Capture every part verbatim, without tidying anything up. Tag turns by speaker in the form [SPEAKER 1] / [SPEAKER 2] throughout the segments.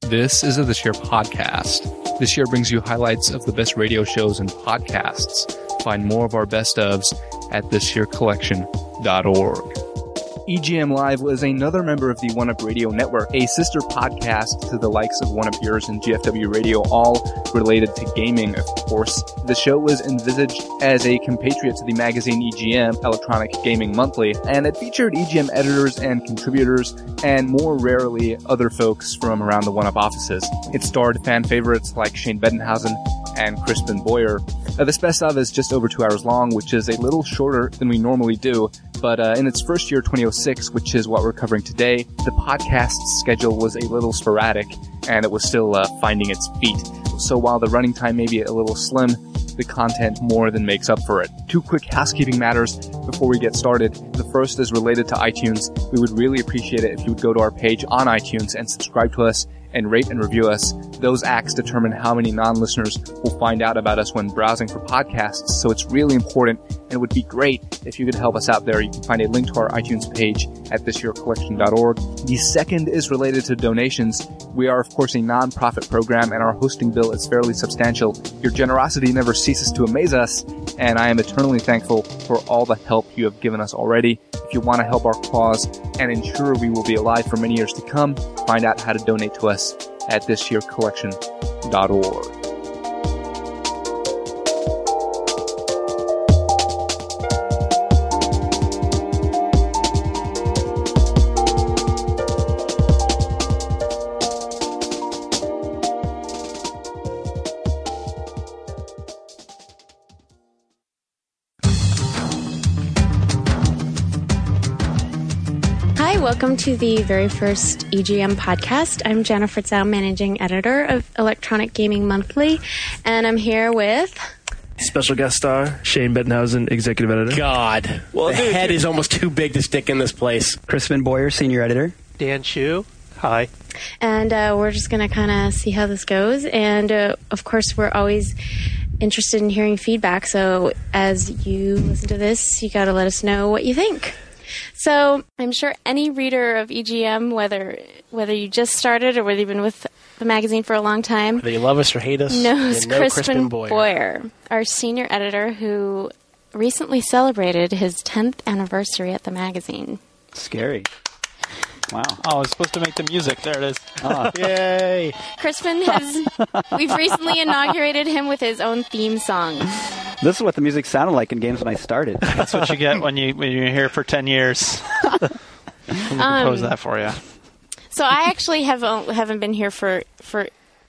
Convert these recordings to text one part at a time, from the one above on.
[SPEAKER 1] This is a This Year podcast. This Year brings you highlights of the best radio shows and podcasts. Find more of our best ofs at this year collection dot org. E G M Live was another member of the One Up Radio Network, a sister podcast to the likes of One Up Yours and G F W Radio, all related to gaming, of course. The show was envisaged as a compatriot to the magazine E G M, Electronic Gaming Monthly, and it featured E G M editors and contributors, and more rarely, other folks from around the One Up offices. It starred fan favorites like Shane Bettenhausen and Crispin Boyer. Uh, this best of is just over two hours long, which is a little shorter than we normally do. But uh, in its first year, twenty oh six, which is what we're covering today, the podcast schedule was a little sporadic, and it was still uh, finding its feet. So while the running time may be a little slim, the content more than makes up for it. Two quick housekeeping matters before we get started. The first is related to iTunes. We would really appreciate it if you would go to our page on iTunes and subscribe to us and rate and review us. Those acts determine how many non-listeners will find out about us when browsing for podcasts, so it's really important, and it would be great if you could help us out there. You can find a link to our iTunes page at this year collection dot org. The second is related to donations. We are, of course, a non-profit program, and our hosting bill is fairly substantial. Your generosity never ceases to amaze us, and I am eternally thankful for all the help you have given us already. If you want to help our cause and ensure we will be alive for many years to come, find out how to donate to us at this year collection dot org.
[SPEAKER 2] Welcome to the very first E G M podcast. I'm Jennifer Zhao, managing editor of Electronic Gaming Monthly, and I'm here with...
[SPEAKER 3] Special guest star, Shane Bettenhausen, executive editor.
[SPEAKER 4] God, well, the dude, head dude. is almost too big to stick in this place.
[SPEAKER 5] Crispin Boyer, senior editor.
[SPEAKER 6] Dan Chu. Hi.
[SPEAKER 2] And uh, we're just going to kind of see how this goes. And, uh, of course, we're always interested in hearing feedback. So as you listen to this, you got to let us know what you think. So I'm sure any reader of E G M, whether whether you just started or whether you've been with the magazine for a long time,
[SPEAKER 4] whether you love us or hate us,
[SPEAKER 2] knows
[SPEAKER 4] know
[SPEAKER 2] Crispin,
[SPEAKER 4] Crispin Boyer.
[SPEAKER 2] Boyer, our senior editor, who recently celebrated his tenth anniversary at the magazine.
[SPEAKER 5] Scary. Wow.
[SPEAKER 6] Oh, I was supposed to make the music. There it is.
[SPEAKER 5] Oh.
[SPEAKER 4] Yay.
[SPEAKER 2] Crispin has, we've recently inaugurated him with his own theme song.
[SPEAKER 5] This is what the music sounded like in games when I started.
[SPEAKER 6] That's what you get when, you, when you're here for ten years. Let me compose um, that for you.
[SPEAKER 2] So I actually have, haven't been here for, for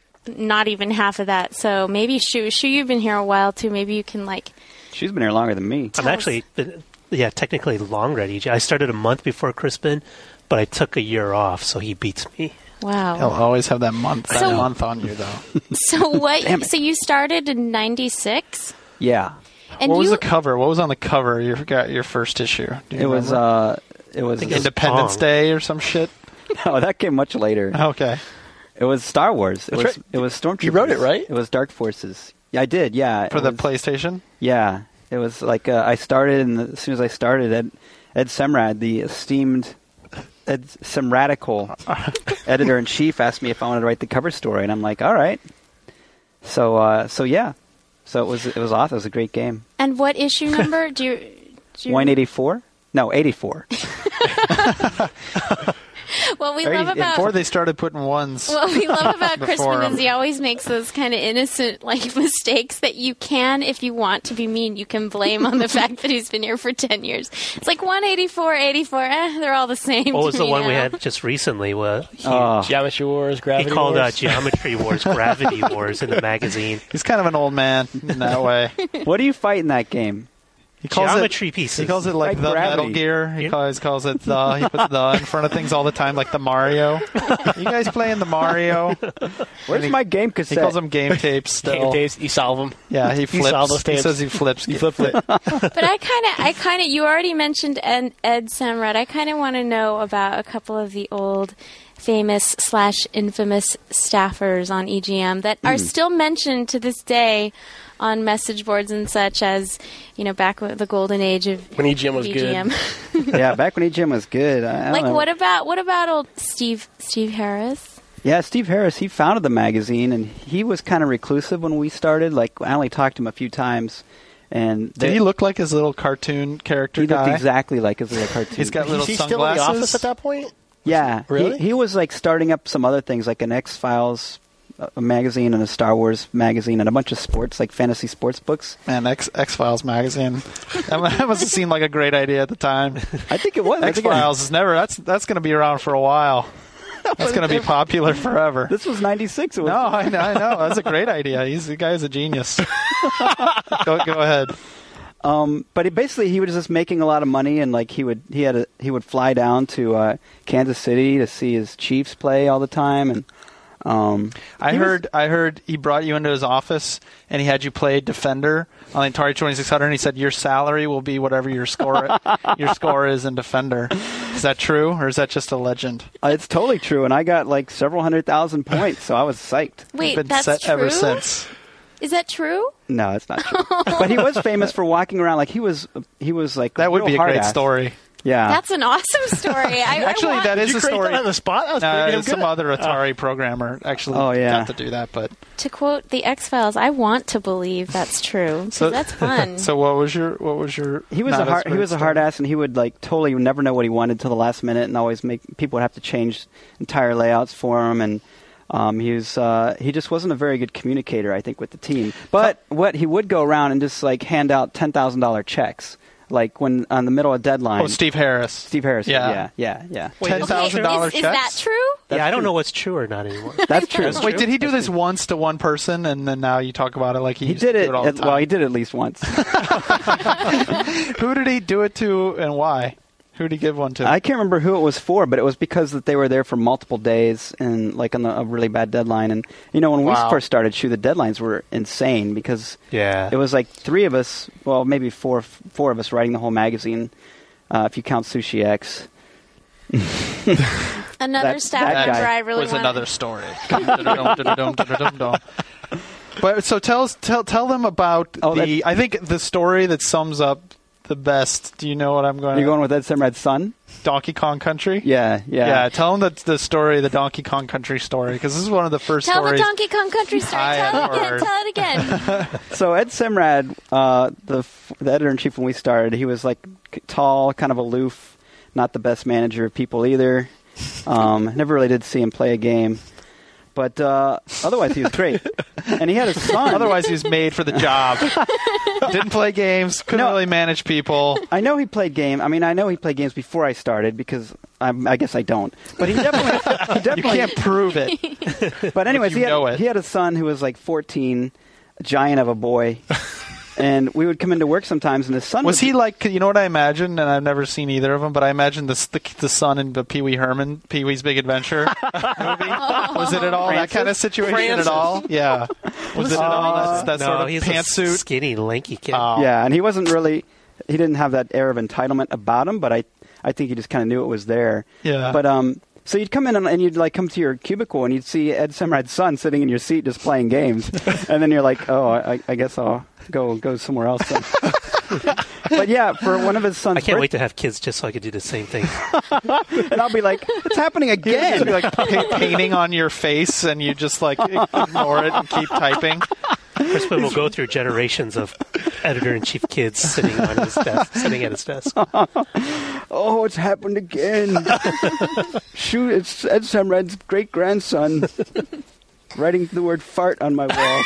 [SPEAKER 2] not even half of that. So maybe, Shu, Shu, you've been here a while too. Maybe you can like...
[SPEAKER 5] She's been here longer than me.
[SPEAKER 7] I'm actually, been, yeah, technically longer at E G. I started a month before Crispin, but I took a year off, so he beats me.
[SPEAKER 2] Wow.
[SPEAKER 6] He'll always have that month, that
[SPEAKER 2] so,
[SPEAKER 6] month on you, though.
[SPEAKER 2] So what? So you started in ninety-six?
[SPEAKER 5] Yeah.
[SPEAKER 6] And what was you, the cover? What was on the cover? You forgot your first issue.
[SPEAKER 5] Do you it remember? was uh, it was
[SPEAKER 6] Independence Day or some shit.
[SPEAKER 5] No, that came much later.
[SPEAKER 6] Okay.
[SPEAKER 5] It was Star Wars. It
[SPEAKER 6] That's
[SPEAKER 5] was
[SPEAKER 6] right.
[SPEAKER 5] it was Stormtroopers.
[SPEAKER 4] You wrote it, right?
[SPEAKER 5] It was Dark Forces. Yeah, I did. Yeah.
[SPEAKER 6] For
[SPEAKER 5] it
[SPEAKER 6] the
[SPEAKER 5] was,
[SPEAKER 6] PlayStation.
[SPEAKER 5] Yeah, it was like uh, I started, and as soon as I started, Ed, Ed Semrad, the esteemed Ed Semradical editor in chief, asked me if I wanted to write the cover story, and I'm like, all right. So uh, so yeah. So it was it was awesome. It was a great game.
[SPEAKER 2] And what issue number do you? Do you...
[SPEAKER 5] one eighty-four? No, eighty-four.
[SPEAKER 2] What we love about
[SPEAKER 6] before they started putting ones.
[SPEAKER 2] What we love about Crispin
[SPEAKER 6] him.
[SPEAKER 2] is he always makes those kind of innocent like mistakes that you can, if you want to be mean, you can blame on the fact that he's been here for ten years. It's like one eighty-four, eighty-four, eh, they're all the same.
[SPEAKER 7] What was the one
[SPEAKER 2] now.
[SPEAKER 7] we had just recently? Where he,
[SPEAKER 5] uh,
[SPEAKER 4] Geometry Wars, Gravity
[SPEAKER 7] He called
[SPEAKER 4] Wars.
[SPEAKER 7] uh, Geometry Wars, Gravity Wars in the magazine.
[SPEAKER 6] He's kind of an old man in that way.
[SPEAKER 5] What do you fight in that game?
[SPEAKER 6] He calls
[SPEAKER 7] Geometry
[SPEAKER 6] it,
[SPEAKER 7] pieces.
[SPEAKER 6] He calls it like
[SPEAKER 5] Like
[SPEAKER 6] the
[SPEAKER 5] gravity.
[SPEAKER 6] Metal Gear. He always calls it the. He puts the in front of things all the time, like the Mario. You guys playing the Mario?
[SPEAKER 5] Where's
[SPEAKER 6] he,
[SPEAKER 5] my game cassette?
[SPEAKER 6] He calls them game tapes still.
[SPEAKER 4] Game tapes, you solve them.
[SPEAKER 6] Yeah, he flips.
[SPEAKER 4] You solve those tapes.
[SPEAKER 6] He says he flips.
[SPEAKER 4] You flip it.
[SPEAKER 2] But I kind of, I kind of, you already mentioned Ed, Ed Semrad. I kind of want to know about a couple of the old famous slash infamous staffers on E G M that are mm. still mentioned to this day on message boards and such, as, you know, back with the golden age of
[SPEAKER 4] when E G M was
[SPEAKER 2] E G M.
[SPEAKER 4] good.
[SPEAKER 5] Yeah, back when E G M was good. I, I
[SPEAKER 2] like,
[SPEAKER 5] don't know.
[SPEAKER 2] what about what about old Steve Steve Harris?
[SPEAKER 5] Yeah, Steve Harris, he founded the magazine, and he was kind of reclusive when we started. Like, I only talked to him a few times. And
[SPEAKER 6] Did he look like his little cartoon character
[SPEAKER 5] he
[SPEAKER 6] guy?
[SPEAKER 5] looked exactly like his little cartoon.
[SPEAKER 6] He's got little
[SPEAKER 4] Is he
[SPEAKER 6] sunglasses.
[SPEAKER 4] still in the office at that point?
[SPEAKER 5] Yeah.
[SPEAKER 4] Really?
[SPEAKER 5] He, he was, like, starting up some other things, like an X-Files a magazine and a Star Wars magazine and a bunch of sports, like fantasy sports books.
[SPEAKER 6] Man, X X Files magazine. That must have seemed like a great idea at the time.
[SPEAKER 5] I think it was.
[SPEAKER 6] X Files is never. That's that's going to be around for a while. That's going to be popular forever.
[SPEAKER 5] This was ninety-six. It was
[SPEAKER 6] no, I know, I know. That's a great idea. He's the guy's a genius. go go ahead.
[SPEAKER 5] Um, but he basically he was just making a lot of money, and like he would he had a, he would fly down to uh, Kansas City to see his Chiefs play all the time, and um,
[SPEAKER 6] I
[SPEAKER 5] he
[SPEAKER 6] heard
[SPEAKER 5] was,
[SPEAKER 6] I heard he brought you into his office and he had you play Defender on the Atari twenty-six hundred, and he said your salary will be whatever your score your score is in Defender. Is that true, or is that just a legend?
[SPEAKER 5] uh, it's totally true, and I got like several hundred thousand points, so I was psyched.
[SPEAKER 2] Wait,
[SPEAKER 6] Been
[SPEAKER 2] that's
[SPEAKER 6] set
[SPEAKER 2] true?
[SPEAKER 6] ever since.
[SPEAKER 2] Is that true?
[SPEAKER 5] No, it's not true. But he was famous for walking around like he was he was like
[SPEAKER 6] That would
[SPEAKER 5] real
[SPEAKER 6] be a great
[SPEAKER 5] hard-ass.
[SPEAKER 6] story.
[SPEAKER 5] Yeah.
[SPEAKER 2] That's an awesome story. I,
[SPEAKER 6] Actually,
[SPEAKER 2] I want,
[SPEAKER 6] that is
[SPEAKER 4] Did you
[SPEAKER 6] a
[SPEAKER 4] create
[SPEAKER 6] story.
[SPEAKER 4] that on the spot? That was
[SPEAKER 6] No,
[SPEAKER 4] pretty damn
[SPEAKER 6] some
[SPEAKER 4] good.
[SPEAKER 6] other Atari programmer actually
[SPEAKER 5] Oh, yeah.
[SPEAKER 6] got to do that. But
[SPEAKER 2] to quote the X-Files, I want to believe that's true. So
[SPEAKER 6] So-
[SPEAKER 2] that's fun.
[SPEAKER 6] so what was your what was your?
[SPEAKER 5] He was
[SPEAKER 6] not
[SPEAKER 5] a
[SPEAKER 6] as
[SPEAKER 5] hard,
[SPEAKER 6] great
[SPEAKER 5] he was a
[SPEAKER 6] story?
[SPEAKER 5] hard ass, and he would like totally never know what he wanted till the last minute, and always make people would have to change entire layouts for him. And um, he was uh, he just wasn't a very good communicator, I think, with the team. But what he would go around and just like hand out ten thousand dollar checks, like when on the middle of deadline.
[SPEAKER 6] Oh, Steve Harris.
[SPEAKER 5] Steve Harris.
[SPEAKER 6] Yeah.
[SPEAKER 5] Yeah, yeah, yeah.
[SPEAKER 7] Wait,
[SPEAKER 6] Ten
[SPEAKER 7] is-
[SPEAKER 6] thousand dollar
[SPEAKER 2] is,
[SPEAKER 6] checks.
[SPEAKER 2] is that true?
[SPEAKER 5] That's
[SPEAKER 7] yeah, I don't
[SPEAKER 5] true.
[SPEAKER 7] know what's true or not anymore.
[SPEAKER 5] That's true.
[SPEAKER 7] That's
[SPEAKER 6] Wait,
[SPEAKER 7] true.
[SPEAKER 6] did he do this once to one person, and then now you talk about it like he,
[SPEAKER 5] He
[SPEAKER 6] used
[SPEAKER 5] did
[SPEAKER 6] to
[SPEAKER 5] it.
[SPEAKER 6] do it all the
[SPEAKER 5] at-
[SPEAKER 6] time?
[SPEAKER 5] well, he did it at least once.
[SPEAKER 6] Who did he do it to, and why? Who did he give one to?
[SPEAKER 5] I can't remember who it was for, but it was because that they were there for multiple days and like on the, a really bad deadline. And you know, when
[SPEAKER 6] Wow.
[SPEAKER 5] we first started, shoot, the deadlines were insane because
[SPEAKER 7] Yeah.
[SPEAKER 5] it was like three of us, well, maybe four, four of us writing the whole magazine, uh, if you count Sushi X.
[SPEAKER 2] Another
[SPEAKER 5] That-
[SPEAKER 2] staff
[SPEAKER 5] that
[SPEAKER 2] member
[SPEAKER 5] guy
[SPEAKER 2] I really
[SPEAKER 6] was
[SPEAKER 2] want.
[SPEAKER 6] another story. But so tell us, tell tell them about
[SPEAKER 5] Oh,
[SPEAKER 6] the.
[SPEAKER 5] that-
[SPEAKER 6] I think the story that sums up the best. Do you know what I'm going?
[SPEAKER 5] You're going with Ed Semrad's son?
[SPEAKER 6] Donkey Kong Country.
[SPEAKER 5] Yeah, yeah.
[SPEAKER 6] Yeah, tell them the the story, the Donkey Kong Country story, because this is one of the first
[SPEAKER 2] Tell
[SPEAKER 6] stories.
[SPEAKER 2] the Donkey Kong Country story.
[SPEAKER 6] I
[SPEAKER 2] Tell it
[SPEAKER 6] have
[SPEAKER 2] again.
[SPEAKER 6] heard.
[SPEAKER 2] Tell it again.
[SPEAKER 5] So Ed Semrad, uh, the f- the editor in chief when we started, he was like c- tall, kind of aloof, not the best manager of people either. Um, never really did see him play a game, but uh, otherwise he was great. And he had a son.
[SPEAKER 6] Otherwise, he was made for the job. Didn't play games. Couldn't
[SPEAKER 5] No.
[SPEAKER 6] really manage people.
[SPEAKER 5] I know he played game. I mean, I know he played games before I started because I'm, I guess I don't. But he definitely, he
[SPEAKER 6] You
[SPEAKER 5] definitely.
[SPEAKER 6] can't prove it.
[SPEAKER 5] But anyways,
[SPEAKER 6] you
[SPEAKER 5] he had,
[SPEAKER 6] know it.
[SPEAKER 5] he had a son who was like fourteen, a giant of a boy, and we would come into work sometimes, and his son
[SPEAKER 6] Was
[SPEAKER 5] would
[SPEAKER 6] he like, you know what I imagine, and I've never seen either of them, but I imagine the the, the son in the Pee Wee Herman, Pee Wee's Big Adventure movie. Was it at all
[SPEAKER 5] Francis?
[SPEAKER 6] that kind of situation
[SPEAKER 4] Francis.
[SPEAKER 6] at all? Yeah. Was it at all that, that
[SPEAKER 7] no,
[SPEAKER 6] sort of
[SPEAKER 7] he's a
[SPEAKER 6] pantsuit?
[SPEAKER 7] skinny, lanky kid.
[SPEAKER 6] Oh.
[SPEAKER 5] Yeah, and he wasn't really. He didn't have that air of entitlement about him, but I, I think he just kind of knew it was there.
[SPEAKER 6] Yeah.
[SPEAKER 5] But um, so you'd come in and, and you'd like come to your cubicle and you'd see Ed Semrad's son sitting in your seat just playing games, and then you're like, oh, I, I guess I'll go go somewhere else. Then. But yeah, for one of his sons,
[SPEAKER 7] I can't wait to have kids just so I could do the same thing.
[SPEAKER 5] and I'll be like, it's happening
[SPEAKER 6] Just
[SPEAKER 5] again.
[SPEAKER 6] be like pa- painting on your face, and you just like ignore it and keep typing.
[SPEAKER 7] Crispin will go through generations of editor-in-chief kids sitting on his desk, sitting at his desk.
[SPEAKER 5] Oh, it's happened again. Shoot, it's Ed Semrad's great grandson writing the word fart on my wall.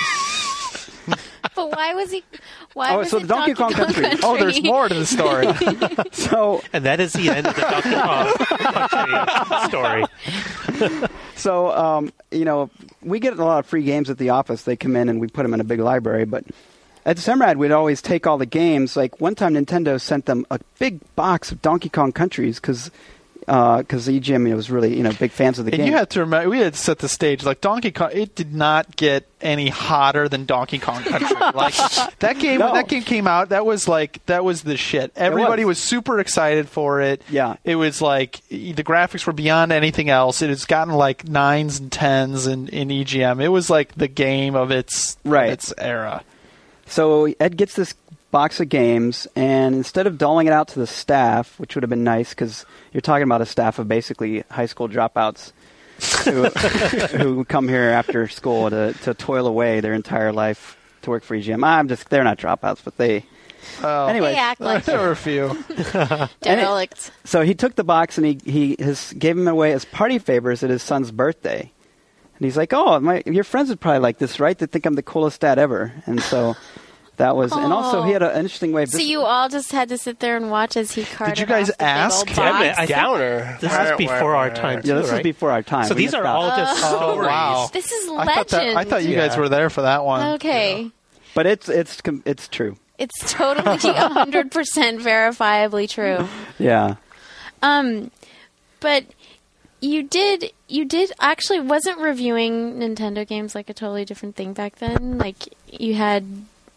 [SPEAKER 2] But why was he? Why
[SPEAKER 5] Oh,
[SPEAKER 2] was
[SPEAKER 5] so
[SPEAKER 2] it
[SPEAKER 5] the Donkey Kong Country.
[SPEAKER 6] Oh, there's more to the story.
[SPEAKER 5] So,
[SPEAKER 7] And that is the end of the Donkey Kong Country story.
[SPEAKER 5] so um, you know, we get a lot of free games at the office. They come in and we put them in a big library. But at Semrad, we'd always take all the games. Like one time, Nintendo sent them a big box of Donkey Kong Countries because because E G M was really you know big fans of the
[SPEAKER 6] And
[SPEAKER 5] game.
[SPEAKER 6] you had to remember, we had to set the stage. Like Donkey Kong, it did not get any hotter than Donkey Kong Country. Like that game,
[SPEAKER 5] No.
[SPEAKER 6] when that game came out, that was like that was the shit. Everybody was.
[SPEAKER 5] was.
[SPEAKER 6] super excited for it.
[SPEAKER 5] Yeah.
[SPEAKER 6] it was like the graphics were beyond anything else. It has gotten like nines and tens in, in E G M. It was like the game of its
[SPEAKER 5] Right.
[SPEAKER 6] its era.
[SPEAKER 5] So Ed gets this box of games, and instead of doling it out to the staff, which would have been nice because you're talking about a staff of basically high school dropouts, who, who come here after school to, to toil away their entire life to work for E G M. I'm just, they're not dropouts, but they,
[SPEAKER 6] Oh.
[SPEAKER 5] anyway.
[SPEAKER 2] They act like
[SPEAKER 6] There were a few.
[SPEAKER 2] derelicts.
[SPEAKER 5] So he took the box and he, he his, gave him away as party favors at his son's birthday. And he's like, oh, my, your friends would probably like this, right? They think I'm the coolest dad ever. And so that was, and also he had an interesting way of
[SPEAKER 2] So
[SPEAKER 5] this-
[SPEAKER 2] you all just had to sit there and watch as he carted
[SPEAKER 6] you guys
[SPEAKER 2] off the big
[SPEAKER 6] ask?
[SPEAKER 2] old
[SPEAKER 7] Yeah,
[SPEAKER 2] box?
[SPEAKER 7] but I think
[SPEAKER 4] Downer.
[SPEAKER 7] This is before our time, too,
[SPEAKER 5] Yeah, this
[SPEAKER 7] right?
[SPEAKER 5] is before our time.
[SPEAKER 7] So
[SPEAKER 5] We
[SPEAKER 7] these
[SPEAKER 5] missed
[SPEAKER 7] are
[SPEAKER 5] out.
[SPEAKER 7] all just
[SPEAKER 2] Oh,
[SPEAKER 7] stories.
[SPEAKER 6] wow.
[SPEAKER 2] This is
[SPEAKER 6] I
[SPEAKER 2] legend.
[SPEAKER 6] thought, that, I thought you guys
[SPEAKER 7] Yeah.
[SPEAKER 6] were there for that one.
[SPEAKER 2] Okay.
[SPEAKER 5] But it's, it's, com- it's true.
[SPEAKER 2] It's totally one hundred percent verifiably true.
[SPEAKER 5] Yeah.
[SPEAKER 2] Um, but you did, you did actually wasn't reviewing Nintendo games like a totally different thing back then. Like you had,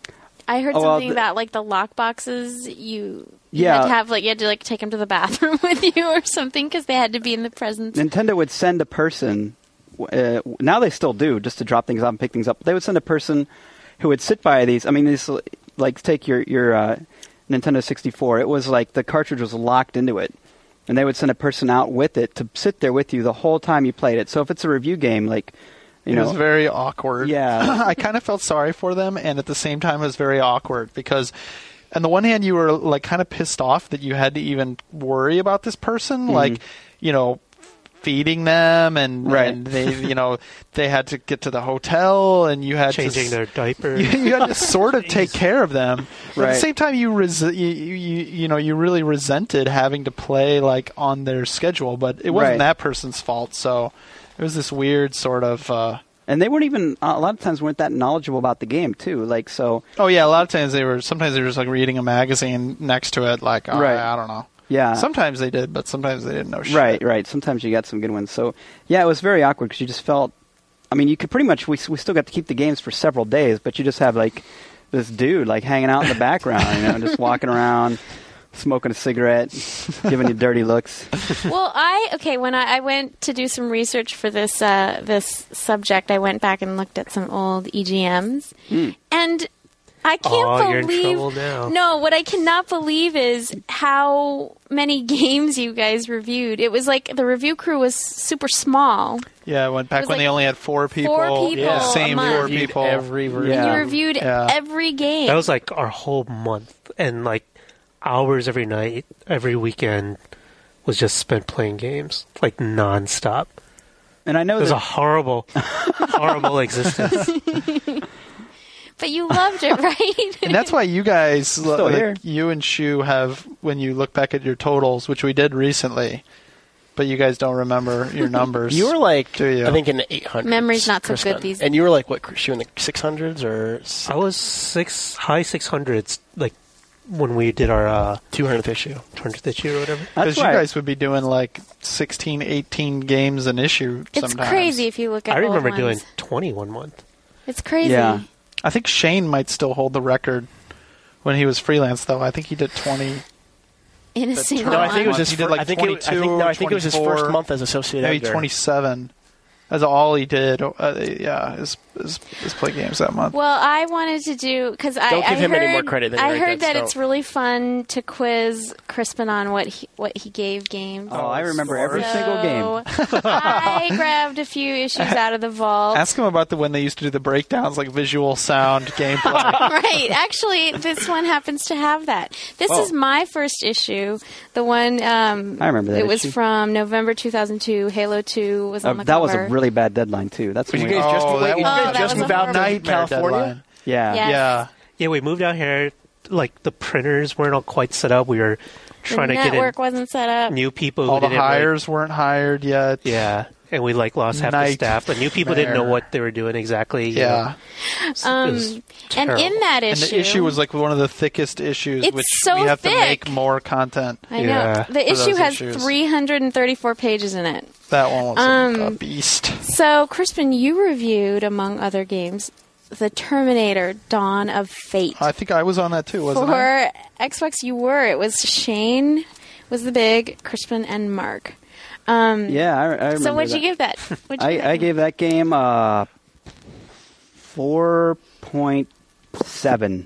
[SPEAKER 2] I heard
[SPEAKER 5] Oh, well,
[SPEAKER 2] something
[SPEAKER 5] the-
[SPEAKER 2] about like the lock boxes. You, you
[SPEAKER 5] Yeah.
[SPEAKER 2] had to have like you had to like take them to the bathroom with you or something because they had to be in the presence.
[SPEAKER 5] Nintendo would send a person, uh, now they still do, just to drop things off and pick things up. They would send a person who would sit by these. I mean, these, like, take your, your uh, Nintendo sixty-four. It was like the cartridge was locked into it. And they would send a person out with it to sit there with you the whole time you played it. So if it's a review game, like, you
[SPEAKER 6] It
[SPEAKER 5] know.
[SPEAKER 6] was very awkward.
[SPEAKER 5] Yeah.
[SPEAKER 6] I kind of felt sorry for them, and at the same time, it was very awkward because, on the one hand, you were like kind of pissed off that you had to even worry about this person,
[SPEAKER 5] Mm-hmm.
[SPEAKER 6] like, you know, feeding them, and,
[SPEAKER 5] Right.
[SPEAKER 6] and they, you know, they had to get to the hotel, and you had
[SPEAKER 7] Changing
[SPEAKER 6] to,
[SPEAKER 7] their diaper.
[SPEAKER 6] you, you had to sort of take care of them. But at
[SPEAKER 5] Right.
[SPEAKER 6] the same time, you, res- you, you you you know you really resented having to play like on their schedule, but it wasn't
[SPEAKER 5] Right.
[SPEAKER 6] that person's fault. So it was this weird sort of. Uh,
[SPEAKER 5] And they weren't even, a lot of times weren't that knowledgeable about the game, too. Like, so,
[SPEAKER 6] oh yeah, a lot of times they were. Sometimes they were just like reading a magazine next to it, like oh,
[SPEAKER 5] Right.
[SPEAKER 6] I, I don't know.
[SPEAKER 5] yeah.
[SPEAKER 6] Sometimes they did, but sometimes they didn't know shit.
[SPEAKER 5] Right, right. Sometimes you got some good ones. So, yeah, it was very awkward because you just felt. I mean, you could pretty much. We we still got to keep the games for several days, but you just have like this dude like hanging out in the background, you know, just walking around, smoking a cigarette, giving you dirty looks.
[SPEAKER 2] Well, I okay. When I, I went to do some research for this uh, this subject, I went back and looked at some old E G Ms,
[SPEAKER 5] Hmm.
[SPEAKER 2] and I can't
[SPEAKER 7] Oh, you're in
[SPEAKER 2] believe.
[SPEAKER 7] trouble now.
[SPEAKER 2] No, what I cannot believe is how many games you guys reviewed. It was like the review crew was super small.
[SPEAKER 6] Yeah, I went
[SPEAKER 2] It
[SPEAKER 6] back
[SPEAKER 2] was
[SPEAKER 6] when
[SPEAKER 2] like
[SPEAKER 6] they only had four people.
[SPEAKER 2] four people
[SPEAKER 6] yeah.
[SPEAKER 2] a
[SPEAKER 6] Same
[SPEAKER 2] month.
[SPEAKER 6] four
[SPEAKER 4] Reviewed
[SPEAKER 6] people.
[SPEAKER 4] Every version.
[SPEAKER 5] Yeah.
[SPEAKER 2] And you reviewed
[SPEAKER 6] Yeah.
[SPEAKER 2] every game.
[SPEAKER 7] That was like our whole month, and like hours every night, every weekend was just spent playing games, like nonstop.
[SPEAKER 5] And I know
[SPEAKER 7] It was
[SPEAKER 5] that
[SPEAKER 7] a horrible, horrible existence.
[SPEAKER 2] but you loved it, right?
[SPEAKER 6] And that's why you guys, like,
[SPEAKER 5] here.
[SPEAKER 6] you and Shu, have when you look back at your totals, which we did recently, but you guys don't remember your numbers.
[SPEAKER 4] You were like,
[SPEAKER 6] Do you?
[SPEAKER 4] I think in the eight hundreds.
[SPEAKER 2] Memory's not so
[SPEAKER 4] Crispin.
[SPEAKER 2] good these
[SPEAKER 4] And you were like, what, Chris, you in the six hundreds or
[SPEAKER 7] I was six high six hundreds, like when we did our uh,
[SPEAKER 4] two hundredth issue?
[SPEAKER 7] two hundredth issue or whatever.
[SPEAKER 6] Because
[SPEAKER 5] that's
[SPEAKER 6] you
[SPEAKER 5] right.
[SPEAKER 6] guys would be doing like sixteen, eighteen games an issue
[SPEAKER 2] It's
[SPEAKER 6] sometimes.
[SPEAKER 2] crazy if you look at.
[SPEAKER 7] I remember
[SPEAKER 2] old
[SPEAKER 7] doing
[SPEAKER 2] ones.
[SPEAKER 7] twenty one month.
[SPEAKER 2] It's crazy.
[SPEAKER 5] Yeah.
[SPEAKER 6] I think Shane might still hold the record when he was freelance, though. I think he did twenty.
[SPEAKER 2] In a
[SPEAKER 6] The
[SPEAKER 2] single
[SPEAKER 4] No, I
[SPEAKER 2] month.
[SPEAKER 4] think it was
[SPEAKER 6] He
[SPEAKER 4] his.
[SPEAKER 6] did
[SPEAKER 4] Fir-
[SPEAKER 6] like
[SPEAKER 4] I think it, was- I think,
[SPEAKER 6] twenty-two,
[SPEAKER 4] no, I think it was his
[SPEAKER 6] twenty-four,
[SPEAKER 4] first month as associate
[SPEAKER 6] Maybe
[SPEAKER 4] editor.
[SPEAKER 6] twenty-seven. That's all he did. Uh, yeah, is, is is play games that month.
[SPEAKER 2] Well, I wanted to do because I
[SPEAKER 4] Don't give
[SPEAKER 2] I
[SPEAKER 4] him
[SPEAKER 2] heard,
[SPEAKER 4] any more credit than
[SPEAKER 2] I
[SPEAKER 4] Eric
[SPEAKER 2] heard
[SPEAKER 4] gets,
[SPEAKER 2] that
[SPEAKER 4] don't.
[SPEAKER 2] it's really fun to quiz Crispin on what he what he gave games.
[SPEAKER 5] Oh, I remember every
[SPEAKER 2] So,
[SPEAKER 5] single game.
[SPEAKER 2] I grabbed a few issues out of the vault.
[SPEAKER 6] Ask him about the when they used to do the breakdowns, like visual, sound, gameplay.
[SPEAKER 2] Right. Actually, this one happens to have that. This
[SPEAKER 5] Oh.
[SPEAKER 2] is my first issue. The one um,
[SPEAKER 5] I remember that
[SPEAKER 2] It was
[SPEAKER 5] issue.
[SPEAKER 2] from November two thousand two. Halo two was
[SPEAKER 5] Uh,
[SPEAKER 2] on the
[SPEAKER 5] that was
[SPEAKER 2] cover.
[SPEAKER 5] a really bad deadline too. That's
[SPEAKER 4] Did you
[SPEAKER 5] when we-
[SPEAKER 4] guys just,
[SPEAKER 6] Oh,
[SPEAKER 4] wait,
[SPEAKER 6] that
[SPEAKER 4] did you
[SPEAKER 6] was-
[SPEAKER 4] guys
[SPEAKER 2] Oh, that
[SPEAKER 4] just
[SPEAKER 2] was
[SPEAKER 4] move
[SPEAKER 2] a
[SPEAKER 4] out to
[SPEAKER 6] Nightmare
[SPEAKER 4] California?
[SPEAKER 6] deadline.
[SPEAKER 5] yeah.
[SPEAKER 2] Yes.
[SPEAKER 6] Yeah.
[SPEAKER 7] Yeah, we moved out here. Like the printers weren't all quite set up. We were
[SPEAKER 2] The
[SPEAKER 7] trying to get in
[SPEAKER 2] network wasn't set up.
[SPEAKER 7] new people who
[SPEAKER 6] All the
[SPEAKER 7] didn't like-
[SPEAKER 6] hires weren't hired yet.
[SPEAKER 7] yeah, and we like lost half the
[SPEAKER 6] Nightmare.
[SPEAKER 7] staff. But new people didn't know what they were doing exactly. you
[SPEAKER 6] Yeah.
[SPEAKER 7] know. It
[SPEAKER 2] Um,
[SPEAKER 7] was
[SPEAKER 2] and
[SPEAKER 7] terrible.
[SPEAKER 2] in that
[SPEAKER 6] And
[SPEAKER 2] issue,
[SPEAKER 6] the issue was like one of the thickest issues,
[SPEAKER 2] It's
[SPEAKER 6] which
[SPEAKER 2] so
[SPEAKER 6] we have
[SPEAKER 2] thick.
[SPEAKER 6] to make more content.
[SPEAKER 2] I know
[SPEAKER 7] Yeah,
[SPEAKER 2] the
[SPEAKER 6] for
[SPEAKER 2] issue
[SPEAKER 6] those
[SPEAKER 2] has
[SPEAKER 6] issues.
[SPEAKER 2] three hundred thirty-four pages in it.
[SPEAKER 6] That one was a-
[SPEAKER 2] Um,
[SPEAKER 6] a beast.
[SPEAKER 2] So, Crispin, you reviewed, among other games, The Terminator: Dawn of Fate.
[SPEAKER 6] I think I was on that too, wasn't I?
[SPEAKER 2] For Xbox, you were. It was Shane was the big, Crispin, and Mark. Um,
[SPEAKER 5] Yeah, I, I remember.
[SPEAKER 2] so, what'd
[SPEAKER 5] that.
[SPEAKER 2] you give that? What'd you give
[SPEAKER 5] I,
[SPEAKER 2] that
[SPEAKER 5] I
[SPEAKER 2] game?
[SPEAKER 5] gave that game uh, four point seven.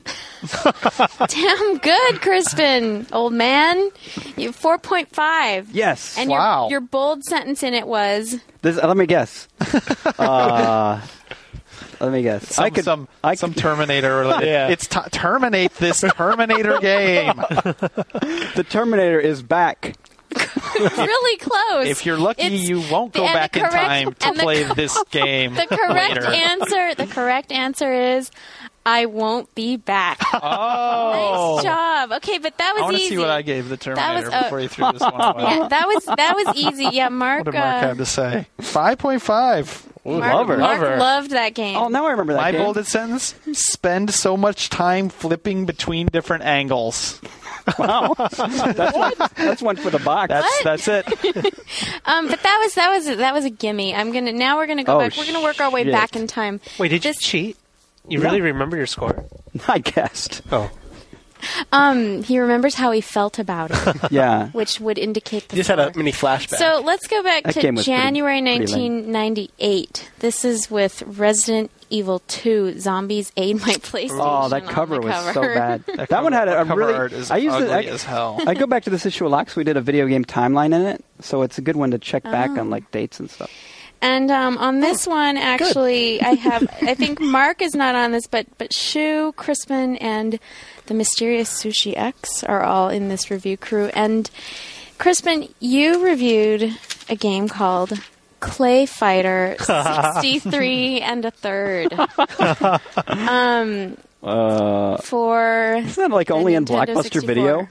[SPEAKER 2] Damn good, Crispin, old man. You four point five.
[SPEAKER 5] Yes.
[SPEAKER 2] And
[SPEAKER 6] Wow.
[SPEAKER 2] your your bold sentence in it was
[SPEAKER 5] This, uh, let me guess. Uh, let me guess.
[SPEAKER 6] Some,
[SPEAKER 5] I could.
[SPEAKER 6] some,
[SPEAKER 5] I
[SPEAKER 6] some
[SPEAKER 5] could,
[SPEAKER 6] Terminator related.
[SPEAKER 4] Yeah.
[SPEAKER 6] It's t- terminate this Terminator game.
[SPEAKER 5] the Terminator is back.
[SPEAKER 2] really close.
[SPEAKER 6] If you're lucky,
[SPEAKER 2] It's-
[SPEAKER 6] you won't go
[SPEAKER 2] and the
[SPEAKER 6] back in
[SPEAKER 2] correct-
[SPEAKER 6] time to
[SPEAKER 2] and the
[SPEAKER 6] play
[SPEAKER 2] co-
[SPEAKER 6] this game
[SPEAKER 2] The correct
[SPEAKER 6] later.
[SPEAKER 2] answer. The correct answer is, I won't be back.
[SPEAKER 6] Oh.
[SPEAKER 2] Nice job. Okay, but that
[SPEAKER 6] I
[SPEAKER 2] was
[SPEAKER 6] want to
[SPEAKER 2] easy.
[SPEAKER 6] see what I gave the Terminator
[SPEAKER 2] was, uh,
[SPEAKER 6] before you threw this one away.
[SPEAKER 2] Yeah, that was that was easy. Yeah, Mark.
[SPEAKER 6] What did Mark
[SPEAKER 2] uh,
[SPEAKER 6] have to say? five point five.
[SPEAKER 2] Mark,
[SPEAKER 5] Love her.
[SPEAKER 2] Mark
[SPEAKER 4] Love her.
[SPEAKER 2] loved that game.
[SPEAKER 5] Oh, now I remember that
[SPEAKER 6] My
[SPEAKER 5] game.
[SPEAKER 6] bolded sentence: spend so much time flipping between different angles.
[SPEAKER 5] Wow. that's, one, that's one for the box.
[SPEAKER 6] That's
[SPEAKER 2] What?
[SPEAKER 6] that's it.
[SPEAKER 2] Um, but that was that was that was a gimme. I'm gonna now we're gonna go
[SPEAKER 5] Oh,
[SPEAKER 2] back. We're gonna work our way
[SPEAKER 5] shit.
[SPEAKER 2] back in time.
[SPEAKER 7] Wait, did you
[SPEAKER 2] This-
[SPEAKER 7] cheat? You
[SPEAKER 5] No.
[SPEAKER 7] really remember your score?
[SPEAKER 5] I guessed.
[SPEAKER 7] Oh.
[SPEAKER 2] Um, he remembers how he felt about it,
[SPEAKER 5] Yeah.
[SPEAKER 2] which would indicate the
[SPEAKER 4] You just had a
[SPEAKER 2] score.
[SPEAKER 4] mini flashback.
[SPEAKER 2] So let's go back
[SPEAKER 5] That
[SPEAKER 2] to
[SPEAKER 5] game was pretty-
[SPEAKER 2] January
[SPEAKER 5] pretty lame.
[SPEAKER 2] nineteen ninety-eight. This is with Resident Evil two: Zombies Aid My PlayStation.
[SPEAKER 5] Oh, that
[SPEAKER 2] on
[SPEAKER 5] cover
[SPEAKER 2] the
[SPEAKER 5] was
[SPEAKER 2] cover.
[SPEAKER 5] so bad.
[SPEAKER 6] That
[SPEAKER 5] That,
[SPEAKER 6] cover-
[SPEAKER 5] one had a, a
[SPEAKER 6] cover
[SPEAKER 5] really.
[SPEAKER 6] art is
[SPEAKER 5] I used
[SPEAKER 6] ugly
[SPEAKER 5] it. I,
[SPEAKER 6] as hell.
[SPEAKER 5] I go back to this issue of Locks. We did a video game timeline in it, so it's a good one to check back
[SPEAKER 2] Oh.
[SPEAKER 5] on like dates and stuff.
[SPEAKER 2] And um, on this one, actually, I have. I think Mark is not on this, but but Shu, Crispin, and the mysterious Sushi X are all in this review crew. And Crispin, you reviewed a game called Clay Fighter sixty-three and a third. Um,
[SPEAKER 5] Uh,
[SPEAKER 2] for
[SPEAKER 5] isn't that like
[SPEAKER 2] the
[SPEAKER 5] only in
[SPEAKER 2] Nintendo
[SPEAKER 5] Blockbuster
[SPEAKER 2] sixty-four.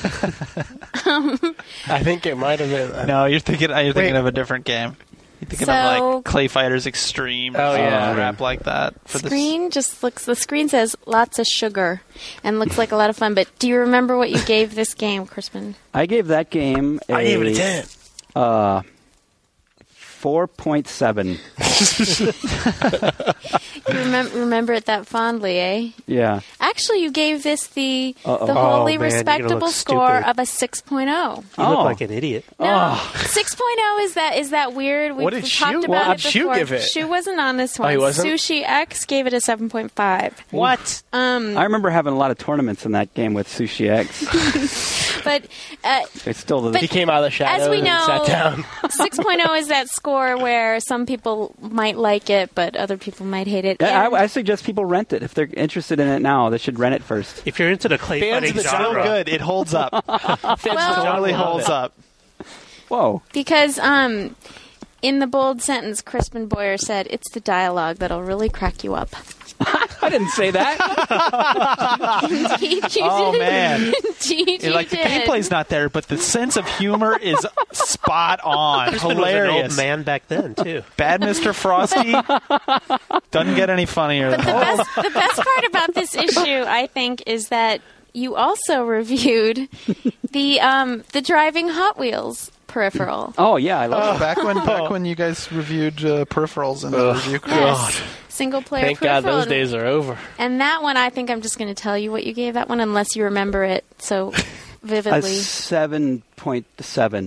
[SPEAKER 5] Video?
[SPEAKER 4] I think it might have been.
[SPEAKER 6] No, you're thinking you're thinking
[SPEAKER 4] Wait.
[SPEAKER 6] of a different game. You're thinking
[SPEAKER 2] So-
[SPEAKER 6] of like Clay Fighters Extreme or
[SPEAKER 4] Oh,
[SPEAKER 6] some
[SPEAKER 4] yeah.
[SPEAKER 6] crap like that. For the
[SPEAKER 2] Screen just looks. The screen says lots of sugar and looks like a lot of fun. But do you remember what you gave this game, Crispin?
[SPEAKER 5] I gave that game a
[SPEAKER 4] I gave it a ten.
[SPEAKER 5] uh, four point seven.
[SPEAKER 2] You remem- remember it that fondly, eh?
[SPEAKER 5] Yeah.
[SPEAKER 2] Actually, you gave this the
[SPEAKER 5] Uh-oh.
[SPEAKER 2] the
[SPEAKER 7] Oh,
[SPEAKER 2] wholly
[SPEAKER 7] man, you're gonna
[SPEAKER 2] respectable
[SPEAKER 7] look
[SPEAKER 2] score
[SPEAKER 7] stupid.
[SPEAKER 2] of a six point oh.
[SPEAKER 7] You
[SPEAKER 5] Oh.
[SPEAKER 7] look like an idiot.
[SPEAKER 2] No, six point oh is that is that weird? We've,
[SPEAKER 4] What did
[SPEAKER 2] we've
[SPEAKER 4] Shu-
[SPEAKER 2] talked
[SPEAKER 4] what
[SPEAKER 2] about
[SPEAKER 4] did
[SPEAKER 2] it
[SPEAKER 4] Shu
[SPEAKER 2] before.
[SPEAKER 4] give it?
[SPEAKER 2] Shu wasn't on this one.
[SPEAKER 4] he wasn't?
[SPEAKER 2] Sushi X gave it a seven point five.
[SPEAKER 4] What?
[SPEAKER 2] Um,
[SPEAKER 5] I remember having a lot of tournaments in that game with Sushi X.
[SPEAKER 2] but uh,
[SPEAKER 5] It's still the.
[SPEAKER 2] But-
[SPEAKER 4] He came out of the shadows
[SPEAKER 2] as we
[SPEAKER 4] and
[SPEAKER 2] know,
[SPEAKER 4] sat down.
[SPEAKER 2] six point oh is that score where some people might like it, but other people might hate it.
[SPEAKER 5] Yeah,
[SPEAKER 2] And-
[SPEAKER 5] I, I suggest people rent it. If they're interested in it now, they should rent it first.
[SPEAKER 7] If you're into the clay
[SPEAKER 4] Fans
[SPEAKER 7] fighting
[SPEAKER 4] of the
[SPEAKER 6] It's still
[SPEAKER 7] genre,
[SPEAKER 6] good. It holds up.
[SPEAKER 2] well,
[SPEAKER 6] Totally
[SPEAKER 7] love
[SPEAKER 6] holds
[SPEAKER 7] it.
[SPEAKER 6] up.
[SPEAKER 5] Whoa.
[SPEAKER 2] because um, in the bold sentence, Crispin Boyer said, "It's the dialogue that'll really crack you up."
[SPEAKER 5] I didn't say that.
[SPEAKER 2] Indeed, you
[SPEAKER 6] Oh
[SPEAKER 2] did.
[SPEAKER 6] man.
[SPEAKER 2] Indeed, you
[SPEAKER 6] Like the
[SPEAKER 2] did.
[SPEAKER 6] gameplay's not there, but the sense of humor is spot on.
[SPEAKER 7] Crispin was an
[SPEAKER 6] Hilarious.
[SPEAKER 7] old man back then too.
[SPEAKER 6] Bad Mister Frosty doesn't get any funnier
[SPEAKER 2] But
[SPEAKER 6] than
[SPEAKER 2] the
[SPEAKER 6] that.
[SPEAKER 2] best, the best part about this issue, I think, is that you also reviewed the um, the driving Hot Wheels peripheral.
[SPEAKER 5] Oh yeah, I love
[SPEAKER 6] Oh, back when back when you guys reviewed uh, peripherals in the review crew.
[SPEAKER 2] Yes. Single player
[SPEAKER 4] Thank God
[SPEAKER 2] peripheral.
[SPEAKER 4] those days are over.
[SPEAKER 2] And that one, I think I'm just going to tell you what you gave that one, unless you remember it so
[SPEAKER 5] it. A
[SPEAKER 2] vividly.
[SPEAKER 5] seven point seven.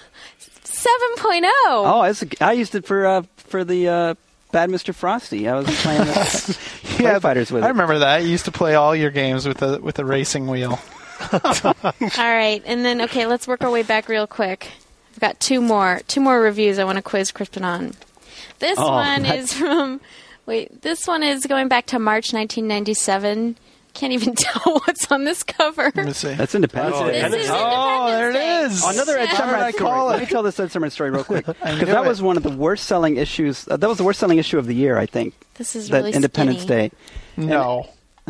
[SPEAKER 2] seven point oh.
[SPEAKER 5] Oh, it's a, I used it for uh, for the uh, Bad Mister Frosty. I was playing the Clay Fighters with
[SPEAKER 6] I
[SPEAKER 5] it.
[SPEAKER 6] remember that. You used to play all your games with a with a racing wheel.
[SPEAKER 2] All right, and then okay, let's work our way back real quick. I've got two more, two more reviews I want to quiz Crispin on. This
[SPEAKER 5] Oh,
[SPEAKER 2] one
[SPEAKER 5] that's-
[SPEAKER 2] is from. Wait, this one is going back to March nineteen ninety-seven. Can't even tell what's on this cover.
[SPEAKER 6] Let me see.
[SPEAKER 5] That's Independence
[SPEAKER 4] Oh,
[SPEAKER 5] Day.
[SPEAKER 2] This is
[SPEAKER 6] Oh, there it
[SPEAKER 2] Independence
[SPEAKER 6] is.
[SPEAKER 2] Day.
[SPEAKER 5] Another Ed
[SPEAKER 2] Yeah.
[SPEAKER 6] How did I
[SPEAKER 5] Summerat story.
[SPEAKER 6] call
[SPEAKER 5] Let
[SPEAKER 6] it?
[SPEAKER 5] me tell this Ed Summerat story real quick
[SPEAKER 6] I
[SPEAKER 5] because
[SPEAKER 6] knew
[SPEAKER 5] that
[SPEAKER 6] it.
[SPEAKER 5] was one of the worst selling issues. Uh, that was the worst selling issue of the year, I think.
[SPEAKER 2] This is
[SPEAKER 5] That
[SPEAKER 2] really
[SPEAKER 5] Independence
[SPEAKER 2] skinny.
[SPEAKER 5] Day,
[SPEAKER 6] No.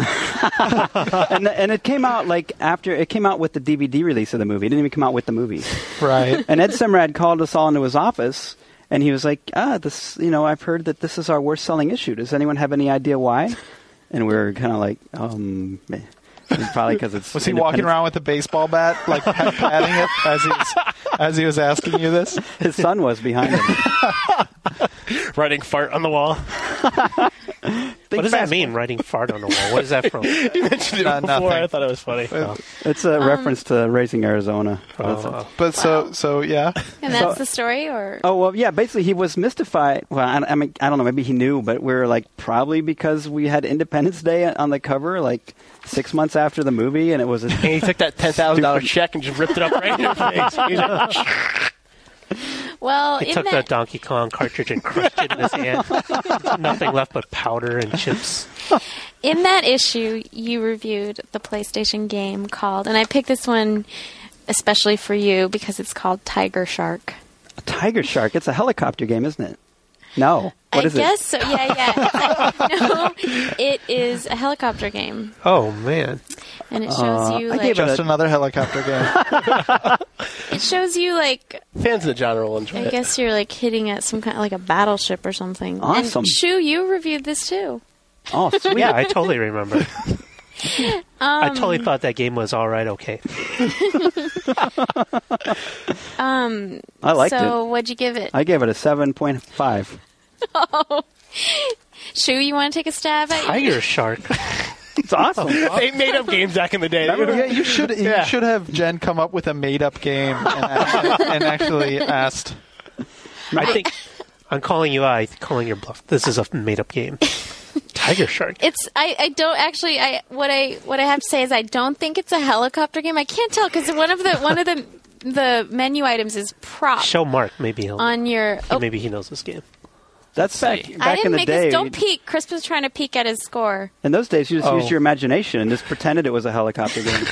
[SPEAKER 5] and and it came out like after it came out with the D V D release of the movie. It didn't even come out with the movie.
[SPEAKER 6] Right.
[SPEAKER 5] And Ed Summerat called us all into his office, and he was like, "Ah, this, you know, I've heard that this is our worst selling issue. Does anyone have any idea why?" And we were kind of like, um, probably because it's.
[SPEAKER 6] Was he walking
[SPEAKER 5] Independence-
[SPEAKER 6] around with a baseball bat, like pat- patting it as he was, as he was asking you this?
[SPEAKER 5] His son was behind him.
[SPEAKER 4] Writing fart on the wall.
[SPEAKER 5] Big
[SPEAKER 7] What does that
[SPEAKER 5] fast
[SPEAKER 7] mean, writing fart on the wall? What is that from?
[SPEAKER 4] You mentioned it
[SPEAKER 6] Not-
[SPEAKER 4] before.
[SPEAKER 6] nothing.
[SPEAKER 4] I thought it was funny.
[SPEAKER 7] Oh,
[SPEAKER 5] It's a reference to Raising Arizona. That's it.
[SPEAKER 7] oh,
[SPEAKER 6] But so so yeah.
[SPEAKER 2] And that's
[SPEAKER 5] So-
[SPEAKER 2] the story, or
[SPEAKER 5] Oh well, yeah. Basically, he was mystified. Well, I, I mean, I don't know. Maybe he knew, but we were like, probably because we had Independence Day on the cover, like six months after the movie, and it was. A,
[SPEAKER 4] And he took that ten thousand dollars check and just ripped it up right in your face. He's like,
[SPEAKER 2] well,
[SPEAKER 7] he
[SPEAKER 2] in
[SPEAKER 7] took the
[SPEAKER 2] that
[SPEAKER 7] Donkey Kong cartridge and crushed it in his hand. Nothing left but powder and chips.
[SPEAKER 2] in that issue, you reviewed the PlayStation game called, and I picked this one especially for you because it's called Tiger Shark.
[SPEAKER 5] a Tiger Shark. It's a helicopter game, isn't it? No. What
[SPEAKER 2] I
[SPEAKER 5] is
[SPEAKER 2] guess
[SPEAKER 5] it?
[SPEAKER 2] so. Yeah, yeah. no, it is a helicopter game,
[SPEAKER 7] Oh, man.
[SPEAKER 2] and it shows
[SPEAKER 5] Uh,
[SPEAKER 2] you
[SPEAKER 5] I
[SPEAKER 2] like
[SPEAKER 5] gave it
[SPEAKER 6] Just
[SPEAKER 5] a-
[SPEAKER 6] another helicopter game.
[SPEAKER 2] it shows you like
[SPEAKER 4] fans of the genre will enjoy
[SPEAKER 2] I
[SPEAKER 4] it.
[SPEAKER 2] guess you're like hitting at some kind of like a battleship or something.
[SPEAKER 5] Awesome.
[SPEAKER 2] And Shu, you reviewed this too.
[SPEAKER 5] Oh, sweet.
[SPEAKER 7] Yeah, I totally remember. I totally
[SPEAKER 2] Um,
[SPEAKER 7] thought that game was all right, okay.
[SPEAKER 2] Um.
[SPEAKER 5] I liked
[SPEAKER 2] so
[SPEAKER 5] it.
[SPEAKER 2] what'd you give it?
[SPEAKER 5] I gave it a seven point five.
[SPEAKER 2] Shu, you want to take a stab at
[SPEAKER 7] Tiger Shark.
[SPEAKER 5] It's awesome.
[SPEAKER 4] They made up games back in the day.
[SPEAKER 6] Yeah, you should
[SPEAKER 4] Yeah.
[SPEAKER 6] you should have Jen come up with a made up game and, asked- and actually asked.
[SPEAKER 7] I think I'm calling you out, calling your bluff. This is a made-up game. Tiger Shark.
[SPEAKER 2] It's I, I don't actually I what I what I have to say is I don't think it's a helicopter game. I can't tell because one of the one of the the menu items is prop
[SPEAKER 7] Show Mark. Maybe he'll.
[SPEAKER 2] on your. Oh,
[SPEAKER 7] Maybe he knows this game.
[SPEAKER 5] That's back
[SPEAKER 2] I
[SPEAKER 5] back
[SPEAKER 2] didn't
[SPEAKER 5] in the
[SPEAKER 2] make
[SPEAKER 5] day.
[SPEAKER 2] this. Don't peek. Chris was trying to peek at his score.
[SPEAKER 5] In those days, you just
[SPEAKER 6] Oh.
[SPEAKER 5] used your imagination and just pretended it was a helicopter game.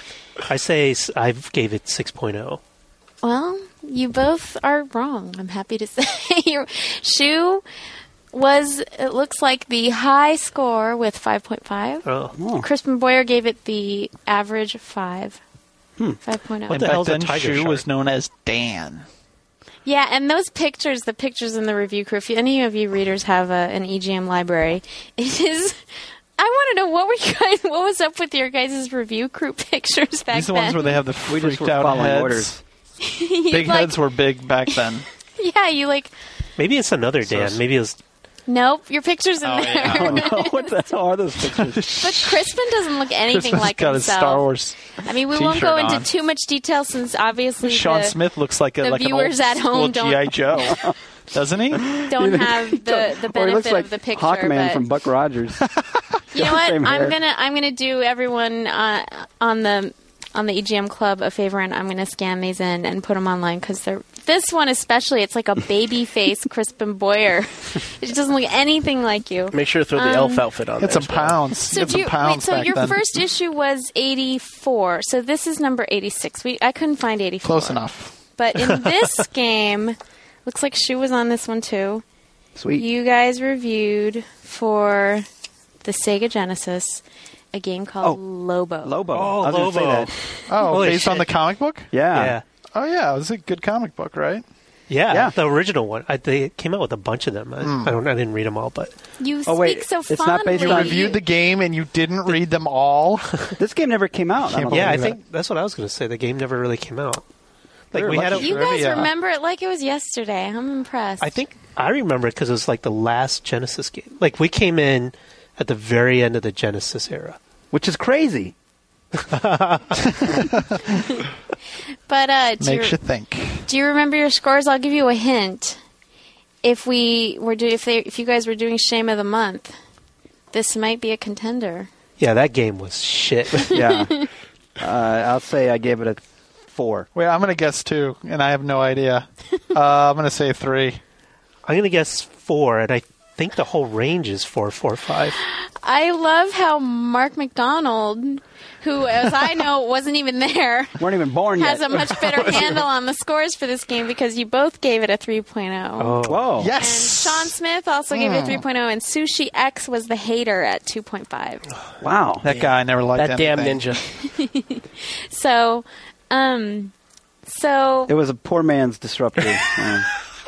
[SPEAKER 7] I say s- I gave it six point oh.
[SPEAKER 2] Well, you both are wrong. I'm happy to say. Your Shu was, it looks like, the high score with five point five.
[SPEAKER 7] Oh.
[SPEAKER 5] Oh.
[SPEAKER 2] Crispin Boyer gave it the average five.
[SPEAKER 5] Hmm.
[SPEAKER 2] five point oh.
[SPEAKER 7] What
[SPEAKER 6] And
[SPEAKER 7] the
[SPEAKER 6] back
[SPEAKER 7] hell's a
[SPEAKER 6] then,
[SPEAKER 7] tiger
[SPEAKER 6] Shu
[SPEAKER 7] shark?
[SPEAKER 6] was known as Dan.
[SPEAKER 2] Yeah, and those pictures, the pictures in the review crew, if any of you readers have a, an E G M library, it is... I want to know, what were you guys, what was up with your guys' review crew pictures back
[SPEAKER 6] These are the
[SPEAKER 2] then?
[SPEAKER 6] ones where they have the
[SPEAKER 5] We just
[SPEAKER 6] freaked
[SPEAKER 5] were
[SPEAKER 6] out
[SPEAKER 5] following
[SPEAKER 6] heads.
[SPEAKER 5] orders.
[SPEAKER 6] Big
[SPEAKER 2] like,
[SPEAKER 6] heads were big back then.
[SPEAKER 2] Yeah, you like...
[SPEAKER 7] Maybe it's another
[SPEAKER 6] So
[SPEAKER 7] Dan.
[SPEAKER 6] s-
[SPEAKER 7] Maybe it was.
[SPEAKER 2] Nope, your picture's in
[SPEAKER 6] Oh,
[SPEAKER 2] there.
[SPEAKER 6] yeah.
[SPEAKER 5] Oh no! What the hell are those pictures?
[SPEAKER 2] But Crispin doesn't look anything
[SPEAKER 6] Crispin's
[SPEAKER 2] like
[SPEAKER 6] got
[SPEAKER 2] himself.
[SPEAKER 6] his Star Wars.
[SPEAKER 2] I mean, we won't
[SPEAKER 6] t-shirt
[SPEAKER 2] go into
[SPEAKER 6] on.
[SPEAKER 2] too much detail since obviously
[SPEAKER 6] Sean
[SPEAKER 2] the,
[SPEAKER 6] Smith looks like a
[SPEAKER 2] the
[SPEAKER 6] like an old
[SPEAKER 2] viewers at home
[SPEAKER 6] school
[SPEAKER 2] don't-
[SPEAKER 6] G I Joe, doesn't he?
[SPEAKER 2] don't have the, the
[SPEAKER 5] or he looks
[SPEAKER 2] benefit
[SPEAKER 5] like
[SPEAKER 2] of the picture.
[SPEAKER 5] Hawkman
[SPEAKER 2] but
[SPEAKER 5] from Buck Rogers.
[SPEAKER 2] you know what?
[SPEAKER 5] Same
[SPEAKER 2] I'm
[SPEAKER 5] hair.
[SPEAKER 2] gonna I'm gonna do everyone uh, on the on the E G M Club a favor, and I'm gonna scan these in and put them online because they're. This one especially, it's like a baby face Crispin Boyer. It doesn't look anything like you.
[SPEAKER 4] Make sure to throw the
[SPEAKER 2] Um,
[SPEAKER 4] elf outfit on
[SPEAKER 6] Get
[SPEAKER 4] there.
[SPEAKER 6] some
[SPEAKER 4] as well.
[SPEAKER 6] pounds.
[SPEAKER 2] So
[SPEAKER 6] Get
[SPEAKER 2] do
[SPEAKER 6] some
[SPEAKER 2] you,
[SPEAKER 6] pounds
[SPEAKER 2] wait, so
[SPEAKER 6] back
[SPEAKER 2] your
[SPEAKER 6] then.
[SPEAKER 2] first issue was eighty-four. So this is number eighty-six. We I couldn't find eighty-four.
[SPEAKER 6] Close enough.
[SPEAKER 2] But in this game, looks like Shu was on this one too.
[SPEAKER 5] Sweet.
[SPEAKER 2] You guys reviewed for the Sega Genesis a game called
[SPEAKER 5] Oh,
[SPEAKER 2] Lobo.
[SPEAKER 5] Lobo.
[SPEAKER 7] Oh,
[SPEAKER 5] I was gonna say
[SPEAKER 7] Lobo.
[SPEAKER 5] that.
[SPEAKER 6] Oh,
[SPEAKER 7] Holy
[SPEAKER 6] based on
[SPEAKER 7] shit.
[SPEAKER 6] the comic book?
[SPEAKER 5] Yeah.
[SPEAKER 7] Yeah.
[SPEAKER 6] Oh yeah, it was a good comic book, right?
[SPEAKER 7] Yeah,
[SPEAKER 5] Yeah.
[SPEAKER 7] the original one. I, they came out with a bunch of them. I, I don't. I didn't read them all, but
[SPEAKER 2] You
[SPEAKER 5] Oh,
[SPEAKER 2] speak
[SPEAKER 5] wait,
[SPEAKER 2] so
[SPEAKER 5] it's not
[SPEAKER 2] fondly.
[SPEAKER 5] based
[SPEAKER 6] You
[SPEAKER 5] on-
[SPEAKER 6] reviewed the game and you didn't read them all.
[SPEAKER 5] This game never came out. I
[SPEAKER 6] Can't
[SPEAKER 5] don't
[SPEAKER 7] yeah, I
[SPEAKER 5] believe
[SPEAKER 7] think that's what I was going to say. The game never really came out. Like
[SPEAKER 5] They're
[SPEAKER 7] we had, a,
[SPEAKER 5] lucky.
[SPEAKER 2] You guys
[SPEAKER 6] Trivia.
[SPEAKER 2] remember it like it was yesterday. I'm impressed.
[SPEAKER 7] I think I remember it because it was like the last Genesis game. Like we came in at the very end of the Genesis era.
[SPEAKER 5] Which is crazy.
[SPEAKER 2] But uh, do,
[SPEAKER 6] Makes
[SPEAKER 2] you,
[SPEAKER 6] you think.
[SPEAKER 2] do you remember your scores? I'll give you a hint. If we were do if they if you guys were doing Shame of the Month, this might be a contender.
[SPEAKER 7] Yeah, that game was shit.
[SPEAKER 5] Yeah. uh, I'll say I gave it a four.
[SPEAKER 6] Wait, I'm gonna guess two, and I have no idea. Uh, I'm gonna say three.
[SPEAKER 7] I'm going to guess four, and I think the whole range is four, four, five.
[SPEAKER 2] I love how Mark McDonald, who, as I know, wasn't even there,
[SPEAKER 5] Weren't even born
[SPEAKER 2] has
[SPEAKER 5] yet.
[SPEAKER 2] a much better handle on the scores for this game because you both gave it a three point oh.
[SPEAKER 7] Oh,
[SPEAKER 5] Whoa.
[SPEAKER 2] And
[SPEAKER 6] Yes.
[SPEAKER 2] Sean Smith also gave it a three point oh, and Sushi X was the hater at two point five.
[SPEAKER 5] Wow.
[SPEAKER 6] That guy never liked
[SPEAKER 4] That damn
[SPEAKER 6] anything.
[SPEAKER 4] ninja.
[SPEAKER 2] So, um, so,
[SPEAKER 5] It was a poor man's disruptor. Yeah.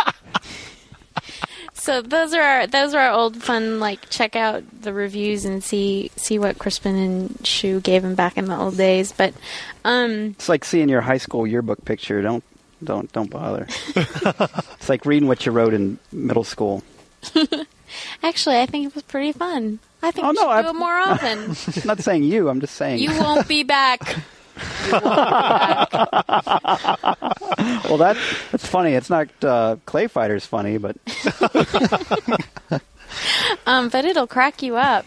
[SPEAKER 2] so those are our, those are our old fun. Like, check out the reviews and see see what Crispin and Shu gave him back in the old days. But, um,
[SPEAKER 5] It's like seeing your high school yearbook picture. Don't don't don't bother. It's like reading what you wrote in middle school.
[SPEAKER 2] Actually, I think it was pretty fun. I think
[SPEAKER 5] Oh,
[SPEAKER 2] we
[SPEAKER 5] no,
[SPEAKER 2] should
[SPEAKER 5] I've-
[SPEAKER 2] do it more often.
[SPEAKER 5] I'm not saying you. I'm just saying.
[SPEAKER 2] You won't be back. You won't be back.
[SPEAKER 5] Well, that that's funny. It's not uh, Clay Fighter's funny, but
[SPEAKER 2] Um, but it'll crack you up.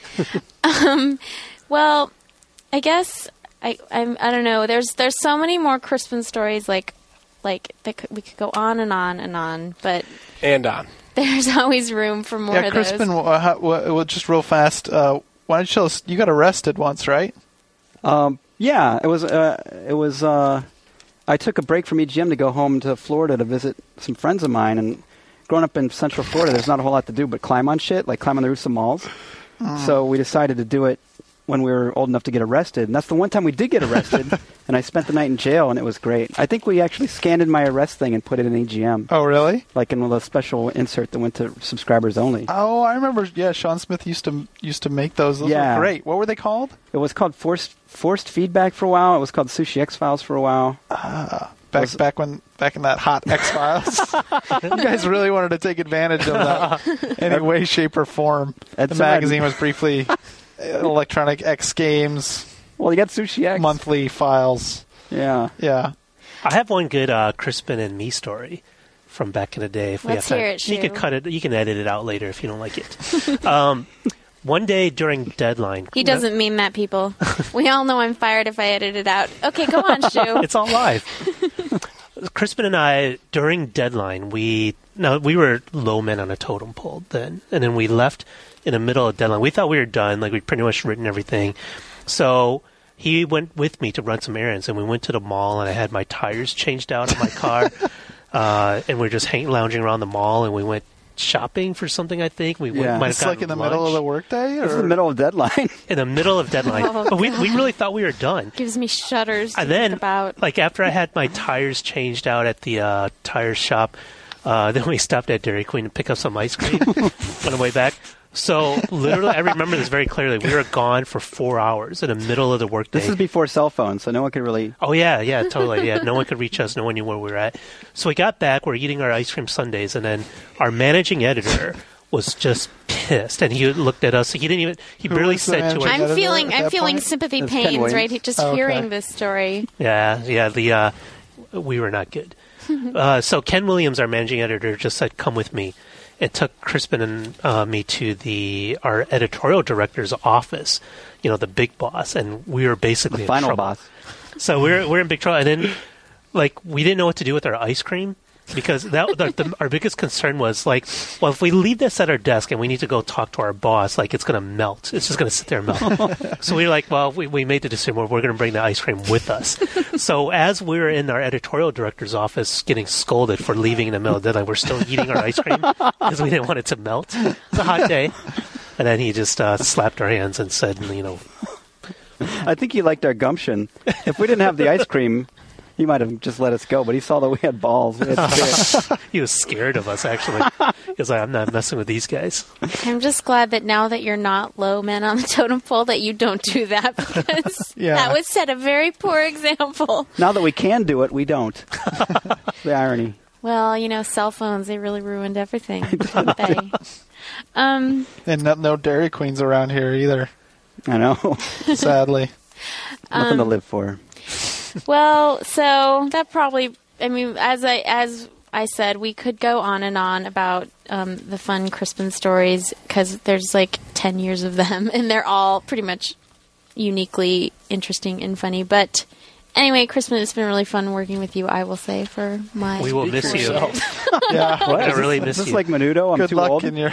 [SPEAKER 2] um, well, I guess I I'm, I don't know. There's there's so many more Crispin stories. Like like that could, we could go on and on and on. But
[SPEAKER 4] And on.
[SPEAKER 2] there's always room for more
[SPEAKER 6] Yeah,
[SPEAKER 2] of
[SPEAKER 6] Crispin,
[SPEAKER 2] those.
[SPEAKER 6] uh, how, well, just real fast. Uh, why don't you tell us? You got arrested once, right?
[SPEAKER 5] um, yeah, it was uh, it was. Uh, I took a break from E G M to go home to Florida to visit some friends of mine. And growing up in Central Florida, there's not a whole lot to do but climb on shit, like climb on the roofs of malls. So we decided to do it when we were old enough to get arrested. And that's the one time we did get arrested. And I spent the night in jail, and it was great. I think we actually scanned in my arrest thing and put it in E G M,
[SPEAKER 6] Oh, really?
[SPEAKER 5] like in a special insert that went to subscribers only.
[SPEAKER 6] Oh, I remember. Yeah, Sean Smith used to used to make those. Those
[SPEAKER 5] Yeah.
[SPEAKER 6] were great. What were they called?
[SPEAKER 5] It was called Forced Forced Feedback for a while. It was called Sushi X-Files for a while.
[SPEAKER 6] Back
[SPEAKER 5] Was-
[SPEAKER 6] back when back in that hot X Files. You guys really wanted to take advantage of that in any way, shape, or form.
[SPEAKER 5] Ed
[SPEAKER 6] The
[SPEAKER 5] Summer had-
[SPEAKER 6] magazine was briefly Electronic X Games
[SPEAKER 5] Well, you got Sushi X.
[SPEAKER 6] monthly files.
[SPEAKER 5] Yeah.
[SPEAKER 6] Yeah.
[SPEAKER 7] I have one good uh, Crispin and me story from back in the day. If we
[SPEAKER 2] Let's
[SPEAKER 7] have
[SPEAKER 2] hear
[SPEAKER 7] time.
[SPEAKER 2] it,
[SPEAKER 7] You can
[SPEAKER 2] Shu.
[SPEAKER 7] cut it. You can edit it out later if you don't like it. um, one day during deadline,
[SPEAKER 2] He doesn't mean that, people. We all know I'm fired if I edit it out. Okay, go on, Shu.
[SPEAKER 7] It's all live. Crispin and I, during deadline, we no, we were low men on a totem pole then, and then we left in the middle of deadline. We thought we were done, like we'd pretty much written everything. So he went with me to run some errands, and we went to the mall, and I had my tires changed out in my car, uh, and we are just hanging, lounging around the mall, and we went shopping for something. I think we went,
[SPEAKER 5] Yeah.
[SPEAKER 7] might have
[SPEAKER 6] It's like in
[SPEAKER 7] gotten
[SPEAKER 6] the middle of
[SPEAKER 7] lunch.
[SPEAKER 6] the workday,
[SPEAKER 5] This is
[SPEAKER 6] or
[SPEAKER 5] the middle of deadline.
[SPEAKER 7] in the middle of deadline.
[SPEAKER 2] Oh,
[SPEAKER 7] but we
[SPEAKER 2] God.
[SPEAKER 7] we really thought we were done.
[SPEAKER 2] Gives me shudders to
[SPEAKER 7] And then,
[SPEAKER 2] think about.
[SPEAKER 7] like after I had my tires changed out at the uh, tire shop, uh, then we stopped at Dairy Queen to pick up some ice cream on the way back. So literally, I remember this very clearly. We were gone for four hours in the middle of the workday.
[SPEAKER 5] This is before cell phones, so no one could really.
[SPEAKER 7] Oh yeah, yeah, totally. Yeah, no one could reach us. No one knew where we were at. So we got back. We're eating our ice cream sundaes, and then our managing editor was just pissed, and he looked at us. He didn't even. He
[SPEAKER 6] Who
[SPEAKER 7] barely
[SPEAKER 6] was the
[SPEAKER 7] said to
[SPEAKER 6] managing
[SPEAKER 7] us.
[SPEAKER 2] I'm
[SPEAKER 6] editor
[SPEAKER 2] feeling.
[SPEAKER 6] at
[SPEAKER 2] I'm
[SPEAKER 6] that
[SPEAKER 2] feeling
[SPEAKER 6] point?
[SPEAKER 2] sympathy
[SPEAKER 5] That's Ken
[SPEAKER 2] pains,
[SPEAKER 5] Williams.
[SPEAKER 2] right? Just
[SPEAKER 6] Oh, okay.
[SPEAKER 2] hearing this story.
[SPEAKER 7] Yeah, yeah. The uh, we were not good. uh, so Ken Williams, our managing editor, just said, "Come with me." It took Crispin and uh, me to the our editorial director's office. You know, the big boss, and we were basically
[SPEAKER 5] The
[SPEAKER 7] in
[SPEAKER 5] final
[SPEAKER 7] trouble.
[SPEAKER 5] boss.
[SPEAKER 7] So we're we're in big trouble, and then like we didn't know what to do with our ice cream. Because that the, the, our biggest concern was like, well, if we leave this at our desk and we need to go talk to our boss, like it's going to melt. It's just going to sit there and melt. So we were like, well, we, we made the decision where we're going to bring the ice cream with us. So as we were in our editorial director's office getting scolded for leaving in the middle of the deadline, we're still eating our ice cream because we didn't want it to melt. It was a hot day. And then he just uh, slapped our hands and said, you know,
[SPEAKER 5] I think he liked our gumption. If we didn't have the ice cream, he might have just let us go. But he saw that we had balls. We had spirit.
[SPEAKER 7] he was scared of us, actually. He was like, I'm not messing with these guys.
[SPEAKER 2] I'm just glad that now that you're not low men on the totem pole, that you don't do that because
[SPEAKER 6] Yeah.
[SPEAKER 2] that would set a very poor example.
[SPEAKER 5] Now that we can do it, we don't. The irony.
[SPEAKER 2] Well, you know, cell phones, they really ruined everything, didn't they? Um,
[SPEAKER 6] and no, no Dairy Queens around here either.
[SPEAKER 5] I know.
[SPEAKER 6] Sadly.
[SPEAKER 5] Nothing to live for.
[SPEAKER 2] well, so that probably, I mean, as I, as I said, we could go on and on about um, the fun Crispin stories because there's like ten years of them and they're all pretty much uniquely interesting and funny. But anyway, Crispin, it's been really fun working with you, I will say, for my...
[SPEAKER 7] We will miss you.
[SPEAKER 6] Yeah.
[SPEAKER 5] What?
[SPEAKER 7] I
[SPEAKER 5] Is
[SPEAKER 7] really
[SPEAKER 5] this,
[SPEAKER 7] miss
[SPEAKER 5] is this
[SPEAKER 7] you.
[SPEAKER 5] like Menudo? I'm
[SPEAKER 6] Good
[SPEAKER 5] too
[SPEAKER 6] luck
[SPEAKER 5] old.
[SPEAKER 6] in your.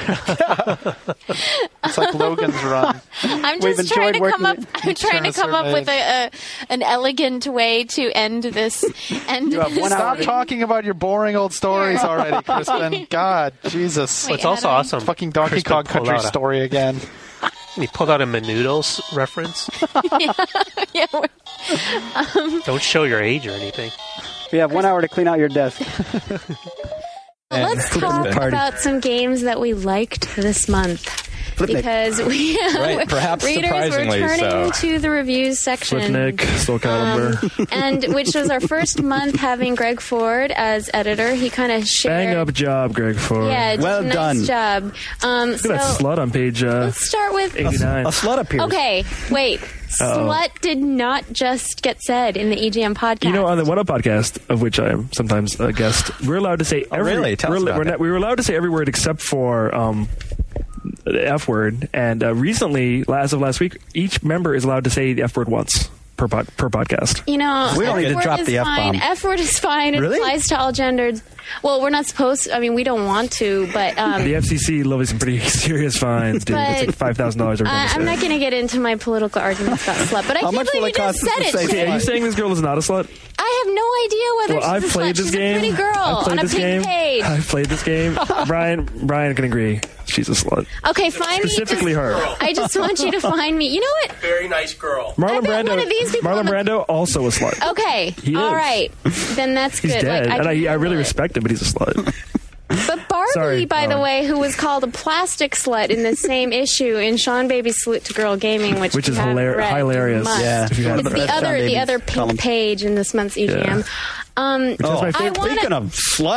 [SPEAKER 6] It's like Logan's Run.
[SPEAKER 2] I'm
[SPEAKER 5] We've
[SPEAKER 2] just trying
[SPEAKER 5] enjoyed
[SPEAKER 2] to come up.
[SPEAKER 5] working
[SPEAKER 2] I'm trying to come up with a, a an elegant way to end this. End
[SPEAKER 5] You have
[SPEAKER 2] this
[SPEAKER 5] one hour
[SPEAKER 6] Stop
[SPEAKER 5] to-
[SPEAKER 6] talking about your boring old stories already, Crispin. God, Jesus.
[SPEAKER 2] Wait,
[SPEAKER 7] It's also
[SPEAKER 2] how do I-
[SPEAKER 7] awesome.
[SPEAKER 6] Fucking Donkey
[SPEAKER 7] Crispin
[SPEAKER 6] Kong
[SPEAKER 7] pulled
[SPEAKER 6] Country
[SPEAKER 7] out a-
[SPEAKER 6] story again.
[SPEAKER 7] He pulled out a Menudo's reference.
[SPEAKER 2] Yeah, we're-
[SPEAKER 7] Don't show your age or anything.
[SPEAKER 5] We have one hour to clean out your desk.
[SPEAKER 2] Let's talk
[SPEAKER 3] Party.
[SPEAKER 2] about some games that we liked this month.
[SPEAKER 5] Flipnick.
[SPEAKER 2] because we
[SPEAKER 8] Right, perhaps
[SPEAKER 2] readers were
[SPEAKER 8] surprisingly
[SPEAKER 2] turning
[SPEAKER 8] so.
[SPEAKER 2] to the reviews section.
[SPEAKER 3] Flipnick, Soul Calibur.
[SPEAKER 2] Um, and which was our first month having Greg Ford as editor. He kind of shared.
[SPEAKER 3] Bang up job, Greg Ford.
[SPEAKER 2] Yeah, did
[SPEAKER 5] Well
[SPEAKER 2] a nice
[SPEAKER 5] done.
[SPEAKER 2] job. Um,
[SPEAKER 3] Look
[SPEAKER 2] so
[SPEAKER 3] at that slut on page uh,
[SPEAKER 2] let's start with.
[SPEAKER 3] eighty-nine.
[SPEAKER 5] A slut appears.
[SPEAKER 2] Okay, wait.
[SPEAKER 3] Uh-oh.
[SPEAKER 2] Slut did not just get said in the E G M podcast.
[SPEAKER 3] You know, on the One Up podcast, of which I am sometimes a guest, we're allowed to say every,
[SPEAKER 8] really? Tell
[SPEAKER 3] we're,
[SPEAKER 8] us about
[SPEAKER 3] we're
[SPEAKER 8] that.
[SPEAKER 3] not- we were allowed to say every word except for um, the F word. And uh, recently, as of last week, each member is allowed to say the F word once per pod, per podcast.
[SPEAKER 2] You know,
[SPEAKER 5] We don't need to
[SPEAKER 2] F-word
[SPEAKER 5] drop
[SPEAKER 2] is
[SPEAKER 5] the
[SPEAKER 2] fine.
[SPEAKER 5] F-bomb.
[SPEAKER 2] F-word is fine. It
[SPEAKER 5] Really?
[SPEAKER 2] applies to all genders. Well, we're not supposed to. I mean, we don't want to, but um,
[SPEAKER 3] The F C C levies some pretty serious fines, dude. It's
[SPEAKER 2] But-
[SPEAKER 3] like five thousand dollars every time
[SPEAKER 2] I,
[SPEAKER 3] you
[SPEAKER 2] I'm
[SPEAKER 3] say
[SPEAKER 2] not
[SPEAKER 3] it.
[SPEAKER 2] going to get into my political arguments about slut, but I
[SPEAKER 5] How
[SPEAKER 2] can't
[SPEAKER 5] much will
[SPEAKER 2] believe
[SPEAKER 5] it
[SPEAKER 2] you just
[SPEAKER 5] cost us
[SPEAKER 2] said
[SPEAKER 5] to
[SPEAKER 2] it.
[SPEAKER 5] say
[SPEAKER 3] Okay, are you
[SPEAKER 5] slut?
[SPEAKER 3] saying this girl is not a slut?
[SPEAKER 2] I have no idea whether
[SPEAKER 3] Well, I've
[SPEAKER 2] she's a
[SPEAKER 3] played
[SPEAKER 2] slut.
[SPEAKER 3] this
[SPEAKER 2] She's
[SPEAKER 3] game.
[SPEAKER 2] a pretty girl
[SPEAKER 3] I've played
[SPEAKER 2] on a
[SPEAKER 3] this
[SPEAKER 2] pink
[SPEAKER 3] game.
[SPEAKER 2] page.
[SPEAKER 3] I've played this game. Brian, Brian can agree. She's a slut.
[SPEAKER 2] Okay, find
[SPEAKER 3] Specifically
[SPEAKER 2] me.
[SPEAKER 3] her.
[SPEAKER 2] Just, I just want you to find me. You know what?
[SPEAKER 9] Very nice girl.
[SPEAKER 3] Marlon
[SPEAKER 2] I bet
[SPEAKER 3] Brando.
[SPEAKER 2] one of these people
[SPEAKER 3] Marlon
[SPEAKER 2] on the-
[SPEAKER 3] Brando also a slut.
[SPEAKER 2] Okay,
[SPEAKER 3] He
[SPEAKER 2] all
[SPEAKER 3] is.
[SPEAKER 2] right. Then that's
[SPEAKER 3] He's
[SPEAKER 2] good.
[SPEAKER 3] dead,
[SPEAKER 2] Like,
[SPEAKER 3] and I,
[SPEAKER 2] can
[SPEAKER 3] I really
[SPEAKER 2] handle it.
[SPEAKER 3] respect him, but he's a slut.
[SPEAKER 2] But Barbie,
[SPEAKER 3] Sorry,
[SPEAKER 2] by the
[SPEAKER 3] Marlon.
[SPEAKER 2] way, who was called a plastic slut in the same issue in Sean Baby's Salute to Girl Gaming, which,
[SPEAKER 3] Which
[SPEAKER 2] if
[SPEAKER 3] is
[SPEAKER 2] you haven't
[SPEAKER 3] hilar-
[SPEAKER 2] read, you
[SPEAKER 3] hilarious.
[SPEAKER 2] must.
[SPEAKER 5] Yeah.
[SPEAKER 3] If you haven't
[SPEAKER 2] It's
[SPEAKER 3] read
[SPEAKER 2] the
[SPEAKER 3] it.
[SPEAKER 2] other,
[SPEAKER 5] Sean
[SPEAKER 2] the
[SPEAKER 5] Baby's
[SPEAKER 2] other pink
[SPEAKER 5] column.
[SPEAKER 2] page in this month's E G M.
[SPEAKER 3] Yeah.
[SPEAKER 2] Um,
[SPEAKER 3] That's my
[SPEAKER 5] Oh,
[SPEAKER 3] favorite.
[SPEAKER 2] I wanna-
[SPEAKER 5] speaking of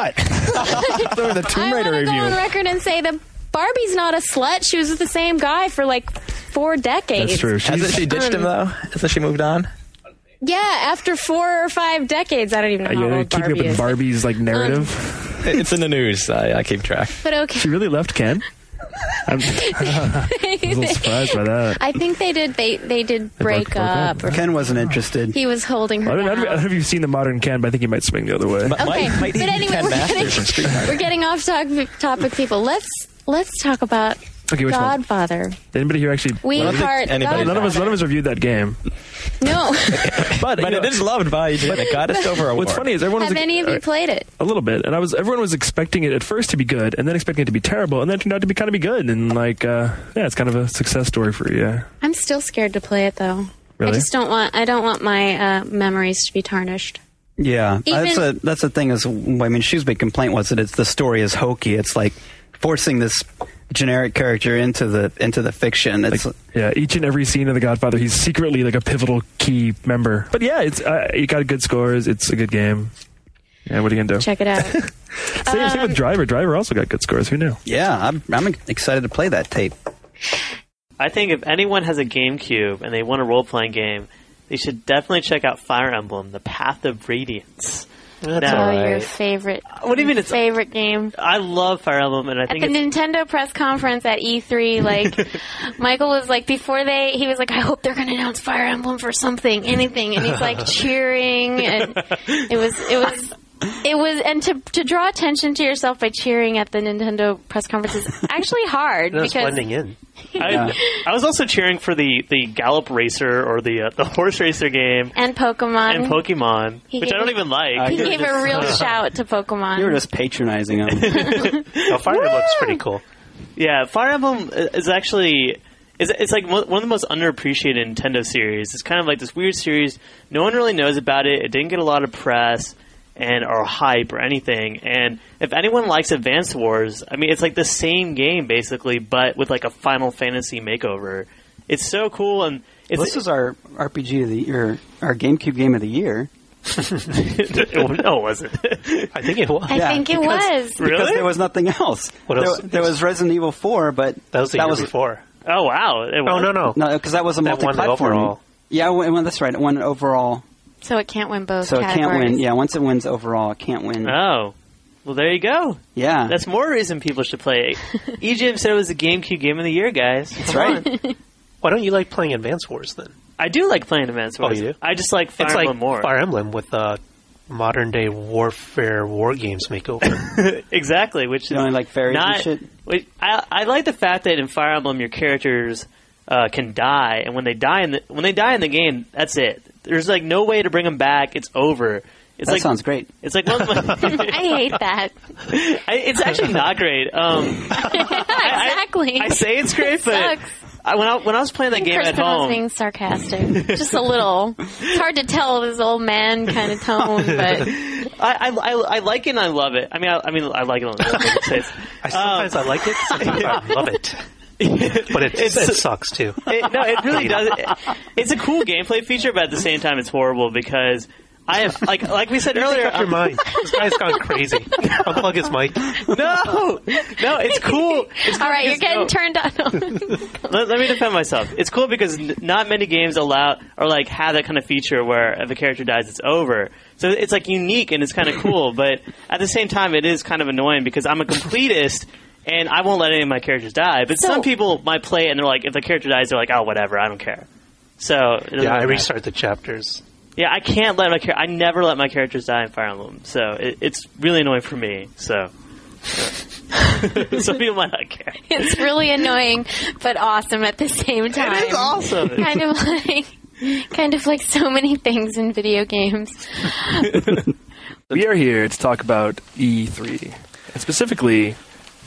[SPEAKER 5] slut, over the Tomb
[SPEAKER 2] I want
[SPEAKER 5] Raider
[SPEAKER 2] to go on
[SPEAKER 5] review.
[SPEAKER 2] record and say that Barbie's not a slut. She was with the same guy for like four decades.
[SPEAKER 3] That's true.
[SPEAKER 8] Hasn't
[SPEAKER 3] She's,
[SPEAKER 8] she ditched him, though? Hasn't she moved on?
[SPEAKER 2] Yeah, after four or five decades. I don't even know
[SPEAKER 3] are you
[SPEAKER 2] how
[SPEAKER 3] gonna
[SPEAKER 2] old
[SPEAKER 3] keep
[SPEAKER 2] Barbie
[SPEAKER 3] up with
[SPEAKER 2] is.
[SPEAKER 3] Barbie's like narrative?
[SPEAKER 8] It's in the news. I, I keep track.
[SPEAKER 2] But okay.
[SPEAKER 3] She really left Ken. I'm, I'm a little surprised by that.
[SPEAKER 2] I think they did. They they did
[SPEAKER 3] They broke-
[SPEAKER 2] break
[SPEAKER 3] broke up.
[SPEAKER 2] up. Or
[SPEAKER 5] Ken wasn't interested.
[SPEAKER 2] he was holding her
[SPEAKER 3] I don't, know, I don't
[SPEAKER 2] down.
[SPEAKER 3] know if you've seen the modern Ken, but I think he might swing the other way.
[SPEAKER 8] But
[SPEAKER 2] Okay,
[SPEAKER 8] might, might
[SPEAKER 2] but
[SPEAKER 8] even
[SPEAKER 2] anyway,
[SPEAKER 8] Ken
[SPEAKER 2] we're
[SPEAKER 8] Masters
[SPEAKER 2] getting,
[SPEAKER 8] from Street Fighter.
[SPEAKER 2] we're getting off topic, topic, people. Let's let's talk about
[SPEAKER 3] Okay, which one?
[SPEAKER 2] Godfather.
[SPEAKER 3] Did anybody here actually?
[SPEAKER 2] We
[SPEAKER 8] I don't think
[SPEAKER 2] heart.
[SPEAKER 8] anybody-
[SPEAKER 3] None of us.
[SPEAKER 2] Godfather.
[SPEAKER 3] None of us reviewed that game.
[SPEAKER 2] No.
[SPEAKER 3] But,
[SPEAKER 8] But
[SPEAKER 3] you
[SPEAKER 8] it
[SPEAKER 3] know,
[SPEAKER 8] is loved by you. It got us over a
[SPEAKER 3] what's
[SPEAKER 8] war.
[SPEAKER 3] funny is everyone was
[SPEAKER 2] Have
[SPEAKER 3] ex-
[SPEAKER 2] any of you
[SPEAKER 3] uh,
[SPEAKER 2] played it?
[SPEAKER 3] a little bit, and I was everyone was expecting it at first to be good, and then expecting it to be terrible, and then it turned out to be kind of be good, and like uh, yeah, it's kind of a success story for you. Yeah.
[SPEAKER 2] I'm still scared to play it though.
[SPEAKER 3] Really?
[SPEAKER 2] I just don't want. I don't want my uh, memories to be tarnished.
[SPEAKER 5] Yeah,
[SPEAKER 2] Even-
[SPEAKER 5] that's a that's the thing. Is I mean, Shu's big complaint was that it's the story is hokey. It's like forcing this generic character into the into the fiction. It's
[SPEAKER 3] Yeah, each and every scene of The Godfather, he's secretly like a pivotal key member. But yeah, it's uh, you got good scores. It's a good game. Yeah, what are you gonna do?
[SPEAKER 2] Check it out.
[SPEAKER 3] Same, same with
[SPEAKER 2] Um,
[SPEAKER 3] Driver. Driver also got good scores. Who knew?
[SPEAKER 5] yeah, I'm I'm excited to play that tape.
[SPEAKER 10] I think if anyone has a GameCube and they want a role-playing game, they should definitely check out Fire Emblem: The Path of Radiance.
[SPEAKER 7] That's
[SPEAKER 10] Now-
[SPEAKER 2] Oh,
[SPEAKER 7] all
[SPEAKER 2] your
[SPEAKER 7] right.
[SPEAKER 2] favorite.
[SPEAKER 10] What do you mean it's-
[SPEAKER 2] favorite game?
[SPEAKER 10] I love Fire Emblem, and I
[SPEAKER 2] At
[SPEAKER 10] think
[SPEAKER 2] the
[SPEAKER 10] it's,
[SPEAKER 2] Nintendo press conference at E three, like Michael was like before they, he was like, I hope they're going to announce Fire Emblem for something, anything, and he's like cheering, and it was, it was, it was, and to to draw attention to yourself by cheering at the Nintendo press conference is actually hard
[SPEAKER 7] That's
[SPEAKER 2] because
[SPEAKER 7] blending in.
[SPEAKER 10] I, I was also cheering for the, the Gallop Racer or the uh, the Horse Racer game
[SPEAKER 2] and Pokemon,
[SPEAKER 10] and Pokemon,
[SPEAKER 2] He
[SPEAKER 10] which I
[SPEAKER 2] gave-
[SPEAKER 10] don't even like.
[SPEAKER 2] he gave a real shout to Pokemon.
[SPEAKER 5] You were just patronizing him.
[SPEAKER 7] Oh, Fire Emblem's pretty cool.
[SPEAKER 10] Yeah, Fire Emblem is actually it's, it's like one of the most underappreciated Nintendo series. It's kind of like this weird series. No one really knows about it. It didn't get a lot of press and or hype or anything. And if anyone likes Advance Wars, I mean, it's like the same game basically, but with like a Final Fantasy makeover. It's so cool, and it's
[SPEAKER 5] This is our R P G of the year, our GameCube game of the year.
[SPEAKER 10] no, it wasn't.
[SPEAKER 7] I think it was.
[SPEAKER 2] I
[SPEAKER 5] Yeah,
[SPEAKER 2] think it
[SPEAKER 5] because-
[SPEAKER 2] was.
[SPEAKER 5] Because
[SPEAKER 10] Really?
[SPEAKER 5] there was nothing else.
[SPEAKER 7] What else?
[SPEAKER 5] There, there was Resident Evil four, but
[SPEAKER 7] That was the year before.
[SPEAKER 10] Oh wow! It
[SPEAKER 7] Oh,
[SPEAKER 10] was.
[SPEAKER 7] no, no.
[SPEAKER 5] no, because that was a
[SPEAKER 7] That won the
[SPEAKER 5] multi-platform.
[SPEAKER 7] overall.
[SPEAKER 5] Yeah, well, well, that's right. It won overall,
[SPEAKER 2] So it can't win both
[SPEAKER 5] so it can't
[SPEAKER 2] categories.
[SPEAKER 5] win. Yeah, once it wins overall, it can't win.
[SPEAKER 10] Oh, well, there you go.
[SPEAKER 5] Yeah,
[SPEAKER 10] That's more reason people should play it. E G M said it was the GameCube game of the year, guys.
[SPEAKER 5] that's right.
[SPEAKER 7] Why don't you like playing Advance Wars then?
[SPEAKER 10] I do like playing Advance Wars.
[SPEAKER 7] Oh, you do?
[SPEAKER 10] I just like Fire
[SPEAKER 7] it's
[SPEAKER 10] Emblem
[SPEAKER 7] like
[SPEAKER 10] more.
[SPEAKER 7] Fire Emblem with uh, modern day warfare war games makeover.
[SPEAKER 10] Exactly, which
[SPEAKER 5] You
[SPEAKER 10] is
[SPEAKER 5] only like fairies
[SPEAKER 10] not.
[SPEAKER 5] and shit.
[SPEAKER 10] Which, I I like the fact that in Fire Emblem your characters uh, can die, and when they die in the when they die in the game, that's it. There's like no way to bring them back. It's over. It's
[SPEAKER 5] That
[SPEAKER 10] like
[SPEAKER 5] sounds great.
[SPEAKER 10] it's like one of my.
[SPEAKER 2] I hate that.
[SPEAKER 10] I, it's actually not great. Um,
[SPEAKER 2] Exactly.
[SPEAKER 10] I say it's great, but
[SPEAKER 2] Sucks.
[SPEAKER 10] I, when I when I was playing that
[SPEAKER 2] I think
[SPEAKER 10] game at
[SPEAKER 2] Kirsten was
[SPEAKER 10] home,
[SPEAKER 2] being sarcastic. Just a little. It's hard to tell this old man kind of tone, but
[SPEAKER 10] I, I, I, I like it and I love it. I mean, I, I mean, I like it. On the
[SPEAKER 7] I sometimes I like it, sometimes I love it. but it,
[SPEAKER 10] It's-
[SPEAKER 7] it sucks too.
[SPEAKER 10] It, no, it really does. It, it's a cool gameplay feature, but at the same time, it's horrible because I have like like we said earlier.
[SPEAKER 7] Up your mind. This guy's gone crazy. Unplug his mic.
[SPEAKER 10] No, no, it's cool. It's cool
[SPEAKER 2] All right, you're
[SPEAKER 10] because-
[SPEAKER 2] getting
[SPEAKER 10] no.
[SPEAKER 2] turned on.
[SPEAKER 10] let, let me defend myself. It's cool because n- not many games allow or like have that kind of feature where if a character dies, it's over. So it's like unique and it's kind of cool, but at the same time, it is kind of annoying because I'm a completist and I won't let any of my characters die. But
[SPEAKER 2] So-
[SPEAKER 10] some people might play it and they're like, if the character dies, they're like, oh, whatever, I don't care. So it doesn't
[SPEAKER 7] Yeah, I
[SPEAKER 10] really matter.
[SPEAKER 7] restart the chapters.
[SPEAKER 10] Yeah, I can't let my char- I never let my characters die in Fire Emblem, so it, it's really annoying for me. So some people might not care.
[SPEAKER 2] It's really annoying, but awesome at the same time.
[SPEAKER 10] It is awesome.
[SPEAKER 2] Kind of like, kind of like so many things in video games.
[SPEAKER 3] We are here to talk about E three, and specifically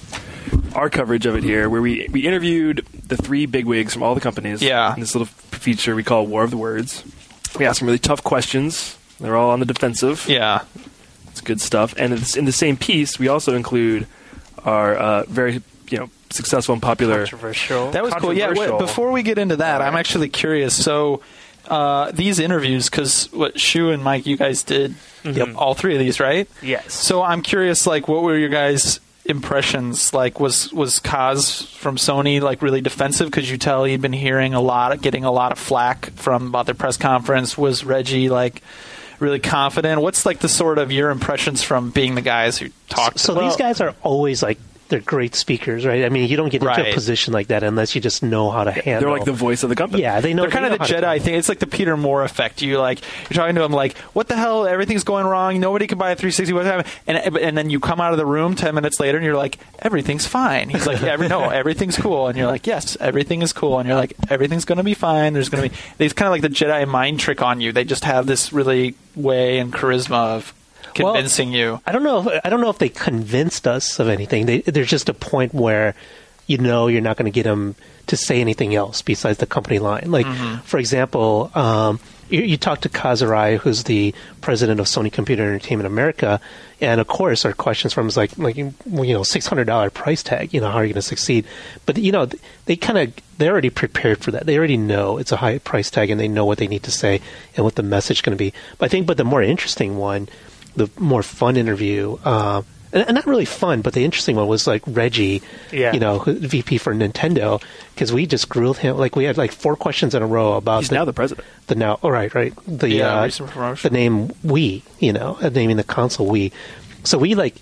[SPEAKER 3] our coverage of it here, where we, we interviewed the three bigwigs from all the companies.
[SPEAKER 6] Yeah.
[SPEAKER 3] In this little feature we call War of the Words. We asked them really tough questions. They're all on the defensive.
[SPEAKER 6] Yeah.
[SPEAKER 3] It's good stuff. And it's in the same piece, we also include our uh, very you know successful and popular.
[SPEAKER 7] Controversial.
[SPEAKER 6] That was cool. Yeah. Wait,
[SPEAKER 3] Controversial.
[SPEAKER 6] before we get into that, I'm actually curious. So uh, these interviews, because what Shu and Mike, you guys did yep, all three of these, right?
[SPEAKER 10] Yes.
[SPEAKER 6] So I'm curious, like, what were your guys' impressions? Like, was was Kaz from Sony like really defensive? Because you tell he'd been hearing a lot, getting a lot of flack from about their press conference. Was Reggie like really confident? What's like the sort of your impressions from being the guys who talked?
[SPEAKER 7] So
[SPEAKER 6] to
[SPEAKER 7] these
[SPEAKER 6] them?
[SPEAKER 7] guys are always like they're great speakers, right? I mean, you don't get into
[SPEAKER 6] Right.
[SPEAKER 7] a position like that unless you just know how to handle.
[SPEAKER 3] They're like the voice of the company.
[SPEAKER 7] yeah, they know.
[SPEAKER 6] They're kind
[SPEAKER 7] they
[SPEAKER 6] of the
[SPEAKER 7] know how to-
[SPEAKER 6] Jedi thing. It's like the Peter Moore effect. You like you're talking to him like, "What the hell? Everything's going wrong. Nobody can buy a three sixty. What's happening?" And and then you come out of the room ten minutes later, and you're like, "Everything's fine." He's like, Every, "No, everything's cool." And you're like, "Yes, everything is cool." And you're like, "Everything's going to be fine." There's going to be. It's kind of like the Jedi mind trick on you. They just have this really way and charisma of
[SPEAKER 7] Well,
[SPEAKER 6] convincing you.
[SPEAKER 7] I don't know. If, I don't know if they convinced us of anything. They, there's just a point where you know you're not going to get them to say anything else besides the company line. Like, for example, um, you, you talk to Kazurai, who's the president of Sony Computer Entertainment America, and of course, our questions from him is like, like you know, six hundred dollar price tag. You know, how are you going to succeed? But you know, they kind of they're already prepared for that. They already know it's a high price tag, and they know what they need to say and what the message is going to be. But I think, but the more interesting one. The more fun interview, uh, and, and not really fun, but the interesting one was like Reggie,
[SPEAKER 10] Yeah.
[SPEAKER 7] you know, who- V P for Nintendo, because we just grilled him. Like we had like four questions in a row about
[SPEAKER 3] He's
[SPEAKER 7] the,
[SPEAKER 3] now the president.
[SPEAKER 7] the now. Oh, right, right. The
[SPEAKER 6] Yeah,
[SPEAKER 7] uh,
[SPEAKER 6] recent promotion.
[SPEAKER 7] the name Wii, you know, uh, naming the console Wii. So we like.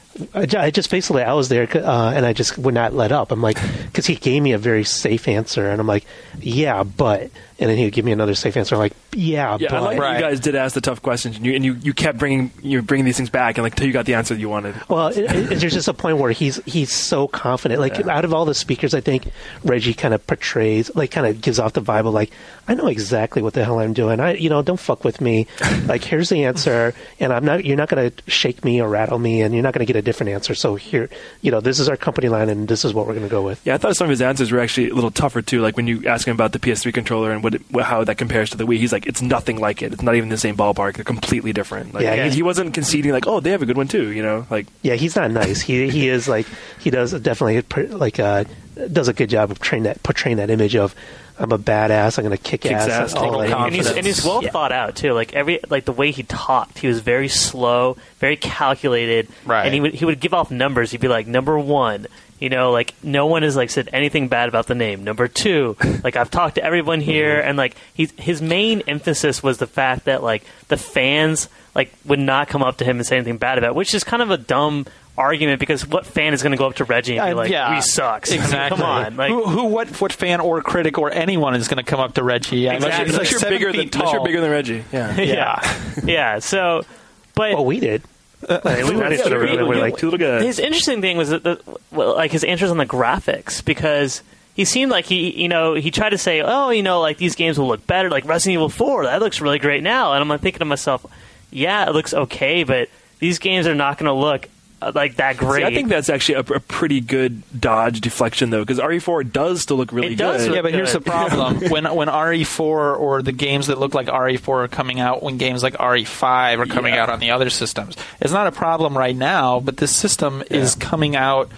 [SPEAKER 7] I ju- I just basically I was there uh, and I just would not let up. I'm like, because he gave me a very safe answer, and I'm like, yeah, but, and then he would give me another safe answer. I'm like, yeah,
[SPEAKER 3] Yeah,
[SPEAKER 7] but.
[SPEAKER 3] I like that
[SPEAKER 6] Right.
[SPEAKER 3] you guys did ask the tough questions, and you and you, you kept bringing you bringing these things back, and like till you got the answer that you wanted.
[SPEAKER 7] Well, it, it, there's just a point where he's he's so confident. Like out of all the speakers, I think Reggie kind of portrays, like, kind of gives off the vibe of like, I know exactly what the hell I'm doing. I, you know, don't fuck with me. Like, here's the answer, and I'm not. You're not going to shake me or rattle me, and you're not going to get a different answer. So here, you know, this is our company line, and this is what we're going to go with.
[SPEAKER 3] Yeah, I thought some of his answers were actually a little tougher too. Like when you ask him about the P S three controller and what, it, what how that compares to the Wii, he's like, it's nothing like it. It's not even the same ballpark. They're completely different. Like,
[SPEAKER 7] Yeah,
[SPEAKER 3] he, he wasn't conceding like, oh, they have a good one too. You know, like
[SPEAKER 7] Yeah, he's not nice. He he is like he does definitely pr- like uh, does a good job of portraying that portraying that image of I'm a badass. I'm going to kick
[SPEAKER 3] Kicks
[SPEAKER 7] ass.
[SPEAKER 3] ass,
[SPEAKER 7] all
[SPEAKER 3] total
[SPEAKER 7] that.
[SPEAKER 10] and he's, and he's well
[SPEAKER 7] Yeah.
[SPEAKER 10] thought out too. Like every like the way he talked, he was very slow, very calculated,
[SPEAKER 6] Right.
[SPEAKER 10] and he would he would give off numbers. He'd be like number one. You know, like no one has like said anything bad about the name. Number two, like I've talked to everyone here, and like he's his main emphasis was the fact that like the fans like would not come up to him and say anything bad about it, which is kind of a dumb argument because what fan is going to go up to Reggie and be
[SPEAKER 6] Uh,
[SPEAKER 10] like,
[SPEAKER 6] yeah,
[SPEAKER 10] "We sucks"? I mean,
[SPEAKER 6] Exactly.
[SPEAKER 10] come on, like.
[SPEAKER 6] who, who, what, what fan or critic or anyone is going to come up to Reggie?
[SPEAKER 10] Exactly.
[SPEAKER 6] Unless,
[SPEAKER 3] unless you're
[SPEAKER 6] seven
[SPEAKER 3] bigger than
[SPEAKER 6] feet
[SPEAKER 3] unless you're
[SPEAKER 6] tall.
[SPEAKER 3] bigger than Reggie. Yeah.
[SPEAKER 10] yeah, yeah. So, but
[SPEAKER 7] Well, we did. Like, we went into the room and we're like,
[SPEAKER 3] two little guys.
[SPEAKER 10] his interesting thing was that the, well, like his answers on the graphics because he seemed like he, you know, he tried to say, oh, you know, like these games will look better, like Resident Evil four, that looks really great now, and I'm like thinking to myself, yeah, it looks okay, but these games are not going to look uh, like that great.
[SPEAKER 3] See, I think that's actually a, a pretty good dodge deflection though, because R E four does still look really
[SPEAKER 10] It does
[SPEAKER 3] good.
[SPEAKER 10] look
[SPEAKER 6] Yeah, but here's the
[SPEAKER 10] good.
[SPEAKER 6] problem: when when R E four or the games that look like R E four are coming out, when games like R E five are coming
[SPEAKER 3] Yeah.
[SPEAKER 6] out on the other systems, it's not a problem right now. But this system is coming out.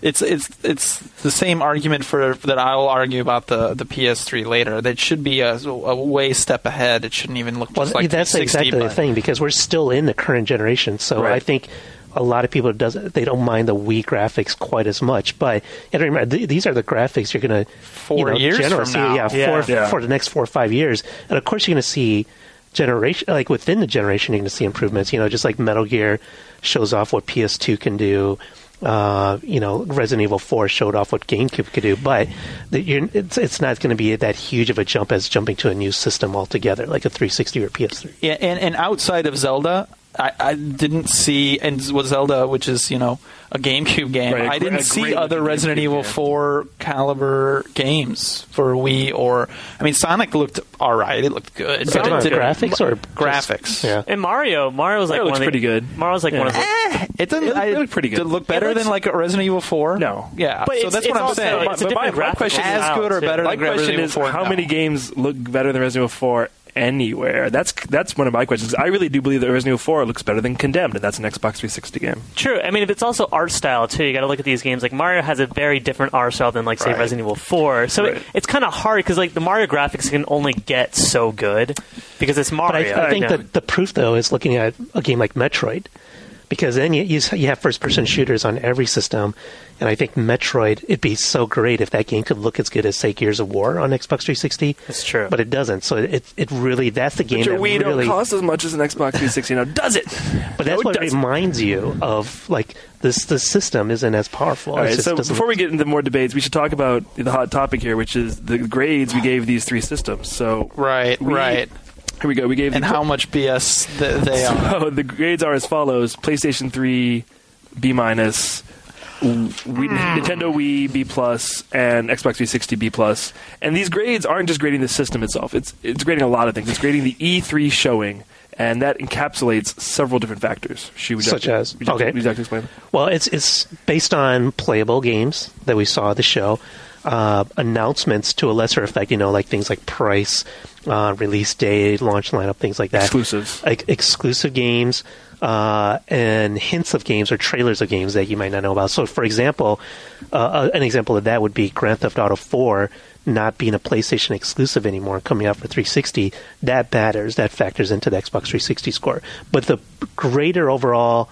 [SPEAKER 6] it's it's it's the same argument for that I'll argue about the, the P S three later. That should be a, a way step ahead. It shouldn't even look
[SPEAKER 7] well,
[SPEAKER 6] just like
[SPEAKER 7] that's
[SPEAKER 6] three sixty,
[SPEAKER 7] exactly
[SPEAKER 6] but-
[SPEAKER 7] the thing, because we're still in the current generation. So
[SPEAKER 3] Right.
[SPEAKER 7] I think a lot of people does they don't mind the Wii graphics quite as much. But you have to remember, th- these are the graphics you're going to
[SPEAKER 6] Four
[SPEAKER 7] you know,
[SPEAKER 6] years
[SPEAKER 7] generally
[SPEAKER 6] from
[SPEAKER 7] see,
[SPEAKER 6] now.
[SPEAKER 7] yeah,
[SPEAKER 10] Yeah.
[SPEAKER 7] for
[SPEAKER 3] Yeah.
[SPEAKER 7] for the next four or five years, and of course you're going to see generation like within the generation you're going to see improvements. You know, just like Metal Gear shows off what P S two can do. Uh, you know, Resident Evil four showed off what GameCube could do, but the, you're, it's it's not going to be that huge of a jump as jumping to a new system altogether, like a three sixty or P S three.
[SPEAKER 6] Yeah, and, and outside of Zelda, I, I didn't see, and with Zelda, which is, you know, a GameCube game,
[SPEAKER 3] Right, a
[SPEAKER 6] I
[SPEAKER 3] gr-
[SPEAKER 6] didn't
[SPEAKER 3] a
[SPEAKER 6] see
[SPEAKER 3] great
[SPEAKER 6] other
[SPEAKER 3] looking
[SPEAKER 6] Resident
[SPEAKER 3] GameCube
[SPEAKER 6] Evil
[SPEAKER 3] game.
[SPEAKER 6] four caliber games for Wii or, I mean, Sonic looked alright, it looked good.
[SPEAKER 7] So
[SPEAKER 6] but it didn't-
[SPEAKER 7] graphics or
[SPEAKER 6] graphics.
[SPEAKER 7] Yeah.
[SPEAKER 10] And Mario, Mario was like
[SPEAKER 3] Mario
[SPEAKER 10] one
[SPEAKER 3] looks
[SPEAKER 10] of the,
[SPEAKER 3] pretty good.
[SPEAKER 10] Mario's like
[SPEAKER 3] Yeah.
[SPEAKER 10] one of the.
[SPEAKER 6] Eh, it doesn't.
[SPEAKER 3] It looked-
[SPEAKER 6] I-
[SPEAKER 3] it looked pretty good.
[SPEAKER 6] Did it look better
[SPEAKER 10] It looks-
[SPEAKER 6] than like a Resident Evil four?
[SPEAKER 3] No.
[SPEAKER 6] Yeah,
[SPEAKER 10] But
[SPEAKER 6] so
[SPEAKER 10] it's-
[SPEAKER 6] that's what
[SPEAKER 10] it's
[SPEAKER 6] I'm
[SPEAKER 10] also-
[SPEAKER 6] saying.
[SPEAKER 10] it's a
[SPEAKER 3] But my-
[SPEAKER 10] different
[SPEAKER 3] my
[SPEAKER 10] graphical
[SPEAKER 3] question is-
[SPEAKER 6] as
[SPEAKER 10] style,
[SPEAKER 6] good or
[SPEAKER 10] too.
[SPEAKER 6] better
[SPEAKER 3] My
[SPEAKER 6] than Resident
[SPEAKER 3] question
[SPEAKER 6] Evil
[SPEAKER 3] is,
[SPEAKER 6] four?
[SPEAKER 3] how
[SPEAKER 6] No.
[SPEAKER 3] many games look better than Resident Evil four anywhere? That's that's one of my questions. I really do believe that Resident Evil four looks better than Condemned, and that's an Xbox three sixty game.
[SPEAKER 10] True. I mean, if it's also art style too, you got to look at these games. Like Mario has a very different art style than, like, say,
[SPEAKER 3] Right.
[SPEAKER 10] Resident Evil four. So
[SPEAKER 3] Right.
[SPEAKER 10] it, it's kind of hard because, like, the Mario graphics can only get so good because it's
[SPEAKER 7] But
[SPEAKER 10] Mario.
[SPEAKER 7] I, I think
[SPEAKER 10] you know.
[SPEAKER 7] that the proof, though, is looking at a game like Metroid, because then you you, you have first-person shooters on every system, and I think Metroid, it'd be so great if that game could look as good as, say, Gears of War on Xbox three sixty.
[SPEAKER 10] It's true.
[SPEAKER 7] But it doesn't. So it it really that's the game
[SPEAKER 3] But your
[SPEAKER 7] that
[SPEAKER 3] Wii
[SPEAKER 7] really.
[SPEAKER 3] don't cost as much as an Xbox three sixty now, does it?
[SPEAKER 7] But that's
[SPEAKER 3] No, it
[SPEAKER 7] what
[SPEAKER 3] doesn't.
[SPEAKER 7] reminds you of like this. The system isn't as powerful.
[SPEAKER 3] All
[SPEAKER 7] It
[SPEAKER 3] right,
[SPEAKER 7] just
[SPEAKER 3] so
[SPEAKER 7] doesn't-
[SPEAKER 3] before we get into more debates, we should talk about the hot topic here, which is the grades we gave these three systems. So
[SPEAKER 6] Right,
[SPEAKER 3] we-
[SPEAKER 6] right.
[SPEAKER 3] here we go. We gave
[SPEAKER 6] And
[SPEAKER 3] the,
[SPEAKER 6] how much B S th- they are.
[SPEAKER 3] So the grades are as follows: PlayStation three, B minus. Wii, Nintendo Wii B plus and Xbox three sixty B plus. And these grades aren't just grading the system itself. It's it's grading a lot of things. It's grading the E three showing, and that encapsulates several different factors. Should we
[SPEAKER 7] Such as?
[SPEAKER 3] would you,
[SPEAKER 7] Okay.
[SPEAKER 3] would you like to explain?
[SPEAKER 7] Well, it's it's based on playable games that we saw at the show, uh, announcements to a lesser effect, you know, like things like price, uh, release date, launch lineup, things like that.
[SPEAKER 3] Exclusives.
[SPEAKER 7] Like exclusive games, uh, and hints of games or trailers of games that you might not know about. So, for example, uh, an example of that would be Grand Theft Auto four not being a PlayStation exclusive anymore, coming out for three sixty. That matters. That factors into the Xbox three sixty score. But the greater overall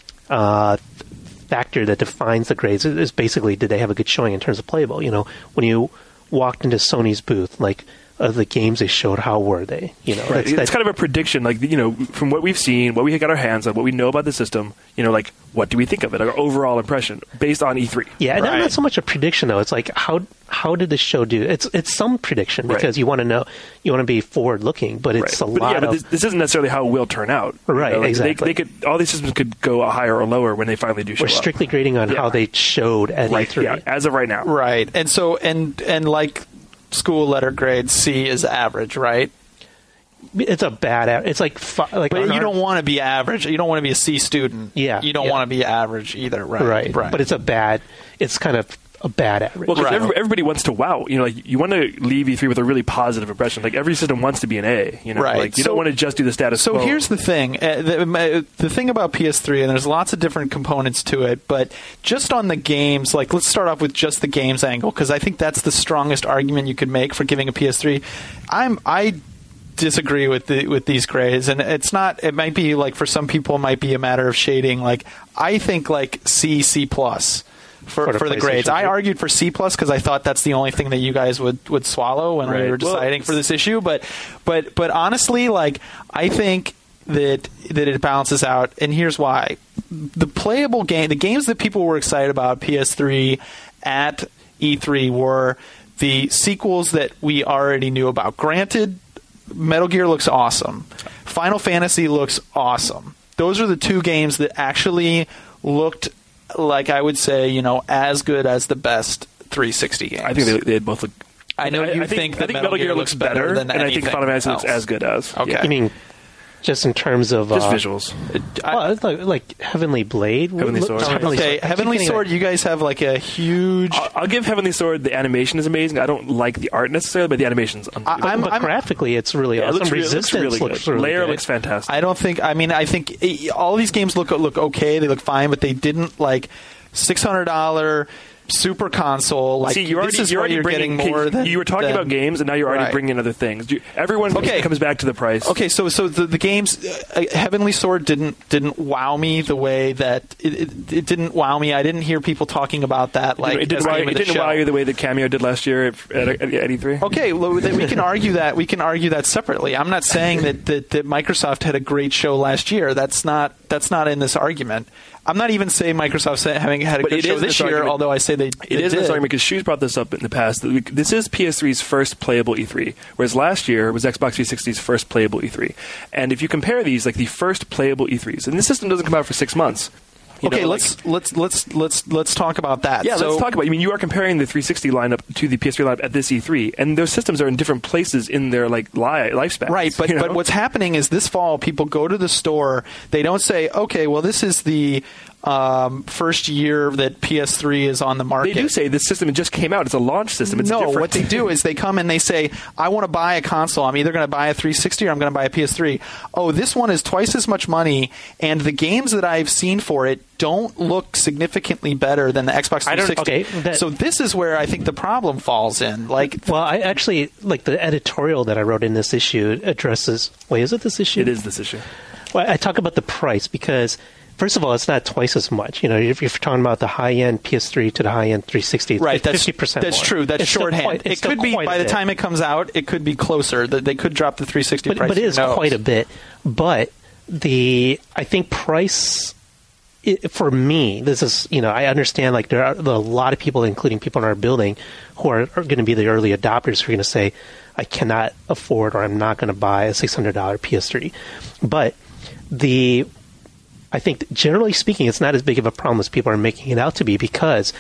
[SPEAKER 7] uh, factor that defines the grades is basically, did they have a good showing in terms of playable? You know, when you walked into Sony's booth, like, of the games they showed, how were they? You know,
[SPEAKER 3] Right.
[SPEAKER 7] that's-
[SPEAKER 3] It's
[SPEAKER 7] that's-
[SPEAKER 3] kind of a prediction, like, you know, from what we've seen, what we got our hands on, what we know about the system, you know, like, what do we think of it? Our overall impression based on E three.
[SPEAKER 7] yeah, and
[SPEAKER 6] Right.
[SPEAKER 7] not so much a prediction though. It's like how how did the show do? It's it's some prediction
[SPEAKER 3] Right.
[SPEAKER 7] because you want to know, you want to be forward looking, but it's
[SPEAKER 3] Right.
[SPEAKER 7] a
[SPEAKER 3] But
[SPEAKER 7] lot
[SPEAKER 3] yeah, but
[SPEAKER 7] of
[SPEAKER 3] this, this isn't necessarily how it will turn out. You
[SPEAKER 7] Right,
[SPEAKER 3] know, like,
[SPEAKER 7] exactly.
[SPEAKER 3] They, they could all these systems could go higher or lower when they finally do show
[SPEAKER 7] we're
[SPEAKER 3] up.
[SPEAKER 7] strictly grading on
[SPEAKER 3] Yeah.
[SPEAKER 7] how they showed at
[SPEAKER 3] Right,
[SPEAKER 7] E three.
[SPEAKER 3] yeah, as of right now.
[SPEAKER 6] Right. And so, and and like school letter grade, C is average, right?
[SPEAKER 7] It's a bad. a- It's like fi- like
[SPEAKER 6] But
[SPEAKER 7] on
[SPEAKER 6] you
[SPEAKER 7] our-
[SPEAKER 6] don't want to be average. You don't want to be a C student.
[SPEAKER 7] Yeah,
[SPEAKER 6] You don't
[SPEAKER 7] yeah.
[SPEAKER 6] want to be average either, right?
[SPEAKER 7] right,
[SPEAKER 6] Right.
[SPEAKER 7] But it's a bad. It's kind of a bad average.
[SPEAKER 3] Well, 'cause
[SPEAKER 6] Right.
[SPEAKER 3] every- everybody wants to wow. You know, like you want to leave E three with a really positive impression. Like every system wants to be an A. You know,
[SPEAKER 6] Right.
[SPEAKER 3] like you
[SPEAKER 6] So-
[SPEAKER 3] don't want to just do the status
[SPEAKER 6] So
[SPEAKER 3] quo.
[SPEAKER 6] here's the thing. Uh, the, uh, the thing about P S three, and there's lots of different components to it, but just on the games, like let's start off with just the games angle, because I think that's the strongest argument you could make for giving a P S three. I'm I disagree with the with these grades, and it's not. It might be like for some people, it might be a matter of shading. Like I think like C, C plus. For,
[SPEAKER 7] For the
[SPEAKER 6] for the grades,
[SPEAKER 7] PlayStation
[SPEAKER 6] I
[SPEAKER 7] three.
[SPEAKER 6] argued for C plus because I thought that's the only thing that you guys would, would swallow when we
[SPEAKER 3] Right.
[SPEAKER 6] were
[SPEAKER 3] Well,
[SPEAKER 6] deciding for this issue. But but but honestly, like I think that that it balances out, and here's why: the playable game, the games that people were excited about P S three at E three were the sequels that we already knew about. Granted, Metal Gear looks awesome. Final Fantasy looks awesome. Those are the two games that actually looked like, I would say, you know, as good as the best three sixty games.
[SPEAKER 3] I think they, they both look.
[SPEAKER 6] I know you think that
[SPEAKER 3] I think
[SPEAKER 6] Metal Gear looks better than
[SPEAKER 3] and I think
[SPEAKER 6] anything
[SPEAKER 3] Final Fantasy looks
[SPEAKER 6] else.
[SPEAKER 3] as good as.
[SPEAKER 6] Okay.
[SPEAKER 3] Yeah.
[SPEAKER 7] You mean just in terms of
[SPEAKER 3] Just
[SPEAKER 7] uh,
[SPEAKER 3] visuals.
[SPEAKER 6] I-
[SPEAKER 7] well, it's like, like Heavenly Blade.
[SPEAKER 3] Heavenly
[SPEAKER 7] Look-
[SPEAKER 3] Sword.
[SPEAKER 7] Heavenly
[SPEAKER 6] okay,
[SPEAKER 7] Sword. I keep
[SPEAKER 6] Heavenly
[SPEAKER 7] getting
[SPEAKER 6] Sword,
[SPEAKER 7] that-
[SPEAKER 6] you guys have like a huge.
[SPEAKER 3] I'll, I'll give Heavenly Sword the animation is amazing. I don't like the art necessarily, but the animation's unbelievable.
[SPEAKER 6] I'm-
[SPEAKER 7] but graphically, it's really
[SPEAKER 3] Yeah, it
[SPEAKER 7] awesome.
[SPEAKER 3] looks, really, it looks
[SPEAKER 7] Resistance
[SPEAKER 3] really good.
[SPEAKER 7] looks really
[SPEAKER 3] Layer
[SPEAKER 7] good.
[SPEAKER 3] looks fantastic.
[SPEAKER 6] I don't think. I mean, I think eh, all these games look look okay. They look fine, but they didn't like six hundred dollars super console. Like,
[SPEAKER 3] See, you're already,
[SPEAKER 6] this is
[SPEAKER 3] you're
[SPEAKER 6] where
[SPEAKER 3] already
[SPEAKER 6] you're
[SPEAKER 3] bringing.
[SPEAKER 6] getting more than
[SPEAKER 3] you were talking
[SPEAKER 6] than,
[SPEAKER 3] about games, and now you're already
[SPEAKER 6] right.
[SPEAKER 3] bringing in other things. You, everyone
[SPEAKER 6] Okay.
[SPEAKER 3] comes back to the price.
[SPEAKER 6] Okay, so so the, the games, uh, Heavenly Sword didn't didn't wow me the way that it, it, it didn't wow me. I didn't hear people talking about that like
[SPEAKER 3] it didn't,
[SPEAKER 6] as
[SPEAKER 3] wow,
[SPEAKER 6] game
[SPEAKER 3] it
[SPEAKER 6] of the
[SPEAKER 3] didn't
[SPEAKER 6] show.
[SPEAKER 3] wow you the way that Cameo did last year at, at, at E three.
[SPEAKER 6] Okay, well, then we can argue that we can argue that separately. I'm not saying that, that, that Microsoft had a great show last year. That's not that's not in this argument. I'm not even saying Microsoft having had a
[SPEAKER 3] But
[SPEAKER 6] good
[SPEAKER 3] it
[SPEAKER 6] show
[SPEAKER 3] is
[SPEAKER 6] this
[SPEAKER 3] this
[SPEAKER 6] year,
[SPEAKER 3] argument-
[SPEAKER 6] although I say they,
[SPEAKER 3] It
[SPEAKER 6] they
[SPEAKER 3] is
[SPEAKER 6] did.
[SPEAKER 3] this argument because Shoes brought this up in the past. that we- This is P S three's first playable E three, whereas last year was Xbox three sixty's first playable E three. And if you compare these, like the first playable E threes, and this system doesn't come out for six months. You
[SPEAKER 6] Okay,
[SPEAKER 3] know, like-
[SPEAKER 6] let's let's let's let's let's talk about that.
[SPEAKER 3] Yeah,
[SPEAKER 6] So-
[SPEAKER 3] let's talk about. I mean, you are comparing the three sixty lineup to the P S three lineup at this E three, and those systems are in different places in their like li- lifespan.
[SPEAKER 6] Right, but
[SPEAKER 3] you know?
[SPEAKER 6] but what's happening is this fall people go to the store. They don't say, okay, well this is the um, first year that P S three is on the market.
[SPEAKER 3] They do say this system just came out. It's a launch system. It's
[SPEAKER 6] no,
[SPEAKER 3] different.
[SPEAKER 6] what they do is they come and they say, I want to buy a console. I'm either going to buy a three sixty or I'm going to buy a P S three. Oh, this one is twice as much money, and the games that I've seen for it don't look significantly better than the Xbox
[SPEAKER 7] I
[SPEAKER 6] three
[SPEAKER 7] don't-
[SPEAKER 6] sixty.
[SPEAKER 7] okay, that-
[SPEAKER 6] so this is where I think the problem falls in. Like,
[SPEAKER 7] Well, I actually like the editorial that I wrote in this issue addresses. Wait, is it this issue?
[SPEAKER 3] It is this issue.
[SPEAKER 7] Well, I talk about the price because, first of all, it's not twice as much. You know, if you're talking about the high-end P S three to the high-end three sixty, it's
[SPEAKER 6] right, that's
[SPEAKER 7] fifty percent
[SPEAKER 6] that's
[SPEAKER 7] more.
[SPEAKER 6] true. That's
[SPEAKER 7] It's still
[SPEAKER 6] shorthand.
[SPEAKER 7] quite- it's
[SPEAKER 6] it
[SPEAKER 7] still
[SPEAKER 6] could be
[SPEAKER 7] quite a
[SPEAKER 6] by the
[SPEAKER 7] bit.
[SPEAKER 6] time it comes out, it could be closer. That they could drop the three sixty
[SPEAKER 7] but,
[SPEAKER 6] price.
[SPEAKER 7] but it
[SPEAKER 6] who
[SPEAKER 7] is
[SPEAKER 6] knows?
[SPEAKER 7] quite a bit. But the I think price it, for me, this is you know I understand like there are a lot of people, including people in our building, who are, are going to be the early adopters who are going to say, I cannot afford or I'm not going to buy a six hundred dollars P S three. But the I think that generally speaking, it's not as big of a problem as people are making it out to be because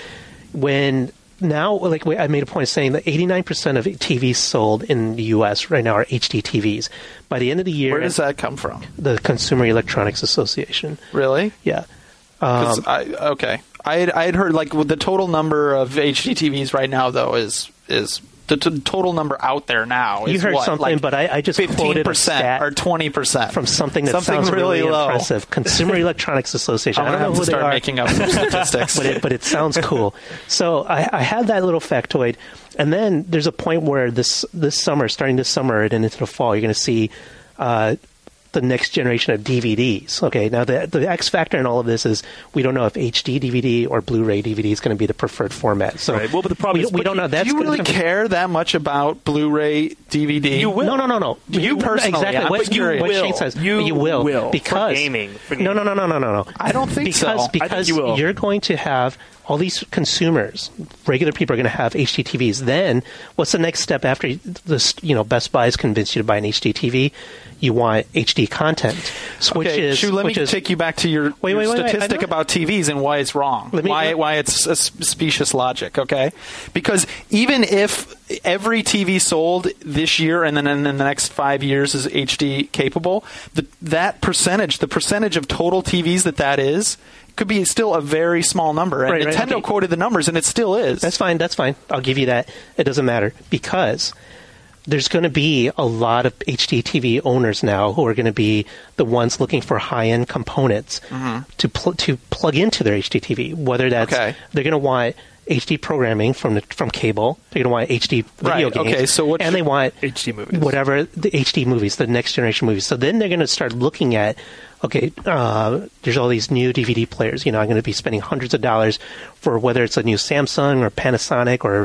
[SPEAKER 7] when now, like I made a point of saying that eighty-nine percent of T Vs sold in the U S right now are H D T Vs. By the end of the year,
[SPEAKER 6] Where does that come from?
[SPEAKER 7] the Consumer Electronics Association.
[SPEAKER 6] Really?
[SPEAKER 7] Yeah.
[SPEAKER 6] 'Cause
[SPEAKER 7] Um,
[SPEAKER 6] I, okay, I had, I had heard like the total number of H D T Vs right now though is is the t- total number out there now. Is
[SPEAKER 7] you heard
[SPEAKER 6] what?
[SPEAKER 7] something,
[SPEAKER 6] like
[SPEAKER 7] but I, I just
[SPEAKER 6] fifteen
[SPEAKER 7] quoted a
[SPEAKER 6] percent
[SPEAKER 7] stat
[SPEAKER 6] or twenty percent
[SPEAKER 7] from something that
[SPEAKER 6] something
[SPEAKER 7] sounds
[SPEAKER 6] really,
[SPEAKER 7] really
[SPEAKER 6] low.
[SPEAKER 7] impressive. Consumer Electronics Association.
[SPEAKER 6] I'm
[SPEAKER 7] I
[SPEAKER 6] gonna
[SPEAKER 7] don't
[SPEAKER 6] have
[SPEAKER 7] know
[SPEAKER 6] to
[SPEAKER 7] who they
[SPEAKER 6] start
[SPEAKER 7] are.
[SPEAKER 6] making up some statistics.
[SPEAKER 7] but it but it sounds cool. So I, I had that little factoid, and then there's a point where this this summer, starting this summer and into the fall, you're going to see uh, the next generation of D V Ds. Okay, now the the X factor in all of this is we don't know if H D D V D or Blu-ray D V D is going to be the preferred format. So
[SPEAKER 3] Right. Well, but the problem
[SPEAKER 7] we,
[SPEAKER 3] is-
[SPEAKER 7] we don't know. That's
[SPEAKER 6] Do you
[SPEAKER 7] gonna
[SPEAKER 6] really
[SPEAKER 7] be-
[SPEAKER 6] care that much about Blu-ray D V D?
[SPEAKER 3] You will.
[SPEAKER 7] No, no, no, no.
[SPEAKER 6] You personally,
[SPEAKER 7] exactly.
[SPEAKER 6] I'm
[SPEAKER 7] What,
[SPEAKER 6] just
[SPEAKER 7] you,
[SPEAKER 6] curious.
[SPEAKER 7] what
[SPEAKER 3] will.
[SPEAKER 7] Shane says,
[SPEAKER 3] You
[SPEAKER 7] you will,
[SPEAKER 3] will.
[SPEAKER 7] because
[SPEAKER 10] For gaming, for
[SPEAKER 7] no, no, no, no, no, no, no.
[SPEAKER 6] I don't think
[SPEAKER 7] because,
[SPEAKER 6] so. I
[SPEAKER 7] Because
[SPEAKER 3] think you will.
[SPEAKER 7] you're going to have all these consumers, regular people are going to have H D T Vs. Then, what's the next step after this? You know, Best Buy has convinced you to buy an H D T V. You want H D content, so which
[SPEAKER 6] Okay,
[SPEAKER 7] is
[SPEAKER 6] Shu, let me
[SPEAKER 7] which is,
[SPEAKER 6] take you back to your,
[SPEAKER 7] Wait,
[SPEAKER 6] your
[SPEAKER 7] wait, wait, wait,
[SPEAKER 6] statistic
[SPEAKER 7] I know.
[SPEAKER 6] about T Vs and why it's wrong.
[SPEAKER 7] Let me-
[SPEAKER 6] why
[SPEAKER 7] let-
[SPEAKER 6] why it's a s- specious logic, okay? Because even if every T V sold this year and then in the next five years is H D capable, the, that percentage, the percentage of total T Vs that that is, could be still a very small number. And
[SPEAKER 7] Right, right,
[SPEAKER 6] Nintendo
[SPEAKER 7] okay.
[SPEAKER 6] quoted the numbers, and it still is.
[SPEAKER 7] That's fine. That's fine. I'll give you that. It doesn't matter because there's going to be a lot of H D T V owners now who are going to be the ones looking for high-end components to pl- to plug into their H D T V. Whether that's
[SPEAKER 6] Okay.
[SPEAKER 7] they're going to want H D programming from the, from cable, they're going to want H D video
[SPEAKER 6] Right,
[SPEAKER 7] games,
[SPEAKER 6] okay, so what's
[SPEAKER 7] and they want
[SPEAKER 3] H D movies.
[SPEAKER 7] whatever the H D movies, the next generation movies. So then they're going to start looking at, okay, uh, there's all these new D V D players. You know, I'm going to be spending hundreds of dollars for whether it's a new Samsung or Panasonic or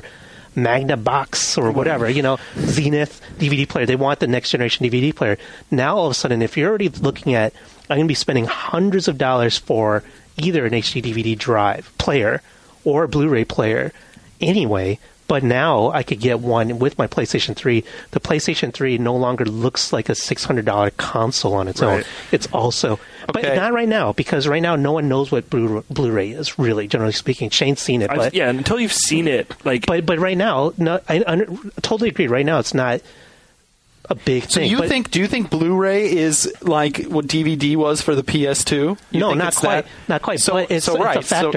[SPEAKER 7] Magnavox or whatever, you know, Zenith D V D player. They want the next generation D V D player. Now, all of a sudden, if you're already looking at, I'm going to be spending hundreds of dollars for either an H D D V D drive player or a Blu-ray player anyway, but now I could get one with my PlayStation three. The PlayStation three no longer looks like a six hundred dollars console on its own.
[SPEAKER 3] Right.
[SPEAKER 7] It's also, but
[SPEAKER 6] Okay.
[SPEAKER 7] not right now, because right now no one knows what Blu- Blu-ray is, really, generally speaking. Shane's seen it,
[SPEAKER 3] I-
[SPEAKER 7] but
[SPEAKER 3] yeah, until you've seen it, like
[SPEAKER 7] but but right now, no, I, I totally agree. Right now, it's not a big
[SPEAKER 6] so
[SPEAKER 7] thing.
[SPEAKER 6] you
[SPEAKER 7] but-
[SPEAKER 6] think? Do you think Blu-ray is like what D V D was for the P S two? You
[SPEAKER 7] no,
[SPEAKER 6] think
[SPEAKER 7] not
[SPEAKER 6] it's
[SPEAKER 7] quite,
[SPEAKER 6] that?
[SPEAKER 7] not quite.
[SPEAKER 6] So,
[SPEAKER 7] but it's,
[SPEAKER 6] so
[SPEAKER 7] it's
[SPEAKER 6] right,
[SPEAKER 7] a factor.
[SPEAKER 6] So,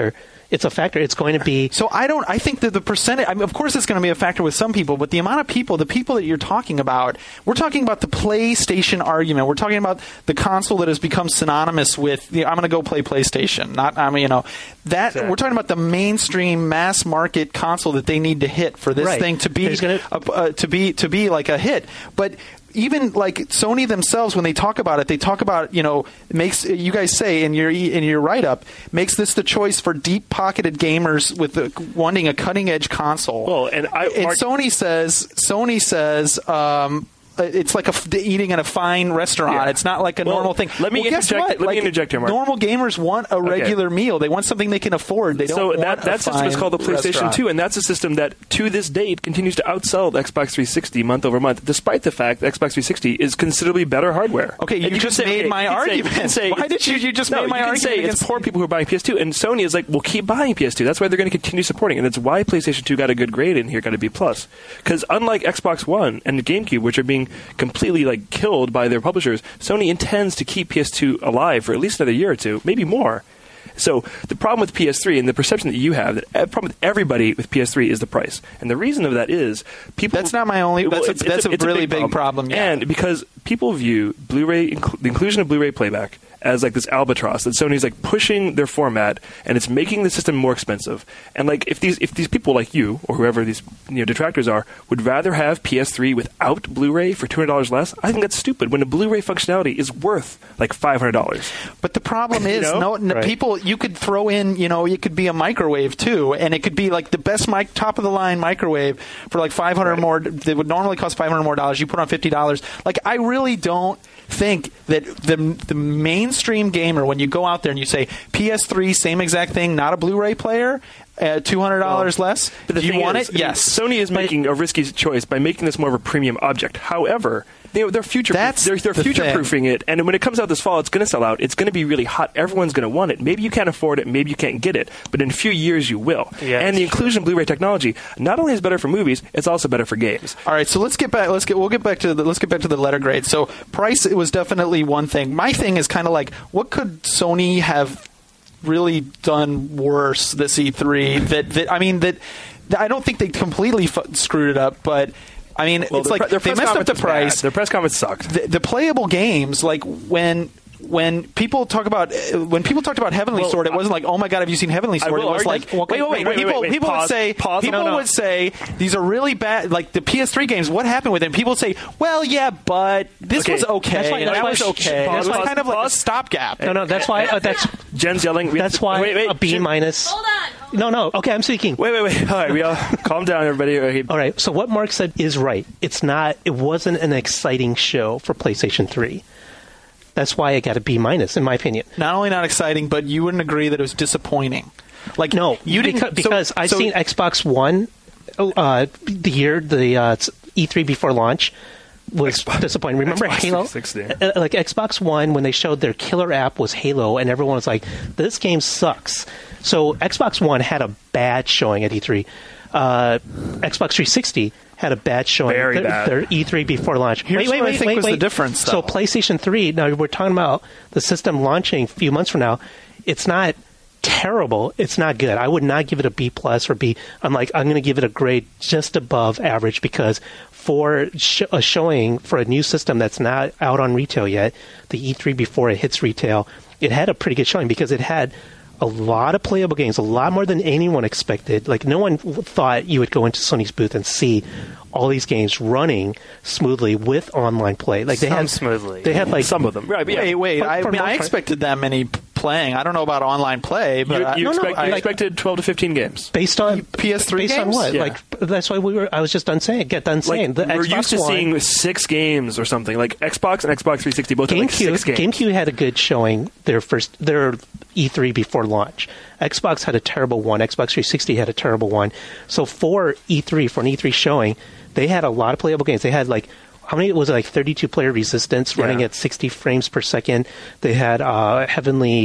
[SPEAKER 7] It's a factor. It's going to be.
[SPEAKER 6] So I don't. I think that the percentage. I mean, of course, it's going to be a factor with some people, but the amount of people, the people that you're talking about, we're talking about the PlayStation argument. We're talking about the console that has become synonymous with. You know, I'm going to go play PlayStation. Not. I mean, you know, that exactly. We're talking about the mainstream mass market console that they need to hit for this
[SPEAKER 7] right.
[SPEAKER 6] thing to be
[SPEAKER 7] gonna,
[SPEAKER 6] uh, uh, to be to be like a hit, but. Even like Sony themselves, when they talk about it, they talk about, you know, makes you guys say in your in your write up makes this the choice for deep pocketed gamers with the, wanting a cutting edge console.
[SPEAKER 3] Well, and, I,
[SPEAKER 6] and
[SPEAKER 3] Mark,
[SPEAKER 6] Sony says Sony says. Um, It's like a, eating in a fine restaurant.
[SPEAKER 3] Yeah.
[SPEAKER 6] It's not like a
[SPEAKER 3] well,
[SPEAKER 6] normal thing.
[SPEAKER 3] Let me
[SPEAKER 6] well,
[SPEAKER 3] interject.
[SPEAKER 6] Guess what?
[SPEAKER 3] Let
[SPEAKER 6] like,
[SPEAKER 3] me interject here, Mark.
[SPEAKER 6] Normal gamers want a regular okay. meal. They want something they can afford. They don't
[SPEAKER 3] so
[SPEAKER 6] want
[SPEAKER 3] that, that
[SPEAKER 6] a
[SPEAKER 3] system is called the PlayStation
[SPEAKER 6] restaurant.
[SPEAKER 3] two, and that's a system that, to this date, continues to outsell the Xbox three sixty month over month, despite the fact that Xbox three sixty is considerably better hardware.
[SPEAKER 6] Okay, you,
[SPEAKER 3] you
[SPEAKER 6] just
[SPEAKER 3] say,
[SPEAKER 6] made
[SPEAKER 3] okay,
[SPEAKER 6] my
[SPEAKER 3] you
[SPEAKER 6] argument.
[SPEAKER 3] Say, you say,
[SPEAKER 6] Why did you? You just
[SPEAKER 3] no,
[SPEAKER 6] made my
[SPEAKER 3] you can
[SPEAKER 6] argument.
[SPEAKER 3] Say it's poor people who are buying P S two, and Sony is like, well, keep buying P S two. That's why they're going to continue supporting it. And it's why PlayStation two got a good grade in here, got a B plus. Because unlike Xbox One and the GameCube, which are being completely like killed by their publishers, Sony intends to keep P S two alive for at least another year or two, maybe more. So the problem with P S three and the perception that you have, that the problem with everybody with P S three is the price. And the reason of that is people...
[SPEAKER 6] That's not my only...
[SPEAKER 3] Well,
[SPEAKER 6] that's
[SPEAKER 3] it's,
[SPEAKER 6] a, that's
[SPEAKER 3] it's a,
[SPEAKER 6] a
[SPEAKER 3] it's
[SPEAKER 6] really
[SPEAKER 3] a big,
[SPEAKER 6] big
[SPEAKER 3] problem.
[SPEAKER 6] problem yeah.
[SPEAKER 3] And because people view Blu-ray, inc- the inclusion of Blu-ray playback as like this albatross that Sony's like pushing their format, and it's making the system more expensive. And like if these if these people like you or whoever these you know detractors are would rather have P S three without Blu-ray for two hundred dollars less, I think that's stupid. When the Blu-ray functionality is worth like five hundred dollars.
[SPEAKER 6] But the problem is,
[SPEAKER 3] you know?
[SPEAKER 6] no,
[SPEAKER 3] right.
[SPEAKER 6] people you could throw in, you know, it could be a microwave too, and it could be like the best mic, top of the line microwave for like five hundred right. more. That would normally cost five hundred more dollars. You put on fifty dollars. Like I really don't think that the the mainstream gamer, when you go out there and you say P S three, same exact thing, not a Blu-ray player, uh, two hundred dollars well, less, do you want
[SPEAKER 3] is,
[SPEAKER 6] it? Yes.
[SPEAKER 3] Sony is making a risky choice by making this more of a premium object. However, they, they're future
[SPEAKER 6] That's
[SPEAKER 3] they're, they're
[SPEAKER 6] the
[SPEAKER 3] future-proofing it, and when it comes out this fall, it's going to sell out. It's going to be really hot. Everyone's going to want it. Maybe you can't afford it. Maybe you can't get it. But in a few years, you will.
[SPEAKER 6] Yeah,
[SPEAKER 3] and the inclusion
[SPEAKER 6] true.
[SPEAKER 3] of Blu-ray technology not only is better for movies, it's also better for games.
[SPEAKER 6] All right, so let's get back. Let's get. We'll get back to the. Let's get back to the letter grade. So price, it was definitely one thing. My thing is kind of like, what could Sony have really done worse this E three? That that I mean that, that I don't think they completely f- screwed it up, but. I mean,
[SPEAKER 3] well,
[SPEAKER 6] it's
[SPEAKER 3] their,
[SPEAKER 6] like
[SPEAKER 3] their
[SPEAKER 6] they messed up the price.
[SPEAKER 3] Bad. Their press conference sucked.
[SPEAKER 6] The, the playable games, like when when people talk about when people talked about Heavenly
[SPEAKER 3] well,
[SPEAKER 6] Sword, it wasn't like, oh my god, have you seen Heavenly Sword? It was like,
[SPEAKER 3] well,
[SPEAKER 6] wait, wait, wait,
[SPEAKER 3] wait,
[SPEAKER 6] people,
[SPEAKER 3] wait, wait,
[SPEAKER 6] people
[SPEAKER 3] pause,
[SPEAKER 6] would say,
[SPEAKER 3] pause,
[SPEAKER 6] people
[SPEAKER 3] no, no.
[SPEAKER 6] would say these are really bad. Like the P S three games, what happened with them? People would say, well, yeah, but this
[SPEAKER 3] okay.
[SPEAKER 6] was okay.
[SPEAKER 7] That's why,
[SPEAKER 6] and
[SPEAKER 7] that's
[SPEAKER 6] that
[SPEAKER 7] why,
[SPEAKER 6] was okay.
[SPEAKER 3] Pause,
[SPEAKER 6] it was
[SPEAKER 3] pause,
[SPEAKER 6] kind of like
[SPEAKER 3] pause.
[SPEAKER 6] a stopgap.
[SPEAKER 7] No, no, that's why. Uh, that's
[SPEAKER 3] Jen's yelling. We
[SPEAKER 7] that's
[SPEAKER 3] to,
[SPEAKER 7] why
[SPEAKER 3] wait, wait,
[SPEAKER 7] a B
[SPEAKER 3] Jen,
[SPEAKER 7] minus.
[SPEAKER 2] Hold on. Hold
[SPEAKER 7] no, no. Okay, I'm speaking.
[SPEAKER 3] Wait, wait, wait. All right, we all calm down, everybody. Okay.
[SPEAKER 7] All right. So what Mark said is right. It's not. It wasn't an exciting show for PlayStation three. That's why it got a B minus, in my opinion.
[SPEAKER 6] Not only not exciting, but you wouldn't agree that it was disappointing. Like
[SPEAKER 7] no,
[SPEAKER 6] you didn't
[SPEAKER 7] because, because
[SPEAKER 6] so,
[SPEAKER 7] I've
[SPEAKER 6] so,
[SPEAKER 7] seen Xbox One uh, the year the uh, E three before launch was Xbox, disappointing. Remember
[SPEAKER 3] Xbox
[SPEAKER 7] Halo?
[SPEAKER 3] three sixty.
[SPEAKER 7] Uh, like Xbox One, when they showed their killer app was Halo, and everyone was like, "This game sucks." So Xbox One had a bad showing at E three. Uh, Xbox three sixty had a bad showing.
[SPEAKER 3] Very
[SPEAKER 7] their,
[SPEAKER 3] bad.
[SPEAKER 7] Their E three before launch.
[SPEAKER 6] Here's
[SPEAKER 7] wait, wait,
[SPEAKER 6] what
[SPEAKER 7] wait,
[SPEAKER 6] I think
[SPEAKER 7] wait,
[SPEAKER 6] was
[SPEAKER 7] wait.
[SPEAKER 6] the difference, though.
[SPEAKER 7] So PlayStation three. Now we're talking about the system launching a few months from now. It's not terrible. It's not good. I would not give it a B plus or B. I'm like I'm going to give it a grade just above average because for sh- a showing for a new system that's not out on retail yet, the E three before it hits retail, it had a pretty good showing because it had a lot of playable games, a lot more than anyone expected. Like no one w- thought you would go into Sony's booth and see all these games running smoothly with online play. Like they
[SPEAKER 10] Some
[SPEAKER 7] had
[SPEAKER 10] smoothly.
[SPEAKER 7] They had like
[SPEAKER 3] Some of them. Right, but yeah.
[SPEAKER 6] Wait, wait.
[SPEAKER 7] For-
[SPEAKER 6] I
[SPEAKER 7] for
[SPEAKER 6] mean, I
[SPEAKER 7] most part-
[SPEAKER 6] expected that many p- playing. I don't know about online play, but
[SPEAKER 3] You,
[SPEAKER 6] I,
[SPEAKER 3] you,
[SPEAKER 7] no, no,
[SPEAKER 3] expect,
[SPEAKER 7] I-
[SPEAKER 3] you
[SPEAKER 7] like-
[SPEAKER 3] expected twelve to fifteen games.
[SPEAKER 7] based on
[SPEAKER 6] P S three
[SPEAKER 7] based
[SPEAKER 6] games?
[SPEAKER 7] on what?
[SPEAKER 3] Yeah.
[SPEAKER 7] Like that's why we were. I was just done saying. Get done saying.
[SPEAKER 3] Like,
[SPEAKER 7] the
[SPEAKER 3] we're
[SPEAKER 7] Xbox
[SPEAKER 3] used to
[SPEAKER 7] One,
[SPEAKER 3] seeing six games or something. Like Xbox and Xbox three sixty both had like
[SPEAKER 7] GameCube.
[SPEAKER 3] six games.
[SPEAKER 7] GameCube had a good showing. Their first, their E three before launch. Xbox had a terrible one. Xbox three sixty had a terrible one. So for E three, for an E three showing, they had a lot of playable games. They had like, how many was it, like thirty-two player Resistance running
[SPEAKER 3] Yeah.
[SPEAKER 7] at sixty frames per second. They had uh, Heavenly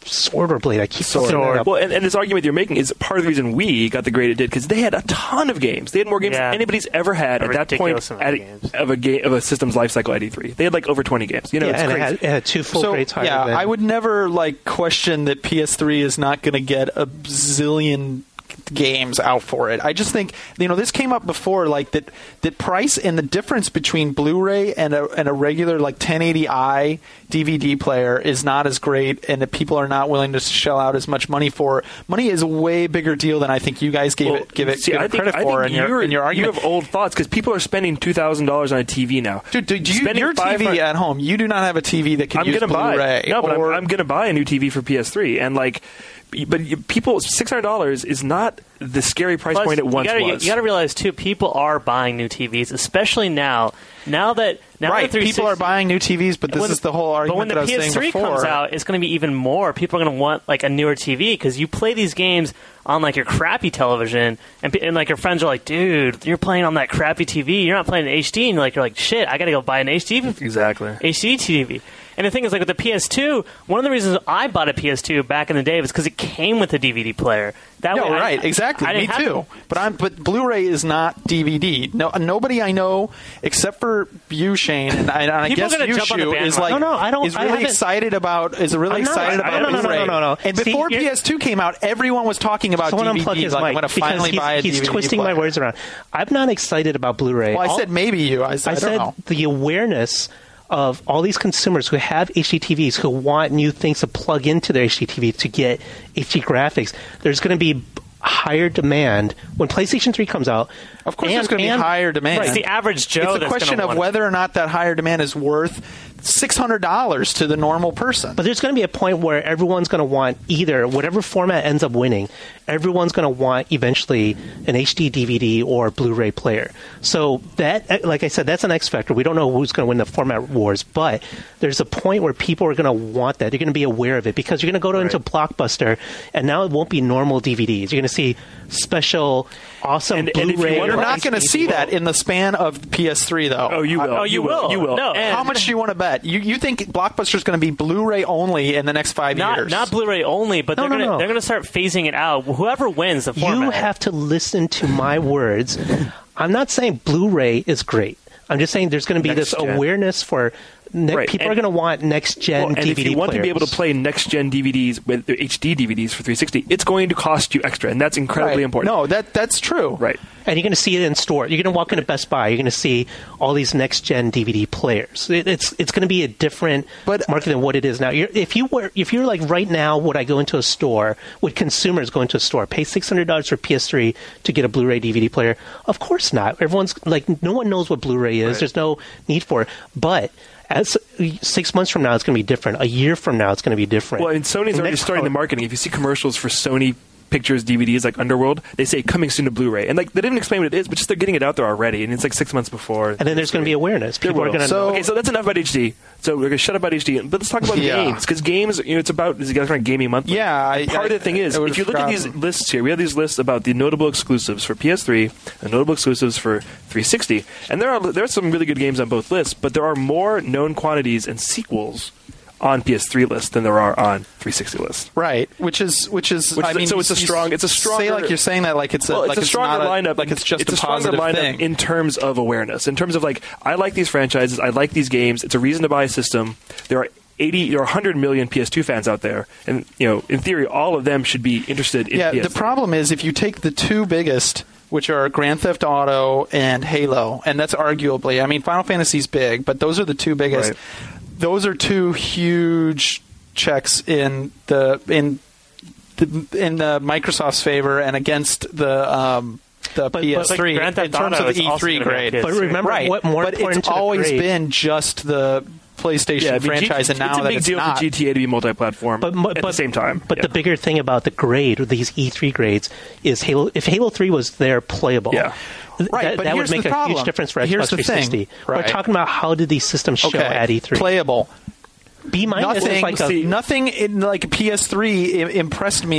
[SPEAKER 7] Sword or Blade? I keep
[SPEAKER 3] Sword.
[SPEAKER 7] looking that up.
[SPEAKER 3] Well, and, and this argument you're making is part of the reason Wii got the grade it did, because they had a ton of games. They had more games
[SPEAKER 10] Yeah.
[SPEAKER 3] than anybody's ever had
[SPEAKER 10] A
[SPEAKER 3] at that point
[SPEAKER 10] ridiculous amount of
[SPEAKER 3] at,
[SPEAKER 10] games.
[SPEAKER 3] of a game of a system's life cycle at E three. They had like over twenty games. You know,
[SPEAKER 7] Yeah,
[SPEAKER 3] it's
[SPEAKER 7] and it
[SPEAKER 3] crazy.
[SPEAKER 7] had, it had two full
[SPEAKER 6] So
[SPEAKER 7] grades higher
[SPEAKER 6] yeah,
[SPEAKER 7] than-
[SPEAKER 6] I would never like question that P S three is not going to get a zillion games out for it. I just think, you know, this came up before, like that that price and the difference between Blu-ray and a and a regular like ten eighty i D V D player is not as great, and that people are not willing to shell out as much money for. Money is a way bigger deal than I think you guys gave
[SPEAKER 3] Well,
[SPEAKER 6] it give it,
[SPEAKER 3] see,
[SPEAKER 6] give
[SPEAKER 3] I
[SPEAKER 6] it
[SPEAKER 3] think,
[SPEAKER 6] credit
[SPEAKER 3] I
[SPEAKER 6] for
[SPEAKER 3] think
[SPEAKER 6] in your,
[SPEAKER 3] you're-
[SPEAKER 6] in your argument.
[SPEAKER 3] You have old thoughts because people are spending two thousand dollars on a T V now.
[SPEAKER 6] Dude, do, do you,
[SPEAKER 3] Spending
[SPEAKER 6] your T V
[SPEAKER 3] five hundred
[SPEAKER 6] at home, you do not have a T V that can
[SPEAKER 3] I'm
[SPEAKER 6] use
[SPEAKER 3] gonna buy
[SPEAKER 6] Blu-ray.
[SPEAKER 3] no, but
[SPEAKER 6] or,
[SPEAKER 3] I'm, I'm going to buy a new T V for P S three, and like, but you- people six hundred dollars is not the scary price
[SPEAKER 10] Plus,
[SPEAKER 3] point it
[SPEAKER 10] you
[SPEAKER 3] once
[SPEAKER 10] gotta,
[SPEAKER 3] was.
[SPEAKER 10] You got to realize too, people are buying new T Vs, especially now. Now that now
[SPEAKER 6] right,
[SPEAKER 10] that three sixty
[SPEAKER 6] people are buying new T Vs, but this
[SPEAKER 10] when-
[SPEAKER 6] is the whole argument
[SPEAKER 10] But when
[SPEAKER 6] that
[SPEAKER 10] the
[SPEAKER 6] I was
[SPEAKER 10] P S
[SPEAKER 6] saying
[SPEAKER 10] three
[SPEAKER 6] before.
[SPEAKER 10] comes out, it's going to be even more. People are going to want like a newer T V because you play these games on like your crappy television, and, pe- and like your friends are like, "Dude, you're playing on that crappy T V. You're not playing in H D." And you're like, "You're like, shit, I got to go buy an H D
[SPEAKER 3] exactly.
[SPEAKER 10] H D T V." And the thing is, like with the P S two, one of the reasons I bought a P S two back in the day was because it came with a D V D player. That
[SPEAKER 6] No,
[SPEAKER 10] way I-
[SPEAKER 6] right, exactly.
[SPEAKER 10] I
[SPEAKER 6] Me
[SPEAKER 10] didn't have
[SPEAKER 6] too. But I'm but Blu-ray is not D V D. No, nobody I know except for you, Shane, and I, and I
[SPEAKER 10] People
[SPEAKER 6] guess
[SPEAKER 10] are gonna
[SPEAKER 6] you,
[SPEAKER 10] jump on the
[SPEAKER 6] Shu, is
[SPEAKER 10] bandwagon.
[SPEAKER 6] like
[SPEAKER 7] No, no, I don't-
[SPEAKER 6] is
[SPEAKER 7] I
[SPEAKER 6] really
[SPEAKER 7] haven't-
[SPEAKER 6] excited about is really
[SPEAKER 7] I'm not-
[SPEAKER 6] excited
[SPEAKER 7] I-
[SPEAKER 6] about
[SPEAKER 7] no, no, no,
[SPEAKER 6] Blu-ray.
[SPEAKER 7] no, no, no.
[SPEAKER 6] And
[SPEAKER 7] See,
[SPEAKER 6] before
[SPEAKER 7] you're-
[SPEAKER 6] P S two came out, everyone was talking about
[SPEAKER 7] Someone
[SPEAKER 6] D V D.
[SPEAKER 7] unplug his
[SPEAKER 6] like,
[SPEAKER 7] mic
[SPEAKER 6] I'm going to
[SPEAKER 7] because
[SPEAKER 6] finally
[SPEAKER 7] he's,
[SPEAKER 6] buy a
[SPEAKER 7] he's
[SPEAKER 6] D V D
[SPEAKER 7] twisting
[SPEAKER 6] player.
[SPEAKER 7] my words around. I'm not excited about Blu-ray.
[SPEAKER 6] Well, I
[SPEAKER 7] All-
[SPEAKER 6] said maybe you. I, said,
[SPEAKER 7] I
[SPEAKER 6] I don't
[SPEAKER 7] said
[SPEAKER 6] know.
[SPEAKER 7] the awareness of all these consumers who have H D T Vs who want new things to plug into their H D T V to get H D graphics. There's going to be higher demand when PlayStation three comes out.
[SPEAKER 6] Of course,
[SPEAKER 7] and,
[SPEAKER 6] there's going to be
[SPEAKER 7] and-
[SPEAKER 6] higher demand.
[SPEAKER 10] Right, it's the average Joe.
[SPEAKER 6] It's a
[SPEAKER 10] that's
[SPEAKER 6] question
[SPEAKER 10] gonna
[SPEAKER 6] of
[SPEAKER 10] want it.
[SPEAKER 6] whether or not that higher demand is worth six hundred dollars to the normal person.
[SPEAKER 7] But there's going to be a point where everyone's going to want either, whatever format ends up winning, everyone's going to want eventually an H D D V D or Blu-ray player. So that, like I said, that's an X factor. We don't know who's going to win the format wars, but there's a point where people are going to want that. They're going to be aware of it because you're going to go to, into Blockbuster, and now it won't be normal D V Ds. You're going to see special, awesome
[SPEAKER 3] And- and if you
[SPEAKER 7] Blu-ray.
[SPEAKER 3] wonder-
[SPEAKER 6] You're
[SPEAKER 7] or
[SPEAKER 6] not
[SPEAKER 7] H
[SPEAKER 6] going to
[SPEAKER 7] D
[SPEAKER 6] see that in the span of P S three, though.
[SPEAKER 3] Oh, you will.
[SPEAKER 10] Oh, you will.
[SPEAKER 3] You will.
[SPEAKER 10] No,
[SPEAKER 3] And-
[SPEAKER 6] How much do you want to bet? You you think Blockbuster's going to be Blu-ray only in the next five
[SPEAKER 10] Not
[SPEAKER 6] years?
[SPEAKER 10] not Blu-ray only, but
[SPEAKER 7] No,
[SPEAKER 10] they're
[SPEAKER 7] no,
[SPEAKER 10] gonna
[SPEAKER 7] no.
[SPEAKER 10] they're gonna start phasing it out. Whoever wins the format.
[SPEAKER 7] You have to listen to my words. I'm not saying Blu-ray is great. I'm just saying there's going to be
[SPEAKER 3] Next
[SPEAKER 7] this
[SPEAKER 3] gen.
[SPEAKER 7] awareness for ne-
[SPEAKER 3] Right.
[SPEAKER 7] people
[SPEAKER 3] And-
[SPEAKER 7] are going to want next gen
[SPEAKER 3] Well, and
[SPEAKER 7] D V D
[SPEAKER 3] if you want
[SPEAKER 7] players.
[SPEAKER 3] to be able to play next gen D V Ds with the H D D V Ds for three sixty, it's going to cost you extra, and that's incredibly
[SPEAKER 6] Right.
[SPEAKER 3] important.
[SPEAKER 6] No, that that's true.
[SPEAKER 3] Right.
[SPEAKER 7] and you're going to see it in store. You're going to walk into Best Buy. You're going to see all these next gen D V D players. It, it's it's going to be a different
[SPEAKER 6] But-
[SPEAKER 7] market than what it is now. You're, if you were if you're like right now, would I go into a store? Would consumers go into a store pay six hundred dollars for P S three to get a Blu-ray D V D player? Of course not. Everyone's like, no one knows what Blu-ray is.
[SPEAKER 3] Right.
[SPEAKER 7] There's no need for it. But as six months from now, it's going to be different. A year from now, it's going to be different.
[SPEAKER 3] Well, and Sony's
[SPEAKER 7] The
[SPEAKER 3] already
[SPEAKER 7] next
[SPEAKER 3] starting the
[SPEAKER 7] color-
[SPEAKER 3] marketing. If you see commercials for Sony Pictures D V Ds like Underworld, they say coming soon to Blu-ray, and like they didn't explain what it is, but just they're getting it out there already, and it's like six months before.
[SPEAKER 7] And then there's going to be awareness.
[SPEAKER 3] There
[SPEAKER 7] People are
[SPEAKER 3] will.
[SPEAKER 7] going to
[SPEAKER 6] So-
[SPEAKER 7] know.
[SPEAKER 3] Okay, so that's enough about H D. So we're going to shut up about H D, but let's talk about
[SPEAKER 6] Yeah.
[SPEAKER 3] games, because games, you know, it's about this guys gaming monthly.
[SPEAKER 6] Yeah, I-
[SPEAKER 3] Part
[SPEAKER 6] I-
[SPEAKER 3] of the thing is,
[SPEAKER 6] I would've
[SPEAKER 3] if you look at these
[SPEAKER 6] forgotten.
[SPEAKER 3] lists here, we have these lists about the notable exclusives for P S three, and notable exclusives for three sixty, and there are there are some really good games on both lists, but there are more known quantities and sequels on P S three lists than there are on three sixty lists.
[SPEAKER 6] Right, which is which is.
[SPEAKER 3] Which
[SPEAKER 6] I
[SPEAKER 3] is-
[SPEAKER 6] mean,
[SPEAKER 3] so it's a
[SPEAKER 6] you
[SPEAKER 3] strong- it's a
[SPEAKER 6] Say
[SPEAKER 3] stronger-
[SPEAKER 6] like you're saying that like it's a
[SPEAKER 3] Well,
[SPEAKER 6] like
[SPEAKER 3] it's a stronger
[SPEAKER 6] not a,
[SPEAKER 3] lineup.
[SPEAKER 6] like it's just
[SPEAKER 3] it's
[SPEAKER 6] a,
[SPEAKER 3] a stronger
[SPEAKER 6] positive
[SPEAKER 3] lineup
[SPEAKER 6] thing.
[SPEAKER 3] in terms of awareness. In terms of like, I like these franchises. I like these games. It's a reason to buy a system. There are eighty or one hundred million P S two fans out there, and you know, in theory, all of them should be interested in
[SPEAKER 6] Yeah,
[SPEAKER 3] P S three.
[SPEAKER 6] the problem is if you take the two biggest, which are Grand Theft Auto and Halo, and that's arguably, I mean, Final Fantasy's big, but those are the two biggest.
[SPEAKER 3] Right.
[SPEAKER 6] Those are two huge checks in the in the in the Microsoft's favor and against the um, the
[SPEAKER 7] But-
[SPEAKER 6] P S
[SPEAKER 10] but,
[SPEAKER 6] three
[SPEAKER 10] like, Grand Theft
[SPEAKER 6] in terms
[SPEAKER 10] Auto
[SPEAKER 6] of
[SPEAKER 10] is
[SPEAKER 6] the E
[SPEAKER 10] also
[SPEAKER 6] three
[SPEAKER 10] gonna be on
[SPEAKER 6] grade.
[SPEAKER 10] P S three.
[SPEAKER 7] But remember,
[SPEAKER 6] Right,
[SPEAKER 7] what more
[SPEAKER 6] but
[SPEAKER 7] important
[SPEAKER 6] it's
[SPEAKER 7] to the
[SPEAKER 6] always
[SPEAKER 7] grade-
[SPEAKER 6] been just the PlayStation
[SPEAKER 3] yeah, I mean, G-
[SPEAKER 6] franchise, and now
[SPEAKER 3] it's a
[SPEAKER 6] that
[SPEAKER 3] big
[SPEAKER 6] it's
[SPEAKER 3] deal
[SPEAKER 6] not.
[SPEAKER 3] for G T A to be multi-platform
[SPEAKER 7] But, but,
[SPEAKER 3] at the same time.
[SPEAKER 7] But
[SPEAKER 3] Yeah.
[SPEAKER 7] the bigger thing about the grade, or these E three grades, is Halo. If Halo three was there playable,
[SPEAKER 3] Yeah.
[SPEAKER 7] th-
[SPEAKER 6] Right,
[SPEAKER 7] that,
[SPEAKER 6] but
[SPEAKER 7] that would
[SPEAKER 6] here's
[SPEAKER 7] make
[SPEAKER 6] the
[SPEAKER 7] a
[SPEAKER 6] problem.
[SPEAKER 7] huge difference for Xbox
[SPEAKER 6] Here's the
[SPEAKER 7] three sixty.
[SPEAKER 6] thing, right.
[SPEAKER 7] We're talking about how did these systems show
[SPEAKER 6] okay,
[SPEAKER 7] at E three.
[SPEAKER 6] playable.
[SPEAKER 7] B minus is
[SPEAKER 6] Nothing,
[SPEAKER 7] like a,
[SPEAKER 6] nothing in like P S three i- impressed me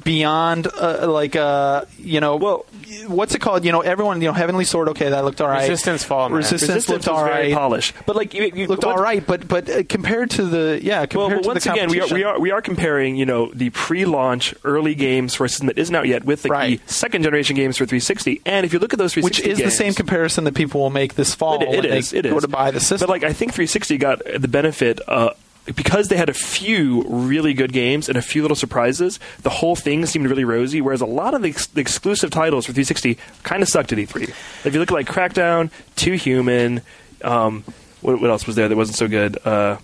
[SPEAKER 6] beyond uh, like uh you know well what's it called you know everyone you know Heavenly Sword, okay, that looked all right.
[SPEAKER 4] Resistance Fall, man.
[SPEAKER 6] Resistance,
[SPEAKER 3] Resistance
[SPEAKER 6] looked
[SPEAKER 3] was
[SPEAKER 6] all
[SPEAKER 3] very
[SPEAKER 6] right.
[SPEAKER 3] polished, but like you, you
[SPEAKER 6] looked
[SPEAKER 3] what,
[SPEAKER 6] all right, but but uh, compared to the yeah compared
[SPEAKER 3] well, but
[SPEAKER 6] to
[SPEAKER 3] once
[SPEAKER 6] the
[SPEAKER 3] again we are
[SPEAKER 6] competition.
[SPEAKER 3] we are we are comparing you know the pre-launch early games for a system that isn't out yet with like,
[SPEAKER 6] Right.
[SPEAKER 3] the second generation games for three sixty, and if you look at those three
[SPEAKER 6] which
[SPEAKER 3] sixty
[SPEAKER 6] is
[SPEAKER 3] games,
[SPEAKER 6] the same comparison that people will make this fall
[SPEAKER 3] It, it
[SPEAKER 6] when
[SPEAKER 3] is.
[SPEAKER 6] they
[SPEAKER 3] It
[SPEAKER 6] go
[SPEAKER 3] is.
[SPEAKER 6] to buy the system.
[SPEAKER 3] But like, I think three sixty got the benefit uh, because they had a few really good games and a few little surprises. The whole thing seemed really rosy, whereas a lot of the, ex- the exclusive titles for three sixty kind of sucked at E three. If you look at like Crackdown, Too Human, um, what, what else was there that wasn't so good? Uh,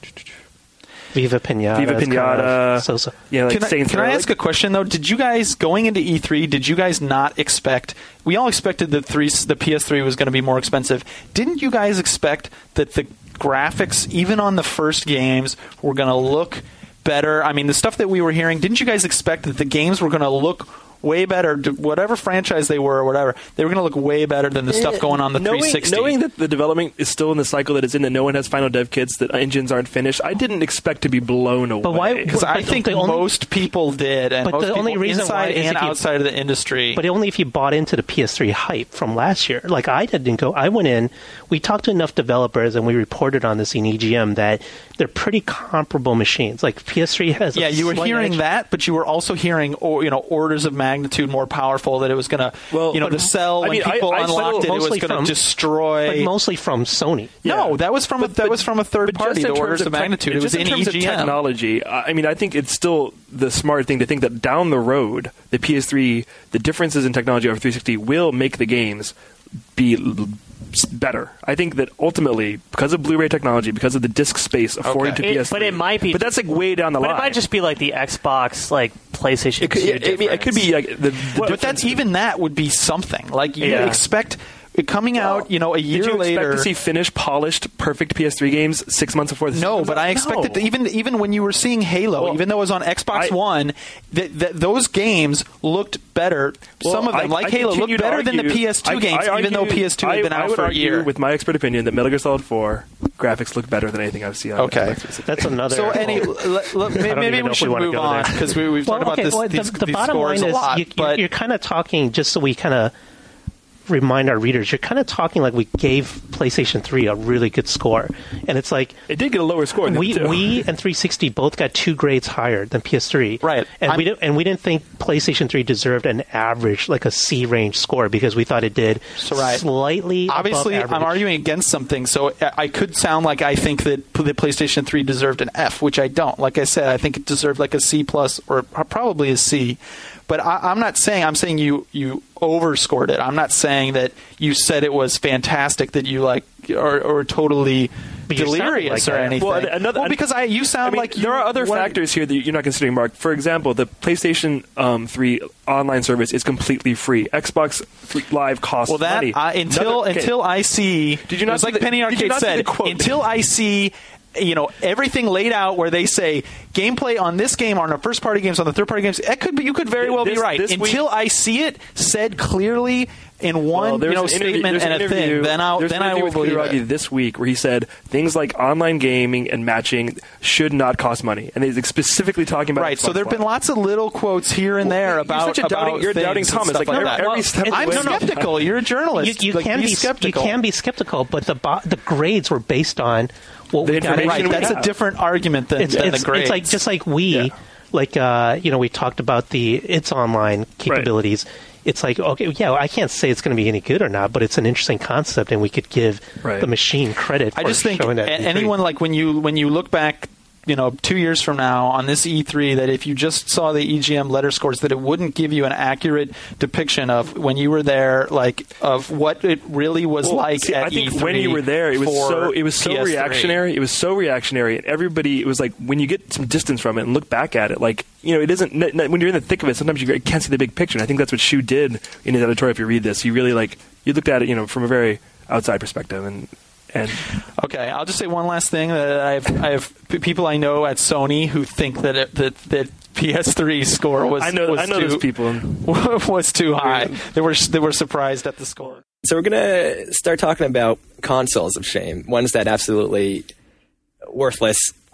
[SPEAKER 7] Viva Pinata.
[SPEAKER 3] Viva
[SPEAKER 7] is kind
[SPEAKER 3] Pinata.
[SPEAKER 7] of so-so.
[SPEAKER 3] Yeah, like
[SPEAKER 6] Can I,
[SPEAKER 3] Saints
[SPEAKER 6] can I
[SPEAKER 3] Row,
[SPEAKER 6] ask
[SPEAKER 3] like-
[SPEAKER 6] a question though? Did you guys going into E three? Did you guys not expect? We all expected that three, the P S three was going to be more expensive. Didn't you guys expect that the graphics, even on the first games, were going to look better? I mean, the stuff that we were hearing. Didn't you guys expect that the games were going to look way better, whatever franchise they were or whatever, they were going to look way better than the stuff going on the
[SPEAKER 3] knowing,
[SPEAKER 6] three sixty.
[SPEAKER 3] Knowing that the development is still in the cycle that it's in, and no one has final dev kits, that engines aren't finished, I didn't expect to be blown away.
[SPEAKER 7] But why-
[SPEAKER 6] Because I
[SPEAKER 7] But
[SPEAKER 6] think
[SPEAKER 7] the only-
[SPEAKER 6] most people did, and
[SPEAKER 7] But
[SPEAKER 6] most
[SPEAKER 7] the
[SPEAKER 6] people
[SPEAKER 7] only reason
[SPEAKER 6] inside
[SPEAKER 7] why is
[SPEAKER 6] and
[SPEAKER 7] if you-
[SPEAKER 6] outside of the industry.
[SPEAKER 7] But only if you bought into the P S three hype from last year. Like I didn't go. I went in. We talked to enough developers, and we reported on this in E G M that they're pretty comparable machines. Like P S three has.
[SPEAKER 6] Yeah,
[SPEAKER 7] a
[SPEAKER 6] you were
[SPEAKER 7] slight
[SPEAKER 6] hearing
[SPEAKER 7] edge.
[SPEAKER 6] that, but you were also hearing, or you know, orders of magnitude more powerful. That it was going to,
[SPEAKER 3] Well,
[SPEAKER 6] you know,
[SPEAKER 3] but-
[SPEAKER 6] the cell
[SPEAKER 3] I
[SPEAKER 6] when
[SPEAKER 3] mean, I-
[SPEAKER 6] people
[SPEAKER 3] I
[SPEAKER 6] unlocked it, it was
[SPEAKER 7] mostly
[SPEAKER 6] going to
[SPEAKER 7] from-
[SPEAKER 6] destroy.
[SPEAKER 7] but mostly from Sony.
[SPEAKER 6] No,
[SPEAKER 3] Yeah.
[SPEAKER 6] that was from a,
[SPEAKER 3] But-
[SPEAKER 6] that
[SPEAKER 3] but-
[SPEAKER 6] was from a third
[SPEAKER 3] but
[SPEAKER 6] party.
[SPEAKER 3] just in
[SPEAKER 6] The
[SPEAKER 3] terms
[SPEAKER 6] orders of
[SPEAKER 3] tech-
[SPEAKER 6] magnitude. It was
[SPEAKER 3] just
[SPEAKER 6] in
[SPEAKER 3] in terms
[SPEAKER 6] E G
[SPEAKER 3] of
[SPEAKER 6] M.
[SPEAKER 3] technology. I mean, I think it's still the smart thing to think that down the road, the P S three, the differences in technology over three sixty will make the games be l- s- better. I think that ultimately, because of Blu-ray technology, because of the disc space afforded
[SPEAKER 6] Okay.
[SPEAKER 3] to
[SPEAKER 10] It-
[SPEAKER 3] P S three,
[SPEAKER 10] but it might be-
[SPEAKER 3] But that's like way down the
[SPEAKER 10] But
[SPEAKER 3] line.
[SPEAKER 10] it might just be like the Xbox, like PlayStation.
[SPEAKER 3] It could,
[SPEAKER 10] two
[SPEAKER 3] it, I mean, it could
[SPEAKER 10] difference.
[SPEAKER 3] be like the, the
[SPEAKER 6] But
[SPEAKER 3] difference-
[SPEAKER 6] that's even that would be something. Like you
[SPEAKER 3] Yeah.
[SPEAKER 6] expect it coming out, you know, a year
[SPEAKER 3] Did you
[SPEAKER 6] later.
[SPEAKER 3] expect to see finished, polished, perfect P S three games six months before the
[SPEAKER 6] No,
[SPEAKER 3] system
[SPEAKER 6] but
[SPEAKER 3] comes
[SPEAKER 6] I
[SPEAKER 3] out?
[SPEAKER 6] expected
[SPEAKER 3] No.
[SPEAKER 6] to, even even when you were seeing Halo,
[SPEAKER 3] Well,
[SPEAKER 6] even though it was on Xbox
[SPEAKER 3] I-
[SPEAKER 6] One, that that those games looked better.
[SPEAKER 3] Well,
[SPEAKER 6] Some of them,
[SPEAKER 3] I-
[SPEAKER 6] like
[SPEAKER 3] I
[SPEAKER 6] Halo,
[SPEAKER 3] continue
[SPEAKER 6] looked
[SPEAKER 3] to
[SPEAKER 6] better than the
[SPEAKER 3] argue-
[SPEAKER 6] P S two
[SPEAKER 3] I-
[SPEAKER 6] games,
[SPEAKER 3] I
[SPEAKER 6] even though
[SPEAKER 3] argue-
[SPEAKER 6] P S two had been
[SPEAKER 3] I, I
[SPEAKER 6] out
[SPEAKER 3] would
[SPEAKER 6] for a
[SPEAKER 3] argue
[SPEAKER 6] year.
[SPEAKER 3] with my expert opinion that Metal Gear Solid four graphics look better than anything I've seen on
[SPEAKER 6] Okay.
[SPEAKER 3] Xbox three sixty.
[SPEAKER 7] That's another.
[SPEAKER 6] So any, let, let, maybe,
[SPEAKER 7] even know
[SPEAKER 6] we
[SPEAKER 7] if
[SPEAKER 6] should
[SPEAKER 7] we wanna
[SPEAKER 6] move
[SPEAKER 7] go
[SPEAKER 6] on
[SPEAKER 7] there.
[SPEAKER 6] because we, we've
[SPEAKER 7] well,
[SPEAKER 6] talked
[SPEAKER 7] okay,
[SPEAKER 6] about this,
[SPEAKER 7] well,
[SPEAKER 6] these,
[SPEAKER 7] the, the
[SPEAKER 6] these
[SPEAKER 7] bottom
[SPEAKER 6] scores
[SPEAKER 7] line
[SPEAKER 6] a
[SPEAKER 7] is
[SPEAKER 6] lot.
[SPEAKER 7] you,
[SPEAKER 6] but
[SPEAKER 7] you're, you're kind of talking just so we kind of remind our readers. You're kind of talking like we gave PlayStation three a really good score, and it's like
[SPEAKER 3] It did get a lower score than
[SPEAKER 7] we
[SPEAKER 3] the two.
[SPEAKER 7] we and three sixty both got two grades higher than P S three,
[SPEAKER 6] Right.
[SPEAKER 7] And
[SPEAKER 6] I'm-
[SPEAKER 7] we didn't and we didn't think PlayStation three deserved an average, like a C range score, because we thought it did
[SPEAKER 6] So, right.
[SPEAKER 7] slightly.
[SPEAKER 6] obviously,
[SPEAKER 7] above
[SPEAKER 6] I'm
[SPEAKER 7] average.
[SPEAKER 6] arguing against something, so I I could sound like I think that the PlayStation three deserved an F, which I don't. Like I said, I think it deserved like a C plus or probably a C. But I, I'm not saying I'm saying you you overscored it. I'm not saying that you said it was fantastic, that you like or, or totally
[SPEAKER 7] But you sounded
[SPEAKER 6] delirious
[SPEAKER 7] like
[SPEAKER 6] or
[SPEAKER 7] that.
[SPEAKER 6] anything.
[SPEAKER 3] Well, another-
[SPEAKER 6] well, because I you sound
[SPEAKER 3] I mean,
[SPEAKER 6] like you,
[SPEAKER 3] there are other
[SPEAKER 6] what-
[SPEAKER 3] factors here that you're not considering, Mark. For example, the PlayStation um, three online service is completely free. Xbox Live costs
[SPEAKER 6] Well, that
[SPEAKER 3] money.
[SPEAKER 6] I, until
[SPEAKER 3] Another- okay.
[SPEAKER 6] until I see,
[SPEAKER 3] Did you not
[SPEAKER 6] it's
[SPEAKER 3] see
[SPEAKER 6] like
[SPEAKER 3] the-
[SPEAKER 6] Penny
[SPEAKER 3] did you
[SPEAKER 6] Arcade
[SPEAKER 3] not see
[SPEAKER 6] said,
[SPEAKER 3] the quote?
[SPEAKER 6] until I see, you know, everything laid out where they say gameplay on this game, on the first party games, on the third party games. That could be, you could very well
[SPEAKER 3] This-
[SPEAKER 6] be right.
[SPEAKER 3] this
[SPEAKER 6] Until
[SPEAKER 3] week-
[SPEAKER 6] I see it said clearly in one
[SPEAKER 3] Well, there's
[SPEAKER 6] you know
[SPEAKER 3] an interview-
[SPEAKER 6] statement
[SPEAKER 3] there's
[SPEAKER 6] and
[SPEAKER 3] an
[SPEAKER 6] a
[SPEAKER 3] interview-
[SPEAKER 6] thing, then I'll
[SPEAKER 3] there's
[SPEAKER 6] then
[SPEAKER 3] an
[SPEAKER 6] I
[SPEAKER 3] interview
[SPEAKER 6] will
[SPEAKER 3] with
[SPEAKER 6] believe
[SPEAKER 3] Kuragi
[SPEAKER 6] it.
[SPEAKER 3] this week where he said things like online gaming and matching should not cost money, and he's specifically talking about
[SPEAKER 6] Right, so
[SPEAKER 3] Xbox
[SPEAKER 6] there have been
[SPEAKER 3] Live.
[SPEAKER 6] lots of little quotes here and there
[SPEAKER 3] You're
[SPEAKER 6] about
[SPEAKER 3] such a doubting-
[SPEAKER 6] about
[SPEAKER 3] you're
[SPEAKER 6] things
[SPEAKER 3] doubting
[SPEAKER 6] and
[SPEAKER 3] Thomas,
[SPEAKER 6] stuff
[SPEAKER 3] like,
[SPEAKER 6] like
[SPEAKER 3] every-
[SPEAKER 6] that.
[SPEAKER 3] every step of the
[SPEAKER 6] I'm
[SPEAKER 3] way.
[SPEAKER 6] skeptical. You're a
[SPEAKER 7] You,
[SPEAKER 6] journalist.
[SPEAKER 7] you
[SPEAKER 6] Like,
[SPEAKER 7] can
[SPEAKER 6] be
[SPEAKER 7] be
[SPEAKER 6] skeptical.
[SPEAKER 7] You can be skeptical, but the bo- the grades were based on what
[SPEAKER 3] The
[SPEAKER 7] we got.
[SPEAKER 3] information
[SPEAKER 6] Right,
[SPEAKER 3] we
[SPEAKER 6] that's a
[SPEAKER 3] have.
[SPEAKER 6] different argument than,
[SPEAKER 7] It's,
[SPEAKER 6] than
[SPEAKER 7] it's,
[SPEAKER 6] the grades.
[SPEAKER 7] it's like just like we,
[SPEAKER 3] Yeah.
[SPEAKER 7] like uh, you know, we talked about the it's online capabilities. It's like, okay, yeah, I can't say it's going to be any good or not, but it's an interesting concept, and we could give
[SPEAKER 3] Right.
[SPEAKER 7] the machine credit for
[SPEAKER 6] I just think
[SPEAKER 7] showing that.
[SPEAKER 6] a-
[SPEAKER 7] in E three.
[SPEAKER 6] anyone like when you when you look back, you know, two years from now on this E three, that if you just saw the E G M letter scores, that it wouldn't give you an accurate depiction of when you were there, like of what it really was
[SPEAKER 3] Well,
[SPEAKER 6] like
[SPEAKER 3] see,
[SPEAKER 6] at
[SPEAKER 3] I think
[SPEAKER 6] E three.
[SPEAKER 3] when you were there, it was
[SPEAKER 6] for
[SPEAKER 3] so it was so
[SPEAKER 6] P S three.
[SPEAKER 3] reactionary. It was so reactionary, and everybody. It was like when you get some distance from it and look back at it, like you know, it isn't n- n- when you're in the thick of it. Sometimes you can't see the big picture. And I think that's what Shu did in his editorial. If you read this, you really like you looked at it, you know, from a very outside perspective, and and
[SPEAKER 6] Okay, I'll just say one last thing. That I have I have p- people I know at Sony who think that it, that that P S three score was
[SPEAKER 3] I know
[SPEAKER 6] was
[SPEAKER 3] I know
[SPEAKER 6] too,
[SPEAKER 3] those people.
[SPEAKER 6] was too high. They were they were surprised at the score.
[SPEAKER 8] So we're going to start talking about consoles of shame, ones that absolutely worthless.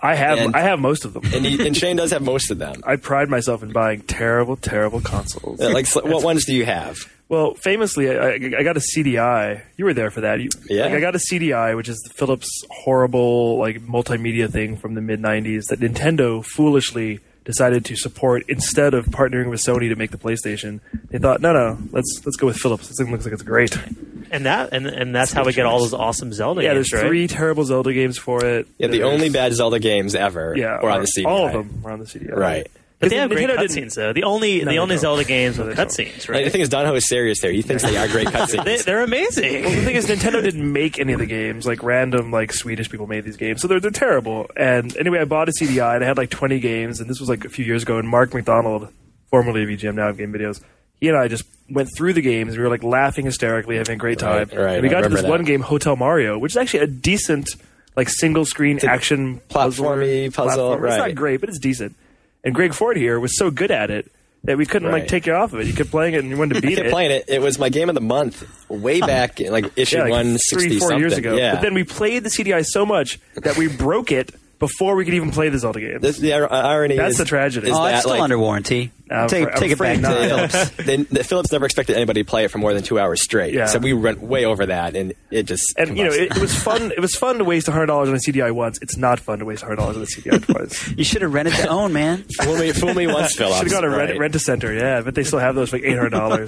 [SPEAKER 3] I have
[SPEAKER 9] And-
[SPEAKER 3] I have most of them.
[SPEAKER 9] And, he, and Shane does have most of them.
[SPEAKER 3] I pride myself in buying terrible, terrible consoles.
[SPEAKER 9] Uh, like, so what ones do you have?
[SPEAKER 3] Well, famously, I, I, I got a C D I. You were there for that. You,
[SPEAKER 9] Yeah.
[SPEAKER 3] Like, I got a C D I, which is the Philips horrible like multimedia thing from the mid nineties that Nintendo foolishly decided to support instead of partnering with Sony to make the PlayStation. They thought, no, no, let's let's go with Philips. This thing looks like it's great.
[SPEAKER 10] And that and and that's how we get all those awesome Zelda
[SPEAKER 3] Yeah,
[SPEAKER 10] games,
[SPEAKER 3] there's
[SPEAKER 10] right?
[SPEAKER 3] three terrible Zelda games for it.
[SPEAKER 9] Yeah, the
[SPEAKER 3] There's-
[SPEAKER 9] only bad Zelda games ever
[SPEAKER 3] yeah,
[SPEAKER 9] were on
[SPEAKER 3] are-
[SPEAKER 9] the C D I.
[SPEAKER 3] all of them were on the C D I.
[SPEAKER 9] Right.
[SPEAKER 10] But they have
[SPEAKER 3] Nintendo
[SPEAKER 10] great
[SPEAKER 3] didn't-
[SPEAKER 10] cutscenes, though. The only
[SPEAKER 3] No,
[SPEAKER 10] the
[SPEAKER 3] they
[SPEAKER 10] only
[SPEAKER 3] don't.
[SPEAKER 10] Zelda games
[SPEAKER 3] No,
[SPEAKER 10] with
[SPEAKER 3] they don't.
[SPEAKER 10] cutscenes,
[SPEAKER 9] Like,
[SPEAKER 10] right?
[SPEAKER 9] the thing is, Donahoe is serious there. He thinks they are great cutscenes.
[SPEAKER 10] They, they're amazing.
[SPEAKER 3] Well, the thing is, Nintendo didn't make any of the games. Like random, like Swedish people made these games, so they're they're terrible. And anyway, I bought a C D I and I had like twenty games, and this was like a few years ago. And Mark McDonald, formerly of E G M, now of Game Videos, he and I just went through the games. We were like laughing hysterically, having a great time.
[SPEAKER 9] Right, right,
[SPEAKER 3] and we
[SPEAKER 9] I
[SPEAKER 3] got to this
[SPEAKER 9] remember
[SPEAKER 3] one
[SPEAKER 9] that.
[SPEAKER 3] game, Hotel Mario, which is actually a decent, like single screen
[SPEAKER 9] a
[SPEAKER 3] action
[SPEAKER 9] platformy puzzle,
[SPEAKER 3] platformer. It's
[SPEAKER 9] right.
[SPEAKER 3] not great, but it's decent. And Greg Ford here was so good at it that we couldn't like
[SPEAKER 9] Right.
[SPEAKER 3] take you off of it. You kept playing it and you wanted to
[SPEAKER 9] I
[SPEAKER 3] beat
[SPEAKER 9] kept
[SPEAKER 3] it.
[SPEAKER 9] playing it. It was my game of the month way back, in, like issue
[SPEAKER 3] Yeah, like
[SPEAKER 9] one sixty
[SPEAKER 3] three, four
[SPEAKER 9] something.
[SPEAKER 3] years ago.
[SPEAKER 9] Yeah.
[SPEAKER 3] But then we played the C D I so much that we broke it before we could even play the Zelda games.
[SPEAKER 9] This- the ir- irony
[SPEAKER 3] That's
[SPEAKER 9] is,
[SPEAKER 3] the tragedy.
[SPEAKER 9] is
[SPEAKER 5] Oh,
[SPEAKER 9] that,
[SPEAKER 5] it's still
[SPEAKER 9] like,
[SPEAKER 5] under warranty.
[SPEAKER 3] I'm
[SPEAKER 5] take
[SPEAKER 3] afraid-
[SPEAKER 5] take it back
[SPEAKER 3] I'm
[SPEAKER 5] to
[SPEAKER 3] afraid not.
[SPEAKER 5] Philips.
[SPEAKER 9] they, the Philips never expected anybody to play it for more than two hours straight.
[SPEAKER 3] Yeah.
[SPEAKER 9] So we went way over that, and it just
[SPEAKER 3] And you know,
[SPEAKER 9] combusted.
[SPEAKER 3] it, it was fun. It was fun to waste a hundred dollars on a C D I once. It's not fun to waste a hundred dollars on a C D I twice.
[SPEAKER 5] You should have rented to own, man.
[SPEAKER 9] fool me, fool me once, Phillips.
[SPEAKER 3] Should have gone to
[SPEAKER 9] Right.
[SPEAKER 3] rent, rent a center. Yeah, but they still have those for like eight hundred dollars.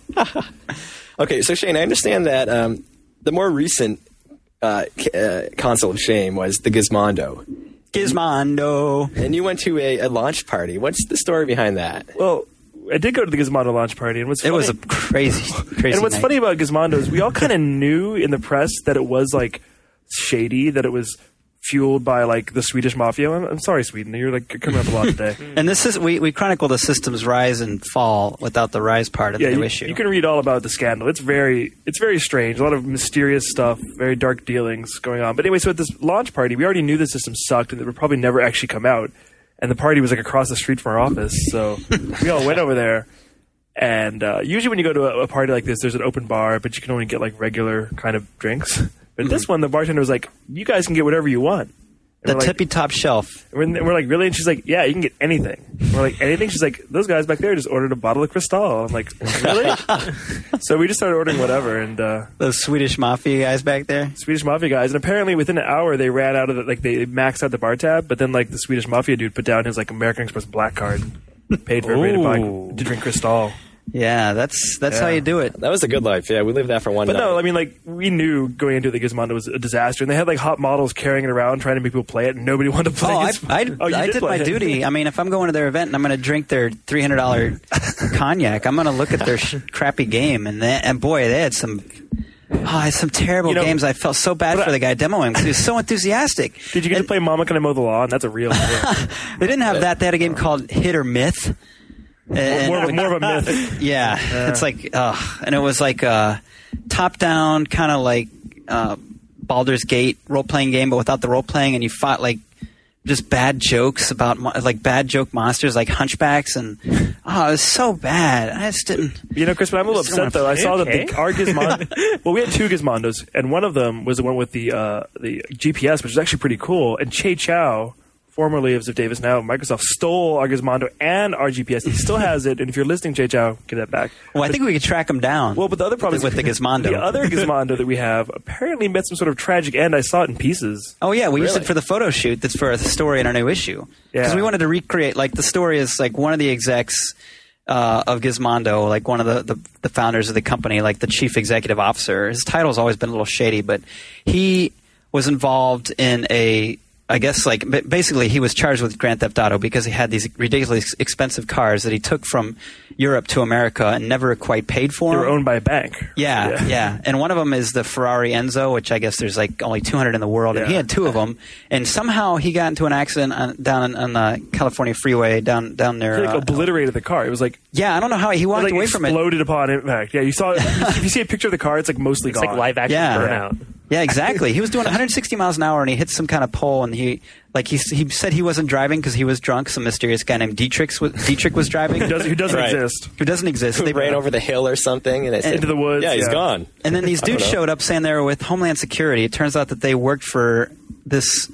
[SPEAKER 9] Okay, so Shane, I understand that um, the more recent uh, c- uh, console of shame was the Gizmondo,
[SPEAKER 5] Gizmondo.
[SPEAKER 9] and you went to a, a launch party. What's the story behind that?
[SPEAKER 3] Well, I did go to the Gizmondo launch party, and what's
[SPEAKER 5] It
[SPEAKER 3] funny,
[SPEAKER 5] was a crazy, crazy.
[SPEAKER 3] and what's
[SPEAKER 5] night.
[SPEAKER 3] funny about Gizmondo is we all kind of knew in the press that it was like shady, that it was fueled by like the Swedish mafia. I'm, I'm sorry, Sweden, you're like coming up a lot today.
[SPEAKER 5] And this is we we chronicle the system's rise and fall without the rise part of
[SPEAKER 3] Yeah,
[SPEAKER 5] the new
[SPEAKER 3] you,
[SPEAKER 5] issue.
[SPEAKER 3] you can read all about the scandal. It's very, it's very strange. A lot of mysterious stuff, very dark dealings going on. But anyway, so at this launch party, we already knew the system sucked and it would probably never actually come out. And the party was like across the street from our office, so we all went over there. And uh, usually, when you go to a, a party like this, there's an open bar, but you can only get like regular kind of drinks. But this one, the bartender was like, "You guys can get whatever you want." And
[SPEAKER 5] the
[SPEAKER 3] we're like,
[SPEAKER 5] tippy top shelf.
[SPEAKER 3] and we're, we're like, really? And she's like, yeah, you can get anything. And we're like, anything? She's like, those guys back there just ordered a bottle of Cristal. I'm like, really? So we just started ordering whatever, and uh,
[SPEAKER 5] Those Swedish mafia guys back there.
[SPEAKER 3] Swedish Mafia guys. And apparently within an hour, they ran out of the, like, they maxed out the bar tab, but then, like, the Swedish Mafia dude put down his, like, American Express black card and paid for everybody to, buy, to drink Cristal.
[SPEAKER 5] Yeah, that's that's
[SPEAKER 3] Yeah.
[SPEAKER 5] how you do it.
[SPEAKER 9] That was a good life. Yeah, we lived that for one
[SPEAKER 3] But
[SPEAKER 9] night.
[SPEAKER 3] no, I mean, like, we knew going into the Gizmondo was a disaster, and they had, like, hot models carrying it around trying to make people play it, and nobody wanted to play
[SPEAKER 5] Oh, I,
[SPEAKER 3] Giz-
[SPEAKER 5] I,
[SPEAKER 3] Oh, you
[SPEAKER 5] I did
[SPEAKER 3] play
[SPEAKER 5] my
[SPEAKER 3] it.
[SPEAKER 5] duty. I mean, if I'm going to their event and I'm going to drink their three hundred dollars cognac, I'm going to look at their sh- crappy game. And they, and boy, they had some oh, they had some terrible
[SPEAKER 3] You know,
[SPEAKER 5] games. I felt so bad
[SPEAKER 3] but
[SPEAKER 5] for
[SPEAKER 3] I-
[SPEAKER 5] the guy demoing because he was so enthusiastic.
[SPEAKER 3] Did you get to play Mama Can I Mow the Lawn? That's a real thing.
[SPEAKER 5] They didn't have that. They had a game called Hit or Myth. And-
[SPEAKER 3] more, of a, more of a myth.
[SPEAKER 5] Yeah, it's like, uh, and it was like a top-down kind of like uh, Baldur's Gate role-playing game, but without the role-playing, and you fought like just bad jokes about mo- like bad joke monsters like hunchbacks, and oh, it was so bad. I just didn't.
[SPEAKER 3] You know, Chris, but I'm a little
[SPEAKER 5] Just don't
[SPEAKER 3] upset though. I saw
[SPEAKER 10] Okay.
[SPEAKER 3] that the our Gizmondo. Well, we had two Gizmondos, and one of them was the one with the uh, the G P S, which is actually pretty cool. And Che Chow, formerly of Ziff Davis, now Microsoft, stole our Gizmondo and our G P S. He still has it, and if you're listening, Che Chow, give that back.
[SPEAKER 5] Well, I think we could track him down.
[SPEAKER 3] Well, but the other problem
[SPEAKER 5] with
[SPEAKER 3] is
[SPEAKER 5] the Gizmondo.
[SPEAKER 3] The other Gizmondo that we have apparently met some sort of tragic end. I saw it in pieces.
[SPEAKER 5] Oh yeah, we used
[SPEAKER 9] Really?
[SPEAKER 5] it for the photo shoot. That's for a story in our new issue. Because
[SPEAKER 3] Yeah.
[SPEAKER 5] we wanted to recreate. Like the story is like one of the execs uh, of Gizmondo, like one of the, the the founders of the company, like the chief executive officer. His title's always been a little shady, but he was involved in a. I guess like ba- basically he was charged with Grand Theft Auto because he had these ridiculously expensive cars that he took from Europe to America and never quite paid for.
[SPEAKER 3] They
[SPEAKER 5] them.
[SPEAKER 3] were owned by a bank.
[SPEAKER 5] Yeah,
[SPEAKER 3] Yeah.
[SPEAKER 5] yeah, and one of them is the Ferrari Enzo, which I guess there's like only two hundred in the world, and he
[SPEAKER 3] Yeah.
[SPEAKER 5] had two of them. And somehow he got into an accident on, down on, on the California freeway down down there.
[SPEAKER 3] He like
[SPEAKER 5] uh,
[SPEAKER 3] obliterated the car. It was like
[SPEAKER 5] yeah, I don't know how he
[SPEAKER 3] it
[SPEAKER 5] walked
[SPEAKER 3] like
[SPEAKER 5] away from it.
[SPEAKER 3] exploded upon impact. Yeah, you saw. If you see a picture of the car, it's like mostly
[SPEAKER 10] It's
[SPEAKER 3] gone.
[SPEAKER 10] like live action
[SPEAKER 5] Yeah.
[SPEAKER 10] Burnout.
[SPEAKER 5] Yeah, exactly. He was doing one hundred sixty miles an hour, and he hit some kind of pole, and he like he he said he wasn't driving because he was drunk. Some mysterious guy named Dietrich was, Dietrich was driving.
[SPEAKER 3] Who doesn't, who doesn't
[SPEAKER 9] Right.
[SPEAKER 3] exist?
[SPEAKER 5] Who doesn't exist.
[SPEAKER 9] Who
[SPEAKER 5] They-
[SPEAKER 9] ran over the hill or something, and it's
[SPEAKER 3] Into the woods,
[SPEAKER 9] Yeah, he's
[SPEAKER 3] yeah.
[SPEAKER 9] gone.
[SPEAKER 5] And then these
[SPEAKER 9] I don't
[SPEAKER 5] dudes
[SPEAKER 9] know.
[SPEAKER 5] showed up saying they were with Homeland Security. It turns out that they worked for this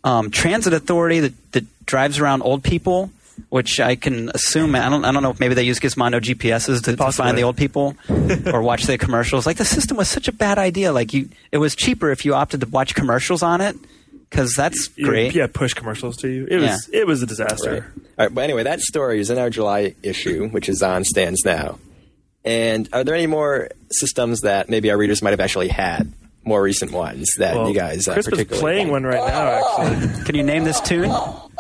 [SPEAKER 5] um, transit authority that, that drives around old people, which I can assume. I don't. I don't know if maybe they use Gizmodo G P Ses to, to find the old people or watch the commercials. Like the system was such a bad idea. Like you, it was cheaper if you opted to watch commercials on it. Because that's great.
[SPEAKER 3] Yeah, push commercials to you. It was
[SPEAKER 5] Yeah.
[SPEAKER 3] it was a disaster.
[SPEAKER 9] Right. All right, but anyway, that story is in our July issue, which is on Stands Now. And are there any more systems that maybe our readers might have actually had? More recent ones that
[SPEAKER 3] Well,
[SPEAKER 9] you guys uh,
[SPEAKER 3] Chris is
[SPEAKER 9] particularly
[SPEAKER 3] playing
[SPEAKER 9] like?
[SPEAKER 3] one right now, actually.
[SPEAKER 5] Can you name this tune?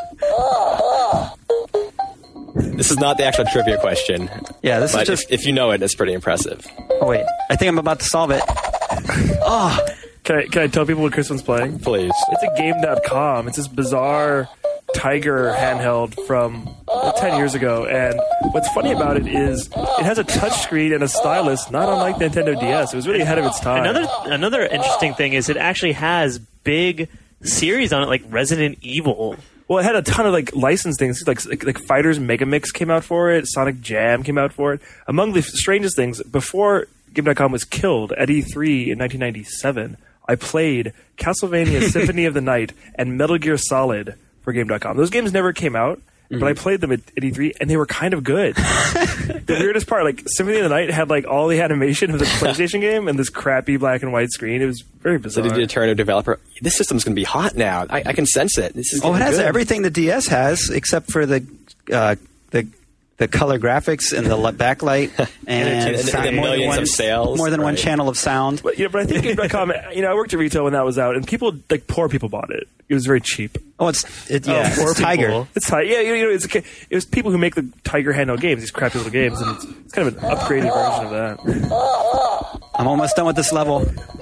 [SPEAKER 9] This is not the actual trivia question.
[SPEAKER 5] Yeah, this
[SPEAKER 9] but
[SPEAKER 5] is just.
[SPEAKER 9] if, if you know it, it's pretty impressive.
[SPEAKER 5] Oh wait, I think I'm about to solve it. Oh,
[SPEAKER 3] Can I, can I tell people what Chris one's playing?
[SPEAKER 9] Please.
[SPEAKER 3] It's a game dot com. It's this bizarre Tiger handheld from uh, ten years ago. And what's funny about it is it has a touchscreen and a stylus, not unlike the Nintendo D S. It was really ahead of its time.
[SPEAKER 10] Another another interesting thing is it actually has big series on it, like Resident Evil.
[SPEAKER 3] Well, it had a ton of like licensed things, like like, like Fighters Megamix came out for it, Sonic Jam came out for it. Among the strangest things, before Game dot com was killed at E three in nineteen ninety-seven, I played Castlevania Symphony of the Night and Metal Gear Solid for Game dot com. Those games never came out, mm-hmm. but I played them at, at E three, and they were kind of good. The weirdest part, like, Symphony of the Night had, like, all the animation of the PlayStation game and this crappy black and white screen. It was very bizarre.
[SPEAKER 9] So did you turn to a developer? This system's going to be hot now. I, I can sense it. This is
[SPEAKER 5] oh, it has
[SPEAKER 9] good.
[SPEAKER 5] everything the D S has except for the uh, the the color graphics and the li- backlight and,
[SPEAKER 9] And it- and the
[SPEAKER 5] more than
[SPEAKER 9] millions
[SPEAKER 5] one,
[SPEAKER 9] of sales,
[SPEAKER 5] more than one
[SPEAKER 9] right.
[SPEAKER 5] channel of sound.
[SPEAKER 3] But, you know, but I think Game dot com, you know, I worked at retail when that was out, and people, like, poor people bought it. It was very cheap.
[SPEAKER 5] Oh, it's it, yeah,
[SPEAKER 3] poor
[SPEAKER 5] it's Tiger.
[SPEAKER 3] people. It's Tiger. Yeah, you know, it's okay. It was people who make the Tiger handheld games, these crappy little games, and it's, it's kind of an upgraded version of that.
[SPEAKER 5] I'm almost done with this level.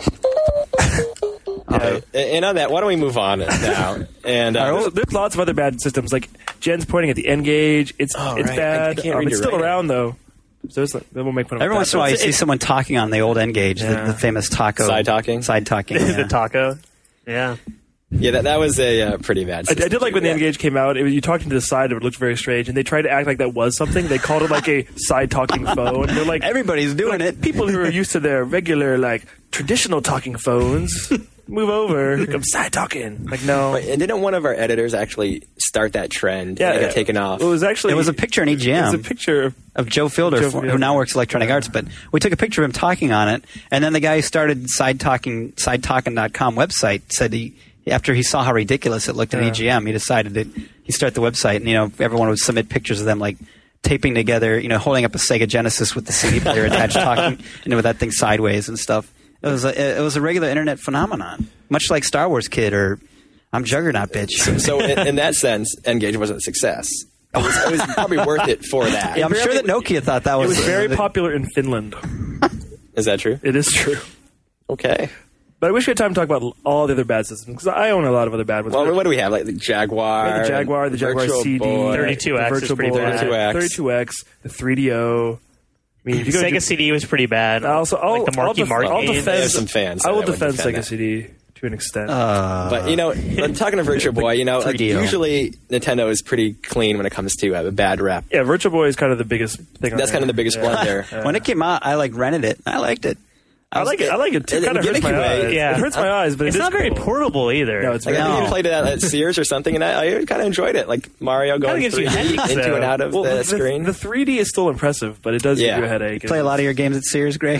[SPEAKER 9] Okay. And on that, why don't we move on now? And uh,
[SPEAKER 3] there's, there's lots of other bad systems. Like Jen's pointing at the N Gauge. It's
[SPEAKER 9] Oh,
[SPEAKER 3] it's
[SPEAKER 9] right.
[SPEAKER 3] bad.
[SPEAKER 9] I- I can't
[SPEAKER 3] Um,
[SPEAKER 9] read
[SPEAKER 3] it's
[SPEAKER 9] your
[SPEAKER 3] still
[SPEAKER 9] writing.
[SPEAKER 3] around though. So it's like, they won't make fun of
[SPEAKER 5] Every
[SPEAKER 3] that.
[SPEAKER 5] once in a while, you
[SPEAKER 3] It's-
[SPEAKER 5] see
[SPEAKER 3] it's-
[SPEAKER 5] someone talking on the old N Gauge,
[SPEAKER 3] Yeah.
[SPEAKER 5] the, the famous taco
[SPEAKER 9] Side talking?
[SPEAKER 5] Side talking. Yeah.
[SPEAKER 10] The taco. Yeah.
[SPEAKER 9] yeah, that, that was a uh, pretty bad
[SPEAKER 3] I,
[SPEAKER 9] system.
[SPEAKER 3] I did like when the
[SPEAKER 9] Yeah.
[SPEAKER 3] N Gauge came out. It was, you talked into the side of it, it looked very strange, and they tried to act like that was something. They called it like a side talking phone. They're like
[SPEAKER 5] Everybody's doing
[SPEAKER 3] like,
[SPEAKER 5] it.
[SPEAKER 3] People who are used to their regular like traditional talking phones move over. I'm side talking. Like no.
[SPEAKER 9] But, and didn't one of our editors actually start that trend
[SPEAKER 3] Yeah,
[SPEAKER 9] and it
[SPEAKER 3] yeah.
[SPEAKER 9] got taken off?
[SPEAKER 3] It was actually
[SPEAKER 5] It was a picture in E G
[SPEAKER 3] It
[SPEAKER 5] M.
[SPEAKER 3] was a picture of
[SPEAKER 5] of Joe Fielder,
[SPEAKER 3] Joe
[SPEAKER 5] for-
[SPEAKER 3] Fielder.
[SPEAKER 5] who now works at Electronic
[SPEAKER 3] Yeah.
[SPEAKER 5] Arts. But we took a picture of him talking on it, and then the guy who started side talking side talking dot com website said he after he saw how ridiculous it looked in
[SPEAKER 3] Yeah.
[SPEAKER 5] E G M, he decided that he start the website, and you know everyone would submit pictures of them like taping together, you know, holding up a Sega Genesis with the C D player attached, talking you know with that thing sideways and stuff. It was a, it was a regular internet phenomenon, much like Star Wars Kid or I'm Juggernaut Bitch.
[SPEAKER 9] So in, in that sense, N-Gage wasn't a success. It was, it was probably worth it for that.
[SPEAKER 5] Yeah, I'm sure that Nokia thought that
[SPEAKER 3] it
[SPEAKER 5] was.
[SPEAKER 3] was very
[SPEAKER 5] uh,
[SPEAKER 3] popular in Finland.
[SPEAKER 9] Is that true?
[SPEAKER 3] It is true.
[SPEAKER 9] Okay.
[SPEAKER 3] But I wish we had time to talk about all the other bad systems because I own a lot of other bad ones.
[SPEAKER 9] Well, what do we have? Like the Jaguar?
[SPEAKER 3] We have the Jaguar, the Jaguar
[SPEAKER 9] Virtual
[SPEAKER 3] C D,
[SPEAKER 9] Boy.
[SPEAKER 10] thirty-two X
[SPEAKER 3] the
[SPEAKER 10] is
[SPEAKER 3] Virtual
[SPEAKER 10] pretty
[SPEAKER 3] Boy,
[SPEAKER 10] bad.
[SPEAKER 9] thirty-two X.
[SPEAKER 3] thirty-two X, the three D O. I mean, if you go
[SPEAKER 10] Sega
[SPEAKER 3] to-
[SPEAKER 10] C D was pretty bad.
[SPEAKER 3] I also, I'll,
[SPEAKER 10] like the Marky
[SPEAKER 3] I'll def-
[SPEAKER 10] Mark
[SPEAKER 3] I'll
[SPEAKER 10] games.
[SPEAKER 3] defend,
[SPEAKER 9] I have some fans
[SPEAKER 3] I will
[SPEAKER 9] that would
[SPEAKER 3] defend
[SPEAKER 9] defend
[SPEAKER 3] Sega
[SPEAKER 9] that.
[SPEAKER 3] C D to an extent.
[SPEAKER 5] Uh,
[SPEAKER 9] But you know, I'm talking to Virtual Boy. You know, like,
[SPEAKER 5] three D O.
[SPEAKER 9] usually Nintendo is pretty clean when it comes to uh, a bad rep.
[SPEAKER 3] yeah, Virtual Boy is kind of the biggest thing. on
[SPEAKER 9] That's
[SPEAKER 3] there.
[SPEAKER 9] kind of the biggest
[SPEAKER 3] Yeah.
[SPEAKER 9] blunder.
[SPEAKER 3] Yeah.
[SPEAKER 5] when it came out, I like rented it. I liked it.
[SPEAKER 3] I like it. I like it too.
[SPEAKER 9] in
[SPEAKER 3] It
[SPEAKER 9] a
[SPEAKER 3] kind of hurts my
[SPEAKER 9] gimmicky way,
[SPEAKER 3] eyes.
[SPEAKER 10] yeah.
[SPEAKER 3] It hurts my eyes, but
[SPEAKER 10] It's
[SPEAKER 3] it is
[SPEAKER 10] not very
[SPEAKER 3] cool.
[SPEAKER 10] portable either.
[SPEAKER 3] No, it's
[SPEAKER 9] Like,
[SPEAKER 3] very.
[SPEAKER 9] I think
[SPEAKER 5] No.
[SPEAKER 9] you played it at Sears or something, and I, I kind of enjoyed it. Like Mario going
[SPEAKER 10] gives you
[SPEAKER 9] three D
[SPEAKER 10] headaches,
[SPEAKER 9] into
[SPEAKER 10] though.
[SPEAKER 9] and out of
[SPEAKER 3] well,
[SPEAKER 9] the,
[SPEAKER 3] the,
[SPEAKER 9] screen.
[SPEAKER 3] the three D is still impressive, but it does
[SPEAKER 9] Yeah.
[SPEAKER 3] give you a headache.
[SPEAKER 5] Play a lot of your games at Sears, Gray.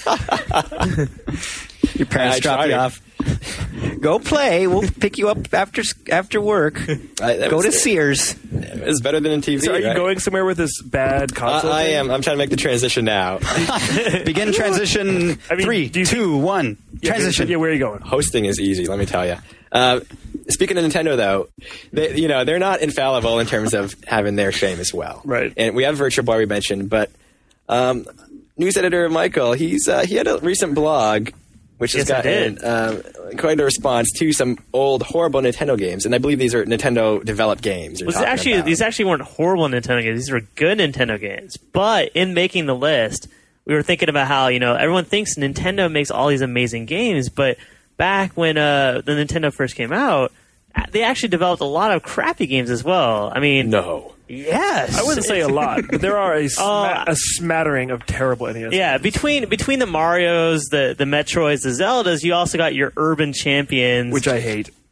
[SPEAKER 5] Your parents
[SPEAKER 9] I
[SPEAKER 5] drop
[SPEAKER 9] tried
[SPEAKER 5] you
[SPEAKER 9] it.
[SPEAKER 5] off. Go play. We'll pick you up after after work.
[SPEAKER 9] I- that
[SPEAKER 5] Go
[SPEAKER 9] was-
[SPEAKER 5] to Sears.
[SPEAKER 9] It's better than in T V.
[SPEAKER 3] So are you
[SPEAKER 9] right?
[SPEAKER 3] going somewhere with this bad
[SPEAKER 9] Uh,
[SPEAKER 3] console?
[SPEAKER 9] I
[SPEAKER 3] thing?
[SPEAKER 9] am. I'm trying to make the transition now.
[SPEAKER 5] Begin transition.
[SPEAKER 3] I mean,
[SPEAKER 5] three,
[SPEAKER 3] do you-
[SPEAKER 5] two, one.
[SPEAKER 3] Yeah,
[SPEAKER 5] Transition.
[SPEAKER 3] Yeah, where are you going?
[SPEAKER 9] Hosting is easy, let me tell you. Uh, speaking of Nintendo, though, they, you know they're not infallible in terms of having their shame as well.
[SPEAKER 3] Right.
[SPEAKER 9] And we have Virtual Boy we mentioned, but um, news editor Michael, he's uh, he had a recent blog which has
[SPEAKER 10] Yes, I
[SPEAKER 9] gotten
[SPEAKER 10] did.
[SPEAKER 9] um, quite a response to some old horrible Nintendo games, and I believe these are Nintendo developed games. you're
[SPEAKER 10] Was
[SPEAKER 9] talking
[SPEAKER 10] actually
[SPEAKER 9] about.
[SPEAKER 10] these actually weren't horrible Nintendo games. These were good Nintendo games. But in making the list, we were thinking about how you know everyone thinks Nintendo makes all these amazing games, but back when uh, the Nintendo first came out, they actually developed a lot of crappy games as well. I mean,
[SPEAKER 9] no.
[SPEAKER 10] Yes,
[SPEAKER 3] I wouldn't say a lot, but there are a, sma-
[SPEAKER 10] Uh,
[SPEAKER 3] a smattering of terrible N E S.
[SPEAKER 10] Yeah, between between the Marios, the the Metroids, the Zeldas, you also got your urban champions,
[SPEAKER 3] which I hate.